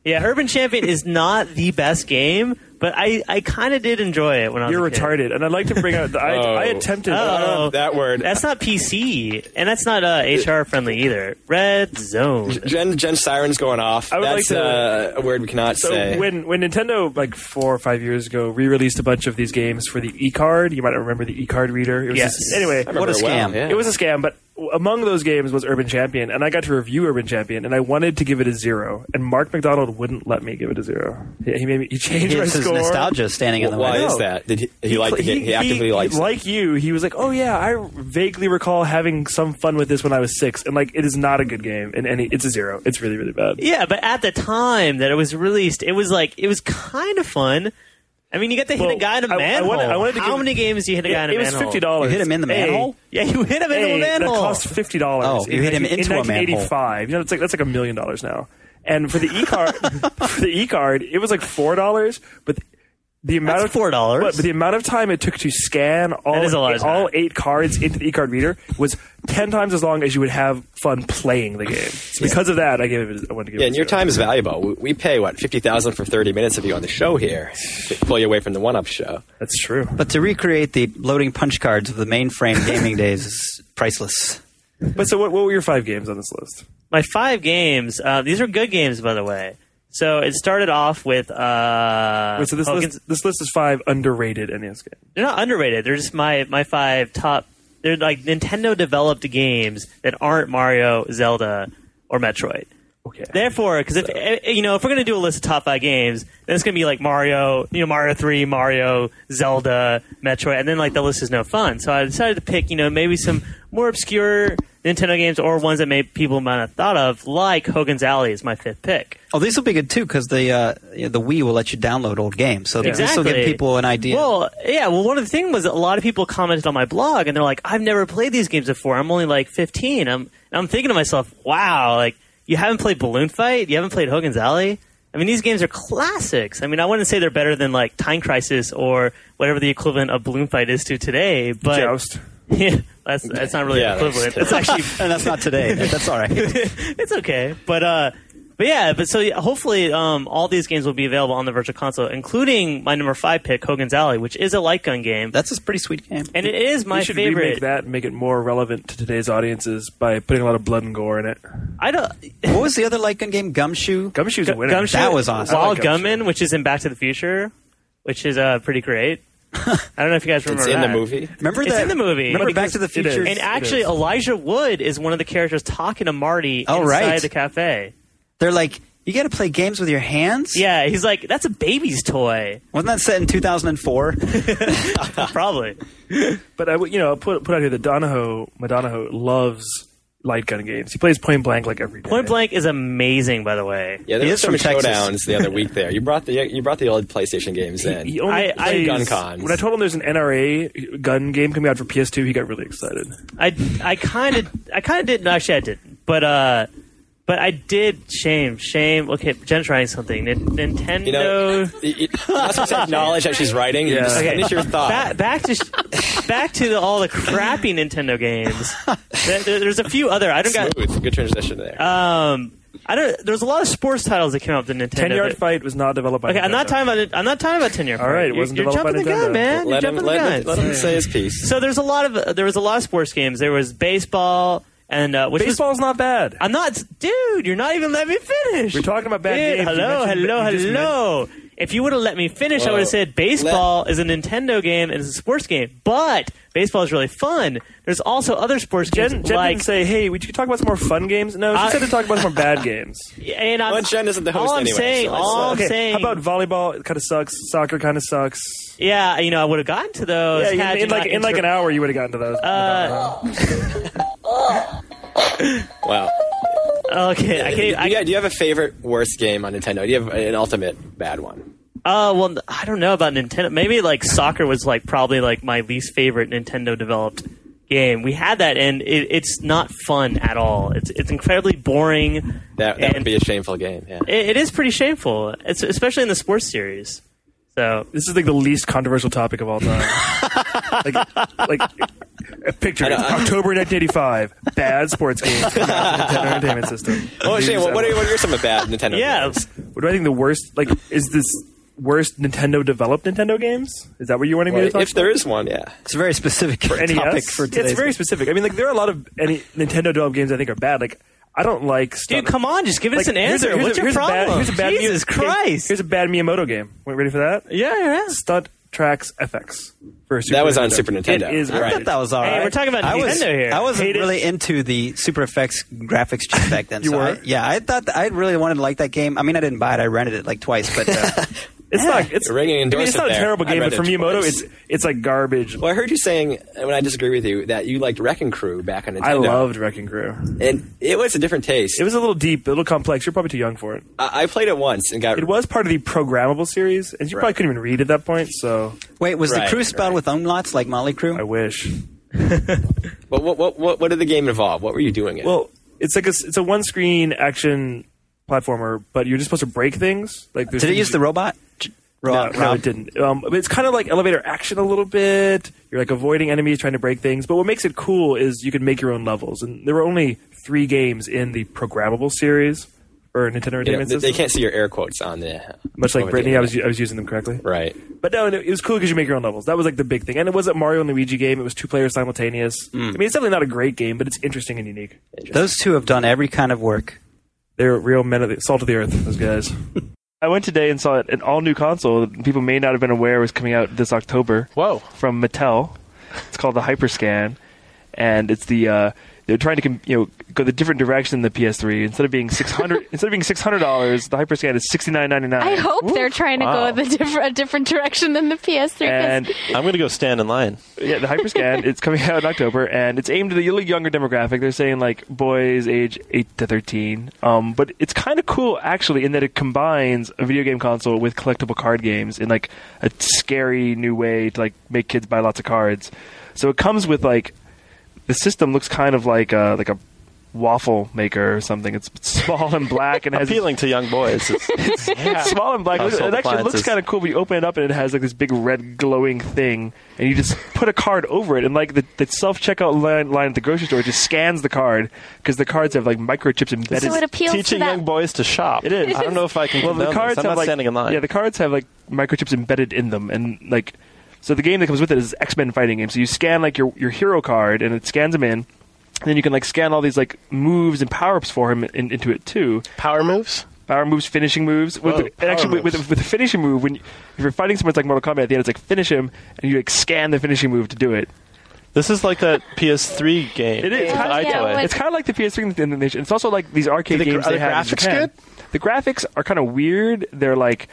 [SPEAKER 10] Yeah, Urban Champion is not the best game, but I, I kind of did enjoy it when I was
[SPEAKER 3] You're
[SPEAKER 10] a kid.
[SPEAKER 3] retarded, and I'd like to bring out. I,
[SPEAKER 9] Oh.
[SPEAKER 3] I attempted.
[SPEAKER 10] Oh.
[SPEAKER 9] that word.
[SPEAKER 10] That's not P C, and that's not uh, H R friendly either. Red Zone.
[SPEAKER 9] Gen, Gen Siren's going off.
[SPEAKER 3] I would
[SPEAKER 9] That's
[SPEAKER 3] like to-
[SPEAKER 9] uh, a word we cannot
[SPEAKER 3] So
[SPEAKER 9] say.
[SPEAKER 3] when when Nintendo like four or five years ago re-released a bunch of these games for the E-card, you might remember the E-card reader. It was
[SPEAKER 10] Yes.
[SPEAKER 3] this- anyway,
[SPEAKER 9] I remember
[SPEAKER 5] What a
[SPEAKER 9] it well,
[SPEAKER 5] scam.
[SPEAKER 9] yeah.
[SPEAKER 3] it was a scam. But among those games was Urban Champion, and I got to review Urban Champion, and I wanted to give it a zero, and Mark McDonald wouldn't let me give it a zero. He, he made me he changed my
[SPEAKER 5] It's his
[SPEAKER 3] score.
[SPEAKER 5] nostalgia standing in the
[SPEAKER 9] Why
[SPEAKER 5] way.
[SPEAKER 9] is that? Did he, he, like the game? He actively likes it.
[SPEAKER 3] like you. He was like, "Oh yeah, I vaguely recall having some fun with this when I was six, and like it is not a good game, and any it's a zero. It's really really bad."
[SPEAKER 10] Yeah, but at the time that it was released, it was like it was kind of fun. I mean, you get to hit
[SPEAKER 3] Well,
[SPEAKER 10] a guy in a
[SPEAKER 3] I- I
[SPEAKER 10] manhole.
[SPEAKER 3] wanted- I wanted to
[SPEAKER 10] How
[SPEAKER 3] give-
[SPEAKER 10] many games do you hit a guy in a
[SPEAKER 3] It was
[SPEAKER 10] manhole?
[SPEAKER 3] fifty dollars.
[SPEAKER 5] You hit him in the manhole?
[SPEAKER 10] Yeah, you hit him into
[SPEAKER 3] Hey,
[SPEAKER 10] a manhole.
[SPEAKER 3] that cost fifty dollars.
[SPEAKER 5] Oh, you hit him into a
[SPEAKER 3] in nineteen eighty-five. You know, it's like that's like a million dollars now. And for the e card, for the e card, it was like four dollars. But the amount
[SPEAKER 10] That's
[SPEAKER 3] of
[SPEAKER 10] four dollars.
[SPEAKER 3] But, but the amount of time it took to scan all
[SPEAKER 10] That is a lot of
[SPEAKER 3] all
[SPEAKER 10] time.
[SPEAKER 3] eight cards into the e card reader was ten times as long as you would have fun playing the game. So because of that, I gave it. I wanted to give
[SPEAKER 9] Yeah,
[SPEAKER 3] it.
[SPEAKER 9] and your
[SPEAKER 3] a zero.
[SPEAKER 9] time is valuable. We, we pay what fifty thousand for thirty minutes of you on the show here to pull you away from the One Up show.
[SPEAKER 3] That's true.
[SPEAKER 5] But to recreate the loading punch cards of the mainframe gaming days is priceless.
[SPEAKER 3] But so, what, what were your five games on this list?
[SPEAKER 10] My five games. Uh, these are good games, by the way. So it started off with. Uh,
[SPEAKER 3] Wait, so this
[SPEAKER 10] Hogan's-
[SPEAKER 3] list, this list is five underrated N E S games.
[SPEAKER 10] They're not underrated. They're just my my five top. They're like Nintendo developed games that aren't Mario, Zelda, or Metroid.
[SPEAKER 3] Okay.
[SPEAKER 10] Therefore, because if eh, you know if we're gonna do a list of top five games, then it's gonna be like Mario, you know, Mario three, Mario, Zelda, Metroid, and then like the list is no fun. So I decided to pick, you know, maybe some more obscure Nintendo games or ones that maybe people might not have thought of, like Hogan's Alley is my fifth pick.
[SPEAKER 5] Oh, these will be good too because the uh, you know, the Wii will let you download old games, so this will
[SPEAKER 10] Exactly.
[SPEAKER 5] give people an idea.
[SPEAKER 10] Well, yeah. Well, one of the things was a lot of people commented on my blog, and they're like, "I've never played these games before. I'm only like fifteen." I'm I'm thinking to myself, "Wow, like you haven't played Balloon Fight? You haven't played Hogan's Alley? I mean, these games are classics. I mean, I wouldn't say they're better than like Time Crisis or whatever the equivalent of Balloon Fight is to today, but
[SPEAKER 3] Joust.
[SPEAKER 10] yeah, that's that's not really
[SPEAKER 9] Yeah,
[SPEAKER 10] the equivalent. It's actually
[SPEAKER 5] and that's not today. That's all right.
[SPEAKER 10] it's okay. But uh, but yeah, but so yeah, hopefully um, all these games will be available on the Virtual Console, including my number five pick, Hogan's Alley, which is a light gun game,
[SPEAKER 5] That's a pretty sweet game.
[SPEAKER 10] and it is my
[SPEAKER 3] we should
[SPEAKER 10] favorite.
[SPEAKER 3] remake that and make it more relevant to today's audiences by putting a lot of blood and gore in it.
[SPEAKER 10] I don't.
[SPEAKER 5] What was the other light gun game? Gumshoe.
[SPEAKER 3] Gumshoe's a winner.
[SPEAKER 10] Gumshoe,
[SPEAKER 5] That was awesome.
[SPEAKER 3] I
[SPEAKER 10] Wild
[SPEAKER 3] like Gumshoe.
[SPEAKER 10] Gunman, which is in Back to the Future, which is uh, pretty great. I don't know if you guys remember
[SPEAKER 9] It's in
[SPEAKER 10] that.
[SPEAKER 9] the movie.
[SPEAKER 5] Remember
[SPEAKER 10] It's
[SPEAKER 5] that?
[SPEAKER 10] in the movie.
[SPEAKER 5] Remember
[SPEAKER 3] Because
[SPEAKER 5] Back to the
[SPEAKER 3] it is.
[SPEAKER 5] Future?
[SPEAKER 10] And actually,
[SPEAKER 3] is.
[SPEAKER 10] Elijah Wood is one of the characters talking to Marty
[SPEAKER 5] Oh,
[SPEAKER 10] inside
[SPEAKER 5] right.
[SPEAKER 10] the cafe.
[SPEAKER 5] They're like, you got to play games with your hands.
[SPEAKER 10] Yeah, he's like, that's a baby's toy.
[SPEAKER 5] Wasn't that set in two thousand four?
[SPEAKER 10] Probably.
[SPEAKER 3] But I, would- you know, I'll put put out here that Donahoe, my Donahoe loves light gun games. He plays Point Blank like every day.
[SPEAKER 10] Point Blank is amazing, by the way.
[SPEAKER 9] Yeah,
[SPEAKER 5] He
[SPEAKER 9] there were
[SPEAKER 5] is
[SPEAKER 9] some
[SPEAKER 5] from Texas.
[SPEAKER 9] showdowns the other week. There, you brought the you brought the old PlayStation games in.
[SPEAKER 3] He only
[SPEAKER 10] I- I-
[SPEAKER 3] plays-
[SPEAKER 9] Gun cons.
[SPEAKER 3] When I told him there's an N R A gun game coming out for P S two, he got really excited.
[SPEAKER 10] I I kind of I kind of didn't. Actually, I didn't. But uh, but I did. Shame, shame. Okay, Jen's writing something. Nin- Nintendo.
[SPEAKER 9] You know, you, you must acknowledge that she's writing. You
[SPEAKER 3] Yeah.
[SPEAKER 9] just
[SPEAKER 10] Okay.
[SPEAKER 9] finish your thought.
[SPEAKER 10] Back, back to sh- back to the, all the crappy Nintendo games. There, there- there's a few other. I don't got.
[SPEAKER 9] Smooth, good transition there.
[SPEAKER 10] Um, I don't. There's a lot of sports titles that came out with the Nintendo.
[SPEAKER 3] Ten Yard
[SPEAKER 10] that-
[SPEAKER 3] Fight was not developed by.
[SPEAKER 10] Okay, I'm not
[SPEAKER 3] Nintendo.
[SPEAKER 10] talking about. it- I'm not talking about Ten Yard Fight.
[SPEAKER 3] All right, it
[SPEAKER 10] You're-
[SPEAKER 3] wasn't
[SPEAKER 10] you're,
[SPEAKER 3] developed
[SPEAKER 10] jumping
[SPEAKER 3] by
[SPEAKER 10] the gun,
[SPEAKER 3] Nintendo.
[SPEAKER 10] man. You're
[SPEAKER 9] let him
[SPEAKER 10] jumping
[SPEAKER 9] let,
[SPEAKER 10] the
[SPEAKER 9] him-
[SPEAKER 10] gun.
[SPEAKER 9] let him say his piece.
[SPEAKER 10] So there's a lot of there was a lot of sports games. There was baseball and uh, which was
[SPEAKER 3] Baseball's not bad.
[SPEAKER 10] I'm not, dude. You're not even letting me finish.
[SPEAKER 3] We're talking about bad
[SPEAKER 10] Dude,
[SPEAKER 3] games. You
[SPEAKER 10] Hello,
[SPEAKER 3] mentioned-
[SPEAKER 10] hello,
[SPEAKER 3] you just
[SPEAKER 10] hello. If you would have let me finish, I
[SPEAKER 9] Whoa.
[SPEAKER 10] would have said baseball is a Nintendo game and it's a sports game. But baseball is really fun. There's also other sports games
[SPEAKER 3] Jen, Jen
[SPEAKER 10] like.
[SPEAKER 3] didn't say, "Hey, we could talk about some more fun games." No, she
[SPEAKER 10] I-
[SPEAKER 3] said to talk about some more bad games.
[SPEAKER 10] And I'm,
[SPEAKER 9] Well, Jen isn't the host
[SPEAKER 10] all I'm
[SPEAKER 9] anyway,
[SPEAKER 10] saying,
[SPEAKER 9] so let's,
[SPEAKER 10] all
[SPEAKER 9] uh,
[SPEAKER 10] I'm
[SPEAKER 3] Okay,
[SPEAKER 10] saying.
[SPEAKER 3] how about volleyball? It kind of sucks. Soccer kind of sucks.
[SPEAKER 10] yeah, you know, I would have gotten to those.
[SPEAKER 3] Yeah,
[SPEAKER 10] had
[SPEAKER 3] in,
[SPEAKER 10] you
[SPEAKER 3] in like
[SPEAKER 10] not
[SPEAKER 3] in like an
[SPEAKER 10] inter-
[SPEAKER 3] hour, you would have gotten to those.
[SPEAKER 10] Uh,
[SPEAKER 9] Wow.
[SPEAKER 10] okay, I
[SPEAKER 9] do,
[SPEAKER 10] can't.
[SPEAKER 9] you,
[SPEAKER 10] I,
[SPEAKER 9] do you have a favorite worst game on Nintendo? Do you have an ultimate bad one?
[SPEAKER 10] Uh, well, I don't know about Nintendo. Maybe like soccer was like probably like my least favorite Nintendo developed game. We had that, and it, it's not fun at all. It's it's incredibly boring.
[SPEAKER 9] That that
[SPEAKER 10] and
[SPEAKER 9] would be a shameful game. Yeah.
[SPEAKER 10] It, it is pretty shameful. It's especially in the sports series. So
[SPEAKER 3] This is like the least controversial topic of all time. like, like A picture. October nineteen eighty-five. Bad sports games. Nintendo Entertainment System.
[SPEAKER 9] Oh, Shane, what, what, are, what are some of bad Nintendo
[SPEAKER 10] Yeah.
[SPEAKER 9] games?
[SPEAKER 3] What do I think the worst? Like, is this worst Nintendo developed Nintendo games? Is that what you're wanting me
[SPEAKER 9] Well,
[SPEAKER 3] to talk
[SPEAKER 9] if
[SPEAKER 3] about?
[SPEAKER 9] there is one, yeah.
[SPEAKER 5] It's a very specific
[SPEAKER 3] For N E S?
[SPEAKER 5] topic for
[SPEAKER 3] Yeah,
[SPEAKER 5] today's.
[SPEAKER 3] it's very specific. I mean, like, there are a lot of any Nintendo developed games I think are bad. Like, I don't like stuff.
[SPEAKER 10] Dude, come on, just give us
[SPEAKER 3] Like,
[SPEAKER 10] an
[SPEAKER 3] here's a-
[SPEAKER 10] answer.
[SPEAKER 3] here's a-
[SPEAKER 10] What's your
[SPEAKER 3] here's a bad-
[SPEAKER 10] problem?
[SPEAKER 3] here's a bad
[SPEAKER 10] Jesus
[SPEAKER 3] Mi-
[SPEAKER 10] Christ.
[SPEAKER 3] Here's a bad Miyamoto game. Wait, ready for that?
[SPEAKER 10] Yeah, yeah.
[SPEAKER 3] Stunt Tracks F X. For Super
[SPEAKER 9] That was on
[SPEAKER 3] Nintendo.
[SPEAKER 9] Super Nintendo.
[SPEAKER 3] It is
[SPEAKER 5] I
[SPEAKER 3] right.
[SPEAKER 5] thought that was all
[SPEAKER 10] Hey,
[SPEAKER 5] right.
[SPEAKER 10] we're talking about
[SPEAKER 5] I
[SPEAKER 10] Nintendo
[SPEAKER 5] was,
[SPEAKER 10] here.
[SPEAKER 5] I wasn't
[SPEAKER 3] Hate it.
[SPEAKER 5] really into the Super Effects graphics chip back then.
[SPEAKER 3] You
[SPEAKER 5] so
[SPEAKER 3] were?
[SPEAKER 5] I, yeah, I thought that I really wanted to like that game. I mean, I didn't buy it; I rented it like twice. But uh,
[SPEAKER 3] It's not. It's,
[SPEAKER 9] You're ringing
[SPEAKER 3] I mean, it's
[SPEAKER 9] endorsement
[SPEAKER 3] not a
[SPEAKER 9] there.
[SPEAKER 3] terrible
[SPEAKER 9] I
[SPEAKER 3] game,
[SPEAKER 9] read
[SPEAKER 3] but for
[SPEAKER 9] it
[SPEAKER 3] Miyamoto,
[SPEAKER 9] twice.
[SPEAKER 3] it's it's like garbage.
[SPEAKER 9] Well, I heard you saying, when I disagree with you, that you liked Wrecking Crew back on Nintendo.
[SPEAKER 3] I loved Wrecking Crew.
[SPEAKER 9] And it was a different taste.
[SPEAKER 3] It was a little deep, a little complex. You're probably too young for it.
[SPEAKER 9] I, I played it once and got...
[SPEAKER 3] It was part of the programmable series, and you probably
[SPEAKER 9] Right.
[SPEAKER 3] couldn't even read at that point. So
[SPEAKER 5] wait, was
[SPEAKER 9] Right,
[SPEAKER 5] the crew spelled
[SPEAKER 9] right.
[SPEAKER 5] with umlauts like Motley Crue?
[SPEAKER 3] I wish.
[SPEAKER 9] But what, what, what, what did the game involve? What were you doing in?
[SPEAKER 3] Well, it's like a, it's a one screen action platformer, but you're just supposed to break things. Like, there's
[SPEAKER 5] Did it
[SPEAKER 3] things
[SPEAKER 5] use
[SPEAKER 3] you-
[SPEAKER 5] the robot?
[SPEAKER 3] No,
[SPEAKER 5] Rob,
[SPEAKER 3] no,
[SPEAKER 5] Rob?
[SPEAKER 3] it didn't. Um, but it's kind of like elevator action a little bit. You're like avoiding enemies, trying to break things. But what makes it cool is you can make your own levels. And there were only three games in the programmable series for Nintendo
[SPEAKER 9] You know,
[SPEAKER 3] Entertainment
[SPEAKER 9] they,
[SPEAKER 3] System.
[SPEAKER 9] they can't see your air quotes on the...
[SPEAKER 3] Much like
[SPEAKER 9] over
[SPEAKER 3] Brittany,
[SPEAKER 9] the
[SPEAKER 3] I was
[SPEAKER 9] internet.
[SPEAKER 3] I was using them correctly.
[SPEAKER 9] Right.
[SPEAKER 3] But no, it was cool because you make your own levels. That was like the big thing. And it wasn't Mario and Luigi game. It was two players simultaneous. I mean, it's definitely not a great game, but it's interesting and unique.
[SPEAKER 5] Those two have done every kind of work.
[SPEAKER 3] They're real men of the salt of the earth, those guys. I went today and saw an all-new console that people may not have been aware was coming out this October.
[SPEAKER 4] Whoa.
[SPEAKER 3] From Mattel. It's called the Hyperscan, and it's the uh, they're trying to you know go the different direction than the P S three. Instead of being six hundred, instead of being six hundred dollars, the Hyperscan is sixty nine ninety nine.
[SPEAKER 2] I hope they're trying to
[SPEAKER 3] Wow.
[SPEAKER 2] go a, diff- a different direction than the P S three. 'cause
[SPEAKER 3] And
[SPEAKER 4] I'm going to go stand in line.
[SPEAKER 3] yeah, the Hyperscan, it's coming out in October, and it's aimed at a little younger demographic. They're saying, like, boys age eight to thirteen. Um, but it's kind of cool, actually, in that it combines a video game console with collectible card games in, like, a scary new way to, like, make kids buy lots of cards. So it comes with, like, the system looks kind of like a, like a waffle maker or something. It's small and black and has
[SPEAKER 4] Appealing to young boys. It's,
[SPEAKER 3] it's small and black. It
[SPEAKER 4] Household
[SPEAKER 3] actually looks
[SPEAKER 4] appliances.
[SPEAKER 3] kind of cool, but you open it up and it has like this big red glowing thing, and you just put a card over it, and like the, the self checkout line, line at the grocery store just scans the card because the cards have like microchips embedded.
[SPEAKER 2] So it appeals to
[SPEAKER 4] teaching
[SPEAKER 2] that.
[SPEAKER 4] young boys to shop.
[SPEAKER 3] It is.
[SPEAKER 4] I don't know if I can
[SPEAKER 3] well, the
[SPEAKER 4] condone
[SPEAKER 3] cards
[SPEAKER 4] this. I'm
[SPEAKER 3] have
[SPEAKER 4] not
[SPEAKER 3] like
[SPEAKER 4] standing in line.
[SPEAKER 3] yeah, the cards have like microchips embedded in them, and like so the game that comes with it is X-Men fighting game. So you scan like your your hero card, and it scans them in. And then you can like scan all these like moves and power ups for him in, into it too.
[SPEAKER 4] Power moves?
[SPEAKER 3] Power moves, finishing moves. With,
[SPEAKER 4] Whoa,
[SPEAKER 3] with- and actually,
[SPEAKER 4] power
[SPEAKER 3] with,
[SPEAKER 4] moves.
[SPEAKER 3] with, with the finishing move, when you, if you're fighting someone, it's like Mortal Kombat. At the end, it's like finish him, and you like scan the finishing move to do it.
[SPEAKER 4] This is like that P S three game.
[SPEAKER 3] It is.
[SPEAKER 2] Oh,
[SPEAKER 3] Kind of,
[SPEAKER 2] yeah,
[SPEAKER 4] iToy.
[SPEAKER 2] what-
[SPEAKER 3] it's kind of like the P S three in the nation. It's also like these arcade
[SPEAKER 4] Do the-
[SPEAKER 3] games
[SPEAKER 4] are
[SPEAKER 3] they
[SPEAKER 4] the
[SPEAKER 3] have in
[SPEAKER 4] graphics
[SPEAKER 3] Japan.
[SPEAKER 4] good?
[SPEAKER 3] The graphics are kind of weird. They're like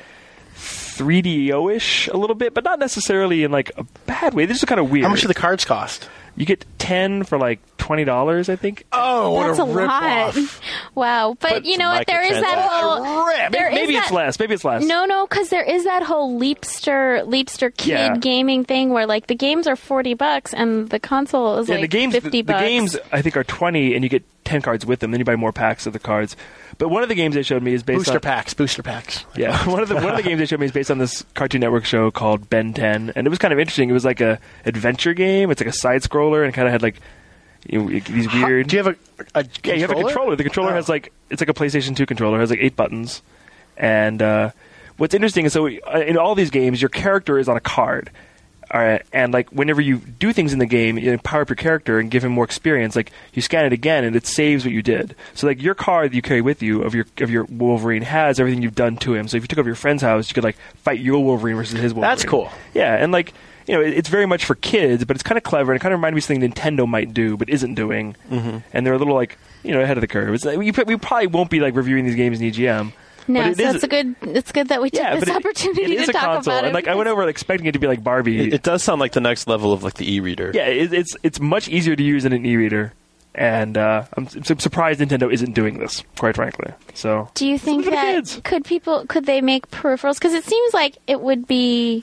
[SPEAKER 3] three D O-ish a little bit, but not necessarily in like a bad way. They're just kind of weird.
[SPEAKER 4] How much do the cards cost?
[SPEAKER 3] You get ten for like twenty dollars, I think.
[SPEAKER 4] Oh, what
[SPEAKER 2] That's
[SPEAKER 4] a,
[SPEAKER 2] a lot.
[SPEAKER 4] rip-off.
[SPEAKER 2] Wow, but,
[SPEAKER 3] But
[SPEAKER 2] you know what? There is that whole.
[SPEAKER 3] Rip.
[SPEAKER 2] There
[SPEAKER 3] Maybe,
[SPEAKER 2] is
[SPEAKER 3] maybe it's
[SPEAKER 2] that-
[SPEAKER 3] less. Maybe it's less.
[SPEAKER 2] No, no, because there is that whole Leapster, Leapster kid
[SPEAKER 3] Yeah.
[SPEAKER 2] gaming thing where like the games are forty bucks and the console is
[SPEAKER 3] Yeah,
[SPEAKER 2] like
[SPEAKER 3] the games,
[SPEAKER 2] fifty
[SPEAKER 3] the,
[SPEAKER 2] bucks.
[SPEAKER 3] the games I think are twenty, and you get ten cards with them. Then you buy more packs of the cards. But one of the games they showed me is based
[SPEAKER 4] Booster
[SPEAKER 3] on
[SPEAKER 4] packs. Booster packs.
[SPEAKER 3] yeah. One of the one of the games they showed me is based on this Cartoon Network show called Ben ten, and it was kind of interesting. It was like a adventure game. It's like a side scroller, and kind of had like you know, these weird.
[SPEAKER 4] Do you have a, a
[SPEAKER 3] yeah, you have a controller. The controller
[SPEAKER 4] Oh.
[SPEAKER 3] has like it's like a PlayStation two controller. It has like eight buttons, and uh, what's interesting is so uh, in all these games, your character is on a card. Uh, and like whenever you do things in the game, you power up your character and give him more experience. Like you scan it again, and it saves what you did. So like your card that you carry with you of your of your Wolverine has everything you've done to him. So if you took over your friend's house, you could like fight your Wolverine versus his Wolverine.
[SPEAKER 4] That's cool.
[SPEAKER 3] Yeah, and like you know, it, it's very much for kids, but it's kind of clever and it kind of reminds me of something Nintendo might do but isn't doing. Mm-hmm. And they're a little like you know ahead of the curve. It's like, we we probably won't be like reviewing these games in E G M.
[SPEAKER 2] No,
[SPEAKER 3] but it
[SPEAKER 2] so
[SPEAKER 3] is-
[SPEAKER 2] it's a good. It's good that we took
[SPEAKER 3] Yeah,
[SPEAKER 2] this
[SPEAKER 3] but it-
[SPEAKER 2] opportunity
[SPEAKER 3] it is
[SPEAKER 2] to
[SPEAKER 3] a
[SPEAKER 2] talk
[SPEAKER 3] console,
[SPEAKER 2] about it.
[SPEAKER 3] and like I went over expecting it to be like Barbie.
[SPEAKER 4] It, it does sound like the next level of like the e-reader.
[SPEAKER 3] Yeah, it, it's it's much easier to use than an e-reader, and uh, I'm, I'm surprised Nintendo isn't doing this. Quite frankly, so
[SPEAKER 2] Do you think
[SPEAKER 3] for the
[SPEAKER 2] that
[SPEAKER 3] kids.
[SPEAKER 2] could people could they make peripherals? Because it seems like it would be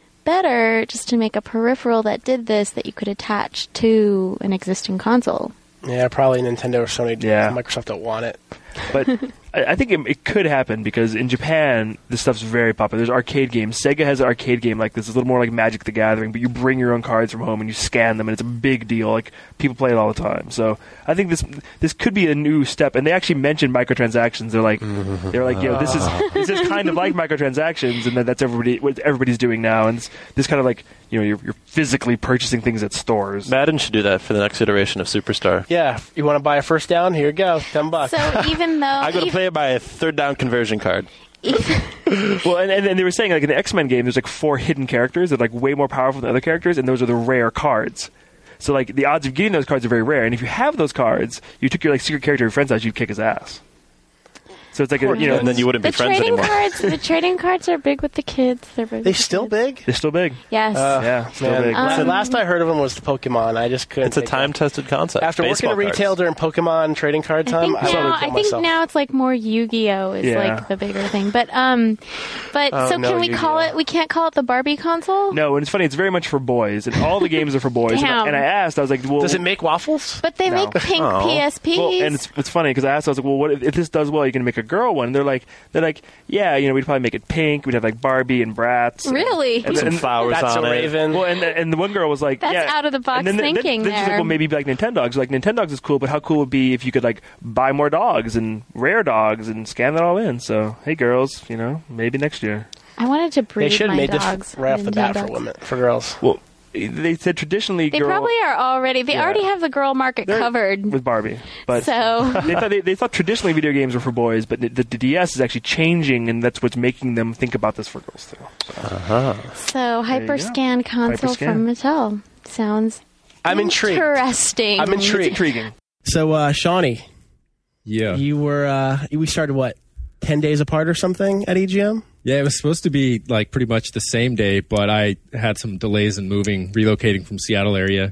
[SPEAKER 2] better just to make a peripheral that did this that you could attach to an existing console.
[SPEAKER 11] Yeah, probably Nintendo or Sony.
[SPEAKER 3] Yeah.
[SPEAKER 11] Microsoft don't want it.
[SPEAKER 3] But I, I think it, it could happen because in Japan, this stuff's very popular. There's arcade games. Sega has an arcade game like this. It's a little more like Magic the Gathering, but you bring your own cards from home and you scan them, and it's a big deal. Like, people play it all the time. So I think this this could be a new step. And they actually mentioned microtransactions. They're like, they're like, you know, this is this is kind of like microtransactions, and that, that's everybody what everybody's doing now. And this, this kind of like, you know, you're, you're physically purchasing things at stores.
[SPEAKER 4] Madden should do that for the next iteration of Superstar.
[SPEAKER 11] Yeah, you want to buy a first down? Here you go, ten bucks.
[SPEAKER 2] So even though
[SPEAKER 4] I go to
[SPEAKER 2] even,
[SPEAKER 4] play it by a third down conversion card.
[SPEAKER 3] Well, and, and and they were saying like in the X-Men game, there's like four hidden characters that are like way more powerful than other characters, and those are the rare cards. So like the odds of getting those cards are very rare, and if you have those cards, you took your like secret character to your friend's house, you'd kick his ass. So it's like a, you know,
[SPEAKER 4] and then you wouldn't
[SPEAKER 2] the
[SPEAKER 4] be friends
[SPEAKER 2] trading
[SPEAKER 4] anymore.
[SPEAKER 2] cards, the trading cards are big with the kids. They're big.
[SPEAKER 11] They
[SPEAKER 2] with the
[SPEAKER 11] still
[SPEAKER 2] kids.
[SPEAKER 11] big?
[SPEAKER 3] They're still big.
[SPEAKER 2] Yes.
[SPEAKER 11] Uh,
[SPEAKER 3] Yeah, still
[SPEAKER 11] Man,
[SPEAKER 3] big.
[SPEAKER 11] the
[SPEAKER 2] Um,
[SPEAKER 11] last I heard of them was the Pokemon. I just couldn't.
[SPEAKER 4] It's a
[SPEAKER 11] think of-
[SPEAKER 4] time-tested concept.
[SPEAKER 11] After working
[SPEAKER 4] Baseball
[SPEAKER 11] in retail
[SPEAKER 4] cards.
[SPEAKER 11] during Pokemon trading card
[SPEAKER 2] I
[SPEAKER 11] time,
[SPEAKER 2] think
[SPEAKER 11] I started
[SPEAKER 2] now,
[SPEAKER 11] to
[SPEAKER 2] I
[SPEAKER 11] kill
[SPEAKER 2] think
[SPEAKER 11] myself.
[SPEAKER 2] now it's like more Yu-Gi-Oh is
[SPEAKER 3] Yeah.
[SPEAKER 2] like the bigger thing. But um, but
[SPEAKER 11] Oh,
[SPEAKER 2] so
[SPEAKER 11] no,
[SPEAKER 2] can we call
[SPEAKER 11] Yu-Gi-Oh.
[SPEAKER 2] it? We can't call it the Barbie console.
[SPEAKER 3] No, and it's funny. It's very much for boys, and all the games are for boys. And I,
[SPEAKER 2] Damn.
[SPEAKER 3] and I asked, I was like, "Well,
[SPEAKER 11] Does it make waffles?
[SPEAKER 2] But they
[SPEAKER 3] No.
[SPEAKER 2] make pink
[SPEAKER 4] Oh.
[SPEAKER 2] P S Ps.
[SPEAKER 3] Well, and it's it's funny because I asked, I was like, "Well, what if, if this does well? You can make a girl one?" And they're like, "They're like, yeah, you know, we'd probably make it pink. We'd have like Barbie and Bratz. And,
[SPEAKER 2] Really?
[SPEAKER 3] And,
[SPEAKER 4] Some
[SPEAKER 3] and-
[SPEAKER 4] flowers
[SPEAKER 11] That's
[SPEAKER 4] on
[SPEAKER 11] a
[SPEAKER 4] it.
[SPEAKER 11] Raven.
[SPEAKER 3] Well, and and the one girl was like,
[SPEAKER 2] That's
[SPEAKER 3] yeah.
[SPEAKER 2] out of the box
[SPEAKER 3] and then, then-
[SPEAKER 2] thinking
[SPEAKER 3] then, she's like,
[SPEAKER 2] there.
[SPEAKER 3] well, maybe be like Nintendogs. Like Nintendogs is cool, but how cool would it be if you could like buy more dogs and rare dogs and scan that all in? So hey, girls, you know, maybe next year.
[SPEAKER 2] I wanted to
[SPEAKER 11] They
[SPEAKER 2] breed
[SPEAKER 11] should have
[SPEAKER 2] my
[SPEAKER 11] made
[SPEAKER 2] dogs.
[SPEAKER 11] this right off the bat for
[SPEAKER 2] Nintendogs.
[SPEAKER 11] women, for girls.
[SPEAKER 3] Well, they said traditionally,
[SPEAKER 2] They
[SPEAKER 3] girl
[SPEAKER 2] probably are already. They
[SPEAKER 3] Yeah.
[SPEAKER 2] already have the girl market
[SPEAKER 3] They're-
[SPEAKER 2] covered.
[SPEAKER 3] with Barbie, but
[SPEAKER 2] So
[SPEAKER 3] they thought they, they thought traditionally video games were for boys, but the, the D S is actually changing, and that's what's making them think about this for girls too. So.
[SPEAKER 4] Uh-huh.
[SPEAKER 2] so
[SPEAKER 3] There you go.
[SPEAKER 2] Hyperscan console
[SPEAKER 3] Hyperscan.
[SPEAKER 2] from Mattel sounds
[SPEAKER 11] I'm intrigued.
[SPEAKER 2] interesting.
[SPEAKER 11] I'm intrigued.
[SPEAKER 3] It's intriguing.
[SPEAKER 11] So, uh, Shawnee,
[SPEAKER 12] Yeah.
[SPEAKER 11] you were, uh, we started what, ten days apart or something at E G M?
[SPEAKER 12] Yeah, it was supposed to be like pretty much the same day, but I had some delays in moving, relocating from Seattle area.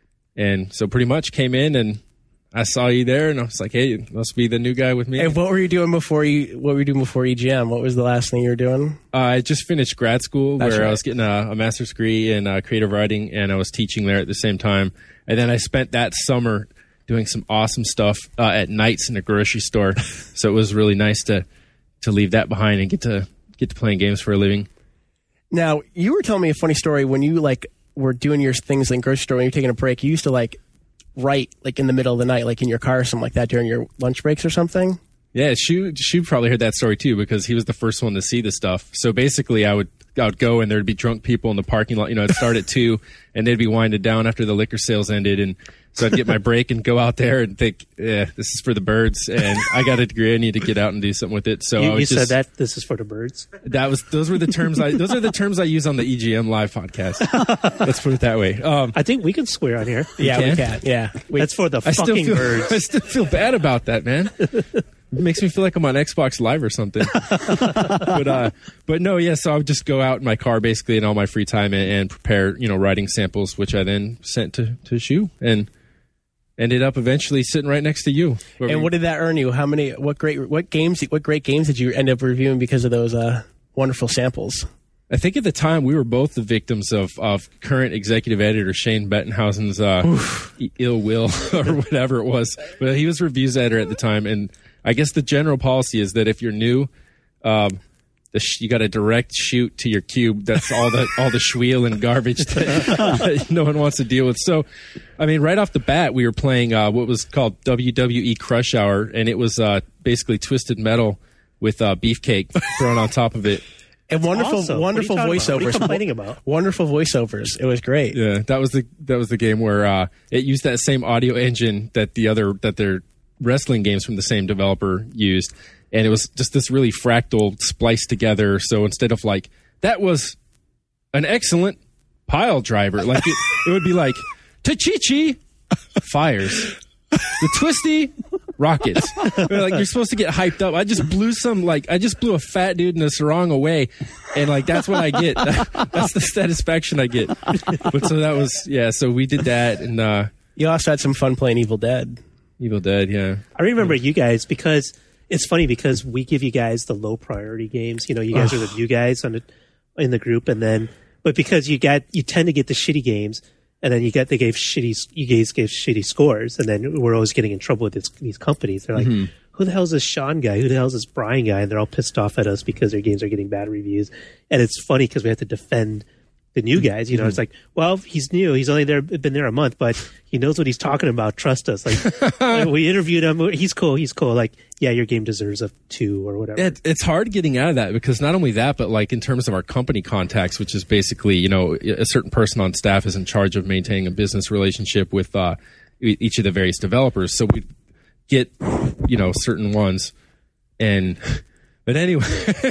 [SPEAKER 12] And so pretty much came in and I saw you there and I was like, hey, it must be the new guy with me.
[SPEAKER 11] And what were you doing before you, what were you doing before E G M? What was the last thing you were doing?
[SPEAKER 12] Uh, I just finished grad school
[SPEAKER 11] That's
[SPEAKER 12] where
[SPEAKER 11] right.
[SPEAKER 12] I was getting a, a master's degree in uh, creative writing and I was teaching there at the same time. And then I spent that summer doing some awesome stuff uh, at nights in a grocery store. So it was really nice to to leave that behind and get to get to playing games for a living.
[SPEAKER 11] Now, you were telling me a funny story when you like were doing your things in grocery store when you were taking a break. You used to like write like in the middle of the night, like in your car or something like that during your lunch breaks or something.
[SPEAKER 12] Yeah, she she probably heard that story too because he was the first one to see the stuff. So basically, I would I would go and there'd be drunk people in the parking lot. You know, I'd start at two and they'd be winded down after the liquor sales ended, and so I'd get my break and go out there and think, yeah, this is for the birds, and I got a degree. I need to get out and do something with it. So
[SPEAKER 7] you
[SPEAKER 12] I was
[SPEAKER 7] you
[SPEAKER 12] just,
[SPEAKER 7] said that this is for the birds.
[SPEAKER 12] That was those were the terms I those are the terms I use on the E G M live podcast. Let's put it that way. Um,
[SPEAKER 7] I think we can swear on here.
[SPEAKER 11] Yeah,
[SPEAKER 12] can?
[SPEAKER 11] we can. Yeah, we,
[SPEAKER 7] That's for the
[SPEAKER 12] I still
[SPEAKER 7] fucking
[SPEAKER 12] feel
[SPEAKER 7] birds.
[SPEAKER 12] I still feel bad about that, man. It makes me feel like I'm on Xbox Live or something. but uh, but no, yeah. So I would just go out in my car basically in all my free time and, and prepare, you know, writing samples, which I then sent to to Shu and ended up eventually sitting right next to you. Where
[SPEAKER 11] and
[SPEAKER 12] we-
[SPEAKER 11] what did that earn you? How many? What great? What games? What great games did you end up reviewing because of those uh, wonderful samples?
[SPEAKER 12] I think at the time we were both the victims of, of current executive editor Shane Bettenhausen's uh, i- ill will or whatever it was. But he was reviews editor at the time, and I guess the general policy is that if you're new, um, the sh- you got a direct shoot to your cube. That's all the all the schweel and garbage that, that no one wants to deal with. So, I mean, right off the bat, we were playing uh, what was called W W E Crush Hour, and it was uh, basically Twisted Metal with uh, beefcake thrown on top of it.
[SPEAKER 11] And wonderful,
[SPEAKER 7] Awesome.
[SPEAKER 11] wonderful
[SPEAKER 7] What are you talking about? What are you
[SPEAKER 11] voiceovers.
[SPEAKER 7] complaining about?
[SPEAKER 11] Wonderful voiceovers. It was great.
[SPEAKER 12] Yeah, that was the that was the game where uh, it used that same audio engine that the other that their wrestling games from the same developer used, and it was just this really fractal spliced together. So instead of like that was an excellent pile driver, like it, it would be like Tachichi fires, the Twisty rockets. Like you're supposed to get hyped up. I just blew some like I just blew a fat dude in the sarong away, and like that's what I get. That's the satisfaction I get. But so that was yeah. So we did that, and uh,
[SPEAKER 11] You also had some fun playing Evil Dead.
[SPEAKER 12] Evil Dead, yeah.
[SPEAKER 7] I remember you guys because it's funny because we give you guys the low priority games. You know, you guys are the new guys on the, in the group, and then but because you got you tend to get the shitty games, and then you get they gave shitty you guys gave shitty scores, and then we're always getting in trouble with this, these companies. They're like,
[SPEAKER 12] Mhm.
[SPEAKER 7] who the hell is this Sean guy? Who the hell is this Brian guy? And they're all pissed off at us because their games are getting bad reviews. And it's funny because we have to defend the new guys. You know, mm-hmm. It's like, well, he's new. He's only there, been there a month, but he knows what he's talking about. Trust us. Like, like we interviewed him. He's cool. He's cool. Like, yeah, your game deserves a two or whatever.
[SPEAKER 12] It, it's hard getting out of that because not only that, but like in terms of our company contacts, which is basically, you know, a certain person on staff is in charge of maintaining a business relationship with uh, each of the various developers. So we get, you know, certain ones and... But anyway,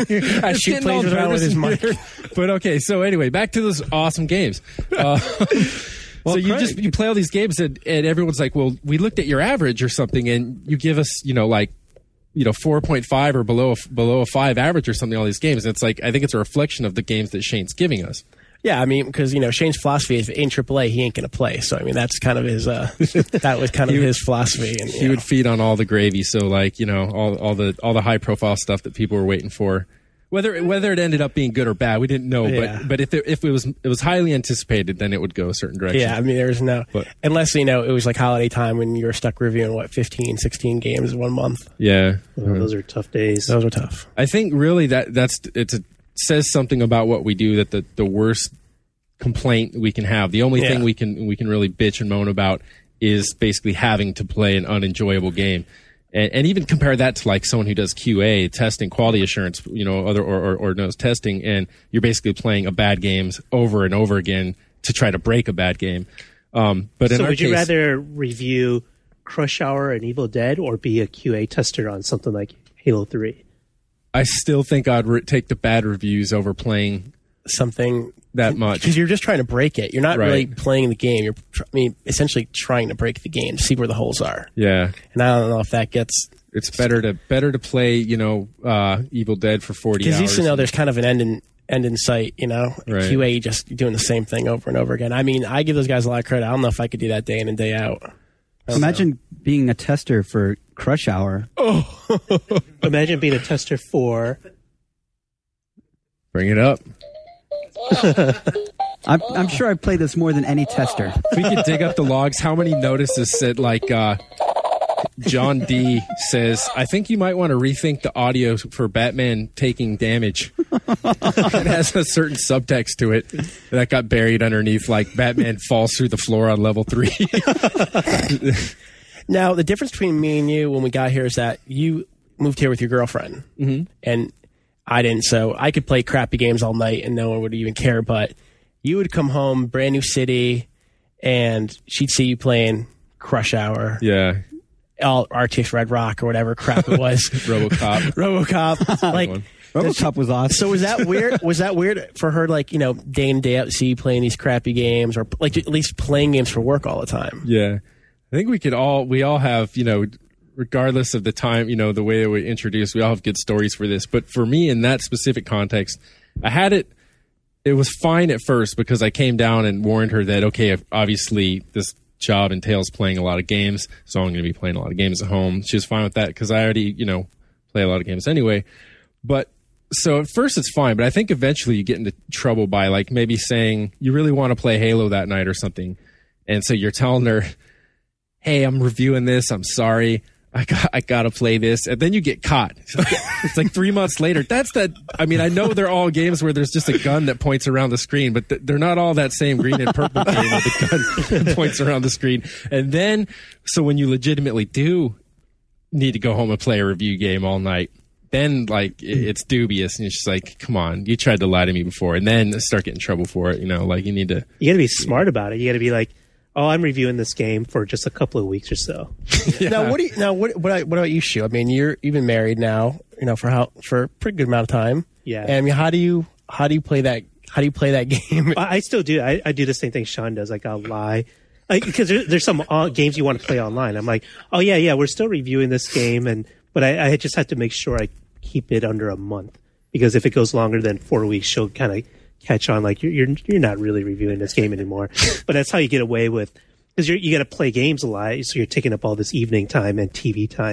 [SPEAKER 12] I
[SPEAKER 11] she plays around with his mic.
[SPEAKER 12] But okay, so anyway, back to those awesome games. Uh, well, so you Craig. just you play all these games, and, and everyone's like, "Well, we looked at your average or something, and you give us, you know, like, you know, four point five or below below a five average or something." All these games, and it's like I think it's a reflection of the games that Shane's giving us.
[SPEAKER 11] Yeah, I mean, because, you know, Shane's philosophy is in triple A, he ain't going to play. So, I mean, that's kind of his, uh, that was kind of his philosophy. And,
[SPEAKER 12] he know. would feed on all the gravy. So, like, you know, all, all the all the high profile stuff that people were waiting for. Whether whether it ended up being good or bad, we didn't know. Yeah. But but if it, if it was it was highly anticipated, then it would go a certain direction.
[SPEAKER 11] Yeah, I mean, there was no, but, unless, you know, it was like holiday time when you were stuck reviewing, what, fifteen, sixteen games in one month.
[SPEAKER 12] Yeah.
[SPEAKER 7] Oh, mm-hmm. Those are tough days.
[SPEAKER 11] Those are tough.
[SPEAKER 12] I think really that that's it's a, says something about what we do, that the, the worst complaint we can have, the only yeah. thing we can we can really bitch and moan about is basically having to play an unenjoyable game, and, and even compare that to like someone who does Q A testing, quality assurance, you know, other or, or, or knows testing, and you're basically playing a bad games over and over again to try to break a bad game. Um, but in
[SPEAKER 7] so,
[SPEAKER 12] our
[SPEAKER 7] would you
[SPEAKER 12] case,
[SPEAKER 7] rather review Crush Hour and Evil Dead or be a Q A tester on something like Halo three?
[SPEAKER 12] I still think I'd re- take the bad reviews over playing
[SPEAKER 11] something
[SPEAKER 12] that much,
[SPEAKER 11] because you're just trying to break it. You're not
[SPEAKER 12] right.
[SPEAKER 11] really playing the game. You're, tr- I mean, essentially trying to break the game to see where the holes are.
[SPEAKER 12] Yeah,
[SPEAKER 11] and I don't know if that gets.
[SPEAKER 12] It's better to better to play, you know, uh, Evil Dead for forty hours.
[SPEAKER 11] Because you used to know there's kind of an end in end in sight. You know,
[SPEAKER 12] right.
[SPEAKER 11] Q A just doing the same thing over and over again. I mean, I give those guys a lot of credit. I don't know if I could do that day in and day out.
[SPEAKER 5] Imagine know. being a tester for Crush Hour.
[SPEAKER 7] Oh, imagine being a tester for.
[SPEAKER 12] Bring it up.
[SPEAKER 5] I'm, I'm sure I've played this more than any tester.
[SPEAKER 12] If we could dig up the logs, how many notices said, like, uh, John D says, I think you might want to rethink the audio for Batman taking damage. It has a certain subtext to it that got buried underneath, like, Batman falls through the floor on level three.
[SPEAKER 11] Now, the difference between me and you when we got here is that you moved here with your girlfriend,
[SPEAKER 12] mm-hmm.
[SPEAKER 11] and I didn't, so I could play crappy games all night and no one would even care, but you would come home, brand new city, and she'd see you playing Crush Hour.
[SPEAKER 12] Yeah.
[SPEAKER 11] All R T X Red Rock or whatever crap it was.
[SPEAKER 12] RoboCop.
[SPEAKER 11] RoboCop. Like,
[SPEAKER 5] RoboCop was awesome.
[SPEAKER 11] So was that weird? Was that weird for her, like, you know, day in, day out to see you playing these crappy games, or like at least playing games for work all the time?
[SPEAKER 12] Yeah. I think we could all, we all have, you know, regardless of the time, you know, the way that we introduce, we all have good stories for this. But for me, in that specific context, I had it, it was fine at first because I came down and warned her that, okay, obviously this job entails playing a lot of games, so I'm going to be playing a lot of games at home. She was fine with that because I already, you know, play a lot of games anyway. But so at first it's fine, but I think eventually you get into trouble by like maybe saying you really want to play Halo that night or something. And so you're telling her, hey, I'm reviewing this. I'm sorry. I got, I gotta play this, and then you get caught. It's like, it's like three months later. That's that. I mean, I know they're all games where there's just a gun that points around the screen, but th- they're not all that same green and purple game with the gun that points around the screen. And then, so when you legitimately do need to go home and play a review game all night, then like it, it's dubious, and it's just like, come on, you tried to lie to me before, and then start getting in trouble for it. You know, like you need to.
[SPEAKER 7] You got to be smart about it. You got to be like, oh, I'm reviewing this game for just a couple of weeks or so.
[SPEAKER 11] Yeah. Now, what do you, now what what, what about you, Shu? I mean, you're you've been married now, you know, for how for a pretty good amount of time.
[SPEAKER 7] Yeah.
[SPEAKER 11] And I mean, how do you how do you play that how do you play that game?
[SPEAKER 7] I, I still do. I, I do the same thing Sean does. Like I'll lie, because there, there's some uh, games you want to play online. I'm like, oh yeah, yeah, we're still reviewing this game, and but I, I just have to make sure I keep it under a month, because if it goes longer than four weeks, she'll kind of catch on like you're, you're you're not really reviewing this game anymore. But that's how you get away with, because you you got to play games a lot, so you're taking up all this evening time and T V time,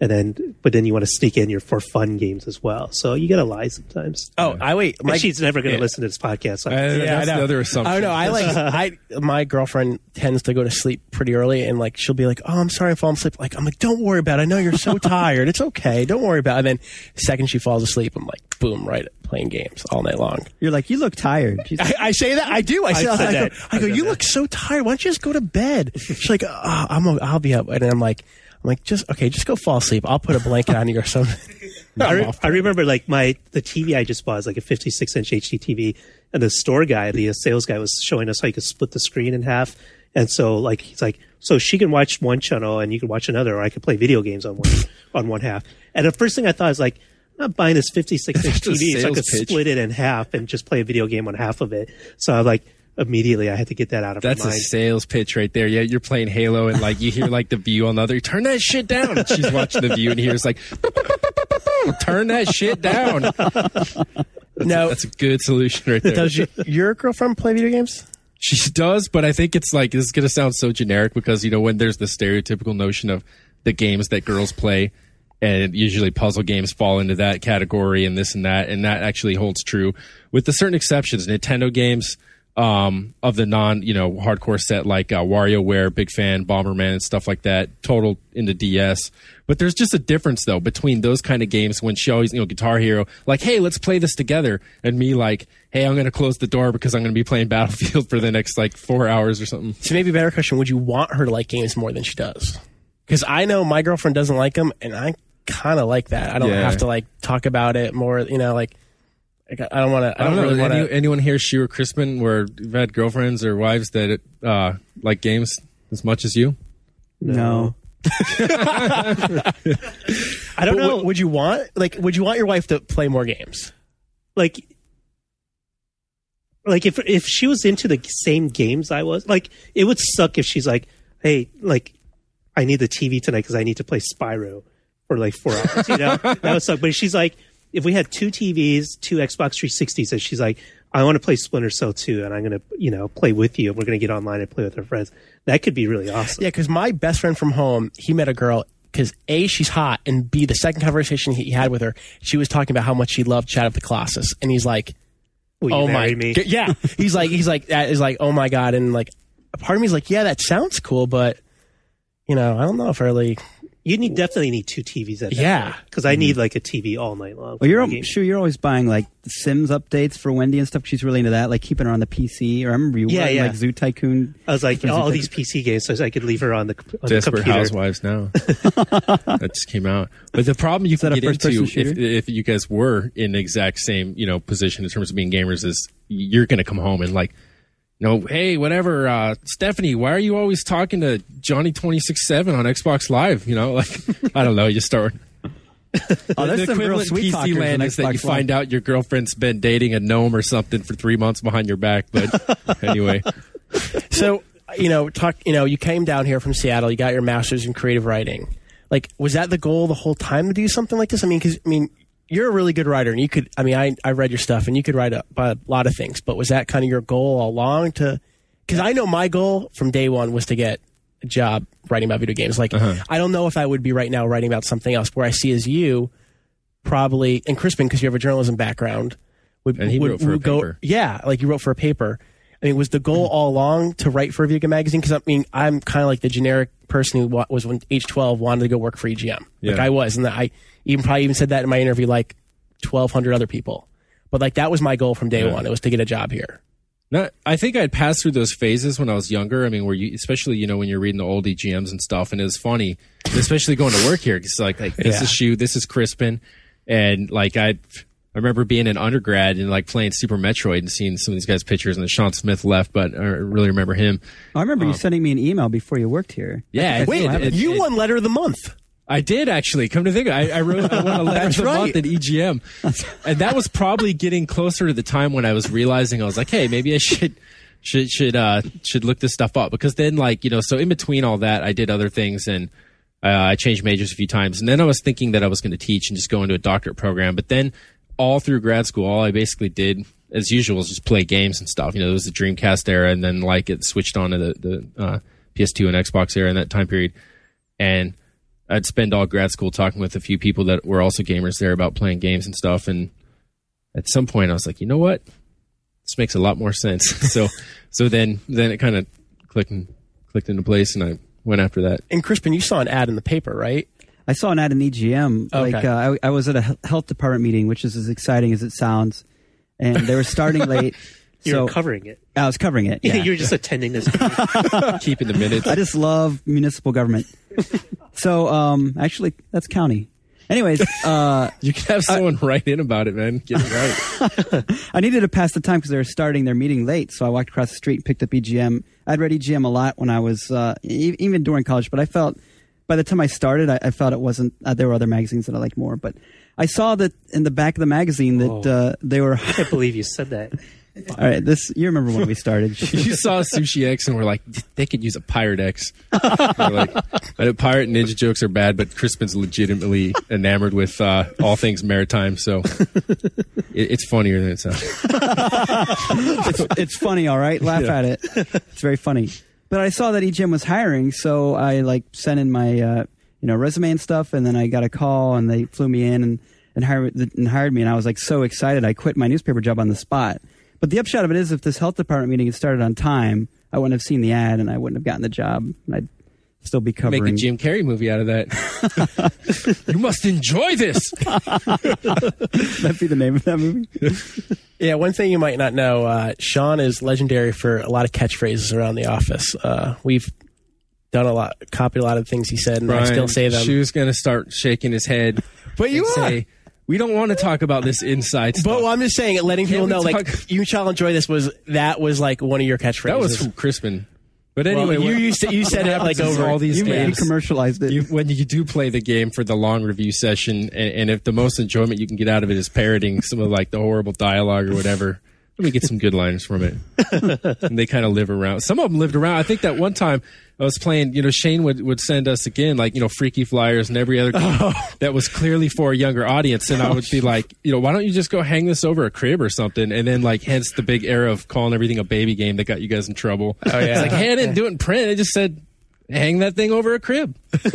[SPEAKER 7] and then but then you want to sneak in your for fun games as well. So you got to lie sometimes.
[SPEAKER 11] Oh, I wait.
[SPEAKER 7] My, she's never going to yeah. listen to this podcast. So
[SPEAKER 12] uh, yeah, that's
[SPEAKER 11] I know.
[SPEAKER 12] the other assumption.
[SPEAKER 11] I know. I like. I my girlfriend tends to go to sleep pretty early, and like she'll be like, "Oh, I'm sorry, I'm falling asleep." Like I'm like, "Don't worry about it. I know you're so tired. It's okay. Don't worry about it." And then the second she falls asleep, I'm like, boom, right, playing games all night long.
[SPEAKER 5] You're like, you look tired.
[SPEAKER 11] I, I say that. I do. I say. I, I go, I go you that. look so tired. Why don't you just go to bed? She's like, oh, I'm. I'll be up, and I'm like. I'm like, just okay, just go fall asleep. I'll put a blanket on you or something.
[SPEAKER 7] I, re- I remember like my the T V I just bought is like a fifty-six inch H D T V, and the store guy, the sales guy, was showing us how you could split the screen in half. And so like he's like, so she can watch one channel and you can watch another, or I could play video games on one on one half. And the first thing I thought is like, I'm not buying this fifty-six inch T V, so I could pitch. split it in half and just play a video game on half of it. So I'm like. Immediately, I had to get that out of
[SPEAKER 12] That's
[SPEAKER 7] my mind.
[SPEAKER 12] That's a sales pitch right there. Yeah, you're playing Halo, and like you hear like the view on the other. Turn that shit down. And she's watching the view, and hears like, turn that shit down. That's
[SPEAKER 11] no,
[SPEAKER 12] a, that's a good solution right there.
[SPEAKER 11] Does you, your girlfriend play video games?
[SPEAKER 12] She does, but I think it's like this is going to sound so generic because you know when there's the stereotypical notion of the games that girls play. And usually puzzle games fall into that category and this and that, and that actually holds true with the certain exceptions. Nintendo games um, of the non, you know, hardcore set like uh, WarioWare, big fan, Bomberman, and stuff like that, total into D S. But there's just a difference though between those kind of games when she always, you know, Guitar Hero, like, hey, let's play this together, and me like, hey, I'm going to close the door because I'm going to be playing Battlefield for the next like four hours or something.
[SPEAKER 11] So maybe a better question: would you want her to like games more than she does? Because I know my girlfriend doesn't like them, and I kind of like that. I don't yeah. have to like talk about it more. You know, like, like I don't want to. I,
[SPEAKER 12] I don't,
[SPEAKER 11] don't
[SPEAKER 12] know.
[SPEAKER 11] Really
[SPEAKER 12] Any,
[SPEAKER 11] wanna...
[SPEAKER 12] anyone here, She or Crispin, where you've had girlfriends or wives that uh, like games as much as you?
[SPEAKER 5] No.
[SPEAKER 11] I don't but know. W- would you want like? Would you want your wife to play more games?
[SPEAKER 7] Like, like if if she was into the same games I was, like, it would suck if she's like, hey, like, I need the T V tonight because I need to play Spyro. For like four hours, you know, that would suck. But she's like, if we had two T Vs, two Xbox three sixties, and she's like, I want to play Splinter Cell two, and I'm going to, you know, play with you, and we're going to get online and play with our friends. That could be really awesome.
[SPEAKER 11] Yeah, because my best friend from home, he met a girl, because A, she's hot, and B, the second conversation he had with her, she was talking about how much she loved Shadow of the Colossus, and he's like,
[SPEAKER 7] Will you
[SPEAKER 11] oh
[SPEAKER 7] marry
[SPEAKER 11] my,
[SPEAKER 7] me?
[SPEAKER 11] Yeah, he's like, he's like, that is like, oh my god, and like, a part of me is like, yeah, that sounds cool, but you know, I don't know if I really.
[SPEAKER 7] You need definitely need two T Vs at that
[SPEAKER 11] yeah
[SPEAKER 7] because I need like a T V all night long.
[SPEAKER 5] Well, you're sure you're always buying like Sims updates for Wendy and stuff. She's really into that, like keeping her on the P C. Or I remember you
[SPEAKER 7] yeah,
[SPEAKER 5] were
[SPEAKER 7] yeah.
[SPEAKER 5] like Zoo Tycoon.
[SPEAKER 7] I was like all these P C games, so I could leave her on the, on
[SPEAKER 12] Desperate
[SPEAKER 7] the computer.
[SPEAKER 12] Housewives now. That just came out. But the problem you can get into if, if you guys were in the exact same you know position in terms of being gamers is you're going to come home and like. No, hey, whatever, uh, Stephanie, why are you always talking to Johnny two six seven on Xbox Live? You know, like, I don't know, you start.
[SPEAKER 5] Oh, there's
[SPEAKER 12] the
[SPEAKER 5] some real
[SPEAKER 12] equivalent
[SPEAKER 5] sweet
[SPEAKER 12] P C land is that you Live. Find out your girlfriend's been dating a gnome or something for three months behind your back. But anyway.
[SPEAKER 11] So, you know, talk. You know, you came down here from Seattle, you got your master's in creative writing. Like, was that the goal the whole time to do something like this? I mean, because, I mean, you're a really good writer, and you could, I mean, I, I read your stuff, and you could write a, a lot of things, but was that kind of your goal all along to, because I know my goal from day one was to get a job writing about video games. Like, uh-huh. I don't know if I would be right now writing about something else, where I see as you probably, and Crispin, because you have a journalism background, would,
[SPEAKER 12] and he
[SPEAKER 11] would,
[SPEAKER 12] wrote for
[SPEAKER 11] would
[SPEAKER 12] a
[SPEAKER 11] go,
[SPEAKER 12] paper.
[SPEAKER 11] Yeah, like you wrote for a paper. I mean, was the goal all along to write for a video game magazine? Because I mean, I'm kind of like the generic person who wa- was when age twelve wanted to go work for E G M. Like yeah. I was, and I even probably even said that in my interview, like twelve hundred other people. But like that was my goal from day yeah. one. It was to get a job here.
[SPEAKER 12] No, I think I'd passed through those phases when I was younger. I mean, where you, especially you know when you're reading the old E G Ms and stuff, and it was funny, especially going to work here. It's like, like this yeah. is Shu, this is Crispin, and like I. I remember being an undergrad and like playing Super Metroid and seeing some of these guys' pictures, and then Sean Smith left, but I really remember him.
[SPEAKER 5] I remember
[SPEAKER 12] um,
[SPEAKER 5] you sending me an email before you worked here.
[SPEAKER 12] Yeah,
[SPEAKER 11] wait, it, it, you it, won Letter of the Month.
[SPEAKER 12] I did actually. Come to think of it, I, I wrote I won a Letter of the right. Month at E G M, and that was probably getting closer to the time when I was realizing I was like, hey, maybe I should should should uh, should look this stuff up, because then like you know, so in between all that, I did other things and. Uh, I changed majors a few times, and then I was thinking that I was going to teach and just go into a doctorate program, but then. All through grad school, all I basically did, as usual, was just play games and stuff. You know, it was the Dreamcast era, and then like it switched on to the, the uh, P S two and Xbox era in that time period. And I'd spend all grad school talking with a few people that were also gamers there about playing games and stuff. And at some point, I was like, you know what? This makes a lot more sense. so, so then, then it kind of clicked and clicked into place, and I went after that.
[SPEAKER 11] And Crispin, you saw an ad in the paper, right?
[SPEAKER 5] I saw an ad in E G M.
[SPEAKER 11] Okay.
[SPEAKER 5] Like uh, I, I was at a health department meeting, which is as exciting as it sounds, and they were starting late.
[SPEAKER 7] You
[SPEAKER 5] so
[SPEAKER 7] were covering it.
[SPEAKER 5] I was covering it. Yeah.
[SPEAKER 7] You were just attending this.
[SPEAKER 12] Keeping the minutes.
[SPEAKER 5] I just love municipal government. So, um, actually, that's county. Anyways, uh,
[SPEAKER 12] you can have someone uh, write in about it, man. Get it right.
[SPEAKER 5] I needed to pass the time because they were starting their meeting late, so I walked across the street and picked up E G M. I'd read E G M a lot when I was uh, e- even during college, but I felt by the time I started, I, I felt it wasn't. Uh, there were other magazines that I liked more, but I saw that in the back of the magazine that
[SPEAKER 7] oh,
[SPEAKER 5] uh, they were.
[SPEAKER 7] I can't believe you said that.
[SPEAKER 5] All right, this you remember when we started?
[SPEAKER 12] You saw Sushi X and we're like, they could use a Pirate X. We're like, I know Pirate and Ninja jokes are bad, but Crispin's legitimately enamored with uh, all things maritime, so it, it's funnier than it sounds.
[SPEAKER 5] it's, it's funny, all right. Laugh
[SPEAKER 12] Yeah.
[SPEAKER 5] at it. It's very funny. But I saw that E G M was hiring, so I like sent in my uh, you know resume and stuff, and then I got a call, and they flew me in and and hired and hired me, and I was like so excited. I quit my newspaper job on the spot. But the upshot of it is, if this health department meeting had started on time, I wouldn't have seen the ad, and I wouldn't have gotten the job, and I'd still be covering.
[SPEAKER 12] Make a Jim Carrey movie out of that. You must enjoy this.
[SPEAKER 5] That'd be the name of that movie.
[SPEAKER 11] Yeah, one thing you might not know, uh, Sean is legendary for a lot of catchphrases around the office. Uh, we've done a lot, copied a lot of things he said, and
[SPEAKER 12] Brian,
[SPEAKER 11] I still say them.
[SPEAKER 12] Shu's going to start shaking his head.
[SPEAKER 11] But you
[SPEAKER 12] and
[SPEAKER 11] are.
[SPEAKER 12] say, we don't want to talk about this inside stuff.
[SPEAKER 11] But well, I'm just saying, letting
[SPEAKER 12] Can't
[SPEAKER 11] people know,
[SPEAKER 12] we
[SPEAKER 11] like,
[SPEAKER 12] talk-
[SPEAKER 11] you shall enjoy this was, that was like one of your catchphrases.
[SPEAKER 12] That was from Crispin. But anyway,
[SPEAKER 11] Well, you
[SPEAKER 12] what-
[SPEAKER 11] used to, you said it like over
[SPEAKER 12] all these
[SPEAKER 5] You, you
[SPEAKER 12] games.
[SPEAKER 5] commercialized it.
[SPEAKER 12] You, when you do play the game for the long review session, and, and if the most enjoyment you can get out of it is parroting some of like the horrible dialogue or whatever, let me get some good lines from it. And they kind of live around. Some of them lived around. I think that one time I was playing, you know, Shane would, would send us again, like, you know, Freaky Flyers and every other game
[SPEAKER 11] Oh.
[SPEAKER 12] that was clearly for a younger audience. And I would be like, you know, why don't you just go hang this over a crib or something? And then, like, hence the big era of calling everything a baby game that got you guys in trouble.
[SPEAKER 11] Oh, yeah.
[SPEAKER 12] It's like, hey, I didn't do it in print. I just said, hang that thing over a crib.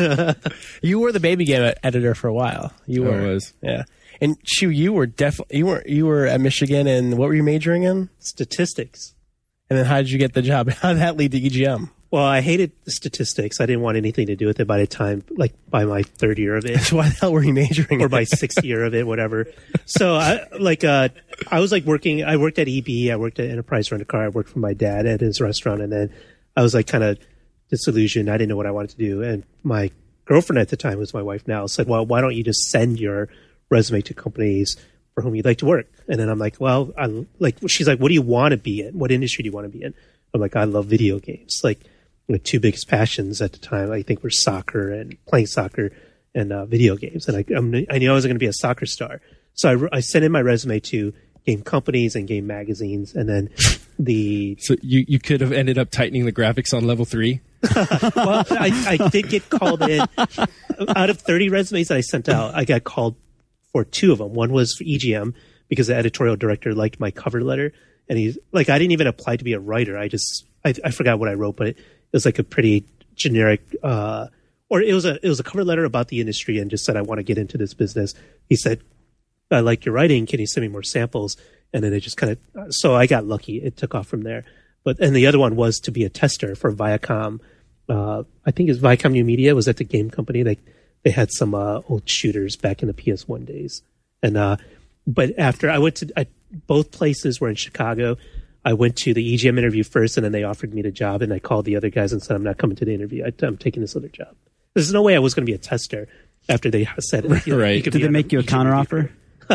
[SPEAKER 11] You were the baby game editor for a while. You
[SPEAKER 12] I
[SPEAKER 11] were.
[SPEAKER 12] was.
[SPEAKER 11] Yeah. And Shu, you were definitely you were you were at Michigan, and what were you majoring in?
[SPEAKER 7] Statistics.
[SPEAKER 11] And then how did you get the job? How did that lead to E G M?
[SPEAKER 7] Well, I hated the statistics. I didn't want anything to do with it by the time, like, by my third year of it.
[SPEAKER 11] So why the hell were you majoring?
[SPEAKER 7] Or
[SPEAKER 11] in
[SPEAKER 7] by
[SPEAKER 11] it?
[SPEAKER 7] sixth year of it, whatever. So, I, like, uh, I was, like, working, I worked at E B, I worked at Enterprise Rent-A-Car, I worked for my dad at his restaurant, and then I was, like, kind of disillusioned. I didn't know what I wanted to do. And my girlfriend at the time, was my wife now, said, well, why don't you just send your resume to companies for whom you'd like to work? And then I'm like, well, I like, she's like, what do you want to be in? What industry do you want to be in? I'm like, I love video games. Like, my two biggest passions at the time, I think, were soccer and playing soccer and uh, video games. And I, I'm, I knew I was going to be a soccer star. So I, I sent in my resume to game companies and game magazines. And then the...
[SPEAKER 12] So you, you could have ended up tightening the graphics on level three?
[SPEAKER 7] Well, I, I did get called in. Out of thirty resumes that I sent out, I got called for two of them. One was for E G M because the editorial director liked my cover letter. And he's like, I didn't even apply to be a writer. I just, I, I forgot what I wrote, but it, it was like a pretty generic, uh, or it was a, it was a cover letter about the industry and just said, I want to get into this business. He said, I like your writing. Can you send me more samples? And then it just kind of, so I got lucky. It took off from there. But, and the other one was to be a tester for Viacom. Uh, I think it's Viacom New Media was at the game company. They, they had some, uh, old shooters back in the P S one days. And, uh, but after I went to, I, both places were in Chicago. I went to the E G M interview first, and then they offered me the job, and I called the other guys and said, I'm not coming to the interview. I, I'm taking this other job. There's no way I was going to be a tester after they said it. You know,
[SPEAKER 12] Right.
[SPEAKER 7] you could
[SPEAKER 5] Did
[SPEAKER 7] be
[SPEAKER 5] they
[SPEAKER 7] on
[SPEAKER 5] make you a
[SPEAKER 7] E G M
[SPEAKER 5] counteroffer?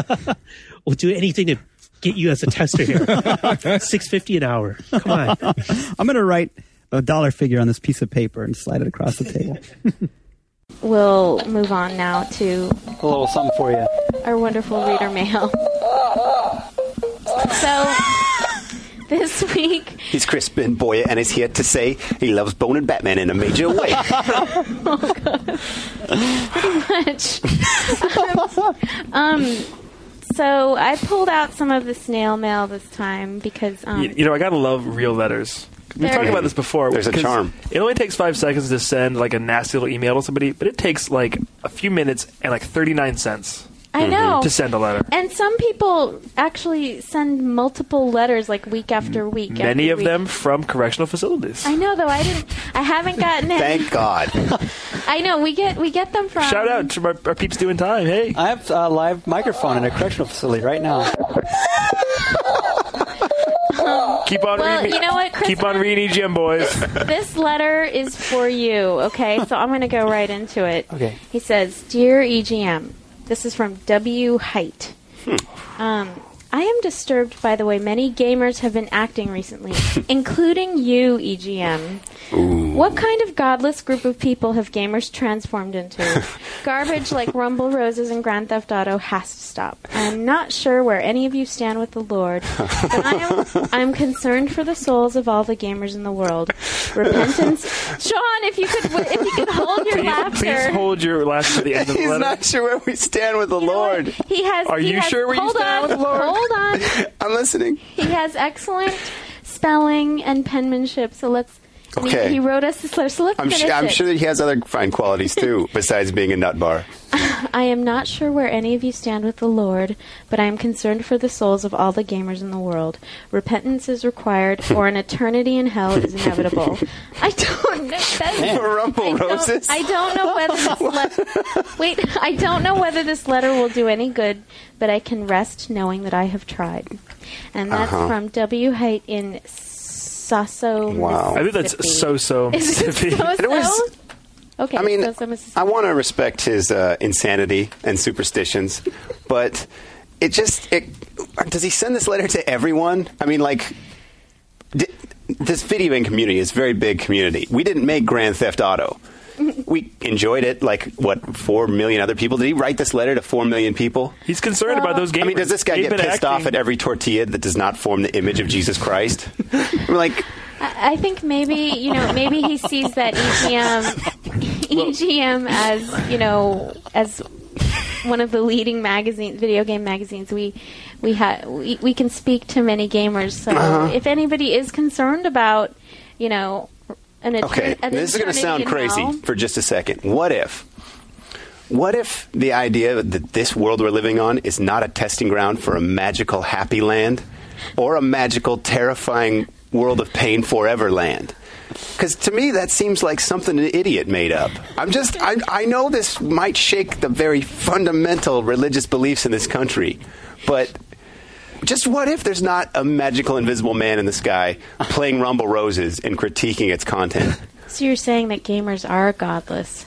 [SPEAKER 7] We'll do anything to get you as a tester here. six fifty an hour. Come on.
[SPEAKER 5] I'm going to write a dollar figure on this piece of paper and slide it across the table.
[SPEAKER 2] We'll move on now to
[SPEAKER 5] A little something for you.
[SPEAKER 2] our wonderful reader mail. So, this week,
[SPEAKER 13] He's Crispin Boyer and is here to say he loves boning Batman in a major way.
[SPEAKER 2] oh god, pretty much. um, so I pulled out some of the snail mail this time because um,
[SPEAKER 3] You, you know, I gotta love real letters. We talked about this before.
[SPEAKER 13] There's a
[SPEAKER 3] because
[SPEAKER 13] charm.
[SPEAKER 3] It only takes five seconds to send like a nasty little email to somebody, but it takes like a few minutes and like thirty-nine cents.
[SPEAKER 2] I know.
[SPEAKER 3] To send a letter.
[SPEAKER 2] And some people actually send multiple letters like week after week.
[SPEAKER 3] Many
[SPEAKER 2] after
[SPEAKER 3] of
[SPEAKER 2] week.
[SPEAKER 3] them from correctional facilities.
[SPEAKER 2] I know, though. I didn't. I haven't gotten it.
[SPEAKER 13] Thank God.
[SPEAKER 2] I know. We get we get them from.
[SPEAKER 3] Shout out to our, our peeps doing time. Hey,
[SPEAKER 5] I have a live microphone in a correctional facility right now.
[SPEAKER 3] Keep on
[SPEAKER 2] Well,
[SPEAKER 3] reading.
[SPEAKER 2] you know what, Chris,
[SPEAKER 3] Keep on reading E G M, boys.
[SPEAKER 2] This letter is for you. Okay, so I'm going to go right into it.
[SPEAKER 5] Okay.
[SPEAKER 2] He says, "Dear E G M, this is from W. Height. Um, I am disturbed by the way many gamers have been acting recently, including you, E G M.
[SPEAKER 13] Ooh.
[SPEAKER 2] What kind of godless group of people have gamers transformed into? Garbage like Rumble Roses and Grand Theft Auto has to stop. I am not sure where any of you stand with the Lord, but I am I'm concerned for the souls of all the gamers in the world. Repentance." Sean, if you could, if you could hold your
[SPEAKER 3] Please,
[SPEAKER 2] laughter.
[SPEAKER 3] please hold your laughter to the end of the
[SPEAKER 13] He's
[SPEAKER 3] letter.
[SPEAKER 13] not sure where we stand with the Lord.
[SPEAKER 2] He has.
[SPEAKER 3] Are
[SPEAKER 2] he
[SPEAKER 3] you
[SPEAKER 2] has,
[SPEAKER 3] sure where you
[SPEAKER 2] hold
[SPEAKER 3] stand
[SPEAKER 2] on,
[SPEAKER 3] with the Lord?
[SPEAKER 2] Hold on.
[SPEAKER 13] I'm listening.
[SPEAKER 2] He has excellent spelling and penmanship. So let's. and he-
[SPEAKER 13] Okay.
[SPEAKER 2] He, wrote us this letter. So let's
[SPEAKER 13] I'm,
[SPEAKER 2] finish
[SPEAKER 13] su- I'm
[SPEAKER 2] it.
[SPEAKER 13] sure that he has other fine qualities too, besides being a nut bar.
[SPEAKER 2] I am not sure where any of you stand with the Lord, but I am concerned for the souls of all the gamers in the world. Repentance is required, or an eternity in hell is inevitable. I don't know. That's,
[SPEAKER 13] For Rumble
[SPEAKER 2] I don't-
[SPEAKER 13] Roses?
[SPEAKER 2] I don't know whether this le- wait. I don't know whether this letter will do any good, but I can rest knowing that I have tried. And that's
[SPEAKER 13] Uh-huh.
[SPEAKER 2] from W. Height in Sasso,
[SPEAKER 13] Wow.
[SPEAKER 3] I think that's
[SPEAKER 2] Mississippi.
[SPEAKER 3] so-so
[SPEAKER 2] Is it
[SPEAKER 3] Mississippi.
[SPEAKER 2] so-so?
[SPEAKER 13] It was-
[SPEAKER 2] Okay,
[SPEAKER 13] I mean,
[SPEAKER 2] so-so Mississippi.
[SPEAKER 13] I want to respect his uh, insanity and superstitions, but it just it, does he send this letter to everyone? I mean, like d- this video game community is a very big community. We didn't make Grand Theft Auto. We enjoyed it like, what, four million other people? Did he write this letter to four million people?
[SPEAKER 3] He's concerned about those gamers.
[SPEAKER 13] I mean, does this guy
[SPEAKER 3] They've
[SPEAKER 13] get
[SPEAKER 3] been
[SPEAKER 13] pissed
[SPEAKER 3] acting-
[SPEAKER 13] off at every tortilla that does not form the image of Jesus Christ? I'm like,
[SPEAKER 2] I I think maybe, you know, maybe he sees that E G M, E G M as, you know, as one of the leading magazine, video game magazines. We we ha- we, we can speak to many gamers. So
[SPEAKER 13] Uh-huh.
[SPEAKER 2] if anybody is concerned about, you know, an etern-
[SPEAKER 13] okay,
[SPEAKER 2] an
[SPEAKER 13] this is going to
[SPEAKER 2] eternity
[SPEAKER 13] sound
[SPEAKER 2] in
[SPEAKER 13] crazy
[SPEAKER 2] hell-
[SPEAKER 13] for just a second. What if, what if the idea that this world we're living on is not a testing ground for a magical happy land, or a magical terrifying world of pain forever land? Because to me, that seems like something an idiot made up. I'm just, I, I know this might shake the very fundamental religious beliefs in this country, but just what if there's not a magical invisible man in the sky playing Rumble Roses and critiquing its content?
[SPEAKER 2] So you're saying that gamers are godless?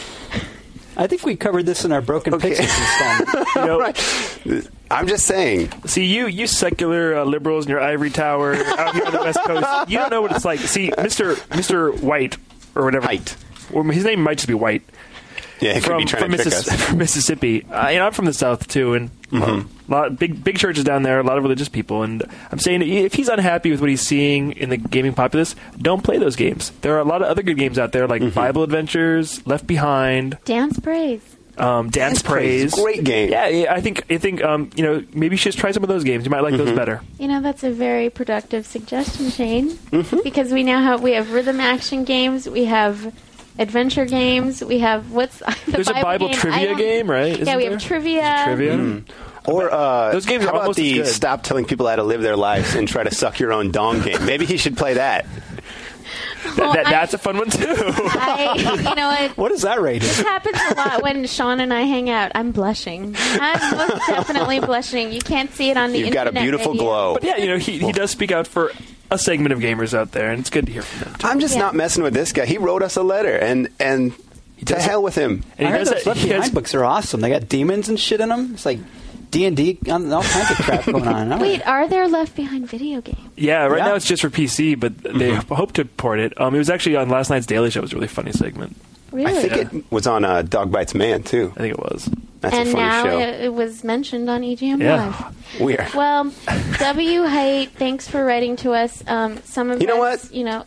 [SPEAKER 5] I think we covered this in our Broken Pixels installment.
[SPEAKER 3] You know,
[SPEAKER 13] Right. I'm just saying.
[SPEAKER 3] See, you you secular uh, liberals in your ivory tower out here on the West Coast, you don't know what it's like. See, Mister Mister White, or whatever.
[SPEAKER 13] Height.
[SPEAKER 3] Or his name might just be White.
[SPEAKER 13] Yeah, he could
[SPEAKER 3] From,
[SPEAKER 13] be trying
[SPEAKER 3] from,
[SPEAKER 13] to trick
[SPEAKER 3] Missis-
[SPEAKER 13] us.
[SPEAKER 3] from Mississippi. Uh, you know, I'm from the South, too, and um, a lot, big big churches down there, a lot of religious people. And I'm saying if he's unhappy with what he's seeing in the gaming populace, don't play those games. There are a lot of other good games out there, like Bible Adventures, Left Behind,
[SPEAKER 2] Dance Praise.
[SPEAKER 3] um, Dance,
[SPEAKER 13] Dance Praise,
[SPEAKER 3] Praise.
[SPEAKER 13] great game.
[SPEAKER 3] Yeah, yeah, I think I think um, you know maybe you should just try some of those games. You might like those better.
[SPEAKER 2] You know, that's a very productive suggestion, Shane.
[SPEAKER 13] Mm-hmm.
[SPEAKER 2] Because we now have we have rhythm action games, we have adventure games, we have what's the
[SPEAKER 3] There's a Bible
[SPEAKER 2] game? I
[SPEAKER 3] trivia
[SPEAKER 2] don't-
[SPEAKER 3] game, right?
[SPEAKER 2] Yeah,
[SPEAKER 3] Isn't
[SPEAKER 2] we
[SPEAKER 3] there?
[SPEAKER 2] have trivia.
[SPEAKER 3] Trivia.
[SPEAKER 13] Or uh,
[SPEAKER 3] Those games
[SPEAKER 13] how
[SPEAKER 3] are
[SPEAKER 13] about
[SPEAKER 3] almost as
[SPEAKER 13] the
[SPEAKER 3] good.
[SPEAKER 13] stop telling people how to live their lives and try to suck your own dong game? Maybe he should play that.
[SPEAKER 3] Th-
[SPEAKER 2] Well,
[SPEAKER 3] that,
[SPEAKER 2] I-
[SPEAKER 3] that's a fun one too.
[SPEAKER 2] I, you know what?
[SPEAKER 5] What is that rated?
[SPEAKER 2] This happens a lot when Sean and I hang out. I'm blushing. I'm most definitely blushing. You can't see it on the
[SPEAKER 13] You've got
[SPEAKER 2] internet.
[SPEAKER 13] a beautiful
[SPEAKER 2] radio.
[SPEAKER 13] glow.
[SPEAKER 3] But yeah, you know he he does speak out for a segment of gamers out there, and it's good to hear from them. Too.
[SPEAKER 13] I'm just
[SPEAKER 2] Yeah.
[SPEAKER 13] not messing with this guy. He wrote us a letter, and and to
[SPEAKER 3] does
[SPEAKER 13] hell with him.
[SPEAKER 3] And
[SPEAKER 5] I
[SPEAKER 3] he
[SPEAKER 5] heard
[SPEAKER 3] does
[SPEAKER 5] those
[SPEAKER 3] that-
[SPEAKER 5] Left
[SPEAKER 3] he
[SPEAKER 5] Behind
[SPEAKER 3] has-
[SPEAKER 5] books are awesome. They got demons and shit in them. It's like D and D, all kinds of crap going on. I
[SPEAKER 2] Wait, are there Left Behind video games?
[SPEAKER 3] Yeah, right
[SPEAKER 5] Yeah.
[SPEAKER 3] now it's just for P C, but they hope to port it. Um, it was actually on last night's Daily Show. It was a really funny segment.
[SPEAKER 2] Really?
[SPEAKER 13] I think it was on uh, Dog Bites Man too.
[SPEAKER 3] I think it was.
[SPEAKER 13] That's
[SPEAKER 2] and
[SPEAKER 13] a funny
[SPEAKER 2] now
[SPEAKER 13] show.
[SPEAKER 2] it, it was mentioned on E G M
[SPEAKER 3] Yeah.
[SPEAKER 2] Live.
[SPEAKER 13] Weird.
[SPEAKER 2] Well, W. Height, thanks for writing to us. Um, some of
[SPEAKER 13] You know
[SPEAKER 2] us,
[SPEAKER 13] what?
[SPEAKER 2] you know,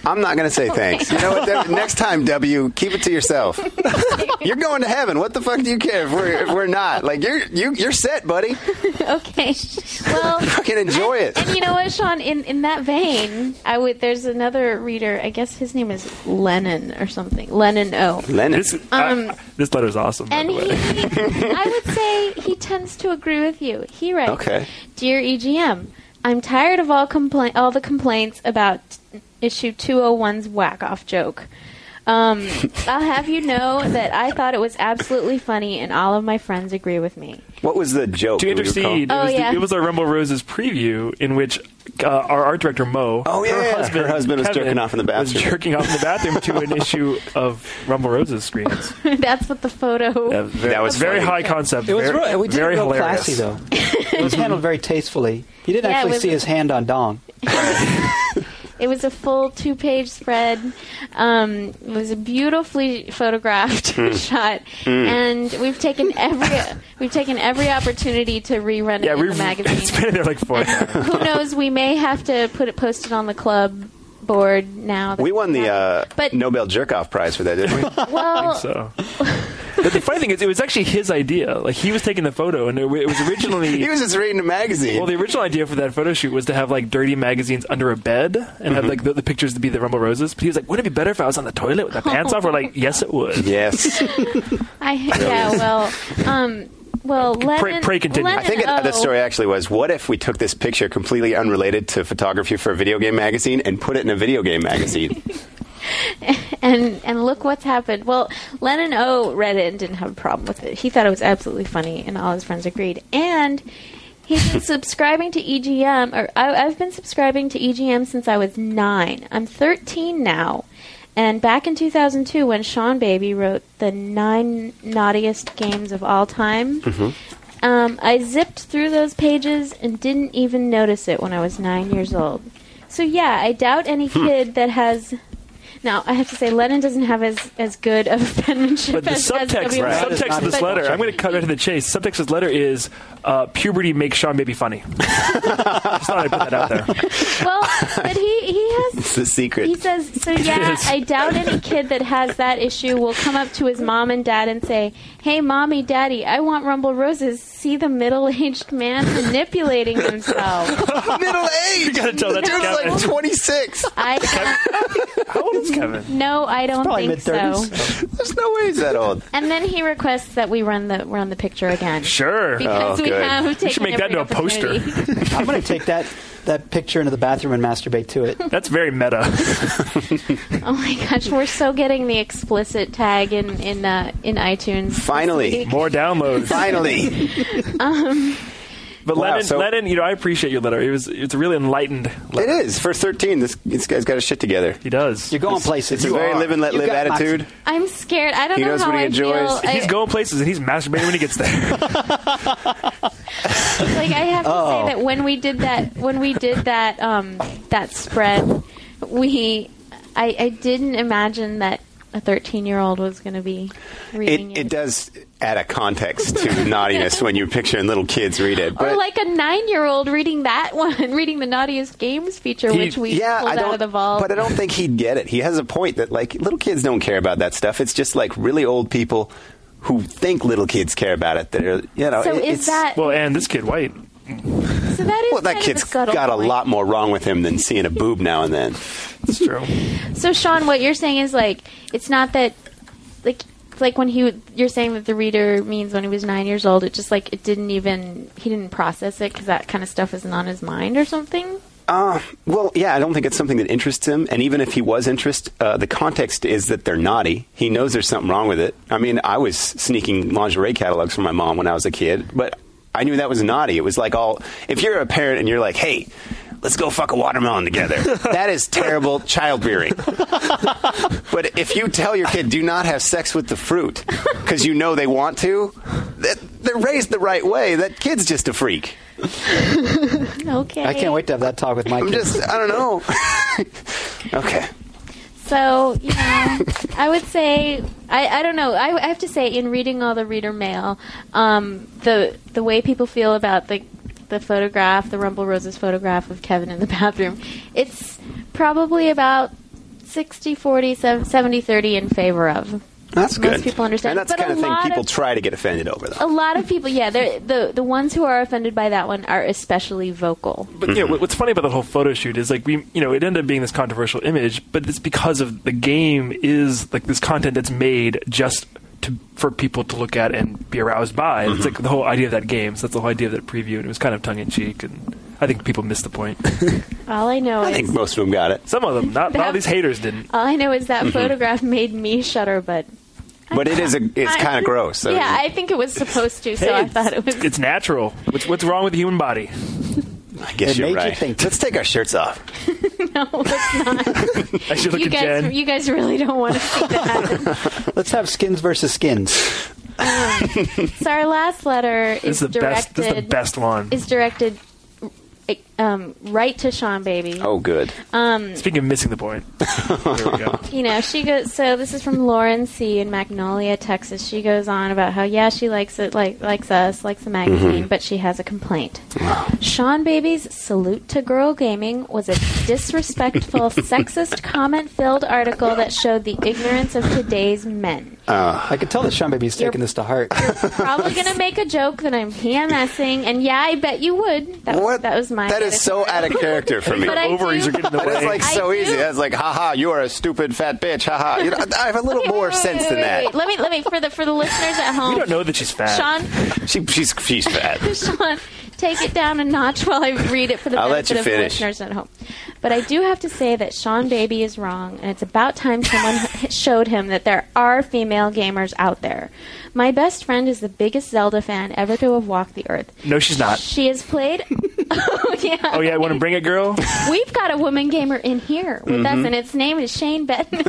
[SPEAKER 13] I'm not going to say thanks. You know what? W, next time, W, keep it to yourself. You're going to heaven. What the fuck do you care if we're if we're not? Like you're you you're set, buddy.
[SPEAKER 2] Okay. Well,
[SPEAKER 13] fucking enjoy it.
[SPEAKER 2] And you know what, Sean? In in that vein, I would. There's another reader. I guess his name is Lennon or something. Lennon O.
[SPEAKER 13] Lennon.
[SPEAKER 3] This,
[SPEAKER 2] Um,
[SPEAKER 3] I, this letter's awesome. By
[SPEAKER 2] And
[SPEAKER 3] the
[SPEAKER 2] he,
[SPEAKER 3] way.
[SPEAKER 2] I would say he tends to agree with you. He writes,
[SPEAKER 13] Okay.
[SPEAKER 2] "Dear E G M, I'm tired of all compla- all the complaints about issue two oh one's whack-off joke. Um, I'll have you know that I thought it was absolutely funny, and all of my friends agree with me."
[SPEAKER 13] What was the joke?
[SPEAKER 3] To
[SPEAKER 13] that we
[SPEAKER 3] intercede,
[SPEAKER 13] recall?
[SPEAKER 2] Oh,
[SPEAKER 3] it, was
[SPEAKER 2] yeah.
[SPEAKER 3] the, it was our Rumble Roses preview in which uh, our art director Mo,
[SPEAKER 13] Oh, yeah,
[SPEAKER 3] her
[SPEAKER 13] yeah.
[SPEAKER 3] husband,
[SPEAKER 13] Her husband was
[SPEAKER 3] Kevin,
[SPEAKER 13] jerking off in the
[SPEAKER 3] was
[SPEAKER 13] bathroom.
[SPEAKER 3] jerking off in the bathroom to an issue of Rumble Roses screens.
[SPEAKER 2] That's what the photo.
[SPEAKER 3] Yeah, very,
[SPEAKER 13] That was
[SPEAKER 3] very
[SPEAKER 13] funny.
[SPEAKER 3] high concept.
[SPEAKER 14] It was
[SPEAKER 3] very,
[SPEAKER 14] real, we did
[SPEAKER 3] very
[SPEAKER 14] it real
[SPEAKER 3] hilarious.
[SPEAKER 14] classy, though. It was handled very tastefully. You didn't
[SPEAKER 2] Yeah, it
[SPEAKER 14] actually
[SPEAKER 2] was-
[SPEAKER 14] see his hand on Dong.
[SPEAKER 2] It was a full two-page spread. Um, it was a beautifully photographed shot, and we've taken every we've taken every opportunity to rerun it
[SPEAKER 3] Yeah,
[SPEAKER 2] in
[SPEAKER 3] we
[SPEAKER 2] the magazine.
[SPEAKER 3] it's been in there like four times.
[SPEAKER 2] Who knows? We may have to put it posted on the club board now. that
[SPEAKER 13] We won the uh,
[SPEAKER 2] But-
[SPEAKER 13] Nobel Jerk-Off Prize for that, didn't we?
[SPEAKER 2] Well,
[SPEAKER 3] So, but the funny thing is, it was actually his idea. Like he was taking the photo, and it, it was originally
[SPEAKER 13] he was just reading a magazine.
[SPEAKER 3] Well, the original idea for that photo shoot was to have like dirty magazines under a bed and have like the, the pictures to be the Rumble Roses. But he was like, "Wouldn't it be better if I was on the toilet with my pants off?" We're like, "Yes, it would."
[SPEAKER 13] Yes.
[SPEAKER 2] I yeah. Well, um, well, Lennon.
[SPEAKER 3] Pray- pray continue.
[SPEAKER 2] Lennon,
[SPEAKER 13] I think it,
[SPEAKER 2] oh,
[SPEAKER 13] the story actually was, what if we took this picture completely unrelated to photography for a video game magazine and put it in a video game magazine?
[SPEAKER 2] and and look what's happened. Well, Lennon O read it and didn't have a problem with it. He thought it was absolutely funny, and all his friends agreed. And he's been subscribing to E G M, or I, I've been subscribing to E G M since I was nine. I'm thirteen now. And back in two thousand two, when Sean Baby wrote the nine naughtiest games of all time, um, I zipped through those pages and didn't even notice it when I was nine years old. So yeah, I doubt any kid that has... Now, I have to say, Lennon doesn't have as, as good of penmanship
[SPEAKER 3] But the
[SPEAKER 2] as, as
[SPEAKER 3] subtext,
[SPEAKER 2] W.
[SPEAKER 3] right. subtext of this
[SPEAKER 2] But-
[SPEAKER 3] letter, I'm going to cut right to the chase. Subtext of this letter is uh, puberty makes Sean Baby funny. Just thought I'd put that out there.
[SPEAKER 2] Well, but he, he has...
[SPEAKER 13] It's the secret.
[SPEAKER 2] He says, so yeah,
[SPEAKER 3] is.
[SPEAKER 2] I doubt any kid that has that issue will come up to his mom and dad and say, "Hey, mommy, daddy, I want Rumble Roses. See the middle-aged man manipulating himself."
[SPEAKER 13] Middle age.
[SPEAKER 3] You got to tell that to
[SPEAKER 13] Dude's
[SPEAKER 3] Kevin.
[SPEAKER 13] like twenty-six.
[SPEAKER 2] I
[SPEAKER 3] How old is Kevin?
[SPEAKER 2] no, I don't
[SPEAKER 14] Probably
[SPEAKER 2] think so.
[SPEAKER 14] mid-thirties.
[SPEAKER 13] There's no way he's that old.
[SPEAKER 2] And then he requests that we run the run the picture again.
[SPEAKER 3] Sure.
[SPEAKER 2] Because
[SPEAKER 13] Oh,
[SPEAKER 2] we
[SPEAKER 13] good.
[SPEAKER 2] have
[SPEAKER 3] We
[SPEAKER 2] taken
[SPEAKER 3] should make that
[SPEAKER 2] every
[SPEAKER 3] into a poster.
[SPEAKER 2] opportunity.
[SPEAKER 14] I'm going to take that, that picture into the bathroom and masturbate to it.
[SPEAKER 3] That's very meta.
[SPEAKER 2] Oh my gosh, we're so getting the explicit tag in in uh, in iTunes. this
[SPEAKER 13] Finally.
[SPEAKER 2] week.
[SPEAKER 3] More downloads.
[SPEAKER 13] Finally.
[SPEAKER 2] Um,
[SPEAKER 3] But
[SPEAKER 13] Wow,
[SPEAKER 3] Lennon,
[SPEAKER 13] so-
[SPEAKER 3] Lennon, you know, I appreciate your letter. It was, it's a really enlightened
[SPEAKER 13] It
[SPEAKER 3] letter.
[SPEAKER 13] is. For thirteen, this, this guy's got his shit together.
[SPEAKER 3] He does.
[SPEAKER 14] You're going
[SPEAKER 13] It's-
[SPEAKER 14] places.
[SPEAKER 13] It's a
[SPEAKER 14] You
[SPEAKER 13] very
[SPEAKER 14] are.
[SPEAKER 13] live and let
[SPEAKER 14] You
[SPEAKER 13] live
[SPEAKER 14] got
[SPEAKER 13] attitude.
[SPEAKER 14] moxie.
[SPEAKER 2] I'm scared. I don't
[SPEAKER 13] He
[SPEAKER 2] know
[SPEAKER 13] knows
[SPEAKER 2] how
[SPEAKER 13] what he
[SPEAKER 2] I
[SPEAKER 13] enjoys.
[SPEAKER 2] feel.
[SPEAKER 3] He's
[SPEAKER 2] I,
[SPEAKER 3] going places and he's masturbating when he gets there.
[SPEAKER 2] like I have to
[SPEAKER 13] Oh.
[SPEAKER 2] say that when we did that when we did that um, that spread, we I, I didn't imagine that a thirteen year old was going to be reading
[SPEAKER 13] It,
[SPEAKER 2] it.
[SPEAKER 13] it does add a context to naughtiness when you're picturing little kids read it.
[SPEAKER 2] Or
[SPEAKER 13] But
[SPEAKER 2] like a nine year old reading that one, reading the naughtiest games feature,
[SPEAKER 13] he-
[SPEAKER 2] which we
[SPEAKER 13] yeah,
[SPEAKER 2] pulled
[SPEAKER 13] I
[SPEAKER 2] out
[SPEAKER 13] don't,
[SPEAKER 2] of the vault.
[SPEAKER 13] But I don't think he'd get it. He has a point that like little kids don't care about that stuff. It's just like really old people who think little kids care about it. That are you know.
[SPEAKER 2] So
[SPEAKER 13] it-
[SPEAKER 2] is
[SPEAKER 13] it's,
[SPEAKER 2] that
[SPEAKER 3] Well, and this kid, White.
[SPEAKER 2] so that is
[SPEAKER 13] well, that
[SPEAKER 2] kind
[SPEAKER 13] kid's
[SPEAKER 2] of a subtle
[SPEAKER 13] got a
[SPEAKER 2] point.
[SPEAKER 13] lot more wrong with him than seeing a boob now and then.
[SPEAKER 3] It's true.
[SPEAKER 2] So Sean, what you're saying is like it's not that like like when he would- you're saying that the reader means when he was nine years old. It just like it didn't even he didn't process it because that kind of stuff isn't on his mind or something.
[SPEAKER 13] Uh, well, yeah, I don't think it's something that interests him. And even if he was interested, uh, the context is that they're naughty. He knows there's something wrong with it. I mean, I was sneaking lingerie catalogs from my mom when I was a kid, but I knew that was naughty. It was like all, if you're a parent and you're like, hey, let's go fuck a watermelon together, that is terrible child rearing. But if you tell your kid, do not have sex with the fruit because you know they want to, that, they're raised the right way. That kid's just a freak.
[SPEAKER 2] Okay.
[SPEAKER 14] I can't wait to have that talk with my
[SPEAKER 13] I'm
[SPEAKER 14] kids.
[SPEAKER 13] just, I don't know. Okay.
[SPEAKER 2] So, you know, I would say, I, I don't know, I, I have to say, in reading all the reader mail, um, the the way people feel about the the photograph, the Rumble Roses photograph of Kevin in the bathroom, it's probably about sixty forty, seventy thirty in favor of.
[SPEAKER 13] That's
[SPEAKER 2] Most
[SPEAKER 13] good.
[SPEAKER 2] people understand.
[SPEAKER 13] And that's
[SPEAKER 2] But
[SPEAKER 13] the kind
[SPEAKER 2] a
[SPEAKER 13] of thing
[SPEAKER 2] lot
[SPEAKER 13] people
[SPEAKER 2] of-
[SPEAKER 13] try to get offended over, though.
[SPEAKER 2] A lot of people, yeah, they're- the the ones who are offended by that one are especially vocal.
[SPEAKER 3] But yeah, what- what's funny about the whole photo shoot is like we, you know, it ended up being this controversial image, but it's because of the game is like this content that's made just to for people to look at and be aroused by.
[SPEAKER 13] Mm-hmm.
[SPEAKER 3] It's like the whole idea of that game. So that's the whole idea of that preview, and it was kind of tongue in cheek, and I think people missed the point.
[SPEAKER 2] All I know
[SPEAKER 13] I
[SPEAKER 2] is
[SPEAKER 13] think most of them got it.
[SPEAKER 3] Some of them, not, not all
[SPEAKER 2] That-
[SPEAKER 3] these haters didn't.
[SPEAKER 2] all I know is that
[SPEAKER 13] Mhm.
[SPEAKER 2] photograph made me shudder, but
[SPEAKER 13] But it is a, it's
[SPEAKER 2] I-
[SPEAKER 13] kind of gross. So
[SPEAKER 2] yeah, I think it was supposed to, so
[SPEAKER 3] Hey,
[SPEAKER 2] I thought it was.
[SPEAKER 3] It's natural. What's, what's wrong with the human body?
[SPEAKER 13] I guess
[SPEAKER 14] It
[SPEAKER 13] you're
[SPEAKER 14] made you
[SPEAKER 13] right.
[SPEAKER 14] think.
[SPEAKER 13] Let's take our shirts off.
[SPEAKER 2] No, it's not.
[SPEAKER 3] I should look
[SPEAKER 2] you
[SPEAKER 3] at
[SPEAKER 2] guys,
[SPEAKER 3] Jen.
[SPEAKER 2] you guys really don't want to see that.
[SPEAKER 14] Let's have skins versus skins.
[SPEAKER 2] So our last letter
[SPEAKER 3] This
[SPEAKER 2] is
[SPEAKER 3] is the best.
[SPEAKER 2] directed.
[SPEAKER 3] This is the best one.
[SPEAKER 2] Is directed um, right to Sean Baby.
[SPEAKER 13] Oh, good.
[SPEAKER 2] Um,
[SPEAKER 3] Speaking of missing the point, here we go.
[SPEAKER 2] you know, she goes. So this is from Lauren C. in Magnolia, Texas. She goes on about how yeah, she likes it, like likes us, likes the magazine,
[SPEAKER 13] Mhm.
[SPEAKER 2] but she has a complaint. Sean Baby's salute to girl gaming was a disrespectful, sexist, comment-filled article that showed the ignorance of today's men.
[SPEAKER 14] Uh, I could tell that Sean Baby's taking this to heart.
[SPEAKER 2] Probably gonna make a joke that I'm PMSing, and yeah, I bet you would. That, was, that was my.
[SPEAKER 13] That is so out of character for me.
[SPEAKER 2] But I
[SPEAKER 3] Ovaries
[SPEAKER 2] do-
[SPEAKER 3] are getting in the
[SPEAKER 13] That is
[SPEAKER 3] way.
[SPEAKER 13] like
[SPEAKER 2] I
[SPEAKER 13] so
[SPEAKER 2] do-
[SPEAKER 13] easy. That's like, haha, you are a stupid fat bitch. Haha. You know, I have a little more
[SPEAKER 2] Wait,
[SPEAKER 13] sense
[SPEAKER 2] wait,
[SPEAKER 13] than
[SPEAKER 2] wait,
[SPEAKER 13] that.
[SPEAKER 2] wait. Let me let me for the for the listeners at home.
[SPEAKER 3] We don't know that she's fat.
[SPEAKER 2] Sean,
[SPEAKER 13] She, she's she's fat.
[SPEAKER 2] Sean, take it down a notch while I read it for the
[SPEAKER 13] I'll let
[SPEAKER 2] benefit
[SPEAKER 13] you
[SPEAKER 2] of the
[SPEAKER 13] finish.
[SPEAKER 2] listeners at home. But I do have to say that Sean Baby is wrong, and it's about time someone showed him that there are female gamers out there. My best friend is the biggest Zelda fan ever to have walked the earth.
[SPEAKER 3] No, she's not.
[SPEAKER 2] She has played. oh yeah.
[SPEAKER 3] Oh yeah, want to bring it, girl?
[SPEAKER 2] We've got a woman gamer in here with us,
[SPEAKER 3] Mhm.
[SPEAKER 2] and its name is Shane Benton.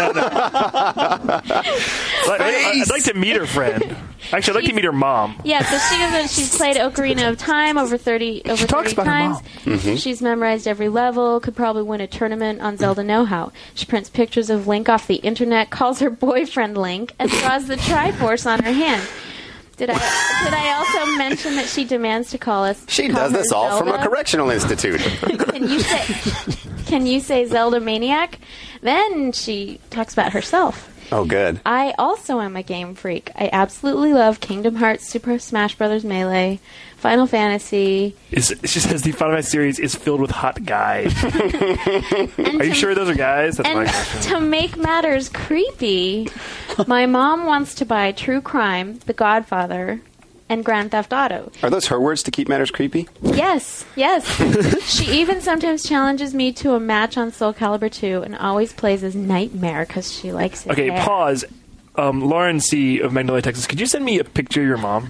[SPEAKER 3] Like, I- I'd like to meet her friend. Actually, I'd like to meet her mom.
[SPEAKER 2] Yeah, so she goes in, she's played Ocarina of Time over thirty over
[SPEAKER 3] She talks
[SPEAKER 2] thirty
[SPEAKER 3] about her
[SPEAKER 2] times.
[SPEAKER 3] mom. Mhm.
[SPEAKER 2] She's memorized every level, could probably win a tournament on Zelda Know-How. She prints pictures of Link off the internet, calls her boyfriend Link, and draws the Triforce on her hand. Did I did I also mention that she demands to call us?
[SPEAKER 13] She
[SPEAKER 2] call
[SPEAKER 13] does
[SPEAKER 2] her
[SPEAKER 13] this all from a
[SPEAKER 2] Zelda?
[SPEAKER 13] correctional institute.
[SPEAKER 2] Can you say Can you say Zelda Maniac? Then she talks about herself.
[SPEAKER 13] Oh, good.
[SPEAKER 2] I also am a game freak. I absolutely love Kingdom Hearts, Super Smash Bros. Melee, Final Fantasy.
[SPEAKER 3] Is, she says the Final Fantasy series is filled with hot guys. Are you sure those are guys? That's my
[SPEAKER 2] And
[SPEAKER 3] question.
[SPEAKER 2] to make matters creepy, my mom wants to buy True Crime, The Godfather, and Grand Theft Auto.
[SPEAKER 13] Are those her words to keep matters creepy?
[SPEAKER 2] Yes, yes. She even sometimes challenges me to a match on Soul Calibur two and always plays as Nightmare because she likes it.
[SPEAKER 3] Okay, pause. Um, Lauren C. of Magnolia, Texas, could you send me a picture of your mom?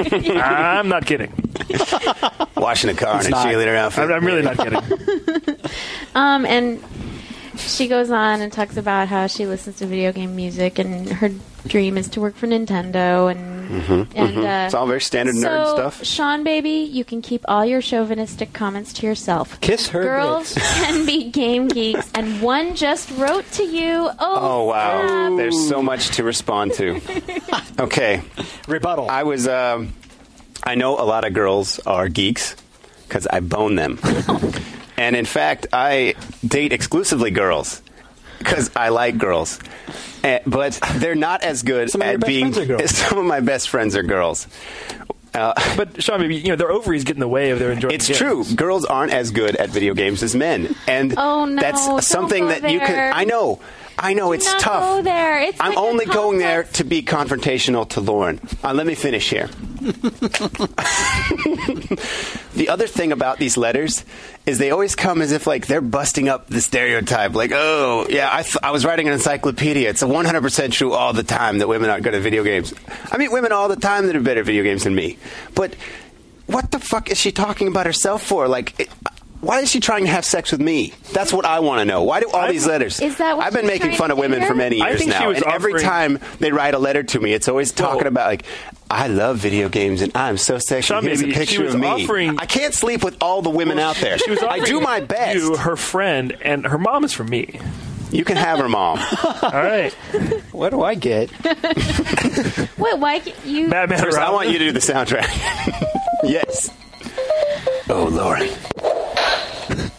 [SPEAKER 3] I'm not kidding.
[SPEAKER 13] Washing a car
[SPEAKER 3] It's
[SPEAKER 13] in a
[SPEAKER 3] not.
[SPEAKER 13] cheerleader outfit.
[SPEAKER 3] I'm, I'm really not kidding.
[SPEAKER 2] Um, and she goes on and talks about how she listens to video game music and her dream is to work for Nintendo and
[SPEAKER 13] Mhm,
[SPEAKER 2] and
[SPEAKER 13] mhm.
[SPEAKER 2] uh,
[SPEAKER 13] It's all very standard
[SPEAKER 2] so,
[SPEAKER 13] nerd stuff.
[SPEAKER 2] Sean, baby, you can keep all your chauvinistic comments to yourself.
[SPEAKER 14] Kiss her
[SPEAKER 2] Girls can be game geeks, and one just wrote to you. Oh,
[SPEAKER 13] Oh, wow.
[SPEAKER 2] snap.
[SPEAKER 13] There's so much to respond to. Okay.
[SPEAKER 14] Rebuttal.
[SPEAKER 13] I was, um, I know a lot of girls are geeks because I bone them. And in fact, I date exclusively girls because I like girls. Eh, but they're not as good
[SPEAKER 14] Some of your
[SPEAKER 13] at
[SPEAKER 14] best
[SPEAKER 13] being.
[SPEAKER 14] friends are girls.
[SPEAKER 13] Some of my best friends are girls. Uh,
[SPEAKER 3] But Sean, maybe you know their ovaries get in the way of their enjoyment.
[SPEAKER 13] It's true. Girls aren't as good at video games as men, and
[SPEAKER 2] Oh, no,
[SPEAKER 13] that's
[SPEAKER 2] don't
[SPEAKER 13] something
[SPEAKER 2] go
[SPEAKER 13] that you
[SPEAKER 2] there.
[SPEAKER 13] can. I know. I know
[SPEAKER 2] Do
[SPEAKER 13] it's
[SPEAKER 2] not
[SPEAKER 13] tough.
[SPEAKER 2] Go there. It's
[SPEAKER 13] I'm
[SPEAKER 2] like a
[SPEAKER 13] only going there
[SPEAKER 2] complex-
[SPEAKER 13] to be confrontational to Lauren. Uh, let me finish here. The other thing about these letters is they always come as if like they're busting up the stereotype. Like, oh, yeah, I, th- I was writing an encyclopedia. It's one hundred percent true all the time that women aren't good at video games. I meet women all the time that are better at video games than me. But what the fuck is she talking about herself for? Like, it, why is she trying to have sex with me? That's what I want to know. Why do all these letters?
[SPEAKER 2] Is that what
[SPEAKER 13] I've been
[SPEAKER 2] she's
[SPEAKER 13] making
[SPEAKER 2] trying
[SPEAKER 13] fun
[SPEAKER 2] to
[SPEAKER 13] of women
[SPEAKER 2] do
[SPEAKER 13] for
[SPEAKER 2] here?
[SPEAKER 13] many
[SPEAKER 3] I
[SPEAKER 13] years
[SPEAKER 3] think she
[SPEAKER 13] now,
[SPEAKER 3] was
[SPEAKER 13] and every
[SPEAKER 3] offering-
[SPEAKER 13] time they write a letter to me, it's always talking about like, I love video games and I'm so sexy.
[SPEAKER 3] Sean,
[SPEAKER 13] Here's a
[SPEAKER 3] maybe she
[SPEAKER 13] picture
[SPEAKER 3] was
[SPEAKER 13] of me.
[SPEAKER 3] offering-
[SPEAKER 13] I can't sleep with all the women out there.
[SPEAKER 3] She was
[SPEAKER 13] I do
[SPEAKER 3] offering
[SPEAKER 13] my best.
[SPEAKER 3] You, her friend, and her mom is from me.
[SPEAKER 13] You can have her mom.
[SPEAKER 3] All right.
[SPEAKER 14] What do I get?
[SPEAKER 2] Wait, why can't you?
[SPEAKER 3] Batman.
[SPEAKER 13] First, I
[SPEAKER 3] Robin.
[SPEAKER 13] want you to do the soundtrack. Yes. Oh, Lauren.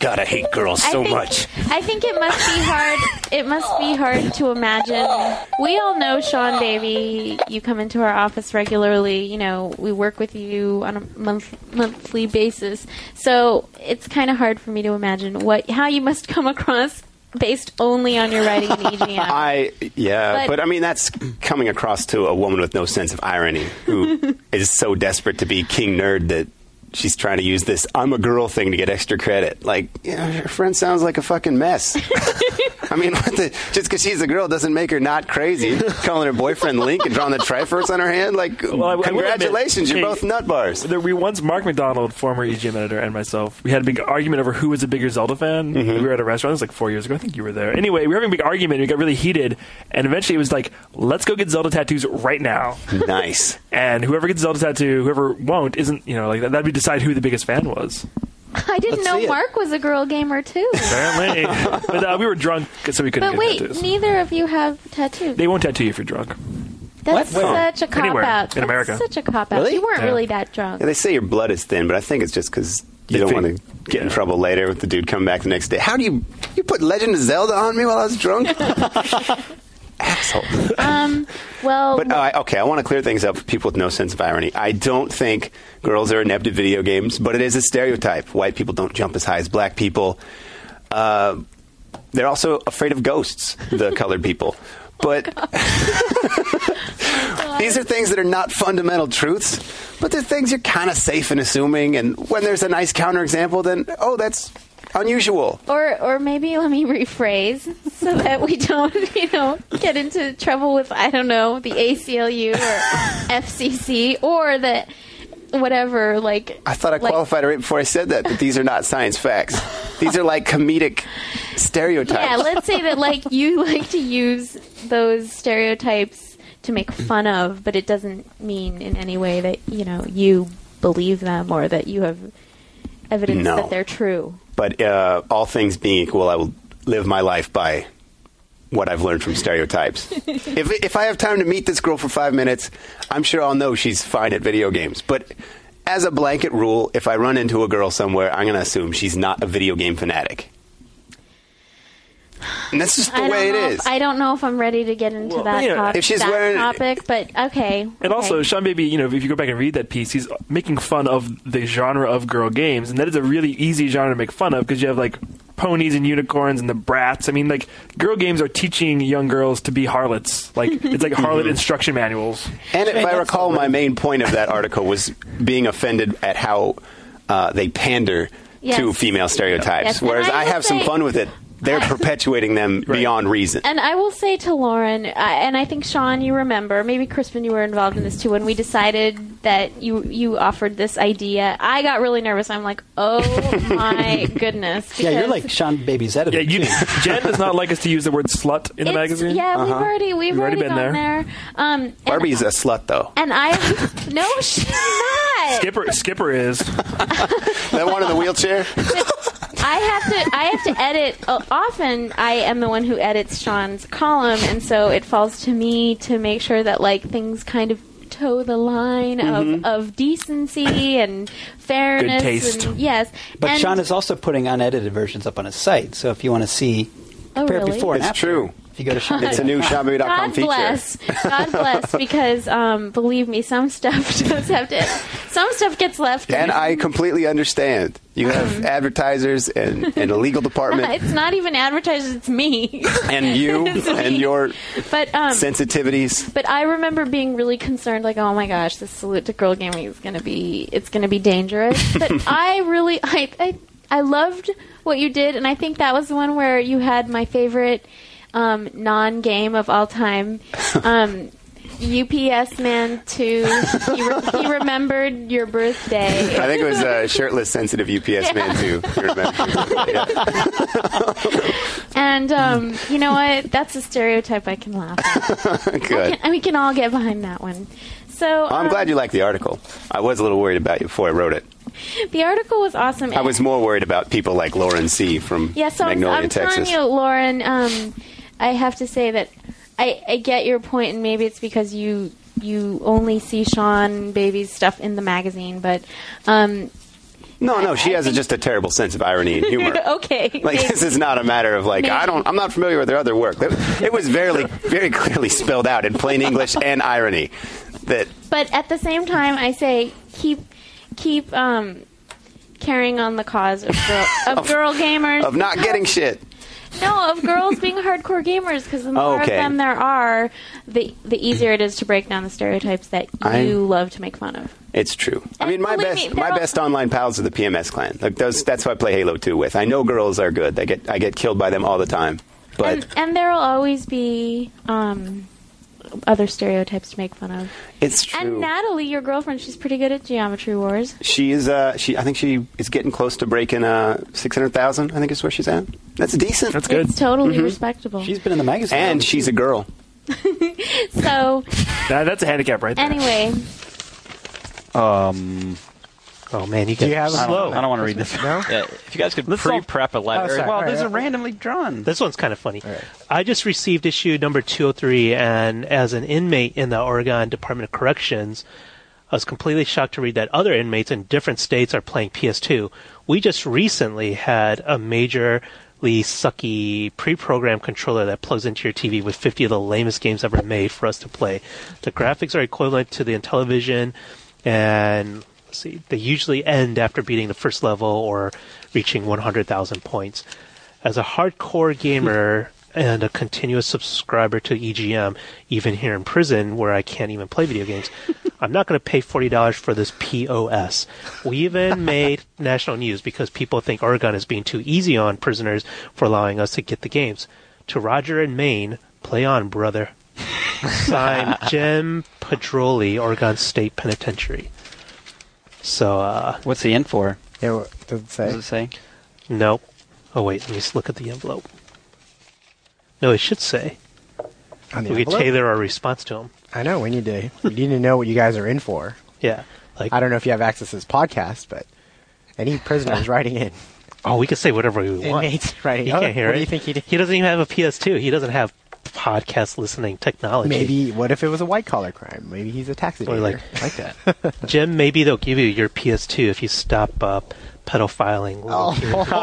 [SPEAKER 13] God, I hate girls
[SPEAKER 2] I
[SPEAKER 13] so
[SPEAKER 2] think-
[SPEAKER 13] much.
[SPEAKER 2] I think it must be hard. It must be hard to imagine. We all know Sean, baby. You come into our office regularly. You know, we work with you on a month monthly basis. So it's kind of hard for me to imagine what how you must come across based only on your writing in E G M.
[SPEAKER 13] I yeah,
[SPEAKER 2] But-
[SPEAKER 13] but, I mean that's coming across to a woman with no sense of irony who is so desperate to be king nerd that she's trying to use this "I'm a girl" thing to get extra credit. Like, you know, your friend sounds like a fucking mess. I mean, what the, just because she's a girl doesn't make her not crazy. Calling her boyfriend Link and drawing the Triforce on her hand, like,
[SPEAKER 3] Well, I- I will
[SPEAKER 13] congratulations,
[SPEAKER 3] admit,
[SPEAKER 13] you're
[SPEAKER 3] hey,
[SPEAKER 13] both nut bars.
[SPEAKER 3] There, we once, Mark McDonald, former E G M editor, and myself, we had a big argument over who was a bigger Zelda fan.
[SPEAKER 13] Mm-hmm.
[SPEAKER 3] We were at a restaurant, it was like four years ago. I think you were there. Anyway, we were having a big argument, and we got really heated, and eventually it was like, let's go get Zelda tattoos right now.
[SPEAKER 13] Nice.
[SPEAKER 3] And whoever gets Zelda tattoo, whoever won't, isn't, you know, like, that, that'd be decide who the biggest fan was.
[SPEAKER 2] I didn't
[SPEAKER 3] Let's
[SPEAKER 2] know
[SPEAKER 3] see it.
[SPEAKER 2] Mark was a girl gamer too.
[SPEAKER 3] Apparently. But uh, we were drunk, so we couldn't
[SPEAKER 2] But
[SPEAKER 3] get
[SPEAKER 2] wait,
[SPEAKER 3] tattoos.
[SPEAKER 2] neither of you have tattoos.
[SPEAKER 3] They won't tattoo you if you're drunk.
[SPEAKER 2] That's
[SPEAKER 13] What?
[SPEAKER 2] such a cop
[SPEAKER 3] Anywhere
[SPEAKER 2] out.
[SPEAKER 3] in
[SPEAKER 2] That's
[SPEAKER 3] America.
[SPEAKER 2] such a cop out.
[SPEAKER 13] Really?
[SPEAKER 2] You weren't
[SPEAKER 13] Yeah.
[SPEAKER 2] really that drunk.
[SPEAKER 13] Yeah, they say your blood is thin, but I think it's just because you
[SPEAKER 3] They
[SPEAKER 13] don't
[SPEAKER 3] think-
[SPEAKER 13] want to get in trouble later with the dude coming back the next day. How do you you put Legend of Zelda on me while I was drunk? Asshole.
[SPEAKER 2] Um. Well.
[SPEAKER 13] But uh, okay, I want to clear things up for people with no sense of irony. I don't think girls are inept at video games, but it is a stereotype. White people don't jump as high as black people. Uh, they're also afraid of ghosts, the colored people. But these are things that are not fundamental truths, but they're things you're kind of safe in assuming. And when there's a nice counterexample, then, oh, that's unusual.
[SPEAKER 2] Or, or maybe let me rephrase so that we don't, you know, get into trouble with, I don't know, the A C L U or F C C or the whatever. Like
[SPEAKER 13] I thought I
[SPEAKER 2] like-
[SPEAKER 13] qualified it right before I said that, that these are not science facts. These are like comedic stereotypes.
[SPEAKER 2] Yeah, let's say that like you like to use those stereotypes to make fun of, but it doesn't mean in any way that you know you believe them or that you have evidence
[SPEAKER 13] No.
[SPEAKER 2] that they're true.
[SPEAKER 13] But uh, all things being equal, I will live my life by what I've learned from stereotypes. if if I have time to meet this girl for five minutes, I'm sure I'll know she's fine at video games. But as a blanket rule, if I run into a girl somewhere, I'm going to assume she's not a video game fanatic. And that's just the
[SPEAKER 2] I
[SPEAKER 13] way
[SPEAKER 2] don't
[SPEAKER 13] it
[SPEAKER 2] know
[SPEAKER 13] is.
[SPEAKER 2] If, I don't know if I'm ready to get into that,
[SPEAKER 3] you know,
[SPEAKER 2] top-
[SPEAKER 3] if she's
[SPEAKER 2] that
[SPEAKER 3] wearing-
[SPEAKER 2] topic, but okay.
[SPEAKER 3] And
[SPEAKER 2] okay.
[SPEAKER 3] also, Sean Baby, you know, if you go back and read that piece, he's making fun of the genre of girl games, and that is a really easy genre to make fun of because you have like ponies and unicorns and the brats. I mean, like girl games are teaching young girls to be harlots. Like it's like harlot instruction manuals.
[SPEAKER 13] And if I recall, my main point of that article was being offended at how uh, they pander
[SPEAKER 2] Yes.
[SPEAKER 13] to female stereotypes.
[SPEAKER 2] Yes, and
[SPEAKER 13] Whereas
[SPEAKER 2] I
[SPEAKER 13] I
[SPEAKER 2] will
[SPEAKER 13] have some
[SPEAKER 2] say-
[SPEAKER 13] fun with it. They're perpetuating them beyond reason.
[SPEAKER 2] And I will say to Lauren, I, and I think Sean, you remember, maybe Crispin, you were involved in this too. When we decided that you you offered this idea, I got really nervous. I'm like, oh my goodness!
[SPEAKER 14] Yeah, you're
[SPEAKER 2] because-
[SPEAKER 14] like Sean Baby's editor.
[SPEAKER 3] Yeah, you, Jen does not like us to use the word slut in the
[SPEAKER 2] It's-
[SPEAKER 3] magazine.
[SPEAKER 2] Yeah, we've
[SPEAKER 13] Uh-huh.
[SPEAKER 2] already we've,
[SPEAKER 3] We've already
[SPEAKER 2] already,
[SPEAKER 3] been
[SPEAKER 2] gone
[SPEAKER 3] there.
[SPEAKER 2] there. Um, and,
[SPEAKER 13] Barbie's a slut, though.
[SPEAKER 2] and I no, she's not.
[SPEAKER 3] Skipper, Skipper is.
[SPEAKER 13] That one in the wheelchair?
[SPEAKER 2] I have to. I have to edit. Uh, often, I am the one who edits Sean's column, and so it falls to me to make sure that like things kind of toe the line
[SPEAKER 14] Mhm.
[SPEAKER 2] of, of decency and fairness.
[SPEAKER 14] taste.
[SPEAKER 2] And, yes,
[SPEAKER 14] But
[SPEAKER 2] and,
[SPEAKER 14] Sean is also putting unedited versions up on his site. So if you want to see
[SPEAKER 2] Oh,
[SPEAKER 14] compare
[SPEAKER 2] really?
[SPEAKER 14] before and
[SPEAKER 13] It's
[SPEAKER 14] after,
[SPEAKER 13] true.
[SPEAKER 14] if you go to Sean
[SPEAKER 13] It's a new Sean Baby dot com
[SPEAKER 2] God
[SPEAKER 13] feature.
[SPEAKER 2] bless. God bless, because um, believe me, some stuff does have to. Some stuff gets left.
[SPEAKER 13] And I completely understand. You have advertisers and, and a legal department
[SPEAKER 2] It's not even advertisers; it's me.
[SPEAKER 13] and you
[SPEAKER 2] It's
[SPEAKER 13] and
[SPEAKER 2] me.
[SPEAKER 13] your
[SPEAKER 2] But um,
[SPEAKER 13] sensitivities.
[SPEAKER 2] But I remember being really concerned, like, oh my gosh, this salute to girl gaming is going to be, it's going to be dangerous. But I really, I, I, I loved what you did, and I think that was the one where you had my favorite um, non-game of all time. Um, U P S Man two. He, re- he remembered your birthday.
[SPEAKER 13] I think it was uh, shirtless, sensitive U P S man too. if you remember. Yeah.
[SPEAKER 2] And um, you know what? That's a stereotype I can laugh at. I
[SPEAKER 13] Good.
[SPEAKER 2] can, and we can all get behind that one. So
[SPEAKER 13] I'm
[SPEAKER 2] um,
[SPEAKER 13] glad you liked the article. I was a little worried about you before I wrote it.
[SPEAKER 2] the article was awesome.
[SPEAKER 13] I was more worried about people like Lauren C. from
[SPEAKER 2] Yeah, so I'm,
[SPEAKER 13] Magnolia,
[SPEAKER 2] I'm
[SPEAKER 13] Texas.
[SPEAKER 2] telling you, Lauren, um, I have to say that I, I get your point, and maybe it's because you you only see Sean Baby's stuff in the magazine, but um,
[SPEAKER 13] No, no, she has a, just a terrible sense of irony and humor.
[SPEAKER 2] Okay.
[SPEAKER 13] Like
[SPEAKER 2] maybe.
[SPEAKER 13] this is not a matter of like
[SPEAKER 2] Maybe.
[SPEAKER 13] I don't. I'm not familiar with their other work. It was very, very clearly spelled out in plain English and irony. That.
[SPEAKER 2] But at the same time, I say keep keep um, carrying on the cause of girl, of,
[SPEAKER 13] Of-
[SPEAKER 2] girl gamers.
[SPEAKER 13] Of not getting shit.
[SPEAKER 2] No, of girls being hardcore gamers, because the more
[SPEAKER 13] Okay.
[SPEAKER 2] of them there are, the the easier it is to break down the stereotypes that you
[SPEAKER 13] I-
[SPEAKER 2] love to make fun of.
[SPEAKER 13] It's true. I mean, my
[SPEAKER 2] believe
[SPEAKER 13] best
[SPEAKER 2] me,
[SPEAKER 13] my
[SPEAKER 2] they're
[SPEAKER 13] best online pals are the P M S clan. Like those, that's who I play Halo two with. I know girls are good. They get I get killed by them all the time. But
[SPEAKER 2] And, and there will always be um, other stereotypes to make fun of.
[SPEAKER 13] it's true.
[SPEAKER 2] And Natalie, your girlfriend, she's pretty good at Geometry Wars.
[SPEAKER 13] She is. Uh, she. I think she is getting close to breaking uh, six hundred thousand. I think is where she's at. That's decent. That's
[SPEAKER 2] It's totally
[SPEAKER 13] Mhm.
[SPEAKER 2] respectable.
[SPEAKER 13] She's been in the magazine, and she's a girl.
[SPEAKER 2] So
[SPEAKER 3] That, that's a handicap right there.
[SPEAKER 2] anyway,
[SPEAKER 5] Um.
[SPEAKER 7] Oh man, you
[SPEAKER 5] Do
[SPEAKER 7] get
[SPEAKER 5] you have a-
[SPEAKER 7] slow.
[SPEAKER 5] I don't want to read this.
[SPEAKER 7] No?
[SPEAKER 8] Yeah, if you guys could
[SPEAKER 7] Let's all-
[SPEAKER 8] pre-prep a letter.
[SPEAKER 7] Oh, sorry.
[SPEAKER 5] Well,
[SPEAKER 7] All
[SPEAKER 5] these
[SPEAKER 7] right.
[SPEAKER 5] are randomly drawn.
[SPEAKER 7] This one's kind of funny. I just received issue number two oh three, and as an inmate in the Oregon Department of Corrections, I was completely shocked to read that other inmates in different states are playing P S two. We just recently had a majorly sucky pre-programmed controller that plugs into your T V with fifty of the lamest games ever made for us to play. The graphics are equivalent to the Intellivision, and let's see, they usually end after beating the first level or reaching one hundred thousand points. As a hardcore gamer and a continuous subscriber to E G M, even here in prison where I can't even play video games, I'm not going to pay forty dollars for this P O S. We even made national news because people think Oregon is being too easy on prisoners for allowing us to get the games. To Roger in Maine, play on, brother. Signed, Jim Pedroli, Oregon State Penitentiary. So, uh...
[SPEAKER 5] What's he in for?
[SPEAKER 15] Yeah, what does it say?
[SPEAKER 5] Does it say?
[SPEAKER 7] Nope. Oh, wait, let me just look at the envelope. No, it should say.
[SPEAKER 15] On the
[SPEAKER 7] we could
[SPEAKER 15] envelope?
[SPEAKER 7] tailor our response to him.
[SPEAKER 15] I know. We need to. We need to know what you guys are in for.
[SPEAKER 7] Yeah. Like,
[SPEAKER 15] I don't know if you have access to this podcast, but any prisoners writing in.
[SPEAKER 7] Oh, we can say whatever we want.
[SPEAKER 15] Inmates writing.
[SPEAKER 7] He
[SPEAKER 15] Oh,
[SPEAKER 7] can't hear
[SPEAKER 15] what
[SPEAKER 7] it.
[SPEAKER 15] do you think he did?
[SPEAKER 7] He doesn't even have a P S two. He doesn't have podcast listening technology.
[SPEAKER 15] Maybe. What if it was a white collar crime? Maybe he's a taxi
[SPEAKER 7] Or
[SPEAKER 15] driver.
[SPEAKER 7] like,
[SPEAKER 15] like that.
[SPEAKER 7] Jim, maybe they'll give you your P S two if you stop uh, pedophiling.
[SPEAKER 15] Oh,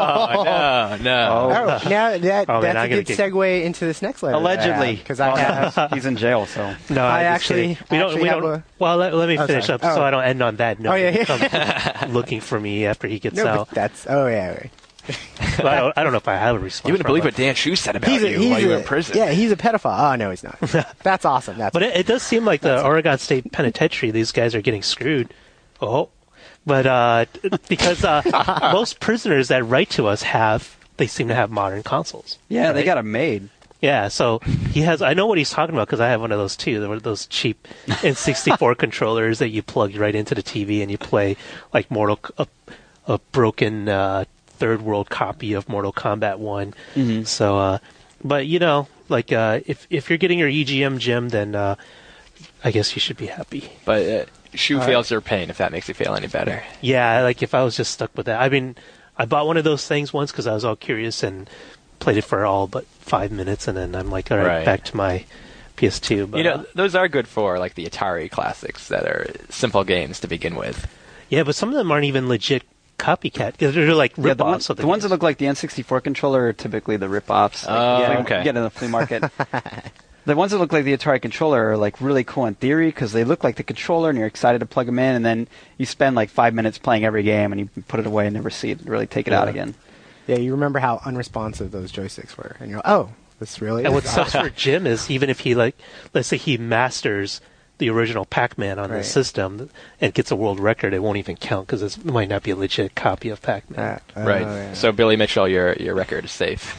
[SPEAKER 8] no, no.
[SPEAKER 15] Oh, now that,
[SPEAKER 7] Oh, man,
[SPEAKER 15] that's
[SPEAKER 7] I'm
[SPEAKER 15] a
[SPEAKER 7] gonna
[SPEAKER 15] good
[SPEAKER 7] get-
[SPEAKER 15] segue into this next letter.
[SPEAKER 5] Allegedly.
[SPEAKER 15] because I have.
[SPEAKER 5] He's in jail, so.
[SPEAKER 7] No,
[SPEAKER 15] I
[SPEAKER 7] I'm just
[SPEAKER 15] actually-
[SPEAKER 7] kidding. we don't.
[SPEAKER 15] actually
[SPEAKER 7] We
[SPEAKER 15] have
[SPEAKER 7] don't.
[SPEAKER 15] a-
[SPEAKER 7] Well, let, let me
[SPEAKER 15] Oh,
[SPEAKER 7] finish
[SPEAKER 15] sorry.
[SPEAKER 7] up so
[SPEAKER 15] Oh.
[SPEAKER 7] I don't end on that note.
[SPEAKER 15] Oh, yeah, yeah.
[SPEAKER 7] Come looking for me after he gets
[SPEAKER 15] No,
[SPEAKER 7] out.
[SPEAKER 15] but that's. Oh yeah. Right.
[SPEAKER 7] Well, I, don't, I don't know if I have a response.
[SPEAKER 8] You wouldn't
[SPEAKER 7] from
[SPEAKER 8] believe
[SPEAKER 7] him.
[SPEAKER 8] what Dan Shu said about
[SPEAKER 15] He's a,
[SPEAKER 8] you
[SPEAKER 15] he's
[SPEAKER 8] while you were
[SPEAKER 15] a-
[SPEAKER 8] in prison.
[SPEAKER 15] Yeah, he's a pedophile. Oh no, he's not. That's awesome. That's.
[SPEAKER 7] But it, it does seem like the Oregon State Penitentiary, these guys are getting screwed. Oh. But uh, because uh, most prisoners that write to us have, they seem to have modern consoles.
[SPEAKER 5] Yeah, they
[SPEAKER 7] right?
[SPEAKER 5] got him made.
[SPEAKER 7] Yeah, so he has. I know what he's talking about because I have one of those too. There were those cheap N sixty-four controllers that you plug right into the T V and you play like Mortal, a, a broken uh, third world copy of Mortal Kombat One.
[SPEAKER 5] Mhm.
[SPEAKER 7] So, uh, but you know, like uh, if if you're getting your E G M gem, then uh, I guess you should be happy.
[SPEAKER 8] But uh, Shu
[SPEAKER 7] All
[SPEAKER 8] fails their pain, if that makes you feel any better.
[SPEAKER 7] Yeah, like if I was just stuck with that. I mean, I bought one of those things once because I was all curious and played it for all but five minutes, and then I'm like, all right,
[SPEAKER 8] Right.
[SPEAKER 7] back to my P S two. But,
[SPEAKER 8] you know,
[SPEAKER 7] uh,
[SPEAKER 8] those are good for like the Atari classics that are simple games to begin with.
[SPEAKER 7] yeah, but some of them aren't even legit copycat. They're like
[SPEAKER 5] Yeah, the,
[SPEAKER 7] rip-offs.
[SPEAKER 5] ones,
[SPEAKER 7] of the
[SPEAKER 5] the ones that look like the N sixty-four controller are typically the rip-offs. Like,
[SPEAKER 8] Oh,
[SPEAKER 5] like
[SPEAKER 8] okay.
[SPEAKER 5] You get in the flea market. The ones that look like the Atari controller are like really cool in theory because they look like the controller and you're excited to plug them in, and then you spend like five minutes playing every game and you put it away and never see it really take it out
[SPEAKER 15] Yeah.
[SPEAKER 5] again.
[SPEAKER 15] Yeah, you remember how unresponsive those joysticks were, and you're like, oh, this really.
[SPEAKER 7] And
[SPEAKER 15] is
[SPEAKER 7] what sucks for Jim is even if he like, let's say he masters the original Pac-Man on the
[SPEAKER 15] Right.
[SPEAKER 7] system and gets a world record, it won't even count because it might not be a legit copy of Pac-Man.
[SPEAKER 15] Uh,
[SPEAKER 8] right.
[SPEAKER 15] oh, yeah.
[SPEAKER 8] So Billy Mitchell, your your record is safe.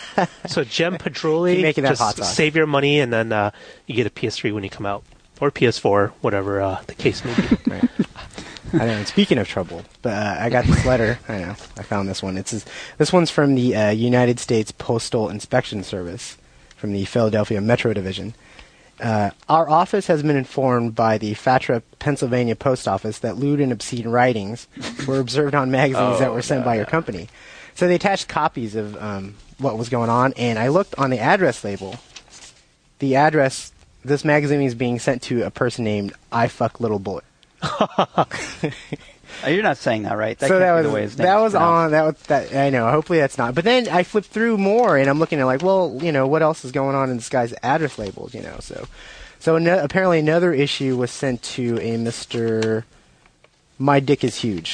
[SPEAKER 7] So Gem Pedroli,
[SPEAKER 15] Keep making that
[SPEAKER 7] just
[SPEAKER 15] hot sauce.
[SPEAKER 7] save your money and then uh, you get a P S three when you come out, or P S four, whatever uh, the case may be.
[SPEAKER 15] Right. I know. And speaking of trouble, but uh, I got this letter. I know. I found this one. It's this one's from the uh, United States Postal Inspection Service, from the Philadelphia Metro Division. Uh, our office has been informed by the Fatra, Pennsylvania Post Office that lewd and obscene writings were observed on magazines
[SPEAKER 8] Oh,
[SPEAKER 15] that were sent
[SPEAKER 8] no,
[SPEAKER 15] by your
[SPEAKER 8] no.
[SPEAKER 15] company. So they attached copies of um, what was going on, and I looked on the address label. The address, this magazine is being sent to a person named I Fuck Little Boy.
[SPEAKER 5] Oh, you're not saying that, right? That
[SPEAKER 15] so
[SPEAKER 5] can't
[SPEAKER 15] that
[SPEAKER 5] be
[SPEAKER 15] was
[SPEAKER 5] the way his name
[SPEAKER 15] that
[SPEAKER 5] is
[SPEAKER 15] was
[SPEAKER 5] pronounced.
[SPEAKER 15] on that was that I know. Hopefully that's not. But then I flipped through more, and I'm looking at like, well, you know, what else is going on in this guy's address labels? You know, so so no, apparently another issue was sent to a Mister My Dick is Huge.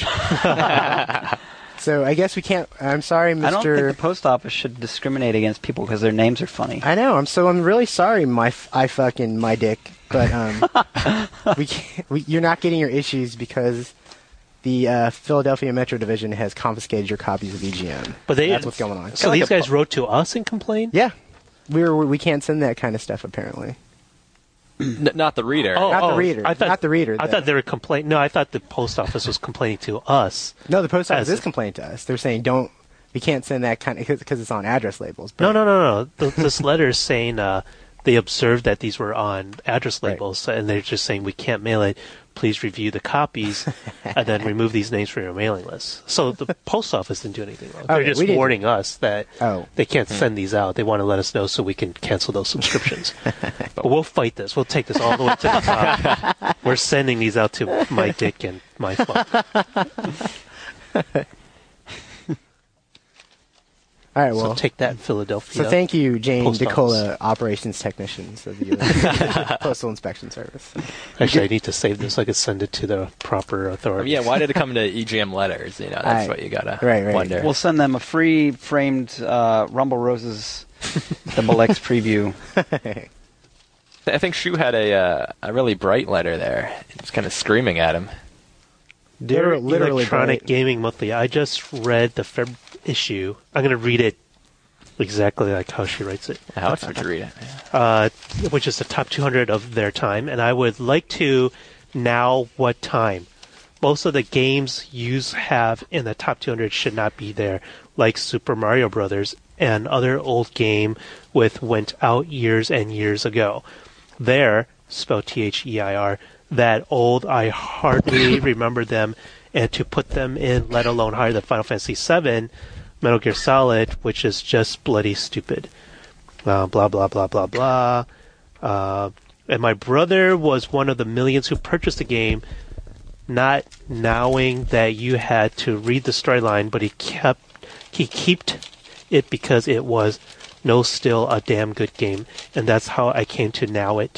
[SPEAKER 15] So I guess we can't. I'm sorry, Mister
[SPEAKER 5] I don't think the post office should discriminate against people because their names are funny.
[SPEAKER 15] I know. I'm so I'm really sorry, my f- I fucking my dick, but um, we, can't, we you're not getting your issues because the uh, Philadelphia Metro Division has confiscated your copies of E G M.
[SPEAKER 7] But they,
[SPEAKER 15] that's what's going on.
[SPEAKER 7] So these guys wrote to us and complained?
[SPEAKER 15] Yeah, we were we can't send that kind of stuff apparently.
[SPEAKER 8] N- not the reader.
[SPEAKER 7] Oh,
[SPEAKER 15] Not the
[SPEAKER 7] oh,
[SPEAKER 15] reader.
[SPEAKER 7] I thought,
[SPEAKER 15] Not the reader,
[SPEAKER 7] I
[SPEAKER 15] the-
[SPEAKER 7] thought they were complaining. No, I thought the post office was complaining to us.
[SPEAKER 15] No, the post office
[SPEAKER 7] As-
[SPEAKER 15] is complaining to us. They're saying don't we can't send that kind of because it's on address labels. But
[SPEAKER 7] No, no, no, no. Th- this letter is saying uh, they observed that these were on address labels, and they're just saying we can't mail it. Please review the copies and then remove these names from your mailing list. So the post office didn't do anything wrong. They're
[SPEAKER 15] Okay,
[SPEAKER 7] just
[SPEAKER 15] we didn't-
[SPEAKER 7] warning us that
[SPEAKER 15] Oh.
[SPEAKER 7] they can't send these out. They want to let us know so we can cancel those subscriptions. But we'll fight this. We'll take this all the way to the top. We're sending these out to my dick and my fuck.
[SPEAKER 15] All right, well,
[SPEAKER 7] so take that, Philadelphia.
[SPEAKER 15] So thank you, Jane
[SPEAKER 7] Post
[SPEAKER 15] DeCola,
[SPEAKER 7] office.
[SPEAKER 15] operations technicians of the U S Postal Inspection Service.
[SPEAKER 7] Actually, I need to save this so I can send it to the proper authorities.
[SPEAKER 8] Yeah, why did it come to E G M letters? You know, that's
[SPEAKER 5] I-
[SPEAKER 8] what you gotta
[SPEAKER 5] Right, right.
[SPEAKER 8] wonder.
[SPEAKER 5] We'll send them a free framed uh, Rumble Roses Double X preview.
[SPEAKER 8] I think Shu had a uh, a really bright letter there. It's kind of screaming at him.
[SPEAKER 7] Dear
[SPEAKER 15] literally
[SPEAKER 7] Electronic
[SPEAKER 15] bright.
[SPEAKER 7] Gaming Monthly, I just read the Feb issue. I'm going to read it exactly like how she writes it.
[SPEAKER 8] How else would you read it?
[SPEAKER 7] Uh, which is the top two hundred of their time, and I would like to now what time. Most of the games you have in the top two hundred should not be there, like Super Mario Brothers and other old game with went out years and years ago. There, spelled T H E I R, that old, I hardly remember them, and to put them in, let alone higher than Final Fantasy seven, Metal Gear Solid, which is just bloody stupid. Uh, blah, blah, blah, blah, blah. Uh, and my brother was one of the millions who purchased the game, not knowing that you had to read the storyline, but he kept, he kept it because it was no still a damn good game, and that's how I came to know it.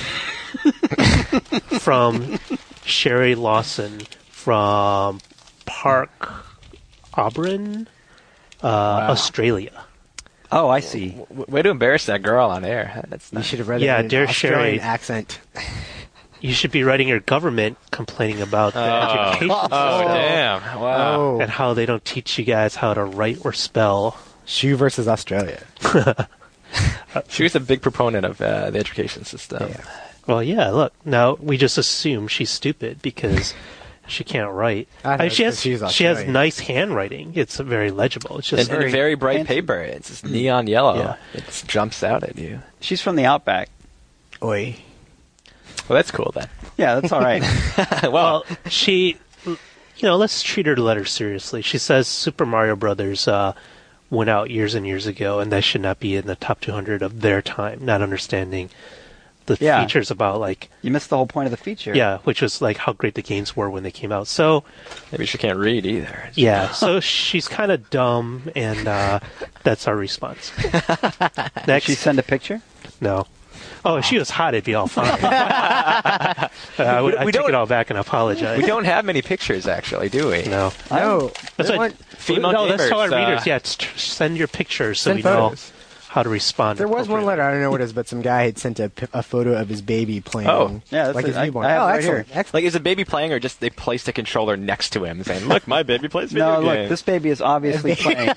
[SPEAKER 7] From Sherry Lawson from Park Auburn, uh, Australia.
[SPEAKER 5] Oh, I see.
[SPEAKER 8] W- way to embarrass that girl on air. That's
[SPEAKER 15] You
[SPEAKER 8] not...
[SPEAKER 15] should have read
[SPEAKER 7] Yeah,
[SPEAKER 15] it in
[SPEAKER 7] dear
[SPEAKER 15] an Australian
[SPEAKER 7] Sherry.
[SPEAKER 15] accent.
[SPEAKER 7] You should be writing your government complaining about the
[SPEAKER 8] Oh.
[SPEAKER 7] education
[SPEAKER 8] Oh,
[SPEAKER 7] system
[SPEAKER 8] damn. Wow.
[SPEAKER 15] Oh,
[SPEAKER 7] and how they don't teach you guys how to write or spell.
[SPEAKER 15] Shu versus Australia.
[SPEAKER 8] She was a big proponent of uh, the education system.
[SPEAKER 15] Yeah.
[SPEAKER 7] Well, yeah, look, now we just assume she's stupid because she can't write.
[SPEAKER 15] I know,
[SPEAKER 7] mean, she
[SPEAKER 15] it's
[SPEAKER 7] has
[SPEAKER 15] 'cause she's
[SPEAKER 7] she has
[SPEAKER 15] Australian.
[SPEAKER 7] nice handwriting. It's very legible. It's just
[SPEAKER 8] And, and a very bright
[SPEAKER 5] fancy.
[SPEAKER 8] paper. It's just neon yellow.
[SPEAKER 7] Yeah.
[SPEAKER 8] It jumps out at you.
[SPEAKER 5] She's from the Outback.
[SPEAKER 15] Oi.
[SPEAKER 8] Well, that's cool then.
[SPEAKER 5] Yeah, that's all right.
[SPEAKER 7] well, she, you know, let's treat her letter seriously. She says Super Mario Brothers uh, went out years and years ago, and that should not be in the top two hundred of their time. Not understanding the
[SPEAKER 5] Yeah.
[SPEAKER 7] features about like
[SPEAKER 5] You missed the whole point of the feature.
[SPEAKER 7] yeah, which was like how great the games were when they came out. So
[SPEAKER 8] Maybe she can't read either.
[SPEAKER 7] yeah, so she's kind of dumb, and uh, that's our response. Next,
[SPEAKER 5] She send a picture?
[SPEAKER 7] no. Oh, if she was hot, it'd be all fine. uh, I would
[SPEAKER 8] We-
[SPEAKER 7] I
[SPEAKER 8] we
[SPEAKER 7] take
[SPEAKER 8] don't-
[SPEAKER 7] it all back and apologize.
[SPEAKER 8] We don't have many pictures, actually, do we?
[SPEAKER 7] No.
[SPEAKER 15] No.
[SPEAKER 7] That's
[SPEAKER 15] there
[SPEAKER 7] what,
[SPEAKER 15] weren't-
[SPEAKER 8] Female
[SPEAKER 7] no, let's tell our
[SPEAKER 8] gamers, uh,
[SPEAKER 7] readers, yeah, it's tr- send your pictures so
[SPEAKER 15] Send
[SPEAKER 7] we
[SPEAKER 15] photos.
[SPEAKER 7] know how to respond.
[SPEAKER 15] There was one
[SPEAKER 7] appropriately.
[SPEAKER 15] letter, I don't know what it is, but some guy had sent a, p- a photo of his baby playing.
[SPEAKER 8] Oh.
[SPEAKER 5] Yeah, that's
[SPEAKER 15] like
[SPEAKER 5] it.
[SPEAKER 15] his
[SPEAKER 5] I-
[SPEAKER 15] newborn.
[SPEAKER 5] I have
[SPEAKER 15] oh,
[SPEAKER 5] it right
[SPEAKER 15] excellent.
[SPEAKER 5] here.
[SPEAKER 15] Excellent.
[SPEAKER 8] Like, is a baby playing, or just they placed a controller next to him, saying, "Look, my baby plays video
[SPEAKER 5] No,
[SPEAKER 8] games."
[SPEAKER 5] look, this baby is obviously playing.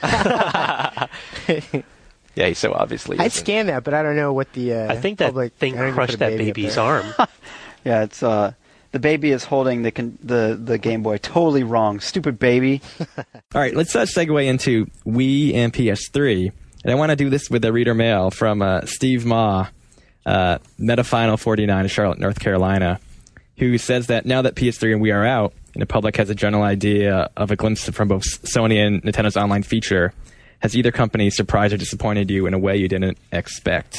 [SPEAKER 8] Yeah, he so obviously.
[SPEAKER 15] I'd
[SPEAKER 8] isn't.
[SPEAKER 15] scan that, but I don't know what the. Uh,
[SPEAKER 7] I think that
[SPEAKER 15] public,
[SPEAKER 7] thing
[SPEAKER 15] I don't even
[SPEAKER 7] crushed
[SPEAKER 15] put a
[SPEAKER 7] that
[SPEAKER 15] baby up
[SPEAKER 7] baby's
[SPEAKER 15] there.
[SPEAKER 7] arm.
[SPEAKER 5] Yeah, it's uh, the baby is holding the con- the the Game Boy totally wrong. Stupid baby.
[SPEAKER 9] All right, let's uh, segue into Wii and P S three. And I want to do this with a reader mail from uh, Steve Ma, uh, Metafinal forty-nine of Charlotte, North Carolina, who says that now that P S three and Wii are out, and the public has a general idea of a glimpse from both Sony and Nintendo's online feature, has either company surprised or disappointed you in a way you didn't expect?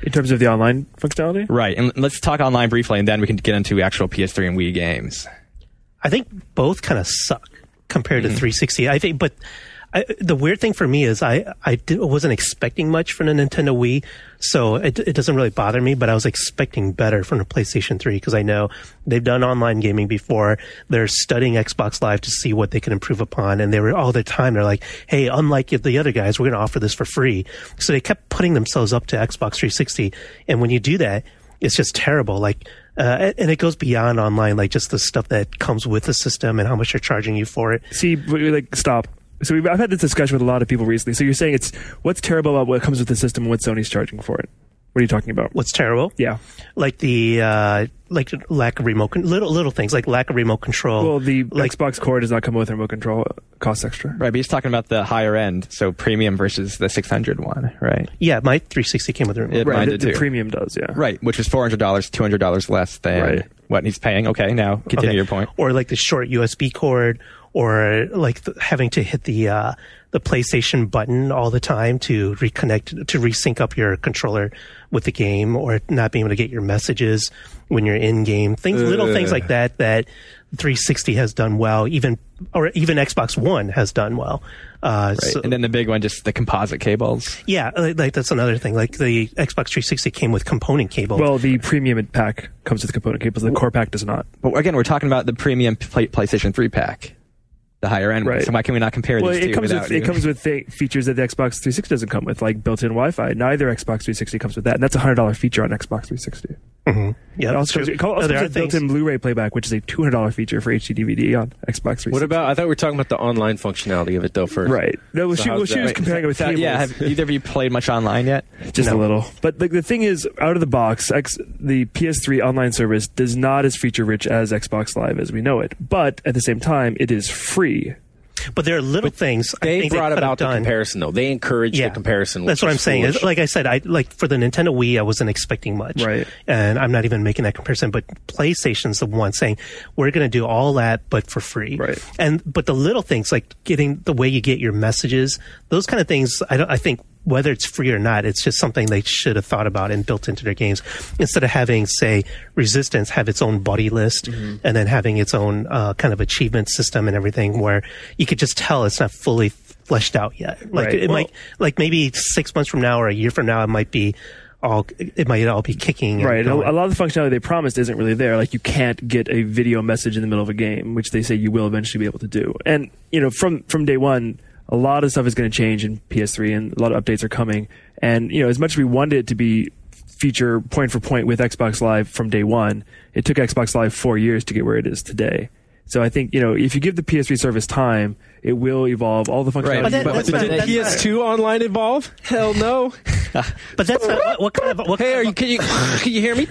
[SPEAKER 3] In terms of the online functionality?
[SPEAKER 9] Right. And let's talk online briefly, and then we can get into actual P S three and Wii games.
[SPEAKER 7] I think both kind of suck compared mm-hmm. to three sixty. I think, but I, the weird thing for me is I I did, wasn't expecting much from the Nintendo Wii, so it, it doesn't really bother me. But I was expecting better from the PlayStation three because I know they've done online gaming before. They're studying Xbox Live to see what they can improve upon, and they were all the time they're like, "Hey, unlike the other guys, we're going to offer this for free." So they kept putting themselves up to Xbox three sixty, and when you do that, it's just terrible. Like. Uh, and it goes beyond online, like just the stuff that comes with the system and how much they're charging you for it.
[SPEAKER 3] See, like, stop. So we've, I've had this discussion with a lot of people recently. So you're saying it's what's terrible about what comes with the system and what Sony's charging for it? What are you talking about?
[SPEAKER 7] What's terrible?
[SPEAKER 3] Yeah,
[SPEAKER 7] like the uh, like lack of remote con- little little things like lack of remote control.
[SPEAKER 3] Well, the
[SPEAKER 7] like,
[SPEAKER 3] Xbox Core does not come with remote control. It costs extra.
[SPEAKER 9] Right, but he's talking about the higher end, so premium versus the six hundred one, right?
[SPEAKER 7] Yeah, my three sixty came with a remote.
[SPEAKER 9] It
[SPEAKER 3] right,
[SPEAKER 9] mine
[SPEAKER 3] the,
[SPEAKER 9] did too.
[SPEAKER 3] The premium does, yeah.
[SPEAKER 9] Right, which is four hundred dollars, two hundred dollars less than
[SPEAKER 3] right.
[SPEAKER 9] what he's paying. Okay, now continue
[SPEAKER 7] okay.
[SPEAKER 9] your point.
[SPEAKER 7] Or like the short U S B cord, or like the, having to hit the uh, the PlayStation button all the time to reconnect, to resync up your controller with the game, or not being able to get your messages when you're in game. Things, uh. little things like that that three sixty has done well, even or even Xbox One has done well. Uh,
[SPEAKER 9] right.
[SPEAKER 7] so,
[SPEAKER 9] and then the big one, just the composite cables.
[SPEAKER 7] Yeah, like that's another thing. Like the Xbox three sixty came with component cables.
[SPEAKER 3] Well, the premium pack comes with component cables. The core pack does not.
[SPEAKER 9] But again, we're talking about the premium play- PlayStation three pack. The higher end,
[SPEAKER 3] right.
[SPEAKER 9] So why can we not compare
[SPEAKER 3] well,
[SPEAKER 9] these two?
[SPEAKER 3] It comes
[SPEAKER 9] without
[SPEAKER 3] with
[SPEAKER 9] you?
[SPEAKER 3] it comes with th- features that the Xbox three sixty doesn't come with, like built-in Wi-Fi. Neither Xbox three sixty comes with that, and that's a hundred dollar feature on Xbox three sixty.
[SPEAKER 7] Mm-hmm. Yeah,
[SPEAKER 3] it also, it also comes with built-in Blu-ray playback, which is a two hundred dollar feature for H D D V D on Xbox three sixty.
[SPEAKER 12] What about? I thought we were talking about the online functionality of it, though. First,
[SPEAKER 3] right? No, well,
[SPEAKER 12] so
[SPEAKER 3] she, well, she was
[SPEAKER 9] right.
[SPEAKER 3] comparing it with cables.
[SPEAKER 9] Yeah, have either of you played much online yet?
[SPEAKER 3] Just
[SPEAKER 9] no.
[SPEAKER 3] a little. But like, the thing is, out of the box, X, the P S three online service does not as feature-rich as Xbox Live as we know it. But at the same time, it is free.
[SPEAKER 7] But there are little
[SPEAKER 12] but
[SPEAKER 7] things
[SPEAKER 12] they
[SPEAKER 7] I think
[SPEAKER 12] brought
[SPEAKER 7] they
[SPEAKER 12] about the
[SPEAKER 7] done.
[SPEAKER 12] comparison, though. They encouraged
[SPEAKER 7] yeah.
[SPEAKER 12] the comparison.
[SPEAKER 7] That's what I'm saying.
[SPEAKER 12] Foolish.
[SPEAKER 7] Like I said, I like for the Nintendo Wii, I wasn't expecting much,
[SPEAKER 3] right?
[SPEAKER 7] And I'm not even making that comparison. But PlayStation's the one saying we're going to do all that, but for free,
[SPEAKER 3] right?
[SPEAKER 7] And but the little things like getting the way you get your messages, those kind of things, I don't. I think. Whether it's free or not, it's just something they should have thought about and built into their games. Instead of having, say, Resistance have its own buddy list mm-hmm. and then having its own uh, kind of achievement system and everything where you could just tell it's not fully fleshed out yet. Like
[SPEAKER 3] right.
[SPEAKER 7] it
[SPEAKER 3] well,
[SPEAKER 7] might, like maybe six months from now or a year from now, it might be all, it might all be kicking.
[SPEAKER 3] Right. A lot of the functionality they promised isn't really there. Like you can't get a video message in the middle of a game, which they say you will eventually be able to do. And, you know, from, from day one, a lot of stuff is going to change in P S three, and a lot of updates are coming. And you know, as much as we wanted it to be feature point for point with Xbox Live from day one, it took Xbox Live four years to get where it is today. So I think, you know, if you give the P S three service time, it will evolve all the functionality.
[SPEAKER 12] Right. But, that, but, but did P S two online evolve? Hell no.
[SPEAKER 7] But that's not, what, what kind of what
[SPEAKER 12] hey,
[SPEAKER 7] kind
[SPEAKER 12] are
[SPEAKER 7] of,
[SPEAKER 12] you, can you can you hear me?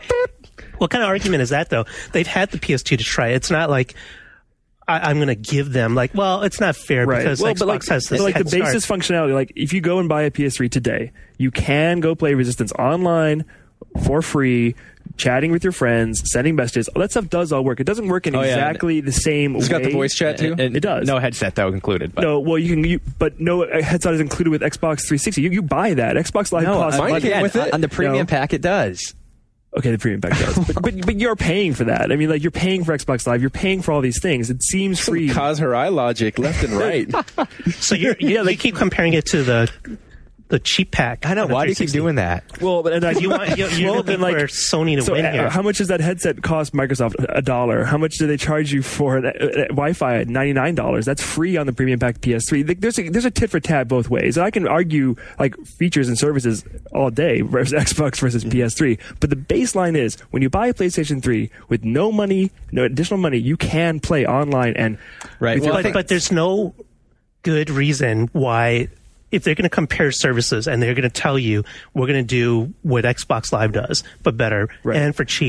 [SPEAKER 7] What kind of argument is that though? They've had the P S two to try. It's not like. I, I'm going to give them like, well, it's not fair
[SPEAKER 3] right.
[SPEAKER 7] because
[SPEAKER 3] well,
[SPEAKER 7] Xbox
[SPEAKER 3] but like,
[SPEAKER 7] has this
[SPEAKER 3] but like
[SPEAKER 7] head
[SPEAKER 3] the basis
[SPEAKER 7] start.
[SPEAKER 3] functionality. Like if you go and buy a P S three today, you can go play Resistance online for free, chatting with your friends, sending messages. All that stuff does all work. It doesn't work in
[SPEAKER 9] oh, yeah.
[SPEAKER 3] exactly the same
[SPEAKER 12] it's
[SPEAKER 3] way.
[SPEAKER 12] It's got the voice chat too.
[SPEAKER 9] And, and
[SPEAKER 3] it does.
[SPEAKER 9] No headset though included. But.
[SPEAKER 3] No, well you can. You, but no headset is included with Xbox three sixty. You, you buy that. Xbox Live
[SPEAKER 9] no,
[SPEAKER 3] costs
[SPEAKER 9] mine
[SPEAKER 3] money.
[SPEAKER 9] came with it. On the premium
[SPEAKER 3] no.
[SPEAKER 9] pack, it does.
[SPEAKER 3] Okay, the premium pack does, but, but but you're paying for that. I mean, like you're paying for Xbox Live, you're paying for all these things. It seems free.
[SPEAKER 12] Cause her eye logic left and right.
[SPEAKER 7] So you're, you, yeah, you keep comparing it to the the cheap pack.
[SPEAKER 9] I know. Why do you keep doing that?
[SPEAKER 3] Well, but and I,
[SPEAKER 7] you want you, you're
[SPEAKER 3] well,
[SPEAKER 7] looking
[SPEAKER 3] like,
[SPEAKER 7] for Sony to
[SPEAKER 3] so
[SPEAKER 7] win
[SPEAKER 3] uh,
[SPEAKER 7] here.
[SPEAKER 3] How much does that headset cost Microsoft? A dollar. How much do they charge you for uh, uh, Wi-Fi at ninety-nine dollars? That's free on the premium pack P S three. There's a, there's a tit for tat both ways. And I can argue like features and services all day versus Xbox versus mm-hmm. P S three. But the baseline is when you buy a PlayStation three with no money, no additional money, you can play online and
[SPEAKER 9] right.
[SPEAKER 7] Well, but, but there's no good reason why. If they're going to compare services and they're going to tell you we're going to do what Xbox Live does, but better
[SPEAKER 3] right.
[SPEAKER 7] and for cheap,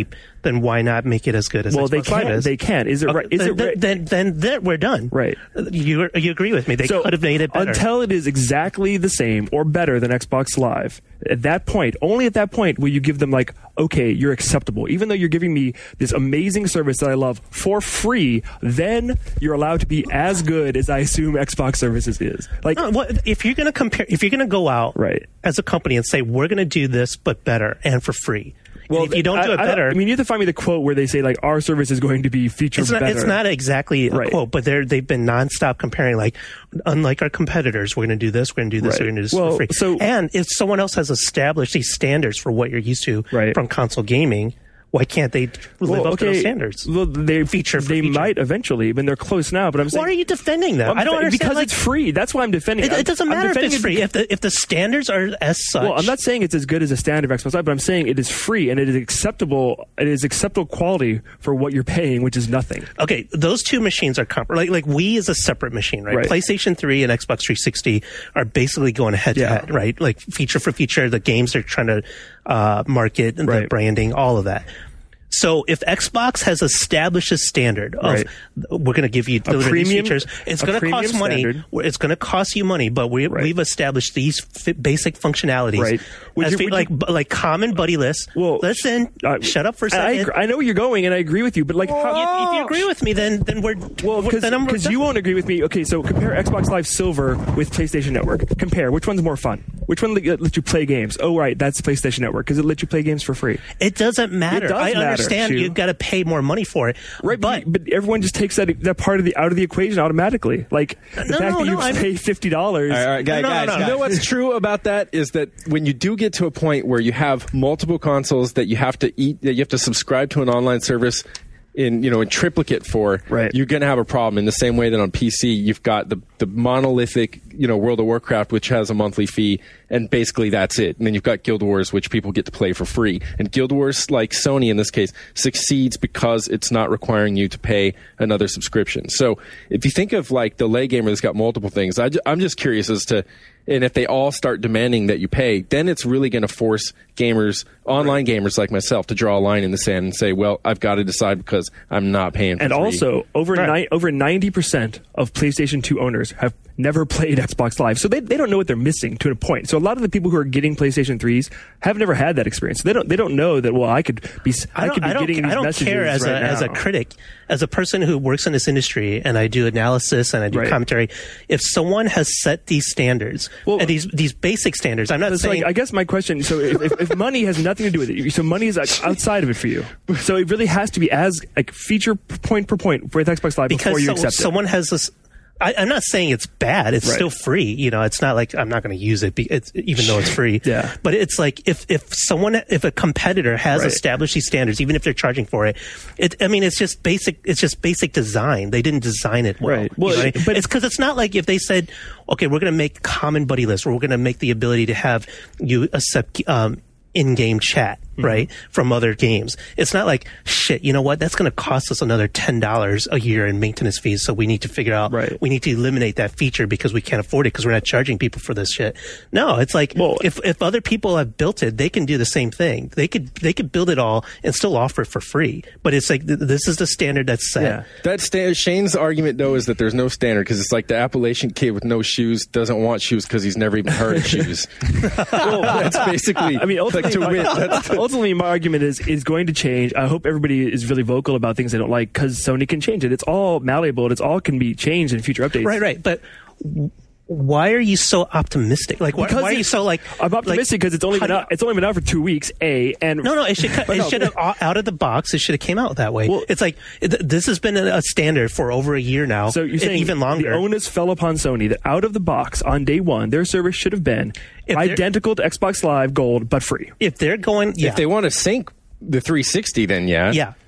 [SPEAKER 7] then why not make it as good as
[SPEAKER 3] well,
[SPEAKER 7] Xbox
[SPEAKER 3] they can.
[SPEAKER 7] Live is?
[SPEAKER 3] They can. Is it
[SPEAKER 7] Okay,
[SPEAKER 3] right? Is
[SPEAKER 7] then,
[SPEAKER 3] it right?
[SPEAKER 7] Then, then, then we're done.
[SPEAKER 3] Right.
[SPEAKER 7] You you agree with me? They
[SPEAKER 3] So,
[SPEAKER 7] could have made it better.
[SPEAKER 3] Until it is exactly the same or better than Xbox Live. At that point, only at that point will you give them like, okay, you're acceptable. Even though you're giving me this amazing service that I love for free, then you're allowed to be as good as I assume Xbox services is. Like,
[SPEAKER 7] no, what, if you're going to compare, if you're going to go out
[SPEAKER 3] right.
[SPEAKER 7] as a company and say we're going to do this but better and for free.
[SPEAKER 3] Well,
[SPEAKER 7] if you don't do
[SPEAKER 3] I,
[SPEAKER 7] it better,
[SPEAKER 3] I, I mean, you have to find me the quote where they say like our service is going to be featured
[SPEAKER 7] it's not,
[SPEAKER 3] better.
[SPEAKER 7] It's not exactly a
[SPEAKER 3] right.
[SPEAKER 7] quote, but they're they've been nonstop comparing. Like, unlike our competitors, we're going to do this, we're going to do this,
[SPEAKER 3] right.
[SPEAKER 7] we're going to do this
[SPEAKER 3] well,
[SPEAKER 7] for free.
[SPEAKER 3] So,
[SPEAKER 7] and if someone else has established these standards for what you're used to
[SPEAKER 3] right.
[SPEAKER 7] from console gaming, why can't they live
[SPEAKER 3] well,
[SPEAKER 7] up
[SPEAKER 3] okay.
[SPEAKER 7] to those standards?
[SPEAKER 3] Well, they
[SPEAKER 7] feature. For
[SPEAKER 3] they
[SPEAKER 7] feature.
[SPEAKER 3] might eventually, but they're close now. But I'm saying,
[SPEAKER 7] why are you defending them?
[SPEAKER 3] I'm
[SPEAKER 7] I don't
[SPEAKER 3] defending,
[SPEAKER 7] understand.
[SPEAKER 3] Because
[SPEAKER 7] like,
[SPEAKER 3] it's free. That's why I'm defending it.
[SPEAKER 7] It, it doesn't
[SPEAKER 3] I'm
[SPEAKER 7] matter if it's
[SPEAKER 3] it
[SPEAKER 7] free.
[SPEAKER 3] Because,
[SPEAKER 7] if the if the standards are as such.
[SPEAKER 3] Well, I'm not saying it's as good as a standard Xbox Live, but I'm saying it is free and it is acceptable. It is acceptable quality for what you're paying, which is nothing.
[SPEAKER 7] Okay, those two machines are comp- like like Wii is a separate machine, right?
[SPEAKER 3] right?
[SPEAKER 7] PlayStation three and Xbox three sixty are basically going head to head, right? Like feature for feature, the games they're trying to uh, market, and
[SPEAKER 3] right.
[SPEAKER 7] the branding, all of that. So if Xbox has established a standard of
[SPEAKER 3] right.
[SPEAKER 7] we're going to give you deliver
[SPEAKER 3] premium,
[SPEAKER 7] these features, it's going to cost money.
[SPEAKER 3] Standard.
[SPEAKER 7] It's going to cost you money, but we, right. we've established these f- basic functionalities,
[SPEAKER 3] right? Would you,
[SPEAKER 7] fe-
[SPEAKER 3] would
[SPEAKER 7] like
[SPEAKER 3] you,
[SPEAKER 7] like common buddy lists. Well, listen, uh, shut up for a second.
[SPEAKER 3] I, I know where you're going, and I agree with you. But like,
[SPEAKER 7] how, if, if you agree with me, then then we're
[SPEAKER 3] well because you won't agree with me. Okay, so compare Xbox Live Silver with PlayStation Network. Compare which one's more fun. Which one lets you play games? Oh, right, that's PlayStation Network because it lets you play games for free.
[SPEAKER 7] It doesn't matter.
[SPEAKER 3] It does
[SPEAKER 7] I
[SPEAKER 3] matter,
[SPEAKER 7] understand
[SPEAKER 3] Shu.
[SPEAKER 7] you've got to pay more money for it,
[SPEAKER 3] right?
[SPEAKER 7] But
[SPEAKER 3] but everyone just takes that that part of the out of the equation automatically. Like the
[SPEAKER 7] no,
[SPEAKER 3] fact
[SPEAKER 7] no,
[SPEAKER 3] that you
[SPEAKER 7] no,
[SPEAKER 3] pay fifty dollars.
[SPEAKER 9] All right, all right, guys,
[SPEAKER 7] no,
[SPEAKER 9] guys,
[SPEAKER 7] no, no,
[SPEAKER 9] guys.
[SPEAKER 12] You know what's true about that is that when you do get to a point where you have multiple consoles that you have to eat, that you have to subscribe to an online service in you know in triplicate for,
[SPEAKER 3] right.
[SPEAKER 12] you're going to have a problem. In the same way that on P C you've got the the monolithic you know World of Warcraft, which has a monthly fee, and basically that's it. And then you've got Guild Wars, which people get to play for free. And Guild Wars, like Sony in this case, succeeds because it's not requiring you to pay another subscription. So if you think of like the lay gamer that's got multiple things, I, I'm just curious as to. And if they all start demanding that you pay, then it's really going to force gamers, online gamers like myself, to draw a line in the sand and say, well, I've got to decide because I'm not paying for
[SPEAKER 3] And
[SPEAKER 12] free.
[SPEAKER 3] also, over
[SPEAKER 12] Right.
[SPEAKER 3] ni- over ninety percent of PlayStation two owners have never played Xbox Live. So they, they don't know what they're missing to a point. So a lot of the people who are getting PlayStation threes have never had that experience. They don't they don't know that, well, I could be I,
[SPEAKER 7] I don't,
[SPEAKER 3] could be
[SPEAKER 7] I don't,
[SPEAKER 3] getting these
[SPEAKER 7] I don't
[SPEAKER 3] messages
[SPEAKER 7] care as
[SPEAKER 3] right
[SPEAKER 7] a
[SPEAKER 3] now.
[SPEAKER 7] as a critic, as a person who works in this industry, and I do analysis and I do
[SPEAKER 3] Right.
[SPEAKER 7] commentary. If someone has set these standards,
[SPEAKER 3] Well,
[SPEAKER 7] and these these basic standards, I'm not
[SPEAKER 3] It's
[SPEAKER 7] saying.
[SPEAKER 3] like, I guess my question, so if, if, if money has nothing to do with it, so money is like outside of it for you. So it really has to be as like feature point per point with Xbox Live
[SPEAKER 7] because
[SPEAKER 3] before you
[SPEAKER 7] so,
[SPEAKER 3] accept
[SPEAKER 7] someone
[SPEAKER 3] it.
[SPEAKER 7] has this. I, I'm not saying it's bad. It's
[SPEAKER 3] Right.
[SPEAKER 7] still free. You know, it's not like I'm not going to use it, be, it's, even though it's free.
[SPEAKER 3] Yeah.
[SPEAKER 7] But it's like if if someone, if a competitor has
[SPEAKER 3] Right.
[SPEAKER 7] established these standards, even if they're charging for it, it. I mean, it's just basic. It's just basic design. They didn't design it well.
[SPEAKER 3] Right. Well,
[SPEAKER 7] You know,
[SPEAKER 3] it-
[SPEAKER 7] but it's because it's not like if they said, okay, we're going to make common buddy lists, or we're going to make the ability to have you accept. Um, in-game chat,
[SPEAKER 3] Mm-hmm.
[SPEAKER 7] right, from other games. It's not like, shit, you know what, that's going to cost us another ten dollars a year in maintenance fees, so we need to figure out,
[SPEAKER 3] Right.
[SPEAKER 7] we need to eliminate that feature because we can't afford it because we're not charging people for this shit. No, it's like,
[SPEAKER 3] Well,
[SPEAKER 7] if if other people have built it, they can do the same thing. They could they could build it all and still offer it for free. But it's like, th- this is the standard that's set.
[SPEAKER 3] Yeah.
[SPEAKER 12] That sta- Shane's argument, though, is that there's no standard because it's like the Appalachian kid with no shoes doesn't want shoes because he's never even heard of shoes. Well, that's basically
[SPEAKER 3] I mean, ultimately,
[SPEAKER 12] like to
[SPEAKER 3] my,
[SPEAKER 12] win. That's the-
[SPEAKER 3] ultimately, my argument is is going to change. I hope everybody is really vocal about things they don't like because Sony can change it. It's all malleable. It's all can be changed in future updates.
[SPEAKER 7] Right, right. But w- why are you so optimistic? Like, why,
[SPEAKER 3] Because
[SPEAKER 7] why are you
[SPEAKER 3] it's-
[SPEAKER 7] so like?
[SPEAKER 3] I'm optimistic because it's only
[SPEAKER 7] how
[SPEAKER 3] been
[SPEAKER 7] do
[SPEAKER 3] out, it's only been out for two weeks. A and
[SPEAKER 7] No, no, it should
[SPEAKER 3] But
[SPEAKER 7] it
[SPEAKER 3] no,
[SPEAKER 7] should have out of the box. It should have came out that way.
[SPEAKER 3] Well-
[SPEAKER 7] it's like it, this has been a, a standard for over a year now.
[SPEAKER 3] So you're
[SPEAKER 7] and
[SPEAKER 3] saying
[SPEAKER 7] even longer.
[SPEAKER 3] the onus fell upon Sony that out of the box on day one, their service should have been
[SPEAKER 7] If they're-
[SPEAKER 3] identical to Xbox Live Gold but free.
[SPEAKER 7] If they're going, yeah,
[SPEAKER 12] If they want to sync the three sixty, then yeah.
[SPEAKER 7] yeah.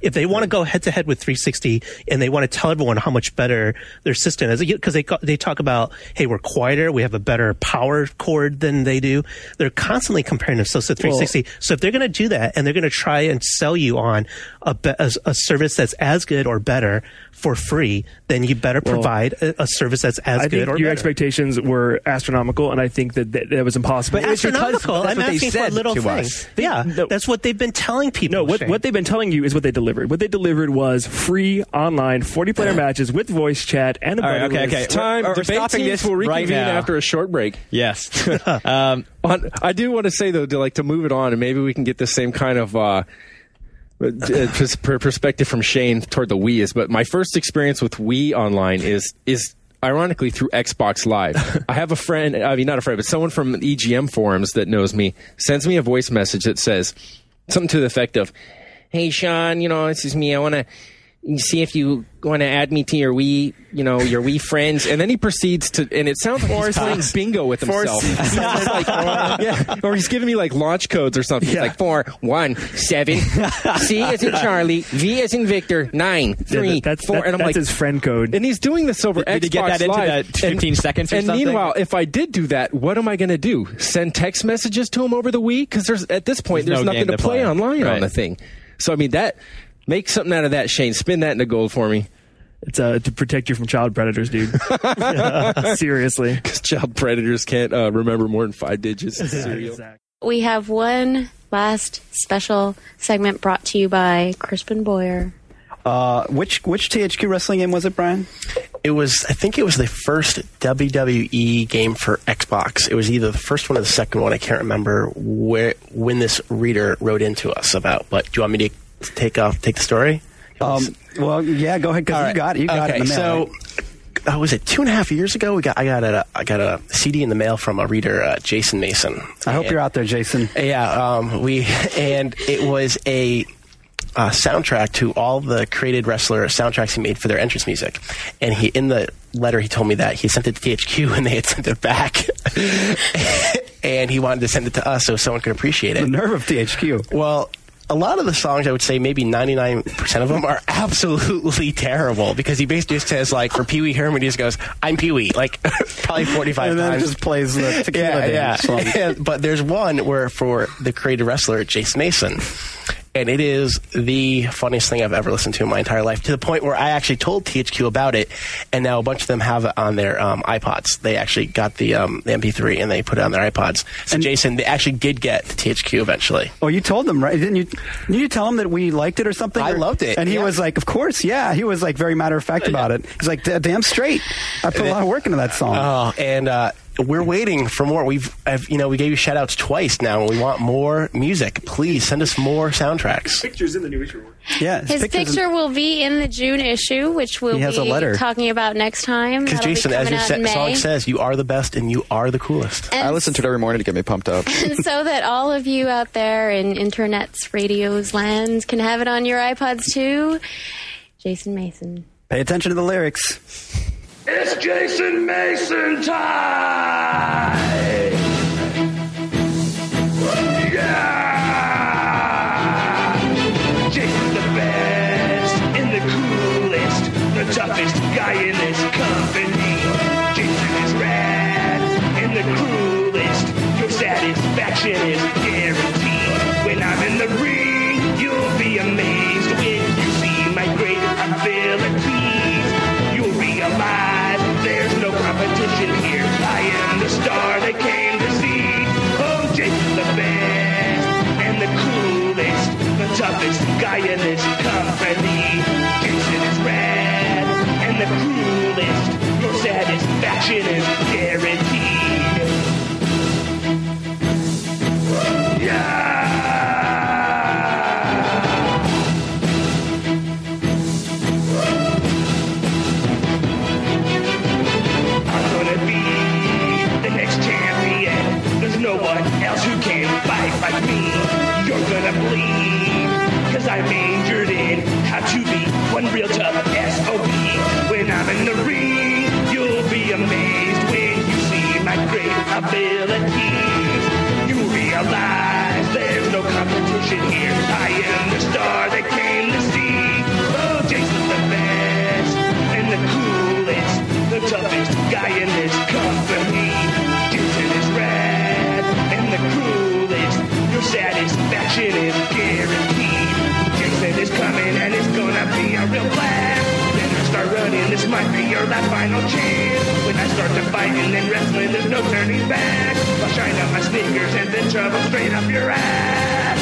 [SPEAKER 7] if they want to go head to head with three sixty and they want to tell everyone how much better their system is, because they they talk about, hey, we're quieter, we have a better power cord than they do. They're constantly comparing themselves to three sixty. Well, so if they're going to do that and they're going to try and sell you on a, be- a, a service that's as good or better for free, then you better well, provide a, a service that's as
[SPEAKER 3] I
[SPEAKER 7] good
[SPEAKER 3] think
[SPEAKER 7] or
[SPEAKER 3] your
[SPEAKER 7] better.
[SPEAKER 3] expectations were astronomical, and I think that that, that was impossible.
[SPEAKER 7] But astronomical. I'm asking for a little thing.
[SPEAKER 3] Us. They,
[SPEAKER 7] yeah,
[SPEAKER 3] no,
[SPEAKER 7] that's what they've been telling people.
[SPEAKER 3] No, what,
[SPEAKER 7] Shane.
[SPEAKER 3] what they've been telling you is what they delivered. What they delivered was free online forty-player matches with voice chat and a
[SPEAKER 9] All right, okay,
[SPEAKER 3] list.
[SPEAKER 9] okay.
[SPEAKER 12] Time.
[SPEAKER 9] We're, we're
[SPEAKER 12] Debate
[SPEAKER 9] stopping
[SPEAKER 12] teams
[SPEAKER 9] this
[SPEAKER 12] will
[SPEAKER 9] right
[SPEAKER 12] reconvene
[SPEAKER 9] now.
[SPEAKER 12] after a short break.
[SPEAKER 9] Yes. um,
[SPEAKER 12] on, I do want to say though, to like to move it on, and maybe we can get the same kind of uh, pers- perspective from Shane toward the Wii is. But my first experience with Wii online is is ironically through Xbox Live. I have a friend, I mean not a friend, but someone from E G M forums that knows me sends me a voice message that says something to the effect of, "Hey Sean, you know, this is me. I want to see if you want to add me to your Wii, you know, your Wii friends." And then he proceeds to, and it sounds like he's playing bingo with himself. He's like, yeah, or he's giving me like launch codes or something. Yeah. It's like four, one, seven, C as in Charlie, V as in Victor, nine, three,
[SPEAKER 3] yeah, that's,
[SPEAKER 12] four.
[SPEAKER 3] That,
[SPEAKER 12] and I'm
[SPEAKER 3] that's
[SPEAKER 12] like,
[SPEAKER 3] his friend code.
[SPEAKER 12] And he's doing this over
[SPEAKER 9] did,
[SPEAKER 12] Xbox
[SPEAKER 9] did you get that
[SPEAKER 12] Live.
[SPEAKER 9] into the fifteen
[SPEAKER 12] and,
[SPEAKER 9] seconds or
[SPEAKER 12] and
[SPEAKER 9] something?
[SPEAKER 12] meanwhile, if I did do that, what am I going to do? Send text messages to him over the Wii? Because there's at this point,
[SPEAKER 9] there's,
[SPEAKER 12] there's
[SPEAKER 9] no
[SPEAKER 12] nothing to play,
[SPEAKER 9] play
[SPEAKER 12] online
[SPEAKER 9] right.
[SPEAKER 12] on the thing. So I mean that. Make something out of that, Shane. Spin that into gold for me.
[SPEAKER 3] It's uh, to protect you from child predators, dude. Seriously.
[SPEAKER 12] Because child predators can't uh, remember more than five digits. Exactly.
[SPEAKER 2] We have one last special segment brought to you by Crispin Boyer.
[SPEAKER 14] Uh, which which T H Q wrestling game was it, Brian?
[SPEAKER 11] It was, I think it was the first W W E game for Xbox. It was either the first one or the second one. I can't remember where when this reader wrote into us about. But do you want me to take off, take the story?
[SPEAKER 14] Um, well, yeah, go ahead, because
[SPEAKER 11] right.
[SPEAKER 14] you got it. You got
[SPEAKER 11] okay,
[SPEAKER 14] it in the mail.
[SPEAKER 11] So, right? uh, was it two and a half years ago? We got I got a I got a C D in the mail from a reader, uh, Jason Mason.
[SPEAKER 14] I hope
[SPEAKER 11] and,
[SPEAKER 14] you're out there, Jason.
[SPEAKER 11] Yeah, um, we and it was a uh, soundtrack to all the created wrestler soundtracks he made for their entrance music. And he in the letter he told me that he sent it to T H Q and they had sent it back. And he wanted to send it to us so someone could appreciate it.
[SPEAKER 14] The nerve of T H Q.
[SPEAKER 11] Well, a lot of the songs, I would say maybe ninety-nine percent of them are absolutely terrible because he basically just says, like, for Pee Wee Herman, he just goes, "I'm Pee Wee," like, probably forty-five
[SPEAKER 14] and then
[SPEAKER 11] times.
[SPEAKER 14] And just plays the tequila
[SPEAKER 11] yeah,
[SPEAKER 14] dance.
[SPEAKER 11] Yeah. But there's one where for the creative wrestler, Jason Mason. And it is the funniest thing I've ever listened to in my entire life, to the point where I actually told T H Q about it, and now a bunch of them have it on their um, iPods. They actually got the, um, the M P three, and they put it on their iPods. So, and Jason, they actually did get to T H Q eventually.
[SPEAKER 14] Oh, you told them, right? Didn't you Didn't you tell him that we liked it or something?
[SPEAKER 11] I
[SPEAKER 14] or,
[SPEAKER 11] loved it.
[SPEAKER 14] And he
[SPEAKER 11] yeah.
[SPEAKER 14] was like, of course, yeah. He was like very matter of fact about it. He's like, damn straight. I put a lot of work into that song.
[SPEAKER 11] Oh, and uh, we're waiting for more. We've, I've, you know, we gave you shout outs twice now, and we want more music. Please send us more soundtracks.
[SPEAKER 3] Pictures in the new issue.
[SPEAKER 14] Yeah,
[SPEAKER 2] his, his picture will be in the June issue, which we'll be talking about next time.
[SPEAKER 11] Because Jason,
[SPEAKER 2] be
[SPEAKER 11] as your
[SPEAKER 2] sa-
[SPEAKER 11] song says, you are the best and you are the coolest.
[SPEAKER 2] And
[SPEAKER 16] I listen to it every morning to get me pumped up.
[SPEAKER 2] And so that all of you out there in internet's radios lands can have it on your iPods too. Jason Mason.
[SPEAKER 14] Pay attention to the lyrics.
[SPEAKER 17] It's Jason Mason time! Yeah! Jason's the best and the coolest, the toughest guy in this company. Jason is rad and the cruelest, your satisfaction is guaranteed. When I'm in the ring, you'll be amazed when you see my great abilities. You'll realize there's no competition here. I am the star they came to see. Oh, Jason's the best and the coolest, the toughest guy in this company. Jason is rad and the cruelest. Your satisfaction is guaranteed. Yeah! No one else who can fight like me. You're gonna bleed, cause I majored in how to be one real tough S O B. When I'm in the ring, you'll be amazed when you see my great abilities. You realize there's no competition here. I am the star they came to see. This might be your last final chance. When I start to fight and then wrestling, there's no turning back. I'll shine out my sneakers and then shove them straight up your ass.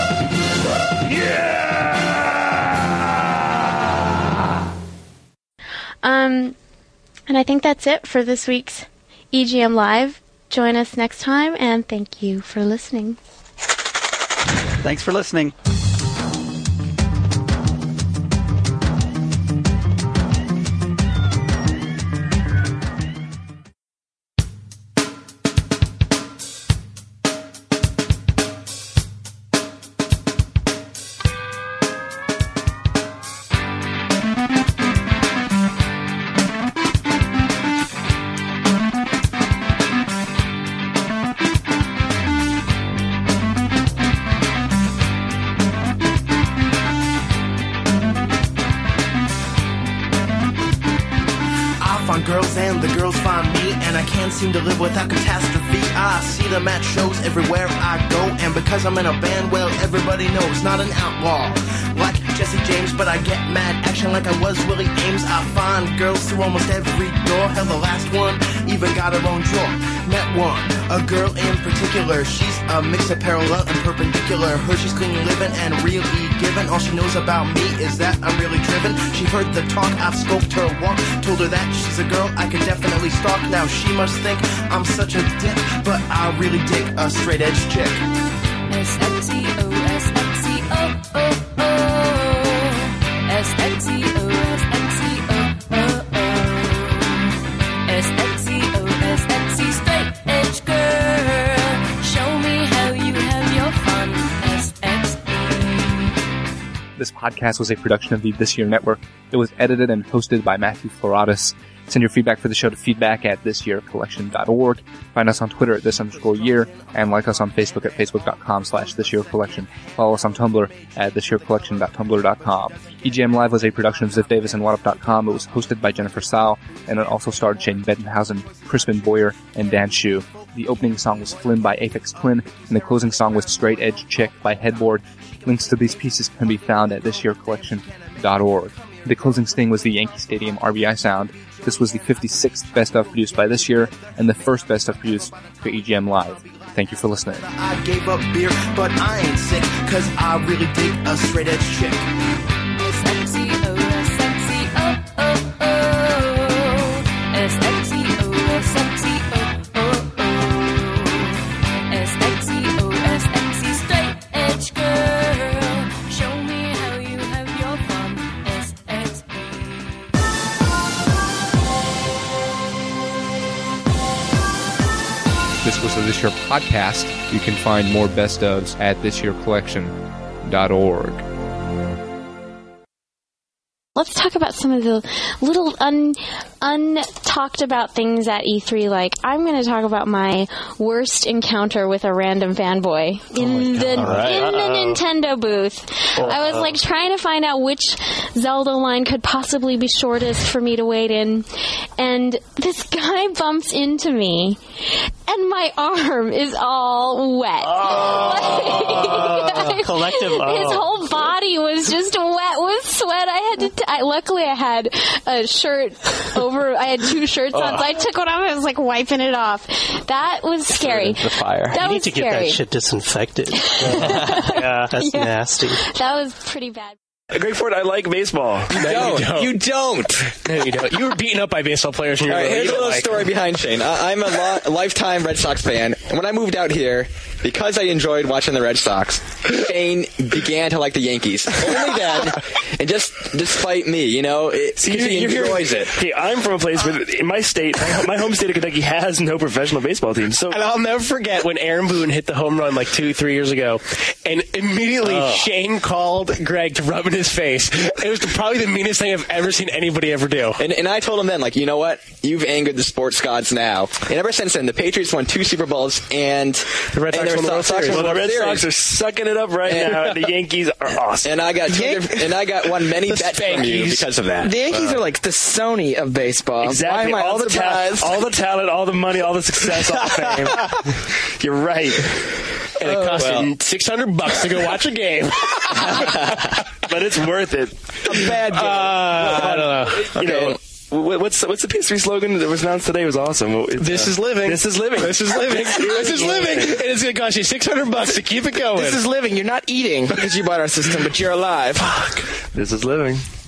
[SPEAKER 17] Yeah!
[SPEAKER 2] Um, and I think that's it for this week's E G M Live. Join us next time, and thank you for listening.
[SPEAKER 5] Thanks for listening.
[SPEAKER 18] Seem to live without catastrophe. I see them at shows everywhere I go, and because I'm in a band, well, everybody knows, not an outlaw like Jesse James, but I get mad action like I was Willie Ames. I find girls through almost every door. Hell, the last one even got her own drawer. Met one, a girl in particular. She's a mix of parallel and perpendicular. Her she's clean living and really given. All she knows about me is that I'm really driven. She heard the talk, I've scoped her walk, told her that she's a girl I could definitely stalk. Now she must think I'm such a dick, but I really dig a straight edge chick.
[SPEAKER 19] S X E O S X E O O O S X E O S X E O O O S X E O S X E straight edge girl. Show me how you have your fun. S X E.
[SPEAKER 1] This podcast was a production of the This Year Network. It was edited and hosted by Matthew Floratis. Send your feedback for the show to feedback at this year collection dot org. Find us on Twitter at this underscore year, and like us on Facebook at facebook.com slash this year collection. Follow us on Tumblr at this year collection dot tumblr dot com. E G M Live was a production of Ziff Davis and What Up dot com. It was hosted by Jennifer Sal, and it also starred Shane Bettenhausen, Crispin Boyer, and Dan Shu. The opening song was Flynn by Aphex Twin, and the closing song was Straight Edge Chick by Headboard. Links to these pieces can be found at this year collection dot org. The closing sting was the Yankee Stadium R B I sound. This was the fifty-sixth best of produced by This Year, and the first best of produced for E G M Live. Thank you for listening.
[SPEAKER 18] I gave up beer, but I ain't sick, cause I really dig a straight edge chick.
[SPEAKER 19] S X E O S X E O O O S X E O S X E O O O S X E O S X E straight edge girl. Show me how you have your fun. S X E.
[SPEAKER 1] This was a This Year podcast. You can find more best ofs at this year collection dot org.
[SPEAKER 2] Let's talk about some of the little un untalked about things at E three. Like, I'm going to talk about my worst encounter with a random fanboy in the
[SPEAKER 10] right.
[SPEAKER 2] in the
[SPEAKER 10] Uh-oh.
[SPEAKER 2] Nintendo booth. I was like trying to find out which Zelda line could possibly be shortest for me to wait in, and this guy bumps into me, and my arm is all wet. Like,
[SPEAKER 10] collective.
[SPEAKER 2] His
[SPEAKER 10] Oh.
[SPEAKER 2] whole body was just wet with sweat. I had to. T- I, luckily, I had a shirt over. I had two shirts on, so I took one off. I was like wiping it off. That was scary.
[SPEAKER 8] The fire.
[SPEAKER 2] That
[SPEAKER 7] you
[SPEAKER 2] was
[SPEAKER 7] need to
[SPEAKER 2] scary.
[SPEAKER 7] get that shit disinfected. yeah, that's
[SPEAKER 2] Yeah.
[SPEAKER 7] nasty.
[SPEAKER 2] That was pretty bad.
[SPEAKER 3] Greg Ford, I like baseball.
[SPEAKER 9] You don't. You don't.
[SPEAKER 4] No, you don't. You were beaten up by baseball players when you
[SPEAKER 9] All
[SPEAKER 4] were
[SPEAKER 9] right,
[SPEAKER 4] little.
[SPEAKER 9] here's a
[SPEAKER 4] You
[SPEAKER 9] little
[SPEAKER 4] don't like
[SPEAKER 9] story
[SPEAKER 4] them.
[SPEAKER 9] behind Shane. I, I'm a, lo- a lifetime Red Sox fan, and when I moved out here, because I enjoyed watching the Red Sox, Shane began to like the Yankees. Only then, and just despite me, you know, it,
[SPEAKER 3] See,
[SPEAKER 9] because he
[SPEAKER 3] you're- you're-
[SPEAKER 9] enjoys it.
[SPEAKER 3] Okay, I'm from a place where, in my state, my, my home state of Kentucky has no professional baseball team. So,
[SPEAKER 4] And I'll never forget when Aaron Boone hit the home run like two, three years ago, and immediately
[SPEAKER 3] Oh.
[SPEAKER 4] Shane called Greg to rub in his face. It was probably the meanest thing I've ever seen anybody ever do.
[SPEAKER 9] And, and I told him then, like, you know what? You've angered the sports gods now. And ever since then, the Patriots won two Super Bowls, and
[SPEAKER 4] the Red
[SPEAKER 9] and
[SPEAKER 4] Sox won the World Series.
[SPEAKER 9] won
[SPEAKER 3] well, the Red
[SPEAKER 9] Series.
[SPEAKER 3] Sox are sucking it up right
[SPEAKER 9] And-
[SPEAKER 3] now, and the Yankees are awesome.
[SPEAKER 9] And I got two hundred and I got won many
[SPEAKER 4] The
[SPEAKER 9] bets from you
[SPEAKER 4] Spankies.
[SPEAKER 9] because of that.
[SPEAKER 20] The Yankees
[SPEAKER 9] Uh,
[SPEAKER 20] are like the Sony of baseball.
[SPEAKER 3] Exactly.
[SPEAKER 20] Why am I
[SPEAKER 3] all the talent,
[SPEAKER 20] unsurprised?
[SPEAKER 3] all the talent, all the money, all the success, all the fame. You're right.
[SPEAKER 4] And it cost
[SPEAKER 9] well.
[SPEAKER 4] him six hundred bucks to go watch a game.
[SPEAKER 3] But it's worth it.
[SPEAKER 20] A bad game.
[SPEAKER 4] Uh, I don't know.
[SPEAKER 3] You
[SPEAKER 9] Okay.
[SPEAKER 3] know,
[SPEAKER 21] What- What's what's the P S three slogan that was announced today? It was awesome. It's,
[SPEAKER 4] This
[SPEAKER 21] uh,
[SPEAKER 4] is living.
[SPEAKER 21] This is living.
[SPEAKER 4] This is living. This is living. And it's going to cost you six hundred bucks to keep it going.
[SPEAKER 20] This is living. You're not eating because you bought our system, but you're alive.
[SPEAKER 21] This is living.